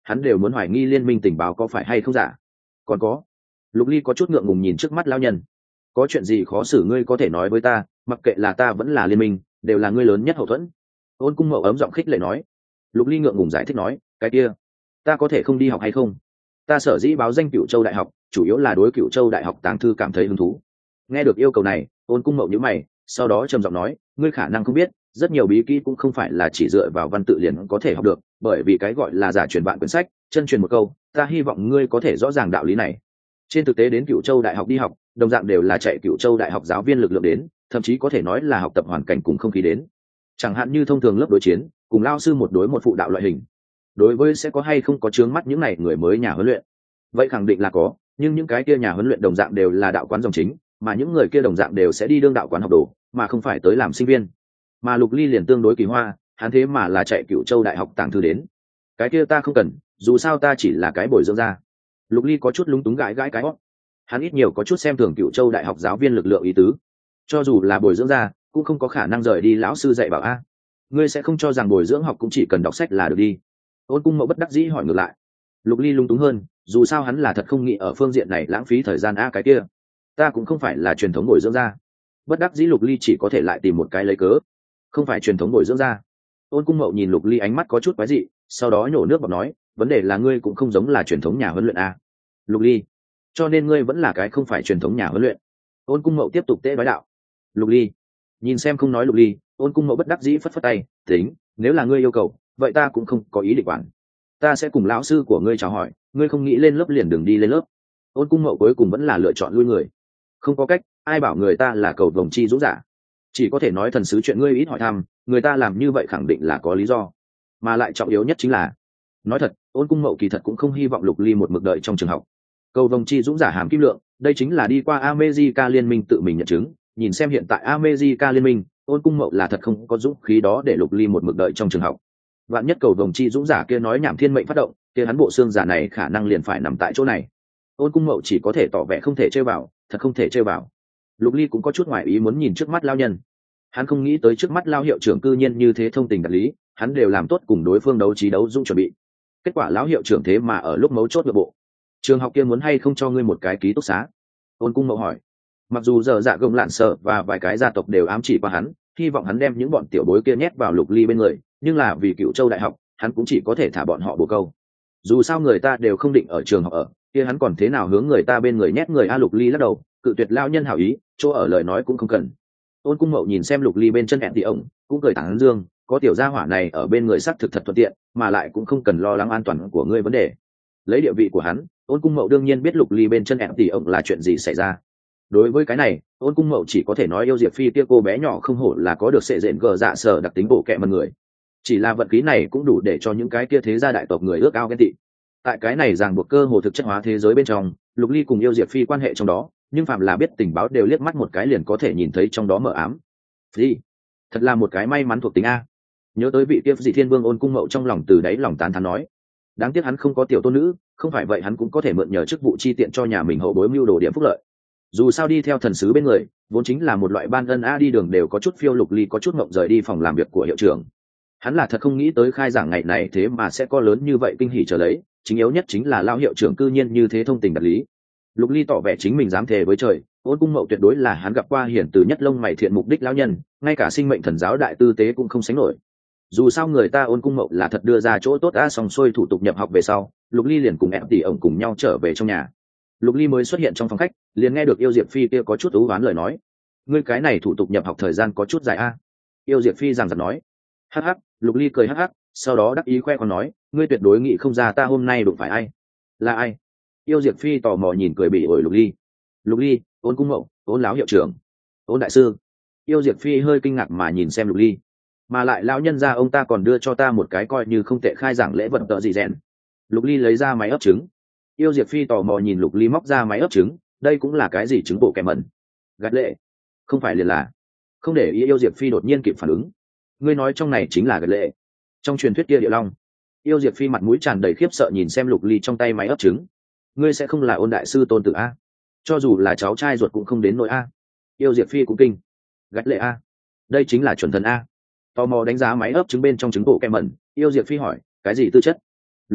hắn đều muốn hoài nghi liên minh tình báo có phải hay không giả. Còn có, Lục Ly có chút ngượng ngùng nhìn trước mắt lão nhân. Có chuyện gì khó xử ngươi có thể nói với ta, mặc kệ là ta vẫn là liên minh, đều là ngươi lớn nhất hậu thuẫn. Ôn Cung Mậu ấm giọng khích lệ nói. Lục Ly ngượng ngùng giải thích nói, cái kia, ta có thể không đi học hay không? Ta sở dĩ báo danh Cửu Châu Đại học, chủ yếu là đối Cửu Châu Đại học tàng thư cảm thấy hứng thú. Nghe được yêu cầu này, Ôn Cung Mậu nhíu mày, sau đó trầm giọng nói, ngươi khả năng không biết, rất nhiều bí kỹ cũng không phải là chỉ dựa vào văn tự liền có thể học được, bởi vì cái gọi là giả truyền bạn quyển sách, chân truyền một câu, ta hy vọng ngươi có thể rõ ràng đạo lý này. Trên thực tế đến Cửu Châu Đại học đi học, đồng dạng đều là chạy Cửu Châu Đại học giáo viên lực lượng đến, thậm chí có thể nói là học tập hoàn cảnh cùng không khí đến. Chẳng hạn như thông thường lớp đối chiến, cùng lao sư một đối một phụ đạo loại hình. Đối với sẽ có hay không có chướng mắt những này người mới nhà huấn luyện, vậy khẳng định là có, nhưng những cái kia nhà huấn luyện đồng dạng đều là đạo quán dòng chính, mà những người kia đồng dạng đều sẽ đi đương đạo quán học đồ, mà không phải tới làm sinh viên. Mà Lục Ly liền tương đối kỳ hoa, hắn thế mà là chạy Cửu Châu Đại học tàng thư đến. Cái kia ta không cần, dù sao ta chỉ là cái bồi dưỡng ra. Lục Ly có chút lúng túng gãi gãi cái hót. Hắn ít nhiều có chút xem thường Cửu Châu Đại học giáo viên lực lượng ý tứ. Cho dù là bồi dưỡng ra, cũng không có khả năng rời đi lão sư dạy bảo a. Ngươi sẽ không cho rằng bồi dưỡng học cũng chỉ cần đọc sách là được đi. Ôn Cung Mậu bất đắc dĩ hỏi ngược lại. Lục Ly lung túng hơn, dù sao hắn là thật không nghĩ ở phương diện này lãng phí thời gian a cái kia. Ta cũng không phải là truyền thống bồi dưỡng ra. Bất đắc dĩ Lục Ly chỉ có thể lại tìm một cái lấy cớ. Không phải truyền thống bồi dưỡng ra. Ôn Cung Mậu nhìn Lục Ly ánh mắt có chút quái dị, sau đó nhổ nước bọt nói, vấn đề là ngươi cũng không giống là truyền thống nhà huấn luyện a. Lục Ly, cho nên ngươi vẫn là cái không phải truyền thống nhà huấn luyện. Ôn Cung Mậu tiếp tục tế nói đạo. Lục Ly, nhìn xem không nói Lục Ly, Ôn Cung Mậu bất đắc dĩ phất phất tay, tính, nếu là ngươi yêu cầu, vậy ta cũng không có ý định quản. Ta sẽ cùng lão sư của ngươi chào hỏi, ngươi không nghĩ lên lớp liền đừng đi lên lớp. Ôn Cung Mậu cuối cùng vẫn là lựa chọn lui người. Không có cách, ai bảo người ta là cầu vồng chi dũng giả, chỉ có thể nói thần sứ chuyện ngươi ít hỏi thăm, người ta làm như vậy khẳng định là có lý do, mà lại trọng yếu nhất chính là, nói thật, Ôn Cung Mậu kỳ thật cũng không hy vọng Lục Ly một mực đợi trong trường học. Cầu vồng chi dũng giả hàm kim lượng, đây chính là đi qua America liên minh tự mình nhận chứng, nhìn xem hiện tại America liên minh, Ôn Cung Mậu là thật không có dũng khí đó để Lục Ly một mực đợi trong trường học. Vạn nhất cầu vồng chi dũng giả kia nói nhảm thiên mệnh phát động, kia hắn bộ xương giả này khả năng liền phải nằm tại chỗ này. Ôn Cung Mậu chỉ có thể tỏ vẻ không thể chơi vào, thật không thể chơi vào. Lục Ly cũng có chút ngoài ý muốn nhìn trước mắt lao nhân. Hắn không nghĩ tới trước mắt lao hiệu trưởng cư nhiên như thế thông tình đạt lý, hắn đều làm tốt cùng đối phương đấu trí đấu dũng chuẩn bị. Kết quả lão hiệu trưởng thế mà ở lúc mấu chốt nội bộ. Trường học kia muốn hay không cho ngươi một cái ký túc xá? Ôn Cung Mậu hỏi. Mặc dù giờ dạ gồng lạn sợ và vài cái gia tộc đều ám chỉ qua hắn, hy vọng hắn đem những bọn tiểu bối kia nhét vào Lục Ly bên người, nhưng là vì Cửu Châu Đại học, hắn cũng chỉ có thể thả bọn họ bồ câu. Dù sao người ta đều không định ở trường học ở, kia hắn còn thế nào hướng người ta bên người nhét người a. Lục Ly lắc đầu, cự tuyệt lao nhân hảo ý, chỗ ở lời nói cũng không cần. Ôn Cung Mậu nhìn xem Lục Ly bên chân ẹn tỉ ổng, cũng cười thẳng dương, có tiểu gia hỏa này ở bên người xác thực thật thuận tiện, mà lại cũng không cần lo lắng an toàn của ngươi vấn đề. Lấy địa vị của hắn, Ôn Cung Mậu đương nhiên biết Lục Ly bên chân ẹn tỉ ổng là chuyện gì xảy ra. Đối với cái này, Ôn Cung Mậu chỉ có thể nói yêu Diệp Phi kia cô bé nhỏ không hổ là có được sệ dện gờ dạ sở đặc tính bộ kệ mần người. Chỉ là vận khí này cũng đủ để cho những cái kia thế gia đại tộc người ước ao ghen tị. Tại cái này ràng buộc cơ hồ thực chất hóa thế giới bên trong, Lục Ly cùng yêu Diệp Phi quan hệ trong đó, nhưng phạm là biết tình báo đều liếc mắt một cái liền có thể nhìn thấy trong đó mờ ám. Phi, thật là một cái may mắn thuộc tính a. Nhớ tới vị kia dị thiên vương, Ôn Cung Mậu trong lòng từ đáy lòng tán thán nói, đáng tiếc hắn không có tiểu tôn nữ, không phải vậy hắn cũng có thể mượn nhờ chức vụ chi tiện cho nhà mình hậu bối mưu đồ điểm phúc lợi. Dù sao đi theo thần sứ bên người vốn chính là một loại ban ân a. Đi đường đều có chút phiêu. Lục Ly có chút mộng rời đi phòng làm việc của hiệu trưởng. Hắn là thật không nghĩ tới khai giảng ngày này thế mà sẽ có lớn như vậy kinh hỉ trở lấy, chính yếu nhất chính là lao hiệu trưởng cư nhiên như thế thông tình đạt lý. Lục Ly tỏ vẻ chính mình dám thề với trời, Ôn Cung Mậu tuyệt đối là hắn gặp qua hiển từ nhất lông mày thiện mục đích lão nhân, ngay cả sinh mệnh thần giáo đại tư tế cũng không sánh nổi. Dù sao người ta Ôn Cung Mậu là thật đưa ra chỗ tốt a. Xong xuôi thủ tục nhập học về sau, Lục Ly liền cùng em tỷ ổng cùng nhau trở về trong nhà. Lục Ly mới xuất hiện trong phòng khách, liền nghe được yêu Diệp Phi kia có chút ú oán lời nói, ngươi cái này thủ tục nhập học thời gian có chút dài a. Yêu Diệp Phi giằng giật nói. Hắc hắc. Lục Ly cười hắc hắc, sau đó đắc ý khoe còn nói, ngươi tuyệt đối nghĩ không ra ta hôm nay đụng phải ai. Là ai? Yêu Diệp Phi tò mò nhìn cười bị ổi Lục Ly. Lục Ly, Ôn Cung Mậu, Ôn lão hiệu trưởng, Ôn đại sư. Yêu Diệp Phi hơi kinh ngạc mà nhìn xem Lục Ly, mà lại lão nhân gia ông ta còn đưa cho ta một cái coi như không tệ khai giảng lễ vật tợ gì rèn. Lục Ly lấy ra máy ấp trứng. Yêu Diệp Phi tò mò nhìn Lục Ly móc ra máy ấp trứng, đây cũng là cái gì trứng bộ kèm mẩn? Gạt lệ? Không phải liền là? Không để ý yêu Diệp Phi đột nhiên kịp phản ứng. Ngươi nói trong này chính là gạt lệ? Trong truyền thuyết kia địa long. Yêu Diệp Phi mặt mũi tràn đầy khiếp sợ nhìn xem Lục Ly trong tay máy ấp trứng. Ngươi sẽ không là Ôn đại sư tôn tử a? Cho dù là cháu trai ruột cũng không đến nỗi a. Yêu Diệp Phi cũng kinh. Gạt lệ a? Đây chính là chuẩn thần a. Tò mò đánh giá máy ấp trứng bên trong trứng bộ kèm mẩn, yêu Diệp Phi hỏi, cái gì tư chất? Lục Ly,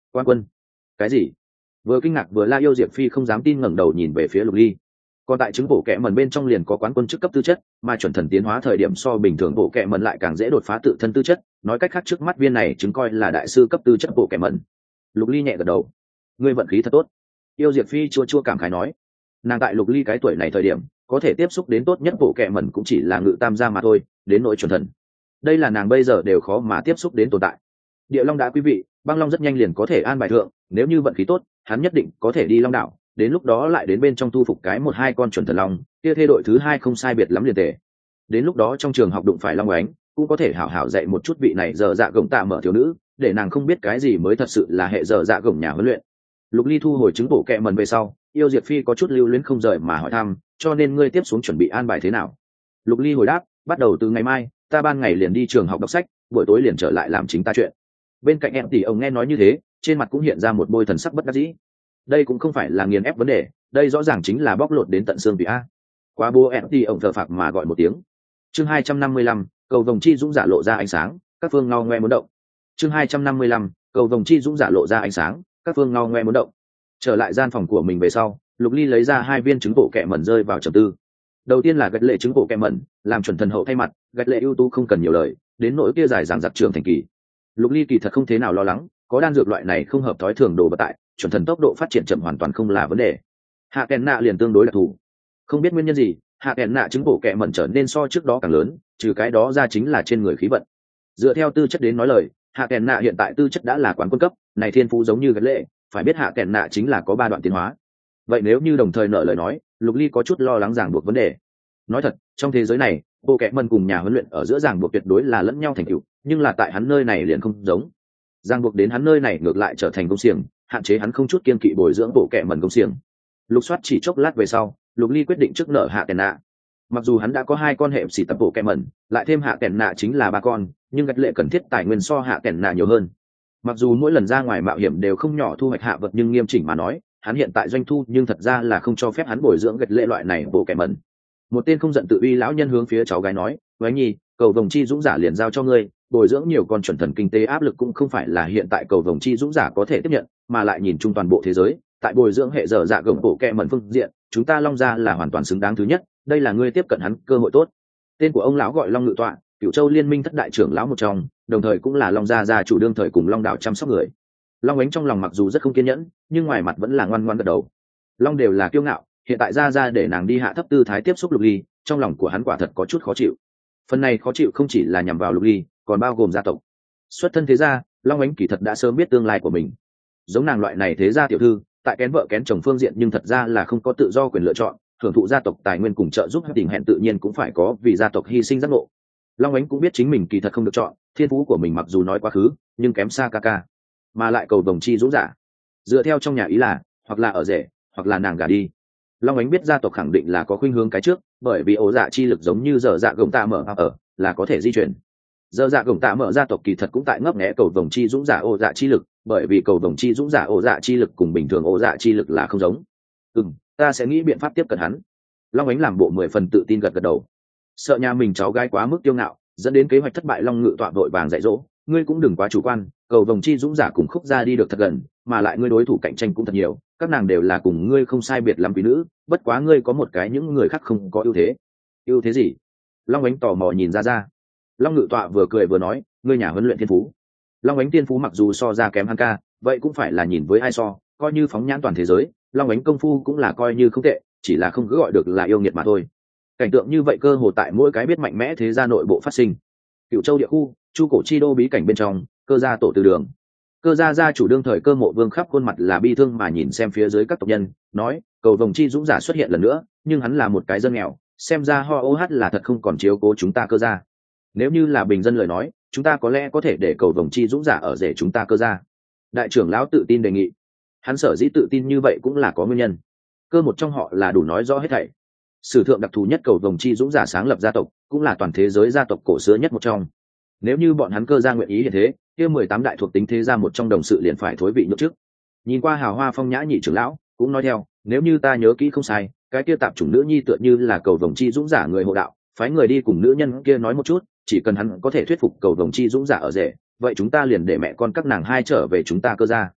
Quan quân? Cái gì? Vừa kinh ngạc vừa la yêu diệp phi không dám tin, ngẩng đầu nhìn về phía Lục Ly. Còn tại chứng bộ kệ mẩn bên trong liền có quán quân chức cấp tư chất, mà chuẩn thần tiến hóa thời điểm so bình thường bộ kệ mẩn lại càng dễ đột phá tự thân tư chất, nói cách khác trước mắt viên này chứng coi là đại sư cấp tư chất bộ kệ mẩn. Lục Ly nhẹ gật đầu. Ngươi vận khí thật tốt. Yêu diệp phi chua chua cảm khái nói. Nàng tại Lục Ly cái tuổi này thời điểm có thể tiếp xúc đến tốt nhất bộ kệ mẩn cũng chỉ là ngự tam gia mà thôi, đến nỗi chuẩn thần đây là nàng bây giờ đều khó mà tiếp xúc đến tồn tại. Địa Long đã quý vị, băng long rất nhanh liền có thể an bài thượng, nếu như vận khí tốt hắn nhất định có thể đi Long đảo, đến lúc đó lại đến bên trong thu phục cái một hai con chuẩn thần long, kia thê đội thứ hai không sai biệt lắm liền tề. Đến lúc đó trong trường học đụng phải Long Oánh cũng có thể hảo hảo dạy một chút vị này giờ dạ gồng tạ mở thiếu nữ, để nàng không biết cái gì mới thật sự là hệ giờ dạ gồng nhà huấn luyện. Lục Ly thu hồi chứng bộ kệ mẩn về sau, yêu diệp phi có chút lưu luyến không rời mà hỏi thăm, cho nên ngươi tiếp xuống chuẩn bị an bài thế nào? Lục Ly hồi đáp, bắt đầu từ ngày mai ta ban ngày liền đi trường học đọc sách, buổi tối liền trở lại làm chính ta chuyện. Bên cạnh em tỷ ông nghe nói như thế, trên mặt cũng hiện ra một bôi thần sắc bất đắc dĩ. Đây cũng không phải là nghiền ép vấn đề, đây rõ ràng chính là bóc lột đến tận xương tủy a. Quá bố em tỷ ông thở phạc mà gọi một tiếng. Chương hai trăm năm mươi lăm, cầu vồng chi dũng giả lộ ra ánh sáng, các phương ngao ngoe muốn động. Chương hai trăm năm mươi lăm, cầu vồng chi dũng giả lộ ra ánh sáng, các phương ngao ngoe muốn động. Trở lại gian phòng của mình về sau, Lục Ly lấy ra hai viên trứng bộ kẹ mẩn rơi vào trầm tư. Đầu tiên là gạch lệ trứng bộ kẹ mẩn, làm chuẩn thần hậu thay mặt, gạch lệ ưu tú không cần nhiều lời, đến nỗi kia dài dằng dặc trường thành kỳ. Lục Ly kỳ thật không thế nào lo lắng, có đan dược loại này không hợp thói thường đồ vật tại, chuẩn thần tốc độ phát triển chậm hoàn toàn không là vấn đề. Hạ kèn nạ liền tương đối đặc thù, không biết nguyên nhân gì, hạ kèn nạ trứng bộ kẹ mẩn trở nên so trước đó càng lớn, trừ cái đó ra chính là trên người khí vận. Dựa theo tư chất đến nói lời, hạ kèn nạ hiện tại tư chất đã là quán quân cấp, này thiên phú giống như gạch lệ, phải biết hạ kèn nạ chính là có ba đoạn tiến hóa. Vậy nếu như đồng thời nợ lời nói, Lục Ly có chút lo lắng ràng buộc vấn đề. Nói thật, trong thế giới này bộ kệ mẩn cùng nhà huấn luyện ở giữa ràng buộc tuyệt đối là lẫn nhau thành tựu, nhưng là tại hắn nơi này liền không giống. Ràng buộc đến hắn nơi này ngược lại trở thành công xiềng, hạn chế hắn không chút kiên kỵ bồi dưỡng bộ kệ mẩn công xiềng. Lục soát chỉ chốc lát về sau, Lục Ly quyết định trước nợ hạ kèn nạ. Mặc dù hắn đã có hai con hệ xỉ tập bộ kệ mẩn, lại thêm hạ kèn nạ chính là ba con, nhưng gạch lệ cần thiết tài nguyên so hạ kèn nạ nhiều hơn. Mặc dù mỗi lần ra ngoài mạo hiểm đều không nhỏ thu hoạch hạ vật, nhưng nghiêm chỉnh mà nói, hắn hiện tại doanh thu nhưng thật ra là không cho phép hắn bồi dưỡng gạch lệ loại này bộ kệ mẩn. Một tên không giận tự uy lão nhân hướng phía cháu gái nói, "Vánh nhi, cầu vồng chi dũng giả liền giao cho ngươi, bồi dưỡng nhiều con chuẩn thần kinh tế áp lực cũng không phải là hiện tại cầu vồng chi dũng giả có thể tiếp nhận, mà lại nhìn chung toàn bộ thế giới, tại bồi dưỡng hệ dở dạ gồng bộ kệ mẩn phương diện, chúng ta Long gia là hoàn toàn xứng đáng thứ nhất, đây là ngươi tiếp cận hắn cơ hội tốt." Tên của ông lão gọi Long Ngự Tọa, Cửu Châu Liên minh thất đại trưởng lão một trong, đồng thời cũng là Long gia gia chủ đương thời cùng Long đảo chăm sóc người. Long Ánh trong lòng mặc dù rất không kiên nhẫn, nhưng ngoài mặt vẫn là ngoan ngoãn gật đầu. Long đều là kiêu ngạo, hiện tại ra ra để nàng đi hạ thấp tư thái tiếp xúc Lục Ly, trong lòng của hắn quả thật có chút khó chịu. Phần này khó chịu không chỉ là nhằm vào Lục Ly, còn bao gồm gia tộc. Xuất thân thế gia, Long Ánh kỳ thật đã sớm biết tương lai của mình. Giống nàng loại này thế gia tiểu thư, tại kén vợ kén chồng phương diện nhưng thật ra là không có tự do quyền lựa chọn, hưởng thụ gia tộc tài nguyên cùng trợ giúp tình hẹn tự nhiên cũng phải có vì gia tộc hy sinh giác ngộ. Long Ánh cũng biết chính mình kỳ thật không được chọn, thiên phú của mình mặc dù nói quá khứ, nhưng kém xa ca ca, mà lại cầu vồng chi dũng giả. Dựa theo trong nhà ý là, hoặc là ở rể, hoặc là nàng gả đi. Long Ánh biết gia tộc khẳng định là có khuynh hướng cái trước, bởi vì ổ dạ chi lực giống như dở dạ gồng tạ mở ở, là có thể di chuyển. Dở dạ gồng tạ mở gia tộc kỳ thật cũng tại ngấp nghé cầu vồng chi dũng giả ổ dạ chi lực, bởi vì cầu vồng chi dũng giả ổ dạ chi lực cùng bình thường ổ dạ chi lực là không giống. Ừm, ta sẽ nghĩ biện pháp tiếp cận hắn. Long Ánh làm bộ mười phần tự tin gật gật đầu. Sợ nhà mình cháu gái quá mức kiêu ngạo, dẫn đến kế hoạch thất bại, Long Ngự Tọa vội vàng dạy dỗ, ngươi cũng đừng quá chủ quan, cầu vồng chi dũng giả cùng khúc ra đi được thật gần, mà lại ngươi đối thủ cạnh tranh cũng thật nhiều, các nàng đều là cùng ngươi không sai biệt lắm quý nữ, bất quá ngươi có một cái những người khác không có ưu thế. Ưu thế gì? Long Ánh tò mò nhìn ra ra. Long Ngự Tọa vừa cười vừa nói, ngươi nhà huấn luyện thiên phú. Long Ánh tiên phú mặc dù so ra kém hắn ca, vậy cũng phải là nhìn với ai so, coi như phóng nhãn toàn thế giới, Long Ánh công phu cũng là coi như không tệ, chỉ là không cứ gọi được là yêu nghiệt mà thôi. Cảnh tượng như vậy cơ hồ tại mỗi cái biết mạnh mẽ thế gia nội bộ phát sinh. Cửu Châu địa khu, Chu cổ chi đô bí cảnh bên trong, Cơ gia tổ từ đường. Cơ gia gia chủ đương thời Cơ Mộ Vương khắp khuôn mặt là bi thương mà nhìn xem phía dưới các tộc nhân, nói, cầu vồng chi dũng giả xuất hiện lần nữa, nhưng hắn là một cái dân nghèo, xem ra ho ô hát là thật không còn chiếu cố chúng ta Cơ gia. Nếu như là bình dân lời nói, chúng ta có lẽ có thể để cầu vồng chi dũng giả ở rể chúng ta Cơ gia. Đại trưởng lão tự tin đề nghị. Hắn sở dĩ tự tin như vậy cũng là có nguyên nhân. Cơ một trong họ là đủ nói rõ hết thảy. Sử thượng đặc thù nhất cầu vồng chi dũng giả sáng lập gia tộc, cũng là toàn thế giới gia tộc cổ xưa nhất một trong. Nếu như bọn hắn Cơ gia nguyện ý hiện thế, kia mười tám đại thuộc tính thế gia một trong đồng sự liền phải thối vị nhượng chức. Nhìn qua hào hoa phong nhã nhị trưởng lão, cũng nói theo, nếu như ta nhớ kỹ không sai, cái kia tạp chủng nữ nhi tựa như là cầu vồng chi dũng giả người hộ đạo, phái người đi cùng nữ nhân kia nói một chút, chỉ cần hắn có thể thuyết phục cầu vồng chi dũng giả ở rể, vậy chúng ta liền để mẹ con các nàng hai trở về chúng ta Cơ gia.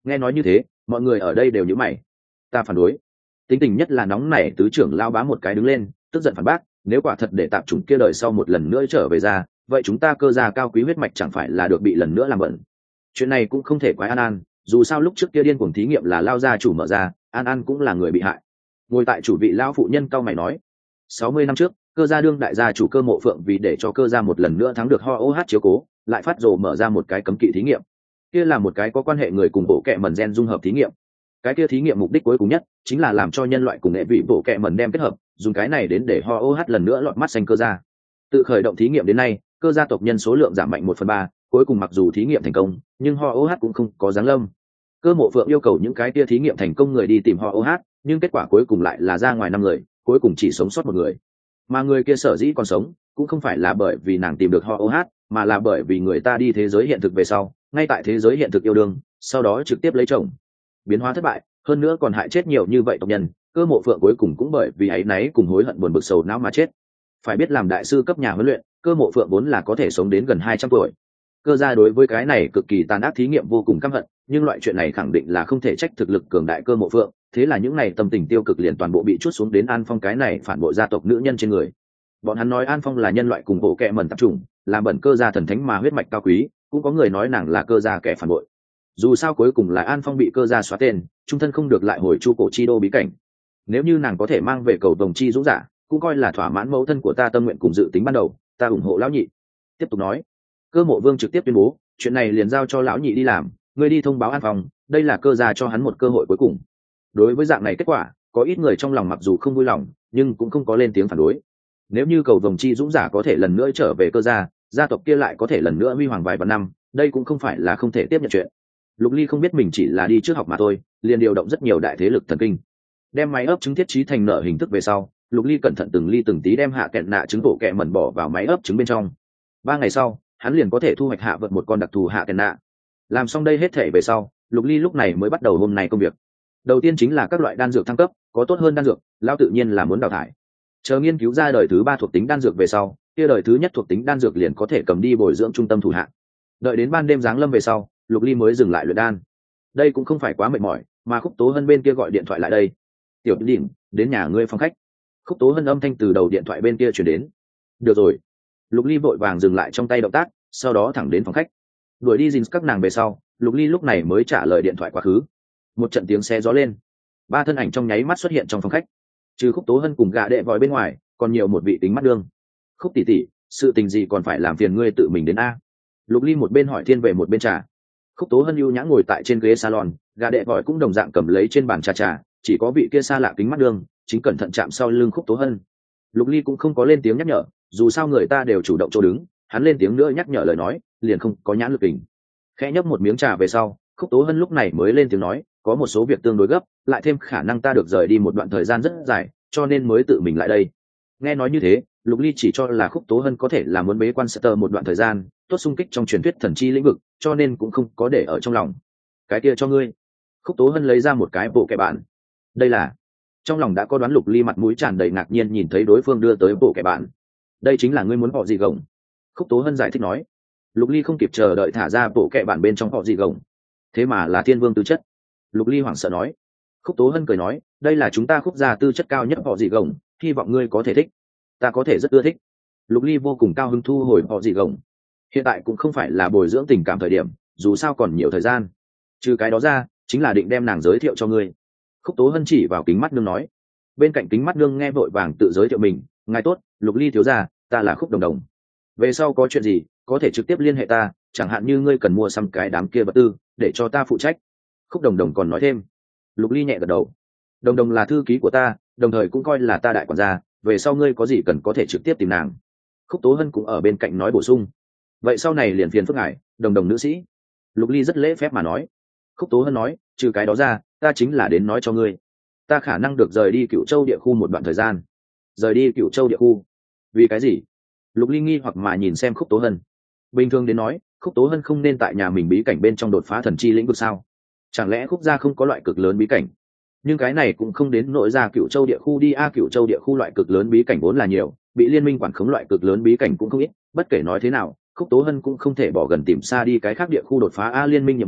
Nghe nói như thế mọi người ở đây đều nhíu mày. Ta phản đối. Tính tình nhất là nóng nảy tứ trưởng lao bá một cái đứng lên tức giận phản bác, nếu quả thật để tạp chủng kia đời sau một lần nữa trở về ra, vậy chúng ta cơ gia cao quý huyết mạch chẳng phải là được bị lần nữa làm bẩn. Chuyện này cũng không thể quái An An, dù sao lúc trước kia điên cuồng thí nghiệm là lao gia chủ mở ra, An An cũng là người bị hại. Ngồi tại chủ vị lao phụ nhân cao mày nói, sáu mươi năm trước cơ gia đương đại gia chủ Cơ Mộ Phượng vì để cho cơ gia một lần nữa thắng được ho ô hát chiếu cố, lại phát rồ mở ra một cái cấm kỵ thí nghiệm. Kia là một cái có quan hệ người cùng bộ kệ mẩn gen dung hợp thí nghiệm. Cái kia thí nghiệm mục đích cuối cùng nhất chính là làm cho nhân loại cùng hệ vị bộ kệ mẩn đem kết hợp, dùng cái này đến để ho ô hát lần nữa lọt mắt xanh cơ gia. Tự khởi động thí nghiệm đến nay, cơ gia tộc nhân số lượng giảm mạnh một phần ba, cuối cùng mặc dù thí nghiệm thành công, nhưng ho ô hát cũng không có giáng lâm. Cơ Mộ Phượng yêu cầu những cái kia thí nghiệm thành công người đi tìm ho ô hát, nhưng kết quả cuối cùng lại là ra ngoài năm người, cuối cùng chỉ sống sót một người. Mà người kia sở dĩ còn sống, cũng không phải là bởi vì nàng tìm được ho ô hát, mà là bởi vì người ta đi thế giới hiện thực về sau, ngay tại thế giới hiện thực yêu đương, sau đó trực tiếp lấy chồng. Biến hóa thất bại, hơn nữa còn hại chết nhiều như vậy tộc nhân, Cơ Mộ Phượng cuối cùng cũng bởi vì áy náy cùng hối hận buồn bực sầu não mà chết. Phải biết làm đại sư cấp nhà huấn luyện, Cơ Mộ Phượng vốn là có thể sống đến gần hai trăm tuổi. Cơ gia đối với cái này cực kỳ tàn ác thí nghiệm vô cùng căm hận, nhưng loại chuyện này khẳng định là không thể trách thực lực cường đại Cơ Mộ Phượng, thế là những này tâm tình tiêu cực liền toàn bộ bị chuốt xuống đến An Phong cái này phản bội gia tộc nữ nhân trên người. Bọn hắn nói An Phong là nhân loại cùng bộ kệ mẩn tạp chủng, làm bẩn cơ gia thần thánh mà huyết mạch cao quý, cũng có người nói nàng là cơ gia kẻ phản bội. Dù sao cuối cùng là An Phong bị cơ gia xóa tên, trung thân không được lại hồi chu cổ chi đô bí cảnh. Nếu như nàng có thể mang về cầu đồng chi dũng giả, cũng coi là thỏa mãn mẫu thân của ta tâm nguyện cùng dự tính ban đầu, ta ủng hộ lão nhị. Tiếp tục nói, Cơ Mộ Vương trực tiếp tuyên bố, chuyện này liền giao cho lão nhị đi làm, ngươi đi thông báo An Phong, đây là cơ gia cho hắn một cơ hội cuối cùng. Đối với dạng này kết quả, có ít người trong lòng mặc dù không vui lòng, nhưng cũng không có lên tiếng phản đối. Nếu như cầu vồng chi dũng giả có thể lần nữa trở về cơ gia, gia tộc kia lại có thể lần nữa huy hoàng vài vạn năm, đây cũng không phải là không thể tiếp nhận chuyện. Lục Ly không biết mình chỉ là đi trước học mà thôi, liền điều động rất nhiều đại thế lực thần kinh, đem máy ấp trứng thiết trí thành nở hình thức về sau, Lục Ly cẩn thận từng ly từng tí đem hạ kẹn nạ trứng bộ kẹ mẩn bỏ vào máy ấp trứng bên trong. Ba ngày sau, hắn liền có thể thu hoạch hạ vật một con đặc thù hạ kẹn nạ. Làm xong đây hết thể về sau, Lục Ly lúc này mới bắt đầu hôm nay công việc. Đầu tiên chính là các loại đan dược thăng cấp, có tốt hơn đan dược, lao tự nhiên là muốn đào thải. Chờ nghiên cứu ra đời thứ ba thuộc tính đan dược về sau, kia đời thứ nhất thuộc tính đan dược liền có thể cầm đi bồi dưỡng trung tâm thủ hạ. Đợi đến ban đêm giáng lâm về sau, Lục Ly mới dừng lại luyện đan. Đây cũng không phải quá mệt mỏi, mà Khúc Tố Hân bên kia gọi điện thoại lại đây. "Tiểu Đỉnh, đến nhà ngươi phòng khách." Khúc Tố Hân âm thanh từ đầu điện thoại bên kia truyền đến. "Được rồi." Lục Ly vội vàng dừng lại trong tay động tác, sau đó thẳng đến phòng khách. Đuổi đi Jin các nàng về sau, Lục Ly lúc này mới trả lời điện thoại quá khứ. Một trận tiếng xe gió lên, ba thân ảnh trong nháy mắt xuất hiện trong phòng khách. Trừ Khúc Tố Hân cùng gã đệ vòi bên ngoài, còn nhiều một vị tính mắt đương. "Khúc tỷ tỷ, sự tình gì còn phải làm phiền ngươi tự mình đến a?" Lục Ly một bên hỏi thiên về một bên trà. Khúc Tố Hân ưu nhã ngồi tại trên ghế salon, gã đệ vòi cũng đồng dạng cầm lấy trên bàn trà trà, chỉ có vị kia xa lạ kính mắt đương chính cẩn thận chạm sau lưng Khúc Tố Hân. Lục Ly cũng không có lên tiếng nhắc nhở, dù sao người ta đều chủ động chỗ đứng, hắn lên tiếng nữa nhắc nhở lời nói liền không có nhãn lực kình. Khẽ nhấp một miếng trà về sau, Khúc Tố Hân lúc này mới lên tiếng nói, có một số việc tương đối gấp, lại thêm khả năng ta được rời đi một đoạn thời gian rất dài, cho nên mới tự mình lại đây. Nghe nói như thế, Lục Ly chỉ cho là Khúc Tố Hân có thể là muốn bế quan Sutter một đoạn thời gian, tốt xung kích trong truyền thuyết thần chi lĩnh vực, cho nên cũng không có để ở trong lòng. "Cái kia cho ngươi." Khúc Tố Hân lấy ra một cái bộ kệ bản. "Đây là..." Trong lòng đã có đoán, Lục Ly mặt mũi tràn đầy ngạc nhiên nhìn thấy đối phương đưa tới bộ kệ bản. "Đây chính là ngươi muốn họ gì gồng?" Khúc Tố Hân giải thích nói. Lục Ly không kịp chờ đợi thả ra bộ kệ bản bên trong họ gì gồng. "Thế mà là thiên vương tư chất." Lục Ly hoảng sợ nói. Khúc Tố Hân cười nói, "Đây là chúng ta Khúc gia tư chất cao nhất họ gì gồng, hy vọng ngươi có thể thích." "Ta có thể rất ưa thích." Lục Ly vô cùng cao hứng thu hồi họ gì gồng. Hiện tại cũng không phải là bồi dưỡng tình cảm thời điểm, dù sao còn nhiều thời gian. Trừ cái đó ra, chính là định đem nàng giới thiệu cho ngươi. Khúc Tố Hân chỉ vào kính mắt nương nói. Bên cạnh kính mắt nương nghe vội vàng tự giới thiệu mình, "Ngài tốt, Lục Ly thiếu gia, ta là Khúc Đồng Đồng. Về sau có chuyện gì, có thể trực tiếp liên hệ ta, chẳng hạn như ngươi cần mua xăm cái đám kia vật tư, để cho ta phụ trách." Khúc Đồng Đồng còn nói thêm. Lục Ly nhẹ gật đầu. "Đồng Đồng là thư ký của ta, đồng thời cũng coi là ta đại quản gia, về sau ngươi có gì cần có thể trực tiếp tìm nàng." Khúc Tố Hân cũng ở bên cạnh nói bổ sung. "Vậy sau này liền phiền phức ngài, Đồng Đồng nữ sĩ." Lục Ly rất lễ phép mà nói. Khúc Tố Hân nói, "Trừ cái đó ra, ta chính là đến nói cho ngươi, ta khả năng được rời đi Cựu Châu địa khu một đoạn thời gian." "Rời đi Cựu Châu địa khu? Vì cái gì?" Lục Ly nghi hoặc mà nhìn xem Khúc Tố Hân. Bình thường đến nói, Khúc Tố Hân không nên tại nhà mình bí cảnh bên trong đột phá thần chi lĩnh vực sao? Chẳng lẽ Khúc gia không có loại cực lớn bí cảnh? Nhưng cái này cũng không đến nội ra Cựu Châu địa khu đi a, Cựu Châu địa khu loại cực lớn bí cảnh vốn là nhiều, bị liên minh quản khống loại cực lớn bí cảnh cũng không ít, bất kể nói thế nào, Khúc Tố Hân cũng không thể bỏ gần tìm xa đi cái khác địa khu đột phá a, liên minh nhiệm vụ,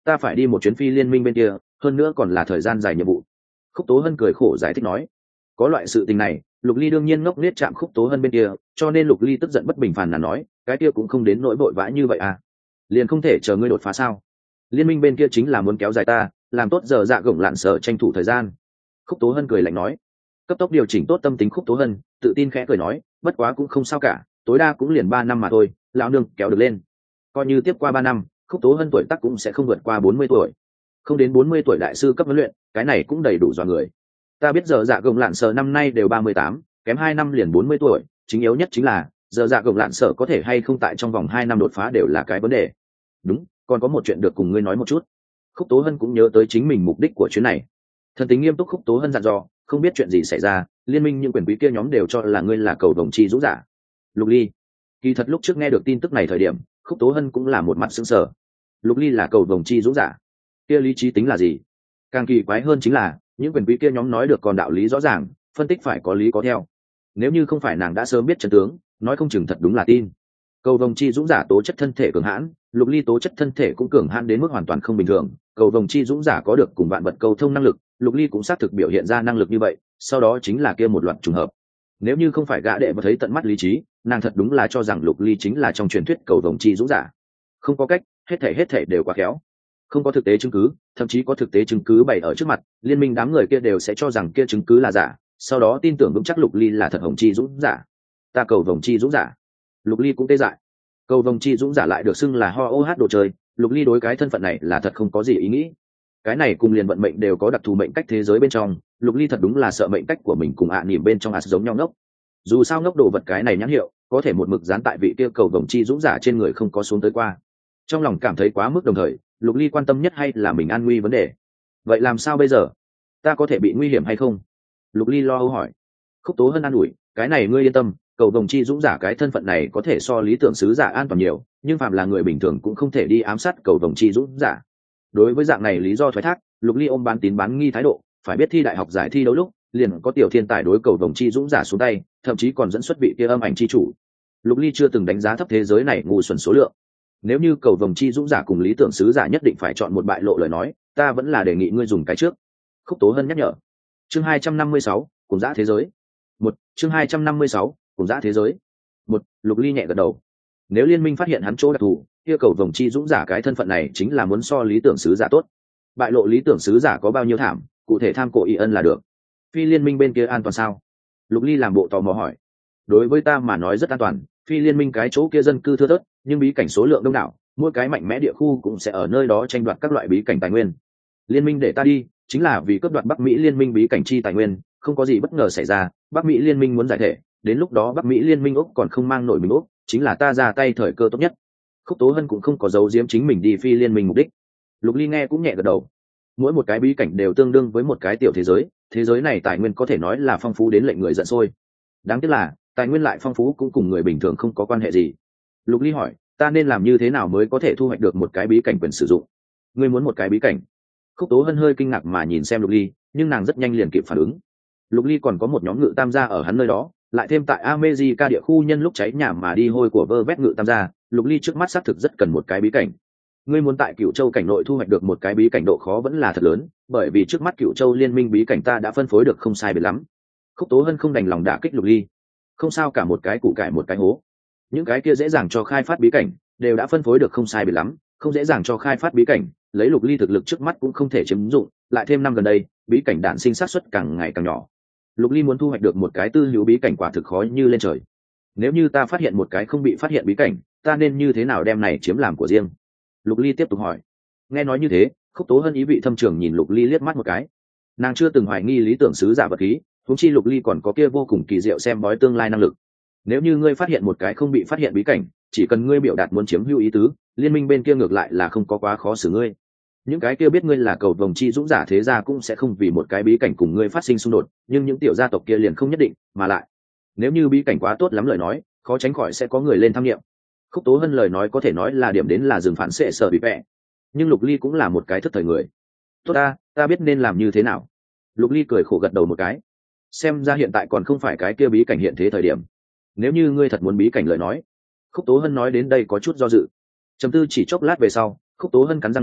ta phải đi một chuyến phi liên minh bên kia, hơn nữa còn là thời gian dài nhiệm vụ. Khúc Tố Hân cười khổ giải thích nói. Có loại sự tình này, Lục Ly đương nhiên ngốc nghếch chạm Khúc Tố Hân bên kia, cho nên Lục Ly tức giận bất bình phàn nàn nói, cái kia cũng không đến nỗi vội vã như vậy à, liền không thể chờ ngươi đột phá sao? Liên minh bên kia chính là muốn kéo dài ta, làm tốt giờ dạ gồng lạn sở tranh thủ thời gian. Khúc Tố Hân cười lạnh nói. Cấp tốc điều chỉnh tốt tâm tính Khúc Tố Hân tự tin khẽ cười nói, bất quá cũng không sao cả, tối đa cũng liền ba năm mà thôi, lão nương kéo được lên. Coi như tiếp qua ba năm, Khúc Tố Hân tuổi tác cũng sẽ không vượt qua bốn mươi tuổi. Không đến bốn mươi tuổi đại sư cấp huấn luyện, cái này cũng đầy đủ dọa người. Ta biết giờ dạ gồng lạn sở năm nay đều ba mươi tám, kém hai năm liền bốn mươi tuổi, chính yếu nhất chính là giờ dạ gồng lạn sở có thể hay không tại trong vòng hai năm đột phá đều là cái vấn đề. Đúng, còn có một chuyện được cùng ngươi nói một chút. Khúc Tố Hân cũng nhớ tới chính mình mục đích của chuyến này. Thần tính nghiêm túc Khúc Tố Hân dặn dò, không biết chuyện gì xảy ra, liên minh những quyền quý kia nhóm đều cho là ngươi là cầu vồng chi dũng giả. Lục Ly, kỳ thật lúc trước nghe được tin tức này thời điểm, Khúc Tố Hân cũng là một mặt sững sờ. Lục Ly là cầu vồng chi dũng giả, kia lý trí tính là gì? Càng kỳ quái hơn chính là những quyền quý kia nhóm nói được còn đạo lý rõ ràng, phân tích phải có lý có theo. Nếu như không phải nàng đã sớm biết chân tướng, nói không chừng thật đúng là tin. Cầu vồng chi dũng giả tố chất thân thể cường hãn, Lục Ly tố chất thân thể cũng cường hãn đến mức hoàn toàn không bình thường. Cầu vồng chi dũng giả có được cùng vạn vật cầu thông năng lực, Lục Ly cũng xác thực biểu hiện ra năng lực như vậy, sau đó chính là kia một loạt trùng hợp. Nếu như không phải gã đệ và thấy tận mắt lý trí, nàng thật đúng là cho rằng Lục Ly chính là trong truyền thuyết cầu vồng chi dũng giả. Không có cách, hết thể hết thể đều quá khéo. Không có thực tế chứng cứ, thậm chí có thực tế chứng cứ bày ở trước mặt, liên minh đám người kia đều sẽ cho rằng kia chứng cứ là giả, sau đó tin tưởng vững chắc Lục Ly là thật hồng chi dũng giả. Ta cầu vồng chi dũng giả. Lục Ly cũng tê dại. Cầu vồng chi dũng giả lại được xưng là ho ô hát đồ chơi, Lục Ly đối cái thân phận này là thật không có gì ý nghĩ. Cái này cùng liền vận mệnh đều có đặc thù mệnh cách thế giới bên trong, Lục Ly thật đúng là sợ mệnh cách của mình cùng ạ à nỉm bên trong ạt giống nhau ngốc. Dù sao ngốc đồ vật cái này nhãn hiệu, có thể một mực dán tại vị kia cầu vồng chi dũng giả trên người không có xuống tới qua. Trong lòng cảm thấy quá mức, đồng thời Lục Ly quan tâm nhất hay là mình an nguy vấn đề. Vậy làm sao bây giờ? Ta có thể bị nguy hiểm hay không? Lục Ly lo âu hỏi. Khúc Tố Hân an ủi, cái này ngươi yên tâm, cầu vồng chi dũng giả cái thân phận này có thể so lý tưởng sứ giả an toàn nhiều, nhưng phạm là người bình thường cũng không thể đi ám sát cầu vồng chi dũng giả. Đối với dạng này lý do thoái thác, Lục Ly ôm bán tín bán nghi thái độ, phải biết thi đại học giải thi đấu lúc liền có tiểu thiên tài đối cầu vồng chi dũng giả xuống tay, thậm chí còn dẫn xuất vị kia âm ảnh chi chủ. Lục Ly chưa từng đánh giá thấp thế giới này ngu xuẩn số lượng. Nếu như cầu vồng chi dũng giả cùng lý tưởng sứ giả nhất định phải chọn một bại lộ lời nói, ta vẫn là đề nghị ngươi dùng cái trước. Khúc Tố Hân nhắc nhở. Chương hai trăm năm mươi sáu, cùng dã thế giới. Một, chương hai trăm năm mươi sáu, cùng dã thế giới. Một, Lục Ly nhẹ gật đầu. Nếu liên minh phát hiện hắn chỗ đặc thù, kia cầu vồng chi dũng giả cái thân phận này chính là muốn so lý tưởng sứ giả tốt. Bại lộ lý tưởng sứ giả có bao nhiêu thảm, cụ thể tham cổ y ân là được. Phi liên minh bên kia an toàn sao? Lục Ly làm bộ tò mò hỏi. Đối với ta mà nói rất an toàn, phi liên minh cái chỗ kia dân cư thưa thớt, nhưng bí cảnh số lượng đông đảo, mỗi cái mạnh mẽ địa khu cũng sẽ ở nơi đó tranh đoạt các loại bí cảnh tài nguyên. Liên minh để ta đi chính là vì cướp đoạt Bắc Mỹ liên minh bí cảnh chi tài nguyên, không có gì bất ngờ xảy ra, Bắc Mỹ liên minh muốn giải thể, đến lúc đó Bắc Mỹ liên minh Úc còn không mang nổi mình Úc, chính là ta ra tay thời cơ tốt nhất. Khúc Tố Hân cũng không có giấu giếm chính mình đi phi liên minh mục đích. Lục Ly nghe cũng nhẹ gật đầu. Mỗi một cái bí cảnh đều tương đương với một cái tiểu thế giới, thế giới này tài nguyên có thể nói là phong phú đến lệnh người giận sôi. Đáng tiếc là tài nguyên lại phong phú cũng cùng người bình thường không có quan hệ gì. Lục Ly hỏi, ta nên làm như thế nào mới có thể thu hoạch được một cái bí cảnh quyền sử dụng? Ngươi muốn một cái bí cảnh? Khúc Tố Hân hơi kinh ngạc mà nhìn xem Lục Ly, nhưng nàng rất nhanh liền kịp phản ứng. Lục Ly còn có một nhóm ngự tam gia ở hắn nơi đó, lại thêm tại America địa khu nhân lúc cháy nhà mà đi hôi của vơ vét ngự tam gia, Lục Ly trước mắt xác thực rất cần một cái bí cảnh. Ngươi muốn tại Cửu Châu cảnh nội thu hoạch được một cái bí cảnh độ khó vẫn là thật lớn, bởi vì trước mắt Cửu Châu liên minh bí cảnh ta đã phân phối được không sai biệt lắm. Khúc Tố Hân không đành lòng đả kích Lục Ly. Không sao cả, một cái củ cải một cái hố. Những cái kia dễ dàng cho khai phát bí cảnh đều đã phân phối được không sai biệt lắm, không dễ dàng cho khai phát bí cảnh, lấy Lục Ly thực lực trước mắt cũng không thể chiếm dụng, lại thêm năm gần đây, bí cảnh đạn sinh sát suất càng ngày càng nhỏ. Lục Ly muốn thu hoạch được một cái tư hữu bí cảnh quả thực khó như lên trời. Nếu như ta phát hiện một cái không bị phát hiện bí cảnh, ta nên như thế nào đem này chiếm làm của riêng? Lục Ly tiếp tục hỏi. Nghe nói như thế, Khúc Tố Hân ý vị thâm trường nhìn Lục Ly liếc mắt một cái. Nàng chưa từng hoài nghi lý tưởng sứ giả vật khí, huống chi Lục Ly còn có kia vô cùng kỳ diệu xem bói tương lai năng lực. Nếu như ngươi phát hiện một cái không bị phát hiện bí cảnh, chỉ cần ngươi biểu đạt muốn chiếm hữu ý tứ, liên minh bên kia ngược lại là không có quá khó xử ngươi. Những cái kia biết ngươi là cầu vồng chi dũng giả thế gia cũng sẽ không vì một cái bí cảnh cùng ngươi phát sinh xung đột, nhưng những tiểu gia tộc kia liền không nhất định, mà lại nếu như bí cảnh quá tốt lắm lời nói, khó tránh khỏi sẽ có người lên tham nghiệm. Khúc Tố Hân lời nói có thể nói là điểm đến là dừng phản xệ sở bị vẽ, nhưng Lục Ly cũng là một cái thức thời người. Tốt ta, ta biết nên làm như thế nào. Lục Ly cười khổ gật đầu một cái. Xem ra hiện tại còn không phải cái kia bí cảnh hiện thế thời điểm. Nếu như ngươi thật muốn bí cảnh lời nói. Khúc Tố Hân nói đến đây có chút do dự. Trầm tư chỉ chốc lát về sau, Khúc Tố Hân cắn răng nói,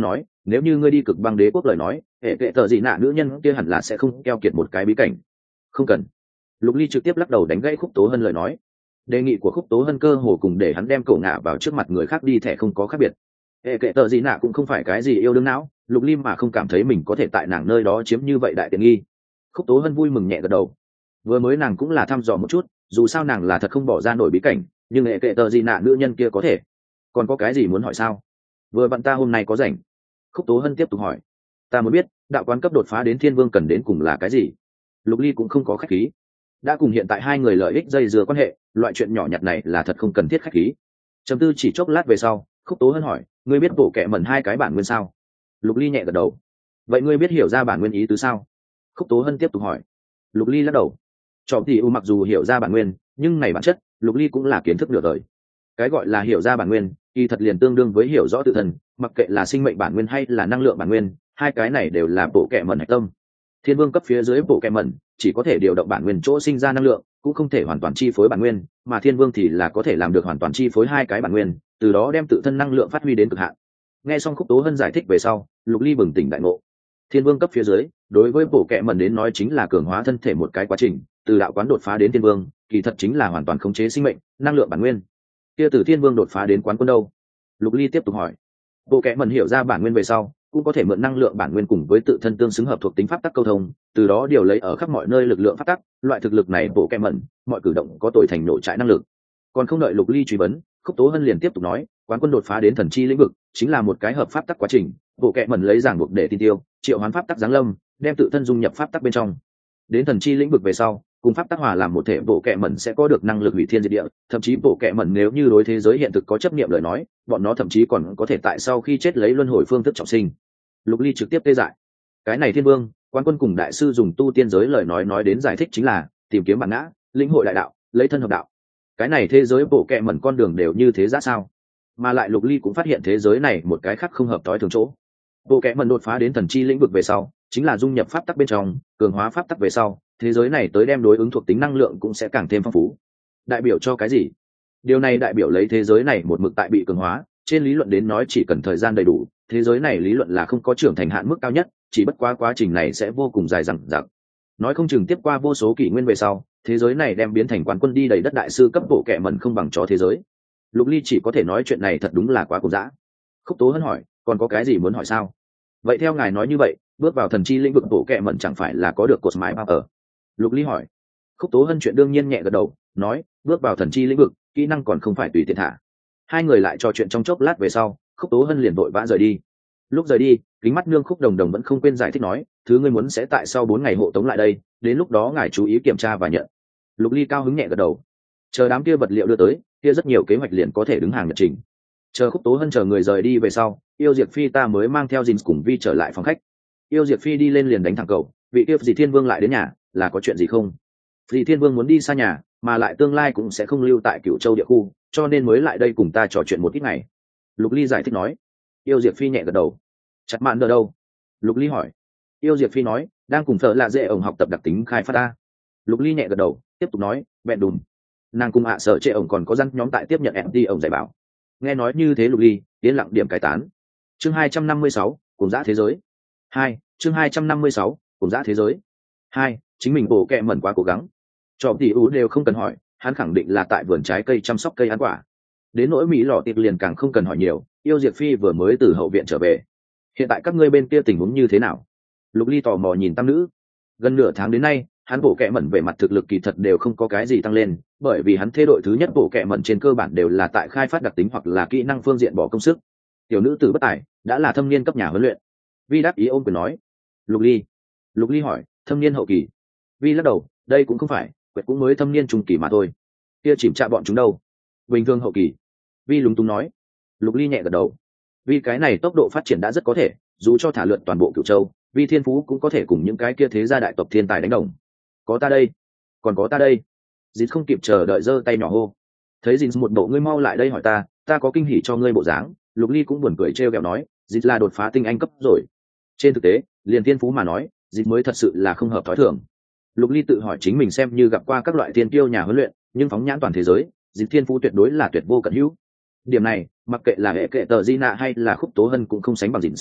nếu như ngươi đi cực băng đế quốc lời nói hệ kệ tờ gì nạ nữ nhân kia hẳn là sẽ không keo kiệt một cái bí cảnh. Không cần. Lục Ly trực tiếp lắc đầu đánh gãy Khúc Tố Hân lời nói. Đề nghị của Khúc Tố Hân cơ hồ cùng để hắn đem cổ ngạ vào trước mặt người khác đi thẻ không có khác biệt. Hệ kệ tờ gì nạ cũng không phải cái gì yêu đương não, Lục Ly mà không cảm thấy mình có thể tại nàng nơi đó chiếm như vậy đại tiện nghi. Khúc Tố Hân vui mừng nhẹ gật đầu. Vừa mới nàng cũng là thăm dò một chút, dù sao nàng là thật không bỏ ra nổi bí cảnh, nhưng hệ kệ tờ gì nạ nữ nhân kia có thể. Còn có cái gì muốn hỏi sao? Vừa bạn ta hôm nay có rảnh. Khúc Tố Hân tiếp tục hỏi. Ta muốn biết đạo quán cấp đột phá đến thiên vương cần đến cùng là cái gì. Lục Ly cũng không có khách khí, đã cùng hiện tại hai người lợi ích dây dưa quan hệ, loại chuyện nhỏ nhặt này là thật không cần thiết khách khí. Trầm tư chỉ chốc lát về sau, Khúc Tố Hân hỏi, ngươi biết bộ kệ mẩn hai cái bản nguyên sao? Lục Ly nhẹ gật đầu. Vậy ngươi biết hiểu ra bản nguyên ý tứ sao? Khúc Tố Hân tiếp tục hỏi. Lục Ly lắc đầu. Trộm thì u mặc dù hiểu ra bản nguyên, nhưng này bản chất Lục Ly cũng là kiến thức nửa đời. Cái gọi là hiểu ra bản nguyên kỳ thật liền tương đương với hiểu rõ tự thân, mặc kệ là sinh mệnh bản nguyên hay là năng lượng bản nguyên, hai cái này đều là bộ kệ mẩn hạch tâm. Thiên vương cấp phía dưới bộ kệ mẩn chỉ có thể điều động bản nguyên chỗ sinh ra năng lượng, cũng không thể hoàn toàn chi phối bản nguyên, mà thiên vương thì là có thể làm được hoàn toàn chi phối hai cái bản nguyên, từ đó đem tự thân năng lượng phát huy đến cực hạn. Nghe xong Khúc Tố Hân giải thích về sau, Lục Ly bừng tỉnh đại ngộ. Thiên vương cấp phía dưới đối với bộ kệ mẩn đến nói chính là cường hóa thân thể một cái quá trình, từ đạo quán đột phá đến thiên vương kỳ thật chính là hoàn toàn khống chế sinh mệnh năng lượng bản nguyên. Kia từ thiên vương đột phá đến quán quân đâu? Lục Ly tiếp tục hỏi. Bộ kệ mẩn hiểu ra bản nguyên về sau, cũng có thể mượn năng lượng bản nguyên cùng với tự thân tương xứng hợp thuộc tính pháp tắc câu thông, từ đó điều lấy ở khắp mọi nơi lực lượng pháp tắc. Loại thực lực này bộ kệ mẩn mọi cử động có tội thành nổ trại năng lực. Còn không đợi Lục Ly truy vấn, Khúc Tố Hân liền tiếp tục nói, quán quân đột phá đến thần chi lĩnh vực chính là một cái hợp pháp tắc quá trình, bộ kệ mẩn lấy giảng buộc để tin tiêu triệu hoán pháp tắc giáng lâm, đem tự thân dung nhập pháp tắc bên trong. Đến thần chi lĩnh vực về sau, cùng pháp tắc hòa làm một thể, bộ kệ mẩn sẽ có được năng lực hủy thiên diệt địa, thậm chí bộ kệ mẩn nếu như đối thế giới hiện thực có chấp niệm lời nói, bọn nó thậm chí còn có thể tại sau khi chết lấy luân hồi phương thức trọng sinh. Lục Ly trực tiếp tê dại. Cái này thiên vương quan quân cùng đại sư dùng tu tiên giới lời nói nói đến giải thích chính là tìm kiếm bản ngã, lĩnh hội đại đạo, lấy thân hợp đạo. Cái này thế giới bộ kệ mẩn con đường đều như thế ra sao? Mà lại Lục Ly cũng phát hiện thế giới này một cái khác không hợp tối thường chỗ. Bộ kệ mẩn đột phá đến thần chi lĩnh vực về sau, chính là dung nhập pháp tắc bên trong, cường hóa pháp tắc về sau, thế giới này tới đem đối ứng thuộc tính năng lượng cũng sẽ càng thêm phong phú. Đại biểu cho cái gì? Điều này đại biểu lấy thế giới này một mực tại bị cường hóa, trên lý luận đến nói chỉ cần thời gian đầy đủ, thế giới này lý luận là không có trưởng thành hạn mức cao nhất, chỉ bất quá quá trình này sẽ vô cùng dài dằng dặc. Nói không chừng tiếp qua vô số kỷ nguyên về sau, thế giới này đem biến thành quán quân đi đầy đất đại sư cấp bộ kệ mẩn không bằng chó thế giới. Lục Ly chỉ có thể nói chuyện này thật đúng là quá cổ dã. Khúc Tố Hân hỏi, còn có cái gì muốn hỏi sao? Vậy theo ngài nói như vậy, bước vào thần chi lĩnh vực bộ kệ mẩn chẳng phải là có được cột mái bao ở? Lục Ly hỏi. Khúc Tố Hân chuyện đương nhiên nhẹ gật đầu, nói, bước vào thần chi lĩnh vực, kỹ năng còn không phải tùy tiện thả. Hai người lại trò chuyện trong chốc lát về sau, Khúc Tố Hân liền vội vã rời đi. Lúc rời đi, kính mắt nương Khúc Đồng Đồng vẫn không quên giải thích nói, thứ ngươi muốn sẽ tại sau bốn ngày hộ tống lại đây, đến lúc đó ngài chú ý kiểm tra và nhận. Lục Ly cao hứng nhẹ gật đầu. Chờ đám kia vật liệu đưa tới, kia rất nhiều kế hoạch liền có thể đứng hàng nhật trình. Chờ Khúc Tố Hân chờ người rời đi về sau, Yêu Diệp Phi ta mới mang theo Jin cùng Vi trở lại phòng khách. Yêu Diệp Phi đi lên liền đánh thẳng cầu, vị kia Dì Thiên Vương lại đến nhà, là có chuyện gì không? Dì Thiên Vương muốn đi xa nhà, mà lại tương lai cũng sẽ không lưu tại Cửu Châu địa khu, cho nên mới lại đây cùng ta trò chuyện một ít ngày. Lục Ly giải thích nói. Yêu Diệp Phi nhẹ gật đầu. Chặt mạn ở đâu? Lục Ly hỏi. Yêu Diệp Phi nói, đang cùng thợ lạ dễ ổng học tập đặc tính khai phát ta. Lục Ly nhẹ gật đầu, tiếp tục nói, bẹn đùm. Nàng cùng ạ à sợ trệ ổng còn có răn nhóm tại tiếp nhận em đi ổng dạy bảo. Nghe nói như thế Lục Ly tiến lặng điểm cải tán. Chương hai trăm năm mươi sáu, cùng dã thế giới. Hai, chương hai trăm năm mươi sáu, cùng dã thế giới. Hai, chính mình bổ kẹ mẩn quá cố gắng. Cho tỷ ú đều không cần hỏi, hắn khẳng định là tại vườn trái cây chăm sóc cây ăn quả. Đến nỗi Mỹ lọ tiệc liền càng không cần hỏi nhiều, Yêu Diệp Phi vừa mới từ hậu viện trở về. Hiện tại các ngươi bên kia tình huống như thế nào? Lục Ly tò mò nhìn tam nữ. Gần nửa tháng đến nay, hắn bổ kẹ mẩn về mặt thực lực kỳ thật đều không có cái gì tăng lên, bởi vì hắn thế đội thứ nhất bổ kẹ mẩn trên cơ bản đều là tại khai phát đặc tính hoặc là kỹ năng phương diện bỏ công sức. Tiểu nữ tử bất tài, đã là thâm niên cấp nhà huấn luyện. Vi đáp ý ôm quyền nói. Lục Ly. Lục Ly hỏi, thâm niên hậu kỳ? Vi lắc đầu, đây cũng không phải, quệt cũng mới thâm niên trung kỳ mà thôi. Kia chìm trạ bọn chúng đâu? Bình thường hậu kỳ. Vi lúng túng nói. Lục Ly nhẹ gật đầu. Vì cái này tốc độ phát triển đã rất có thể, dù cho thả lượn toàn bộ Cửu Châu, Vi thiên phú cũng có thể cùng những cái kia thế gia đại tộc thiên tài đánh đồng. Có ta đây, còn có ta đây. Dít không kịp chờ đợi giơ tay nhỏ hô. Thấy Dít một bộ ngươi mau lại đây hỏi ta, ta có kinh hỉ cho ngươi bộ dáng. Lục Ly cũng buồn cười trêu ghẹo nói, Dít là đột phá tinh anh cấp rồi. Trên thực tế, liền thiên phú mà nói, Dít mới thật sự là không hợp thói thường. Lục Ly tự hỏi chính mình xem như gặp qua các loại thiên tiêu nhà huấn luyện, nhưng phóng nhãn toàn thế giới, Dít thiên phú tuyệt đối là tuyệt vô cận hữu. Điểm này, mặc kệ là hệ kệ tờ Gina hay là Khúc Tố Hân cũng không sánh bằng Dít.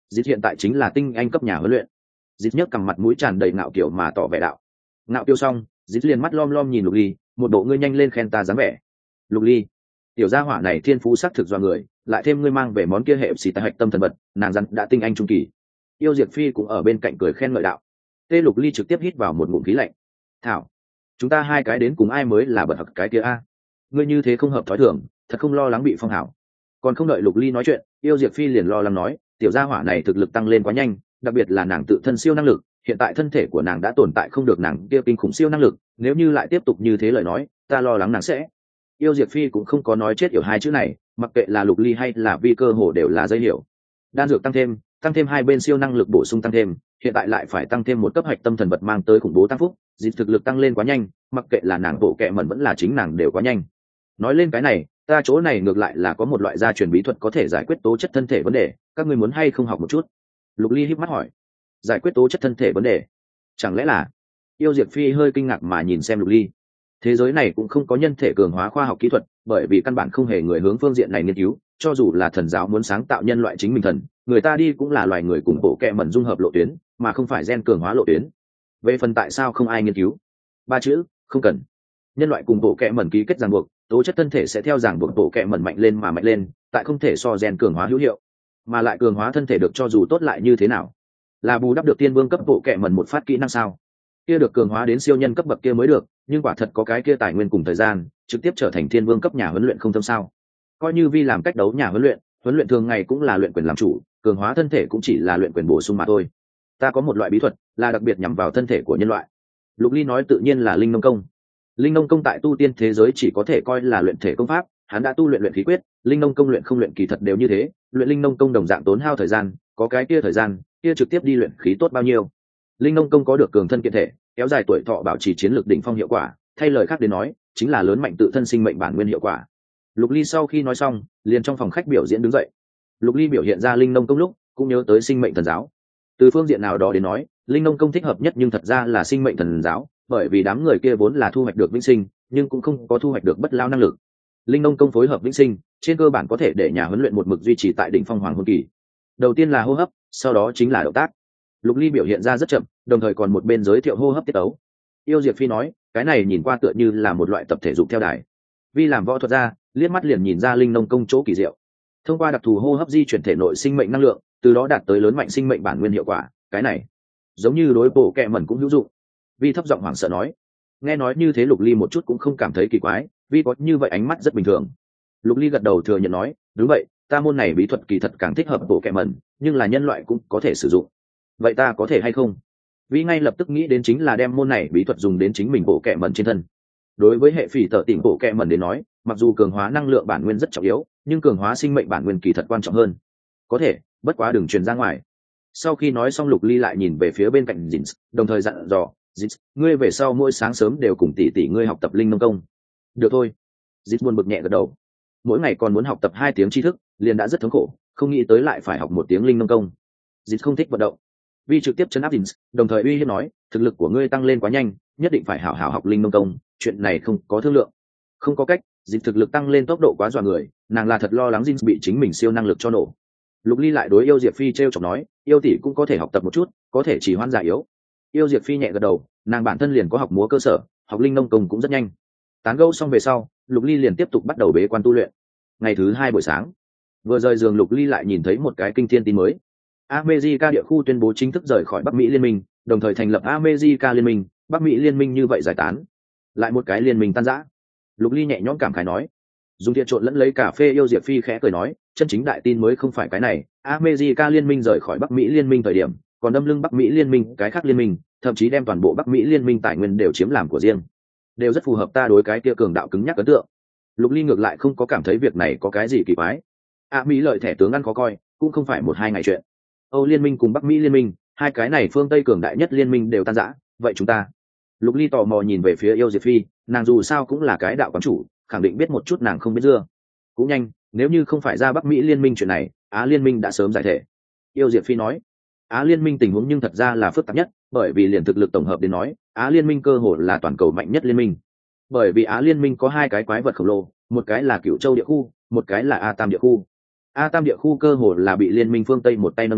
Dịch hiện tại chính là tinh anh cấp nhà huấn luyện. Dịch nhấc cằm, mặt mũi tràn đầy ngạo kiểu mà tỏ vẻ đạo. Ngạo kiêu xong, Dịch liền mắt lom lom nhìn Lục Ly, một bộ ngươi nhanh lên khen ta dáng vẻ. Lục Ly, tiểu gia hỏa này thiên phú sắc thực do người, lại thêm ngươi mang về món kia hệ xì tài hạch tâm thần vật, nàng dặn đã tinh anh trung kỳ. Yêu Diệp Phi cũng ở bên cạnh cười khen ngợi đạo. Tê Lục Ly trực tiếp hít vào một ngụm khí lạnh. Thảo, chúng ta hai cái đến cùng ai mới là bật học cái kia a? Ngươi như thế không hợp thói thường, thật không lo lắng bị phong hảo. Còn không đợi Lục Ly nói chuyện, Yêu Diệp Phi liền lo lắng nói, tiểu gia hỏa này thực lực tăng lên quá nhanh, đặc biệt là nàng tự thân siêu năng lực, hiện tại thân thể của nàng đã tồn tại không được nàng kia kinh khủng siêu năng lực, nếu như lại tiếp tục như thế lời nói, ta lo lắng nàng sẽ. Yêu Diệp Phi cũng không có nói chết hiểu hai chữ này, mặc kệ là Lục Ly hay là Vi Cơ Hồ đều là dây hiểu. Đan dược tăng thêm, tăng thêm hai bên siêu năng lực bổ sung tăng thêm, hiện tại lại phải tăng thêm một cấp hạch tâm thần vật mang tới khủng bố tăng phúc, dịch thực lực tăng lên quá nhanh, mặc kệ là nàng bộ kệ mẩn vẫn là chính nàng đều quá nhanh. Nói lên cái này, ta chỗ này ngược lại là có một loại gia truyền bí thuật có thể giải quyết tố chất thân thể vấn đề, các ngươi muốn hay không học một chút? Lục Ly híp mắt hỏi. Giải quyết tố chất thân thể vấn đề? Chẳng lẽ là? Yêu Diệp Phi hơi kinh ngạc mà nhìn xem Lục Ly. Thế giới này cũng không có nhân thể cường hóa khoa học kỹ thuật, bởi vì căn bản không hề người hướng phương diện này nghiên cứu, cho dù là thần giáo muốn sáng tạo nhân loại chính mình thần, người ta đi cũng là loài người cùng bộ kệ mẩn dung hợp lộ tuyến, mà không phải gen cường hóa lộ tuyến. Về phần tại sao không ai nghiên cứu? Ba chữ, không cần. Nhân loại cùng bộ kệ mẩn ký kết ràng buộc, tố chất thân thể sẽ theo ràng buộc bộ kệ mẩn mạnh lên mà mạnh lên, tại không thể so gen cường hóa hữu hiệu, mà lại cường hóa thân thể được cho dù tốt lại như thế nào, là bù đắp được tiên vương cấp bộ kệ mẩn một phát kỹ năng sao? Kia được cường hóa đến siêu nhân cấp bậc kia mới được, nhưng quả thật có cái kia tài nguyên cùng thời gian, trực tiếp trở thành thiên vương cấp nhà huấn luyện không thâm sao? Coi như Vi làm cách đấu nhà huấn luyện, huấn luyện thường ngày cũng là luyện quyền làm chủ, cường hóa thân thể cũng chỉ là luyện quyền bổ sung mà thôi. Ta có một loại bí thuật, là đặc biệt nhắm vào thân thể của nhân loại. Lục Ly nói tự nhiên là linh nông công. Linh nông công tại tu tiên thế giới chỉ có thể coi là luyện thể công pháp, hắn đã tu luyện luyện khí quyết, linh nông công luyện không luyện kỳ thật đều như thế, luyện linh nông công đồng dạng tốn hao thời gian, có cái kia thời gian, kia trực tiếp đi luyện khí tốt bao nhiêu. Linh nông công có được cường thân kiện thể, kéo dài tuổi thọ, bảo trì chiến lược đỉnh phong hiệu quả, thay lời khác đến nói, chính là lớn mạnh tự thân sinh mệnh bản nguyên hiệu quả. Lục Ly sau khi nói xong, liền trong phòng khách biểu diễn đứng dậy. Lục Ly biểu hiện ra linh nông công lúc, cũng nhớ tới sinh mệnh thần giáo. Từ phương diện nào đó đến nói, linh nông công thích hợp nhất nhưng thật ra là sinh mệnh thần giáo, bởi vì đám người kia vốn là thu hoạch được vĩnh sinh, nhưng cũng không có thu hoạch được bất lao năng lực. Linh nông công phối hợp vĩnh sinh, trên cơ bản có thể để nhà huấn luyện một mực duy trì tại đỉnh phong hoàng hôn kỳ. Đầu tiên là hô hấp, sau đó chính là động tác. Lục Ly biểu hiện ra rất chậm, đồng thời còn một bên giới thiệu hô hấp tiết tấu. Yêu Diệp Phi nói, cái này nhìn qua tựa như là một loại tập thể dục theo đài. Vi làm võ thuật ra, liếc mắt liền nhìn ra linh nông công chỗ kỳ diệu. Thông qua đặc thù hô hấp di chuyển thể nội sinh mệnh năng lượng, từ đó đạt tới lớn mạnh sinh mệnh bản nguyên hiệu quả. Cái này, giống như đối bộ kệ mẩn cũng hữu dụng. Vi thấp giọng hoảng sợ nói. Nghe nói như thế Lục Ly một chút cũng không cảm thấy kỳ quái, Vi có như vậy ánh mắt rất bình thường. Lục Ly gật đầu thừa nhận nói, đúng vậy, ta môn này bí thuật kỳ thật càng thích hợp bộ kệ mẩn, nhưng là nhân loại cũng có thể sử dụng. Vậy ta có thể hay không? Vi ngay lập tức nghĩ đến chính là đem môn này bí thuật dùng đến chính mình bộ kệ mẩn trên thân. Đối với hệ phỉ tở tỉnh bộ kệ mẩn đến nói, mặc dù cường hóa năng lượng bản nguyên rất trọng yếu, nhưng cường hóa sinh mệnh bản nguyên kỳ thật quan trọng hơn. Có thể, bất quá đừng truyền ra ngoài. Sau khi nói xong Lục Ly lại nhìn về phía bên cạnh Dins, đồng thời dặn dò, Dins, ngươi về sau mỗi sáng sớm đều cùng tỷ tỷ ngươi học tập linh nông công. Được thôi. Dins buồn bực nhẹ gật đầu. Mỗi ngày còn muốn học tập hai tiếng tri thức, liền đã rất thống khổ, không nghĩ tới lại phải học một tiếng linh nông công. Dins không thích vận động. Vi trực tiếp chấn áp Dins, đồng thời uy hiếp nói, thực lực của ngươi tăng lên quá nhanh, nhất định phải hảo hảo học linh nông công, chuyện này không có thương lượng. Không có cách, Dins thực lực tăng lên tốc độ quá dọa người, nàng là thật lo lắng Dins bị chính mình siêu năng lực cho nổ. Lục Ly lại đối Yêu Diệp Phi trêu chọc nói, yêu tỷ cũng có thể học tập một chút, có thể chỉ hoãn già yếu. Yêu Diệp Phi nhẹ gật đầu, nàng bản thân liền có học múa cơ sở, học linh nông công cũng rất nhanh. Tán gẫu xong về sau, Lục Ly liền tiếp tục bắt đầu bế quan tu luyện. Ngày thứ hai buổi sáng, vừa rời giường Lục Ly lại nhìn thấy một cái kinh thiên tin mới. America địa khu tuyên bố chính thức rời khỏi Bắc Mỹ liên minh, đồng thời thành lập America liên minh, Bắc Mỹ liên minh như vậy giải tán. Lại một cái liên minh tan rã. Lục Ly nhẹ nhõm cảm khái nói, dùng thiện trộn lẫn lấy cà phê. Yêu Diệp Phi khẽ cười nói, chân chính đại tin mới không phải cái này, America liên minh rời khỏi Bắc Mỹ liên minh thời điểm, còn đâm lưng Bắc Mỹ liên minh cái khác liên minh, thậm chí đem toàn bộ Bắc Mỹ liên minh tài nguyên đều chiếm làm của riêng, đều rất phù hợp ta đối cái kia cường đạo cứng nhắc ấn tượng. Lục Ly ngược lại không có cảm thấy việc này có cái gì kỳ quái. A Mỹ lợi thẻ tướng ăn khó coi, cũng không phải một hai ngày chuyện. Âu liên minh cùng Bắc Mỹ liên minh, hai cái này phương Tây cường đại nhất liên minh đều tan rã, vậy chúng ta? Lục Ly tò mò nhìn về phía Yêu Diệp Phi, nàng dù sao cũng là cái đạo quán chủ, khẳng định biết một chút nàng không biết dưa. Cũng nhanh, nếu như không phải ra Bắc Mỹ liên minh chuyện này, Á liên minh đã sớm giải thể. Yêu Diệp Phi nói, Á liên minh tình huống nhưng thật ra là phức tạp nhất, bởi vì liền thực lực tổng hợp đến nói, Á liên minh cơ hồ là toàn cầu mạnh nhất liên minh. Bởi vì Á liên minh có hai cái quái vật khổng lồ, một cái là Cửu Châu địa khu, một cái là A Tam địa khu. A Tam địa khu cơ hồ là bị liên minh phương Tây một tay nâng đỡ,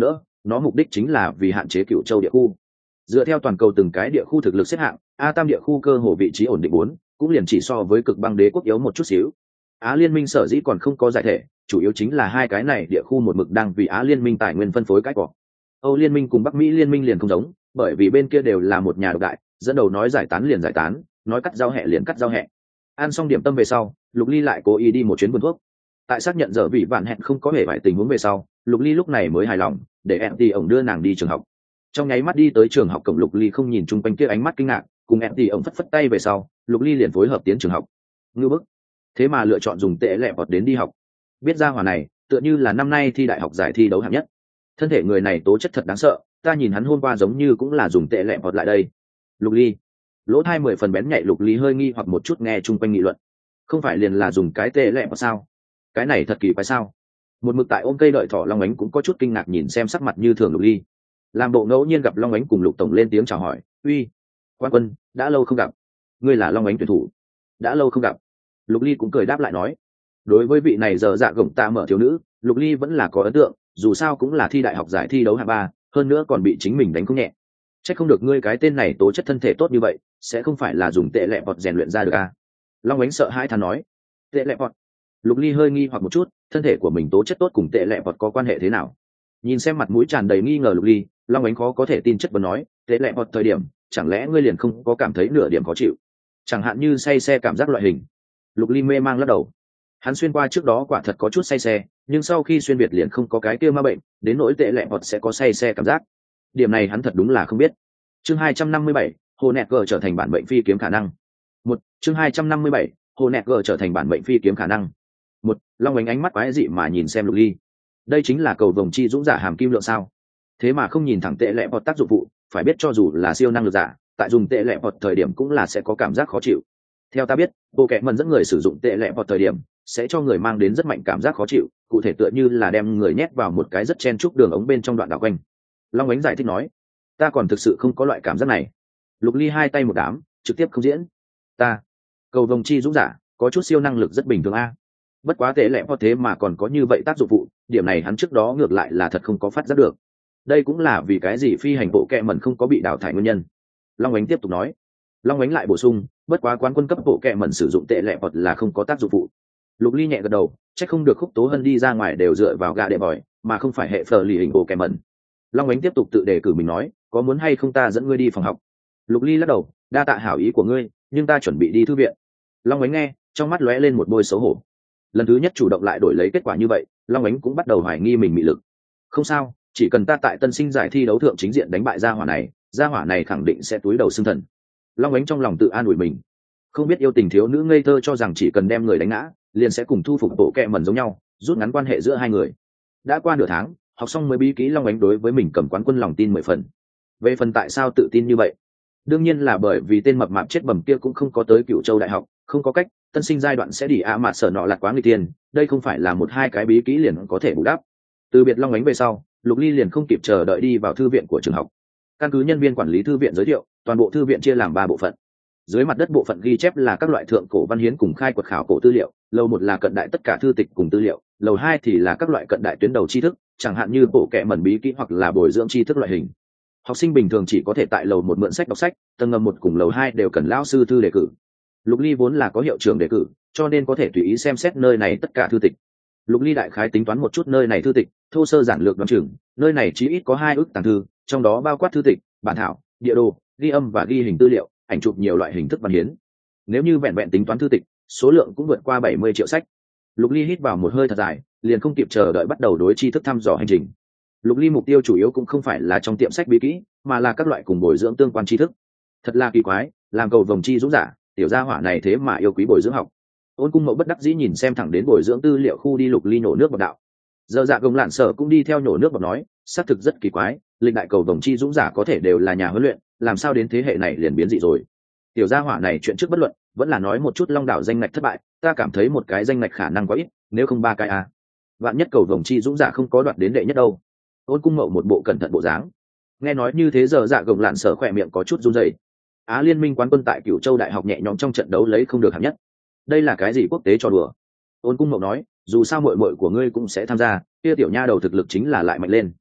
nó mục đích chính là vì hạn chế cựu châu địa khu. Dựa theo toàn cầu từng cái địa khu thực lực xếp hạng, a tam địa khu cơ hồ vị trí ổn định bốn, cũng liền chỉ so với cực băng đế quốc yếu một chút xíu. Á liên minh sở dĩ còn không có giải thể, chủ yếu chính là hai cái này địa khu một mực đang vì Á liên minh tài nguyên phân phối cái cỏ. Âu liên minh cùng Bắc Mỹ liên minh liền không giống, bởi vì bên kia đều là một nhà độc đại, dẫn đầu nói giải tán liền giải tán, nói cắt giao hẹ liền cắt giao hẹ. Ăn xong điểm tâm về sau, Lục Ly lại cố ý đi một chuyến buôn thuốc. Tại xác nhận giờ vị vạn hẹn không có hề phải tình huống về sau, Lục Ly lúc này mới hài lòng, để em thì ổng đưa nàng đi trường học. Trong nháy mắt đi tới trường học cổng, Lục Ly không nhìn chung quanh kia ánh mắt kinh ngạc, cùng em thì ổng phất phất tay về sau, Lục Ly liền phối hợp tiến trường học. Ngưu bức, thế mà lựa chọn dùng tệ lẹ vọt đến đi học. Biết ra hỏa này, tựa như là năm nay thi đại học giải thi đấu hạng nhất. Thân thể người này tố chất thật đáng sợ, ta nhìn hắn hôm qua giống như cũng là dùng tệ lẹ vọt lại đây. Lục Ly, lỗ thai mười phần bén nhạy, Lục Ly hơi nghi hoặc một chút nghe chung quanh nghị luận. Không phải liền là dùng cái tệ lẹ vọt sao? Cái này thật kỳ quái sao? Một mực tại ôm cây đợi thỏ Long Ánh cũng có chút kinh ngạc nhìn xem sắc mặt như thường Lục Ly. Làm bộ ngẫu nhiên gặp Long Ánh cùng Lục tổng lên tiếng chào hỏi, uy, quan quân, đã lâu không gặp. Ngươi là Long Ánh tuyển thủ? Đã lâu không gặp. Lục Ly cũng cười đáp lại nói. Đối với vị này giờ dạ gồng tạ mở thiếu nữ, Lục Ly vẫn là có ấn tượng, dù sao cũng là thi đại học giải thi đấu hạng ba, hơn nữa còn bị chính mình đánh không nhẹ. Chắc không được ngươi cái tên này tố chất thân thể tốt như vậy, sẽ không phải là dùng tệ lẹ bọt rèn luyện ra được à? Long Ánh sợ hãi thán nói. Tệ lẹ bọt? Lục Ly hơi nghi hoặc một chút, thân thể của mình tố chất tốt cùng tệ lẹ bọt có quan hệ thế nào? Nhìn xem mặt mũi tràn đầy nghi ngờ Lục Ly, Long Ánh khó có thể tin chất vấn nói, tệ lẹ bọt thời điểm, chẳng lẽ ngươi liền không có cảm thấy nửa điểm khó chịu? Chẳng hạn như say xe cảm giác loại hình. Lục Ly mê mang lắc đầu. Hắn xuyên qua trước đó quả thật có chút say xe, nhưng sau khi xuyên việt liền không có cái kia ma bệnh, đến nỗi tệ lẹ bọt sẽ có say xe cảm giác. Điểm này hắn thật đúng là không biết. Chương hai trăm năm mươi bảy, Hồ Nẹt G trở thành bản mệnh phi kiếm khả năng. Một, chương hai trăm năm mươi bảy, Hồ Nẹt G trở thành bản mệnh phi kiếm khả năng. Một, Long Ánh ánh mắt quái dị mà nhìn xem Lục Ly. Đây chính là cầu vồng chi dũng giả hàm kim lượng sao? Thế mà không nhìn thẳng tệ lẹ bọt tác dụng phụ, phải biết cho dù là siêu năng lực giả, tại dùng tệ lẹ bọt thời điểm cũng là sẽ có cảm giác khó chịu. Theo ta biết, bộ kệ mần dẫn người sử dụng tệ lẹ bọt thời điểm sẽ cho người mang đến rất mạnh cảm giác khó chịu, cụ thể tựa như là đem người nhét vào một cái rất chen chúc đường ống bên trong đoạn đảo quanh. Long Ánh giải thích nói, ta còn thực sự không có loại cảm giác này. Lục Ly hai tay một đám, trực tiếp không diễn. Ta, cầu vồng chi dũng giả, có chút siêu năng lực rất bình thường a. Bất quá tệ lẹ bọt thế mà còn có như vậy tác dụng phụ, điểm này hắn trước đó ngược lại là thật không có phát giác được. Đây cũng là vì cái gì phi hành bộ kệ mần không có bị đào thải nguyên nhân. Long Ánh tiếp tục nói. Long Ánh lại bổ sung, bất quá quán quân cấp bộ kệ mẩn sử dụng tệ lẹ bọt là không có tác dụng phụ. Lục Ly nhẹ gật đầu, chắc không được Khúc Tố Hân đi ra ngoài đều dựa vào gà đệ bòi, mà không phải hệ phở lì hình bộ kệ mẩn. Long Ánh tiếp tục tự đề cử mình nói, có muốn hay không ta dẫn ngươi đi phòng học? Lục Ly lắc đầu, đa tạ hảo ý của ngươi, nhưng ta chuẩn bị đi thư viện. Long Ánh nghe, trong mắt lóe lên một bôi xấu hổ. Lần thứ nhất chủ động lại đổi lấy kết quả như vậy, Long Ánh cũng bắt đầu hoài nghi mình mị lực. Không sao, chỉ cần ta tại tân sinh giải thi đấu thượng chính diện đánh bại gia hỏa này, gia hỏa này khẳng định sẽ túi đầu xương thần. Long Ánh trong lòng tự an ủi mình. Không biết yêu tình thiếu nữ ngây thơ cho rằng chỉ cần đem người đánh ngã liền sẽ cùng thu phục bộ kệ mẩn giống nhau, rút ngắn quan hệ giữa hai người. Đã qua nửa tháng, học xong mới bí kỹ Long Ánh đối với mình cầm quán quân lòng tin mười phần. Về phần tại sao tự tin như vậy, đương nhiên là bởi vì tên mập mạp chết bầm kia cũng không có tới Cựu Châu đại học, không có cách, tân sinh giai đoạn sẽ đi ạ mạt sở nọ lạc quá người tiền, đây không phải là một hai cái bí kỹ liền có thể bù đắp. Từ biệt Long Ánh về sau, Lục Ly liền không kịp chờ đợi đi vào thư viện của trường học. Căn cứ nhân viên quản lý thư viện giới thiệu, toàn bộ thư viện chia làm ba bộ phận. Dưới mặt đất bộ phận ghi chép là các loại thượng cổ văn hiến cùng khai quật khảo cổ tư liệu, lầu một là cận đại tất cả thư tịch cùng tư liệu, lầu hai thì là các loại cận đại tuyến đầu tri thức, chẳng hạn như bộ kệ mẩn bí kỹ hoặc là bồi dưỡng tri thức loại hình. Học sinh bình thường chỉ có thể tại lầu một mượn sách đọc sách, tầng ngầm một cùng lầu hai đều cần lão sư thư đề cử. Lục Ly vốn là có hiệu trưởng đề cử, cho nên có thể tùy ý xem xét nơi này tất cả thư tịch. Lục Ly đại khái tính toán một chút nơi này thư tịch, thô sơ giản lược đoán chừng, nơi này chí ít có hai ức tàng thư, trong đó bao quát thư tịch, bản thảo, địa đồ, ghi âm và ghi hình tư liệu, ảnh chụp nhiều loại hình thức văn hiến. Nếu như vẹn vẹn tính toán thư tịch, số lượng cũng vượt qua bảy mươi triệu sách. Lục Ly hít vào một hơi thật dài, liền không kịp chờ đợi bắt đầu đối tri thức thăm dò hành trình. Lục Ly mục tiêu chủ yếu cũng không phải là trong tiệm sách bí kỹ, mà là các loại cùng bồi dưỡng tương quan tri thức. Thật là kỳ quái, làm cầu vồng chi dũng giả, tiểu gia hỏa này thế mà yêu quý bồi dưỡng học. Ôn Cung Mậu bất đắc dĩ nhìn xem thẳng đến bồi dưỡng tư liệu khu đi. Lục Ly nhổ nước bọt đạo. Giờ dạ gồng lạn sở cũng đi theo nhổ nước bọt nói, xác thực rất kỳ quái, lịch đại cầu vồng chi dũng giả có thể đều là nhà huấn luyện, làm sao đến thế hệ này liền biến dị rồi. Tiểu gia hỏa này chuyện trước bất luận, vẫn là nói một chút Long đảo danh ngạch thất bại, ta cảm thấy một cái danh ngạch khả năng quá ít, nếu không ba cái à. Vạn nhất cầu vồng chi dũng giả không có đoạt đến đệ nhất đâu. Ôn Cung Mậu một bộ cẩn thận bộ dáng. Nghe nói như thế giờ dạ gồng lạn sở khỏe miệng có chút run rẩy. Á liên minh quán quân tại Cửu Châu đại học nhẹ nhõm trong trận đấu lấy không được hạng nhất. Đây là cái gì quốc tế trò đùa? Ôn Cung Mậu nói, dù sao muội muội của ngươi cũng sẽ tham gia, kia tiểu nha đầu thực lực chính là lại mạnh lên.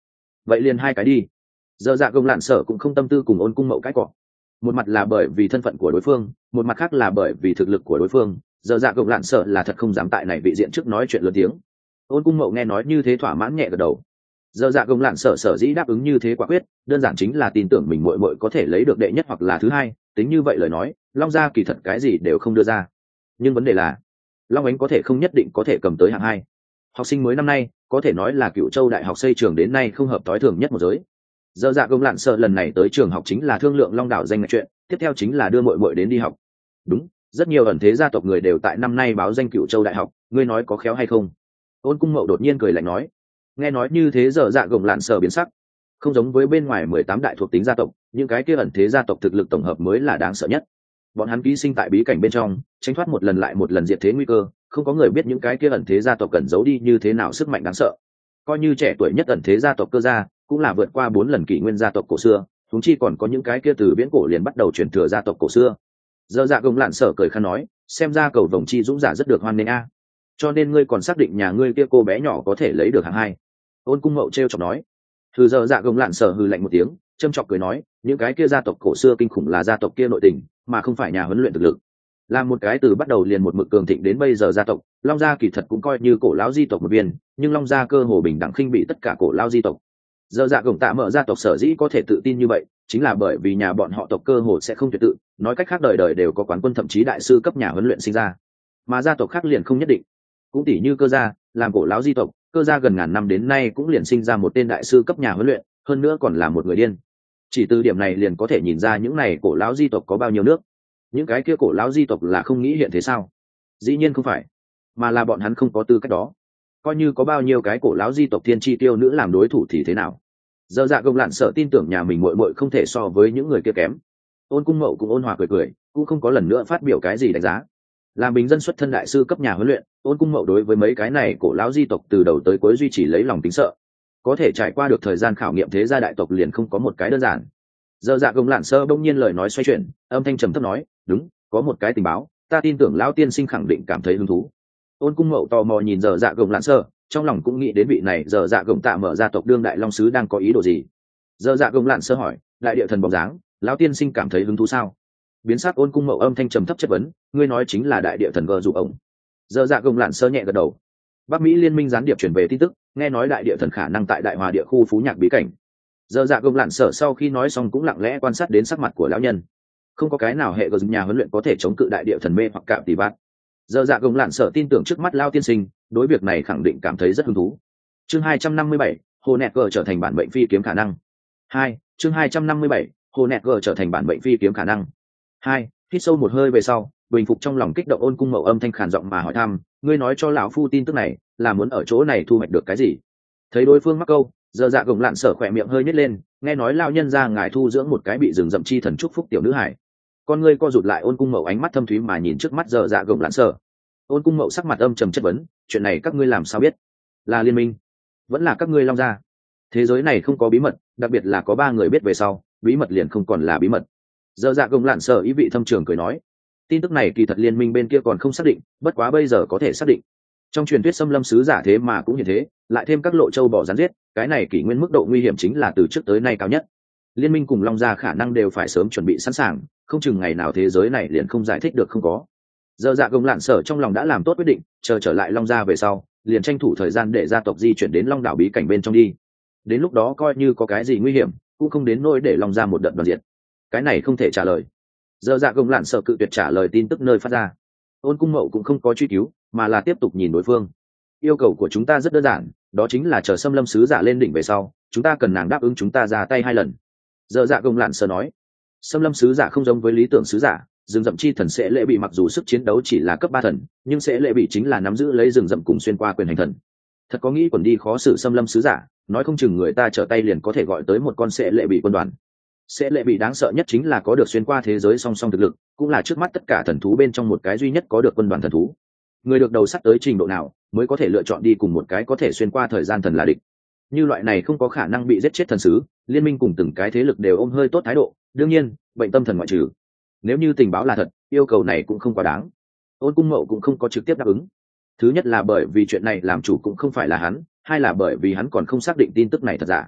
vậy liền hai cái đi. Giờ dạ gồng lạn sở cũng không tâm tư cùng ôn cung mậu cái cọ, một mặt là bởi vì thân phận của đối phương, một mặt khác là bởi vì thực lực của đối phương. Giờ dạ gồng lạn sở là thật không dám tại này vị diện trước nói chuyện lớn tiếng. Ôn cung mậu nghe nói như thế thỏa mãn nhẹ gật đầu. Giờ dạ gồng lạn sở sở dĩ đáp ứng như thế quả quyết, đơn giản chính là tin tưởng mình muội muội có thể lấy được đệ nhất hoặc là thứ hai. Tính như vậy lời nói, Long gia kỳ thật cái gì đều không đưa ra, nhưng vấn đề là Long Ánh có thể không nhất định có thể cầm tới hạng hai. Học sinh mới năm nay có thể nói là Cựu Châu đại học xây trường đến nay không hợp tối thường nhất một giới. Giờ dạ gồng lạn sợ lần này tới trường học chính là thương lượng Long đảo danh ngạch chuyện, tiếp theo chính là đưa muội muội đến đi học. Đúng, rất nhiều ẩn thế gia tộc người đều tại năm nay báo danh Cựu Châu đại học, ngươi nói có khéo hay không? Ôn cung mậu đột nhiên cười lạnh nói. Nghe nói như thế giờ dạ gồng lạn sợ biến sắc. Không giống với bên ngoài mười tám đại thuộc tính gia tộc, những cái kia ẩn thế gia tộc thực lực tổng hợp mới là đáng sợ nhất. Bọn hắn ký sinh tại bí cảnh bên trong, tránh thoát một lần lại một lần diệt thế nguy cơ, không có người biết những cái kia ẩn thế gia tộc cần giấu đi như thế nào sức mạnh đáng sợ. Coi như trẻ tuổi nhất ẩn thế gia tộc Cơ gia, cũng là vượt qua bốn lần kỷ nguyên gia tộc cổ xưa, chúng chi còn có những cái kia từ viễn cổ liền bắt đầu truyền thừa gia tộc cổ xưa. Giờ dạ gồng lạn sở cười khăn nói, xem ra cầu vồng chi dũng giả rất được hoan nghênh a. Cho nên ngươi còn xác định nhà ngươi kia cô bé nhỏ có thể lấy được hạng hai? Ôn cung mậu trêu chọc nói. Từ giờ dạ gồng lạn sở hừ lạnh một tiếng, châm chọc cười nói, những cái kia gia tộc cổ xưa kinh khủng là gia tộc kia nội tình, mà không phải nhà huấn luyện thực lực. Là một cái từ bắt đầu liền một mực cường thịnh đến bây giờ gia tộc, Long gia kỳ thật cũng coi như cổ lão di tộc một viên, nhưng Long gia cơ hồ bình đẳng khinh bị tất cả cổ lão di tộc. Giờ dạ gồng tạ mở gia tộc sở dĩ có thể tự tin như vậy, chính là bởi vì nhà bọn họ tộc cơ hồ sẽ không tuyệt tự, nói cách khác đời đời đều có quán quân thậm chí đại sư cấp nhà huấn luyện sinh ra. Mà gia tộc khác liền không nhất định. Cũng tỷ như Cơ gia, làm cổ lão di tộc, Cơ gia gần ngàn năm đến nay cũng liền sinh ra một tên đại sư cấp nhà huấn luyện, hơn nữa còn là một người điên. Chỉ từ điểm này liền có thể nhìn ra những này cổ lão di tộc có bao nhiêu nước. Những cái kia cổ lão di tộc là không nghĩ hiện thế sao? Dĩ nhiên không phải, mà là bọn hắn không có tư cách đó. Coi như có bao nhiêu cái cổ lão di tộc thiên chi tiêu nữ làm đối thủ thì thế nào? Giờ dạ gồng lạn sợ tin tưởng nhà mình muội muội không thể so với những người kia kém. Ôn cung mậu cũng ôn hòa cười cười, cũng không có lần nữa phát biểu cái gì đánh giá. Làm bình dân xuất thân đại sư cấp nhà huấn luyện, ôn cung mậu đối với mấy cái này cổ lão di tộc từ đầu tới cuối duy trì lấy lòng tính sợ. Có thể trải qua được thời gian khảo nghiệm thế gia đại tộc liền không có một cái đơn giản. Giờ dạ gồng lạn sơ bỗng nhiên lời nói xoay chuyển, âm thanh trầm thấp nói, đúng, có một cái tình báo, ta tin tưởng lão tiên sinh khẳng định cảm thấy hứng thú. Ôn cung mậu tò mò nhìn giờ dạ gồng lạn sơ, trong lòng cũng nghĩ đến vị này giờ dạ gồng tạ mở gia tộc đương đại long sứ đang có ý đồ gì. Giờ dạ gồng lạn sơ hỏi, đại địa thần bóng dáng, lão tiên sinh cảm thấy hứng thú sao? Biến sắc ôn cung mậu âm thanh trầm thấp chất vấn, ngươi nói chính là đại địa thần gờ dụ ổng. Giờ dạ gồng lạn sơ nhẹ gật đầu. Bắc Mỹ liên minh gián điệp truyền về tin tức, nghe nói đại địa thần khả năng tại đại hòa địa khu phú nhạc bí cảnh. Giờ dạ gồng lạn sở sau khi nói xong cũng lặng lẽ quan sát đến sắc mặt của lão nhân. Không có cái nào hệ gờ nhà huấn luyện có thể chống cự đại địa thần mê hoặc cạm tỷ bát. Giờ dạ gồng lạn sở tin tưởng trước mắt lao tiên sinh, đối việc này khẳng định cảm thấy rất hứng thú. Chương hai trăm năm mươi bảy, hồ nẹt gờ trở thành bản bệnh phi kiếm khả năng. Hai, chương hai trăm năm mươi bảy, hồ nẹt gờ trở thành bản bệnh phi kiếm khả năng. Hai, hít sâu một hơi về sau, bình phục trong lòng kích động ôn cung mậu âm thanh khàn giọng mà hỏi thăm, ngươi nói cho lão phu tin tức này, là muốn ở chỗ này thu hoạch được cái gì? Thấy đối phương mắc câu, giờ dạ gồng lạn sở khỏe miệng hơi nhếch lên, nghe nói lão nhân ra ngài thu dưỡng một cái bị rừng rậm chi thần chúc phúc tiểu nữ hải. Con ngươi co rụt lại, ôn cung mậu ánh mắt thâm thúy mà nhìn trước mắt giờ dạ gồng lạn sở. Ôn cung mậu sắc mặt âm trầm chất vấn, chuyện này các ngươi làm sao biết? Là liên minh, vẫn là các ngươi Long gia? Thế giới này không có bí mật, đặc biệt là có ba người biết về sau, bí mật liền không còn là bí mật. Giờ dạ gồng lạn sở ý vị thâm trường cười nói, tin tức này kỳ thật liên minh bên kia còn không xác định, bất quá bây giờ có thể xác định. Trong truyền thuyết xâm lâm sứ giả thế mà cũng như thế, lại thêm các lộ châu bò rắn giết, cái này kỷ nguyên mức độ nguy hiểm chính là từ trước tới nay cao nhất. Liên minh cùng Long gia khả năng đều phải sớm chuẩn bị sẵn sàng, không chừng ngày nào thế giới này liền không giải thích được không có. Giờ dạ gồng lạn sở trong lòng đã làm tốt quyết định, chờ trở lại Long gia về sau, liền tranh thủ thời gian để gia tộc di chuyển đến Long đảo bí cảnh bên trong đi. Đến lúc đó coi như có cái gì nguy hiểm, cũng không đến nỗi để Long gia một đợt đoàn diệt. Cái này không thể trả lời. Giờ dạ gồng lạn sở cự tuyệt trả lời tin tức nơi phát ra. Ôn cung mậu cũng không có truy cứu, mà là tiếp tục nhìn đối phương. Yêu cầu của chúng ta rất đơn giản, đó chính là chờ xâm lâm sứ giả lên đỉnh về sau, chúng ta cần nàng đáp ứng chúng ta ra tay hai lần. Giờ dạ gồng lạn sở nói, xâm lâm sứ giả không giống với lý tưởng sứ giả, rừng rậm chi thần sẽ lệ bị mặc dù sức chiến đấu chỉ là cấp ba thần, nhưng sẽ lệ bị chính là nắm giữ lấy rừng rậm cùng xuyên qua quyền hành thần. Thật có nghĩ quẩn đi khó xử xâm lâm sứ giả, nói không chừng người ta trở tay liền có thể gọi tới một con sẽ lệ bị quân đoàn. Sẽ lệ bị đáng sợ nhất chính là có được xuyên qua thế giới song song thực lực, cũng là trước mắt tất cả thần thú bên trong một cái duy nhất có được quân đoàn thần thú. Người được đầu sắt tới trình độ nào mới có thể lựa chọn đi cùng một cái có thể xuyên qua thời gian thần là địch. Như loại này không có khả năng bị giết chết thần sứ, liên minh cùng từng cái thế lực đều ôm hơi tốt thái độ, đương nhiên bệnh tâm thần ngoại trừ. Nếu như tình báo là thật, yêu cầu này cũng không quá đáng. Ôn cung mậu cũng không có trực tiếp đáp ứng. Thứ nhất là bởi vì chuyện này làm chủ cũng không phải là hắn, hai là bởi vì hắn còn không xác định tin tức này thật giả.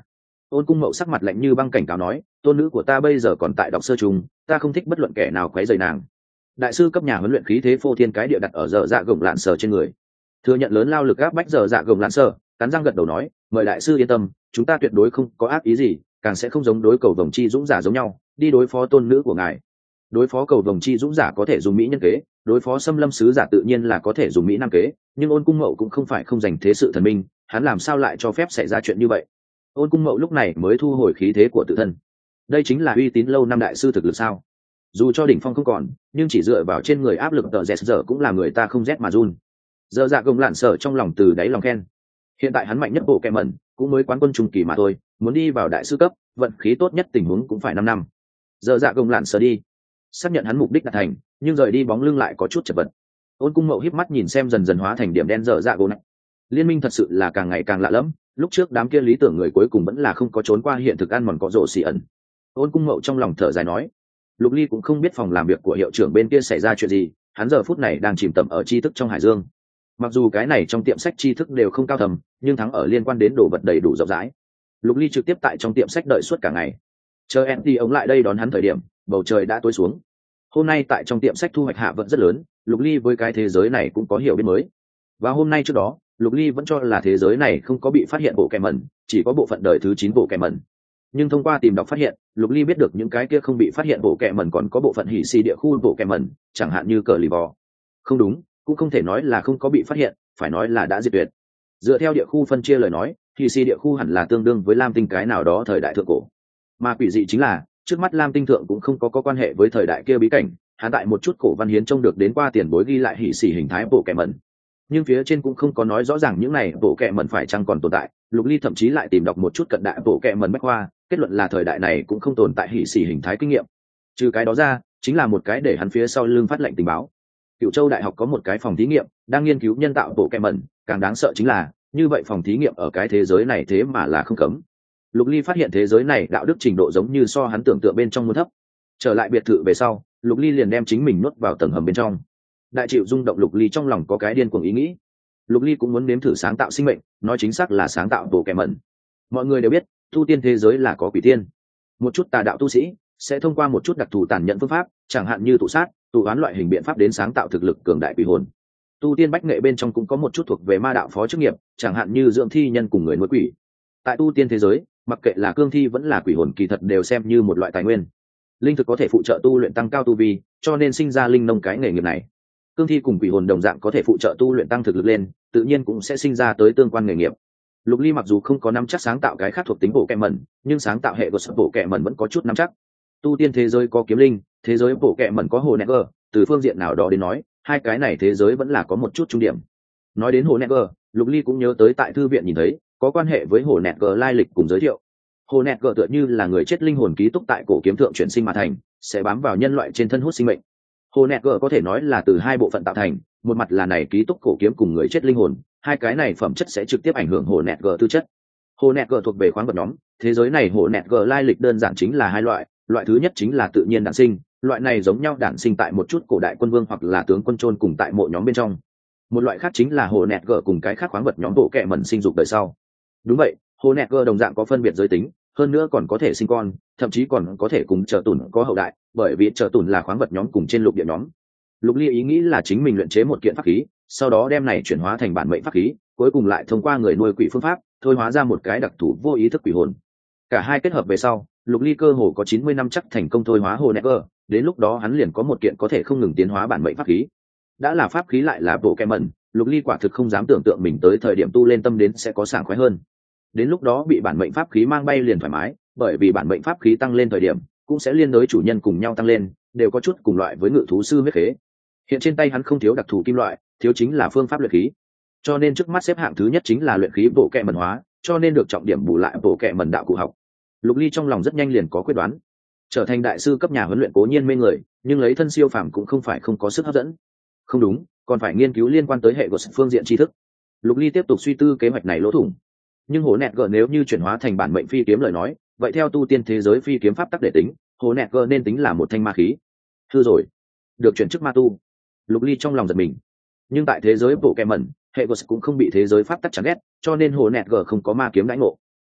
Ôn Cung Mậu sắc mặt lạnh như băng cảnh cáo nói, tôn nữ của ta bây giờ còn tại đọc sơ trùng, ta không thích bất luận kẻ nào quấy rầy nàng. Đại sư cấp nhà huấn luyện khí thế phô thiên cái địa đặt ở giờ dạ gồng lạn sở trên người, thừa nhận lớn lao lực áp bách giờ dạ gồng lạn sở, cắn răng gật đầu nói, mời đại sư yên tâm, chúng ta tuyệt đối không có ác ý gì, càng sẽ không giống đối cầu vồng chi dũng giả giống nhau, đi đối phó tôn nữ của ngài. Đối phó cầu vồng chi dũng giả có thể dùng mỹ nhân kế, đối phó xâm lâm sứ giả tự nhiên là có thể dùng mỹ nam kế, nhưng Ôn Cung Mậu cũng không phải không dành thế sự thần minh, hắn làm sao lại cho phép xảy ra chuyện như vậy? Ôn Cung Mậu lúc này mới thu hồi khí thế của tự thân. Đây chính là uy tín lâu năm đại sư thực lực sao? Dù cho đỉnh phong không còn, nhưng chỉ dựa vào trên người áp lực tờ dẹt giờ cũng là người ta không rét mà run. Giờ dạ gồng lạn sở trong lòng từ đáy lòng khen. Hiện tại hắn mạnh nhất bộ kẹ mẩn, cũng mới quán quân trung kỳ mà thôi, muốn đi vào đại sư cấp, vận khí tốt nhất tình huống cũng phải năm năm. Giờ dạ gồng lạn sở đi. Xác nhận hắn mục đích đạt thành, nhưng rời đi bóng lưng lại có chút chật vật. Ôn Cung Mậu híp mắt nhìn xem dần dần hóa thành điểm đen dở dạ gỗ này. Liên minh thật sự là càng ngày càng lạ lẫm, lúc trước đám kia lý tưởng người cuối cùng vẫn là không có trốn qua hiện thực ăn mòn cọ rổ xì ẩn. Ôn Cung Mậu trong lòng thở dài nói, Lục Ly cũng không biết phòng làm việc của hiệu trưởng bên kia xảy ra chuyện gì, hắn giờ phút này đang chìm tầm ở tri thức trong hải dương. Mặc dù cái này trong tiệm sách tri thức đều không cao thầm, nhưng thắng ở liên quan đến đồ vật đầy đủ rộng rãi. Lục Ly trực tiếp tại trong tiệm sách đợi suốt cả ngày. Chờ Andy ống lại đây đón hắn thời điểm, bầu trời đã tối xuống. Hôm nay tại trong tiệm sách thu hoạch hạ vẫn rất lớn, Lục Ly với cái thế giới này cũng có hiểu biết mới. Và hôm nay trước đó, Lục Ly vẫn cho là thế giới này không có bị phát hiện bộ kẹ mẩn, chỉ có bộ phận đời thứ chín bộ kẹ mẩn. Nhưng thông qua tìm đọc phát hiện, Lục Ly biết được những cái kia không bị phát hiện bộ kẹ mẩn còn có bộ phận hỉ xì địa khu bộ kẹ mẩn, chẳng hạn như cờ lì vò. Không đúng, cũng không thể nói là không có bị phát hiện, phải nói là đã diệt tuyệt. Dựa theo địa khu phân chia lời nói, hỉ xì địa khu hẳn là tương đương với Lam Tinh cái nào đó thời đại thượng cổ. Mà quỷ dị chính là, trước mắt Lam Tinh thượng cũng không có có quan hệ với thời đại kia bí cảnh, hắn tại một chút cổ văn hiến trông được đến qua tiền bối ghi lại hỉ xì hình thái bộ kẹ mẩn. Nhưng phía trên cũng không có nói rõ ràng những này bộ kẹ mẩn phải chăng còn tồn tại. Lục Ly thậm chí lại tìm đọc một chút cận đại bộ kẹ mẩn bách khoa, kết luận là thời đại này cũng không tồn tại hỉ xì hình thái kinh nghiệm. Trừ cái đó ra, chính là một cái để hắn phía sau lưng phát lệnh tình báo. Cựu Châu Đại học có một cái phòng thí nghiệm đang nghiên cứu nhân tạo bộ kẹ mẩn, càng đáng sợ chính là như vậy phòng thí nghiệm ở cái thế giới này thế mà là không cấm. Lục Ly phát hiện thế giới này đạo đức trình độ giống như so hắn tưởng tượng bên trong muốn thấp. Trở lại biệt thự về sau, Lục Ly liền đem chính mình nuốt vào tầng hầm bên trong. Đại chịu rung động Lục Ly trong lòng có cái điên cuồng ý nghĩ. Lục Ly cũng muốn nếm thử sáng tạo sinh mệnh, nói chính xác là sáng tạo bộ kẹ mẩn. Mọi người đều biết, tu tiên thế giới là có quỷ tiên. Một chút tà đạo tu sĩ sẽ thông qua một chút đặc thù tàn nhẫn phương pháp, chẳng hạn như tụ sát, tụ oán loại hình biện pháp đến sáng tạo thực lực cường đại quỷ hồn. Tu tiên bách nghệ bên trong cũng có một chút thuộc về ma đạo phó chức nghiệp, chẳng hạn như dưỡng thi nhân cùng người nuôi quỷ. Tại tu tiên thế giới, mặc kệ là cương thi vẫn là quỷ hồn kỳ thật đều xem như một loại tài nguyên. Linh thực có thể phụ trợ tu luyện tăng cao tu vi, cho nên sinh ra linh nông cái nghề nghiệp này. Cương thi cùng quỷ hồn đồng dạng có thể phụ trợ tu luyện tăng thực lực lên, tự nhiên cũng sẽ sinh ra tới tương quan nghề nghiệp. Lục Ly mặc dù không có nắm chắc sáng tạo cái khác thuộc tính bộ kẹ mẩn, nhưng sáng tạo hệ của sở bộ kẹ mẩn vẫn có chút nắm chắc. Tu tiên thế giới có kiếm linh, thế giới bộ kẹ mẩn có hồ nẹt gờ, từ phương diện nào đó đến nói, hai cái này thế giới vẫn là có một chút trung điểm. Nói đến hồ nẹt gờ, Lục Ly cũng nhớ tới tại thư viện nhìn thấy có quan hệ với hồ nẹt gờ lai lịch cùng giới thiệu. Hồ nẹt gờ tựa như là người chết linh hồn ký túc tại cổ kiếm thượng chuyển sinh mà thành, sẽ bám vào nhân loại trên thân hút sinh mệnh. Hồ nẹt gờ có thể nói là từ hai bộ phận tạo thành, một mặt là này ký túc cổ kiếm cùng người chết linh hồn, hai cái này phẩm chất sẽ trực tiếp ảnh hưởng hồ nẹt gờ tư chất. Hồ nẹt gờ thuộc về khoáng vật nhóm, thế giới này hồ nẹt gờ lai lịch đơn giản chính là hai loại, loại thứ nhất chính là tự nhiên đản sinh, loại này giống nhau đản sinh tại một chút cổ đại quân vương hoặc là tướng quân chôn cùng tại mộ nhóm bên trong. Một loại khác chính là hồ nẹt gờ cùng cái khác khoáng vật nhóm bộ kệ mẩn sinh dục đời sau. Đúng vậy, hồ nẹt gờ đồng dạng có phân biệt giới tính, hơn nữa còn có thể sinh con, thậm chí còn có thể cùng trở tủn có hậu đại, bởi vì trở tủn là khoáng vật nhóm cùng trên lục địa nhóm. Lục Ly ý nghĩ là chính mình luyện chế một kiện pháp khí, sau đó đem này chuyển hóa thành bản mệnh pháp khí, cuối cùng lại thông qua người nuôi quỷ phương pháp thôi hóa ra một cái đặc thù vô ý thức quỷ hồn. Cả hai kết hợp về sau, Lục Ly cơ hồ có chín mươi năm chắc thành công thôi hóa hồ nẹt gờ, đến lúc đó hắn liền có một kiện có thể không ngừng tiến hóa bản mệnh pháp khí. Đã là pháp khí lại là bộ kẹ mẩn, Lục Ly quả thực không dám tưởng tượng mình tới thời điểm tu lên tâm đến sẽ có sảng khoái hơn. Đến lúc đó bị bản mệnh pháp khí mang bay liền thoải mái, bởi vì bản mệnh pháp khí tăng lên thời điểm cũng sẽ liên đối chủ nhân cùng nhau tăng lên, đều có chút cùng loại với ngự thú sư huyết khế. Hiện trên tay hắn không thiếu đặc thù kim loại, thiếu chính là phương pháp luyện khí. Cho nên trước mắt xếp hạng thứ nhất chính là luyện khí bộ kẹ mẩn hóa, cho nên được trọng điểm bù lại bộ kẹ mẩn đạo cụ học. Lục Ly trong lòng rất nhanh liền có quyết đoán. Trở thành đại sư cấp nhà huấn luyện cố nhiên mê người, nhưng lấy thân siêu phàm cũng không phải không có sức hấp dẫn. Không đúng, còn phải nghiên cứu liên quan tới hệ của phương diện tri thức. Lục Ly tiếp tục suy tư kế hoạch này lỗ thủng. Nhưng hồ nẹt gờ nếu như chuyển hóa thành bản mệnh phi kiếm lời nói, vậy theo tu tiên thế giới phi kiếm pháp tắc để tính, hồ nẹt gờ nên tính là một thanh ma khí. Thưa rồi, được chuyển chức ma tu. Lục Ly trong lòng giật mình. Nhưng tại thế giới bộ kẹ mẩn, hệ của cũng không bị thế giới pháp tắc chán ghét, cho nên hồ nẹt gờ không có ma kiếm đãi ngộ.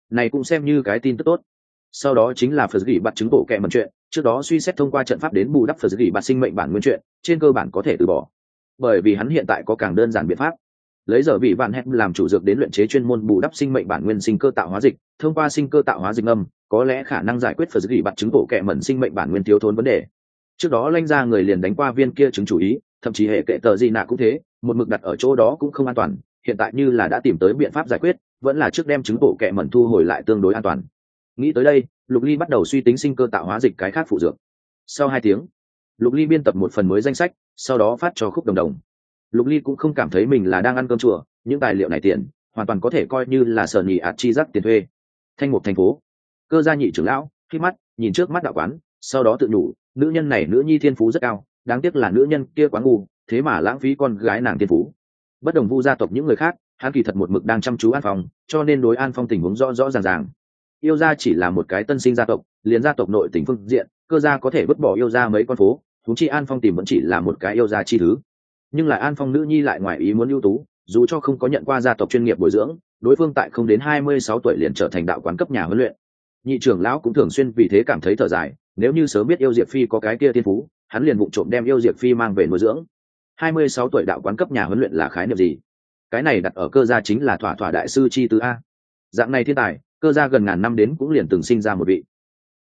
này cũng xem như cái tin tức tốt. Sau đó chính là phật gỉ bắt chứng bộ kệ mẩn chuyện, trước đó suy xét thông qua trận pháp đến bù đắp phật gỉ bắt sinh mệnh bản nguyên chuyện, trên cơ bản có thể từ bỏ, bởi vì hắn hiện tại có càng đơn giản biện pháp. Lấy giờ vị vạn hẹn làm chủ dược đến luyện chế chuyên môn bù đắp sinh mệnh bản nguyên sinh cơ tạo hóa dịch, thông qua sinh cơ tạo hóa dịch âm có lẽ khả năng giải quyết phật gỉ bắt chứng bộ kệ mẩn sinh mệnh bản nguyên thiếu thốn vấn đề. Trước đó lanh ra người liền đánh qua viên kia chứng chủ ý, thậm chí hệ kệ tờ gì nạ cũng thế, một mực đặt ở chỗ đó cũng không an toàn, hiện tại như là đã tìm tới biện pháp giải quyết, vẫn là trước đem chứng bộ kệ mẩn thu hồi lại tương đối an toàn. Nghĩ tới đây, Lục Ly bắt đầu suy tính sinh cơ tạo hóa dịch cái khác phụ dược. Sau hai tiếng, Lục Ly biên tập một phần mới danh sách, sau đó phát cho Khúc Đồng Đồng. Lục Ly cũng không cảm thấy mình là đang ăn cơm chùa, những tài liệu này tiền hoàn toàn có thể coi như là sở nhị ạt chi giác tiền thuê. Thanh Mục thành phố, Cơ gia nhị trưởng lão khi mắt nhìn trước mắt đạo quán, sau đó tự nhủ, nữ nhân này nữ nhi thiên phú rất cao, đáng tiếc là nữ nhân kia quá ngu, thế mà lãng phí con gái nàng thiên phú. Bất đồng Vu gia tộc những người khác, hắn kỳ thật một mực đang chăm chú An Phong, cho nên đối An Phong tình huống rõ rõ ràng ràng. Yêu gia chỉ là một cái tân sinh gia tộc, liền gia tộc nội tình phương diện, Cơ gia có thể vứt bỏ yêu gia mấy con phố, thúng chi An Phong tìm vẫn chỉ là một cái yêu gia chi thứ. Nhưng lại An Phong nữ nhi lại ngoài ý muốn ưu tú, dù cho không có nhận qua gia tộc chuyên nghiệp bồi dưỡng, đối phương tại không đến hai mươi sáu tuổi liền trở thành đạo quán cấp nhà huấn luyện. Nhị trưởng lão cũng thường xuyên vì thế cảm thấy thở dài, nếu như sớm biết yêu diệp phi có cái kia thiên phú, hắn liền vụng trộm đem yêu diệp phi mang về nuôi dưỡng. hai mươi sáu tuổi đạo quán cấp nhà huấn luyện là khái niệm gì? Cái này đặt ở Cơ gia chính là thỏa thỏa đại sư chi tứ a. Dạng này thiên tài, Cơ gia gần ngàn năm đến cũng liền từng sinh ra một vị.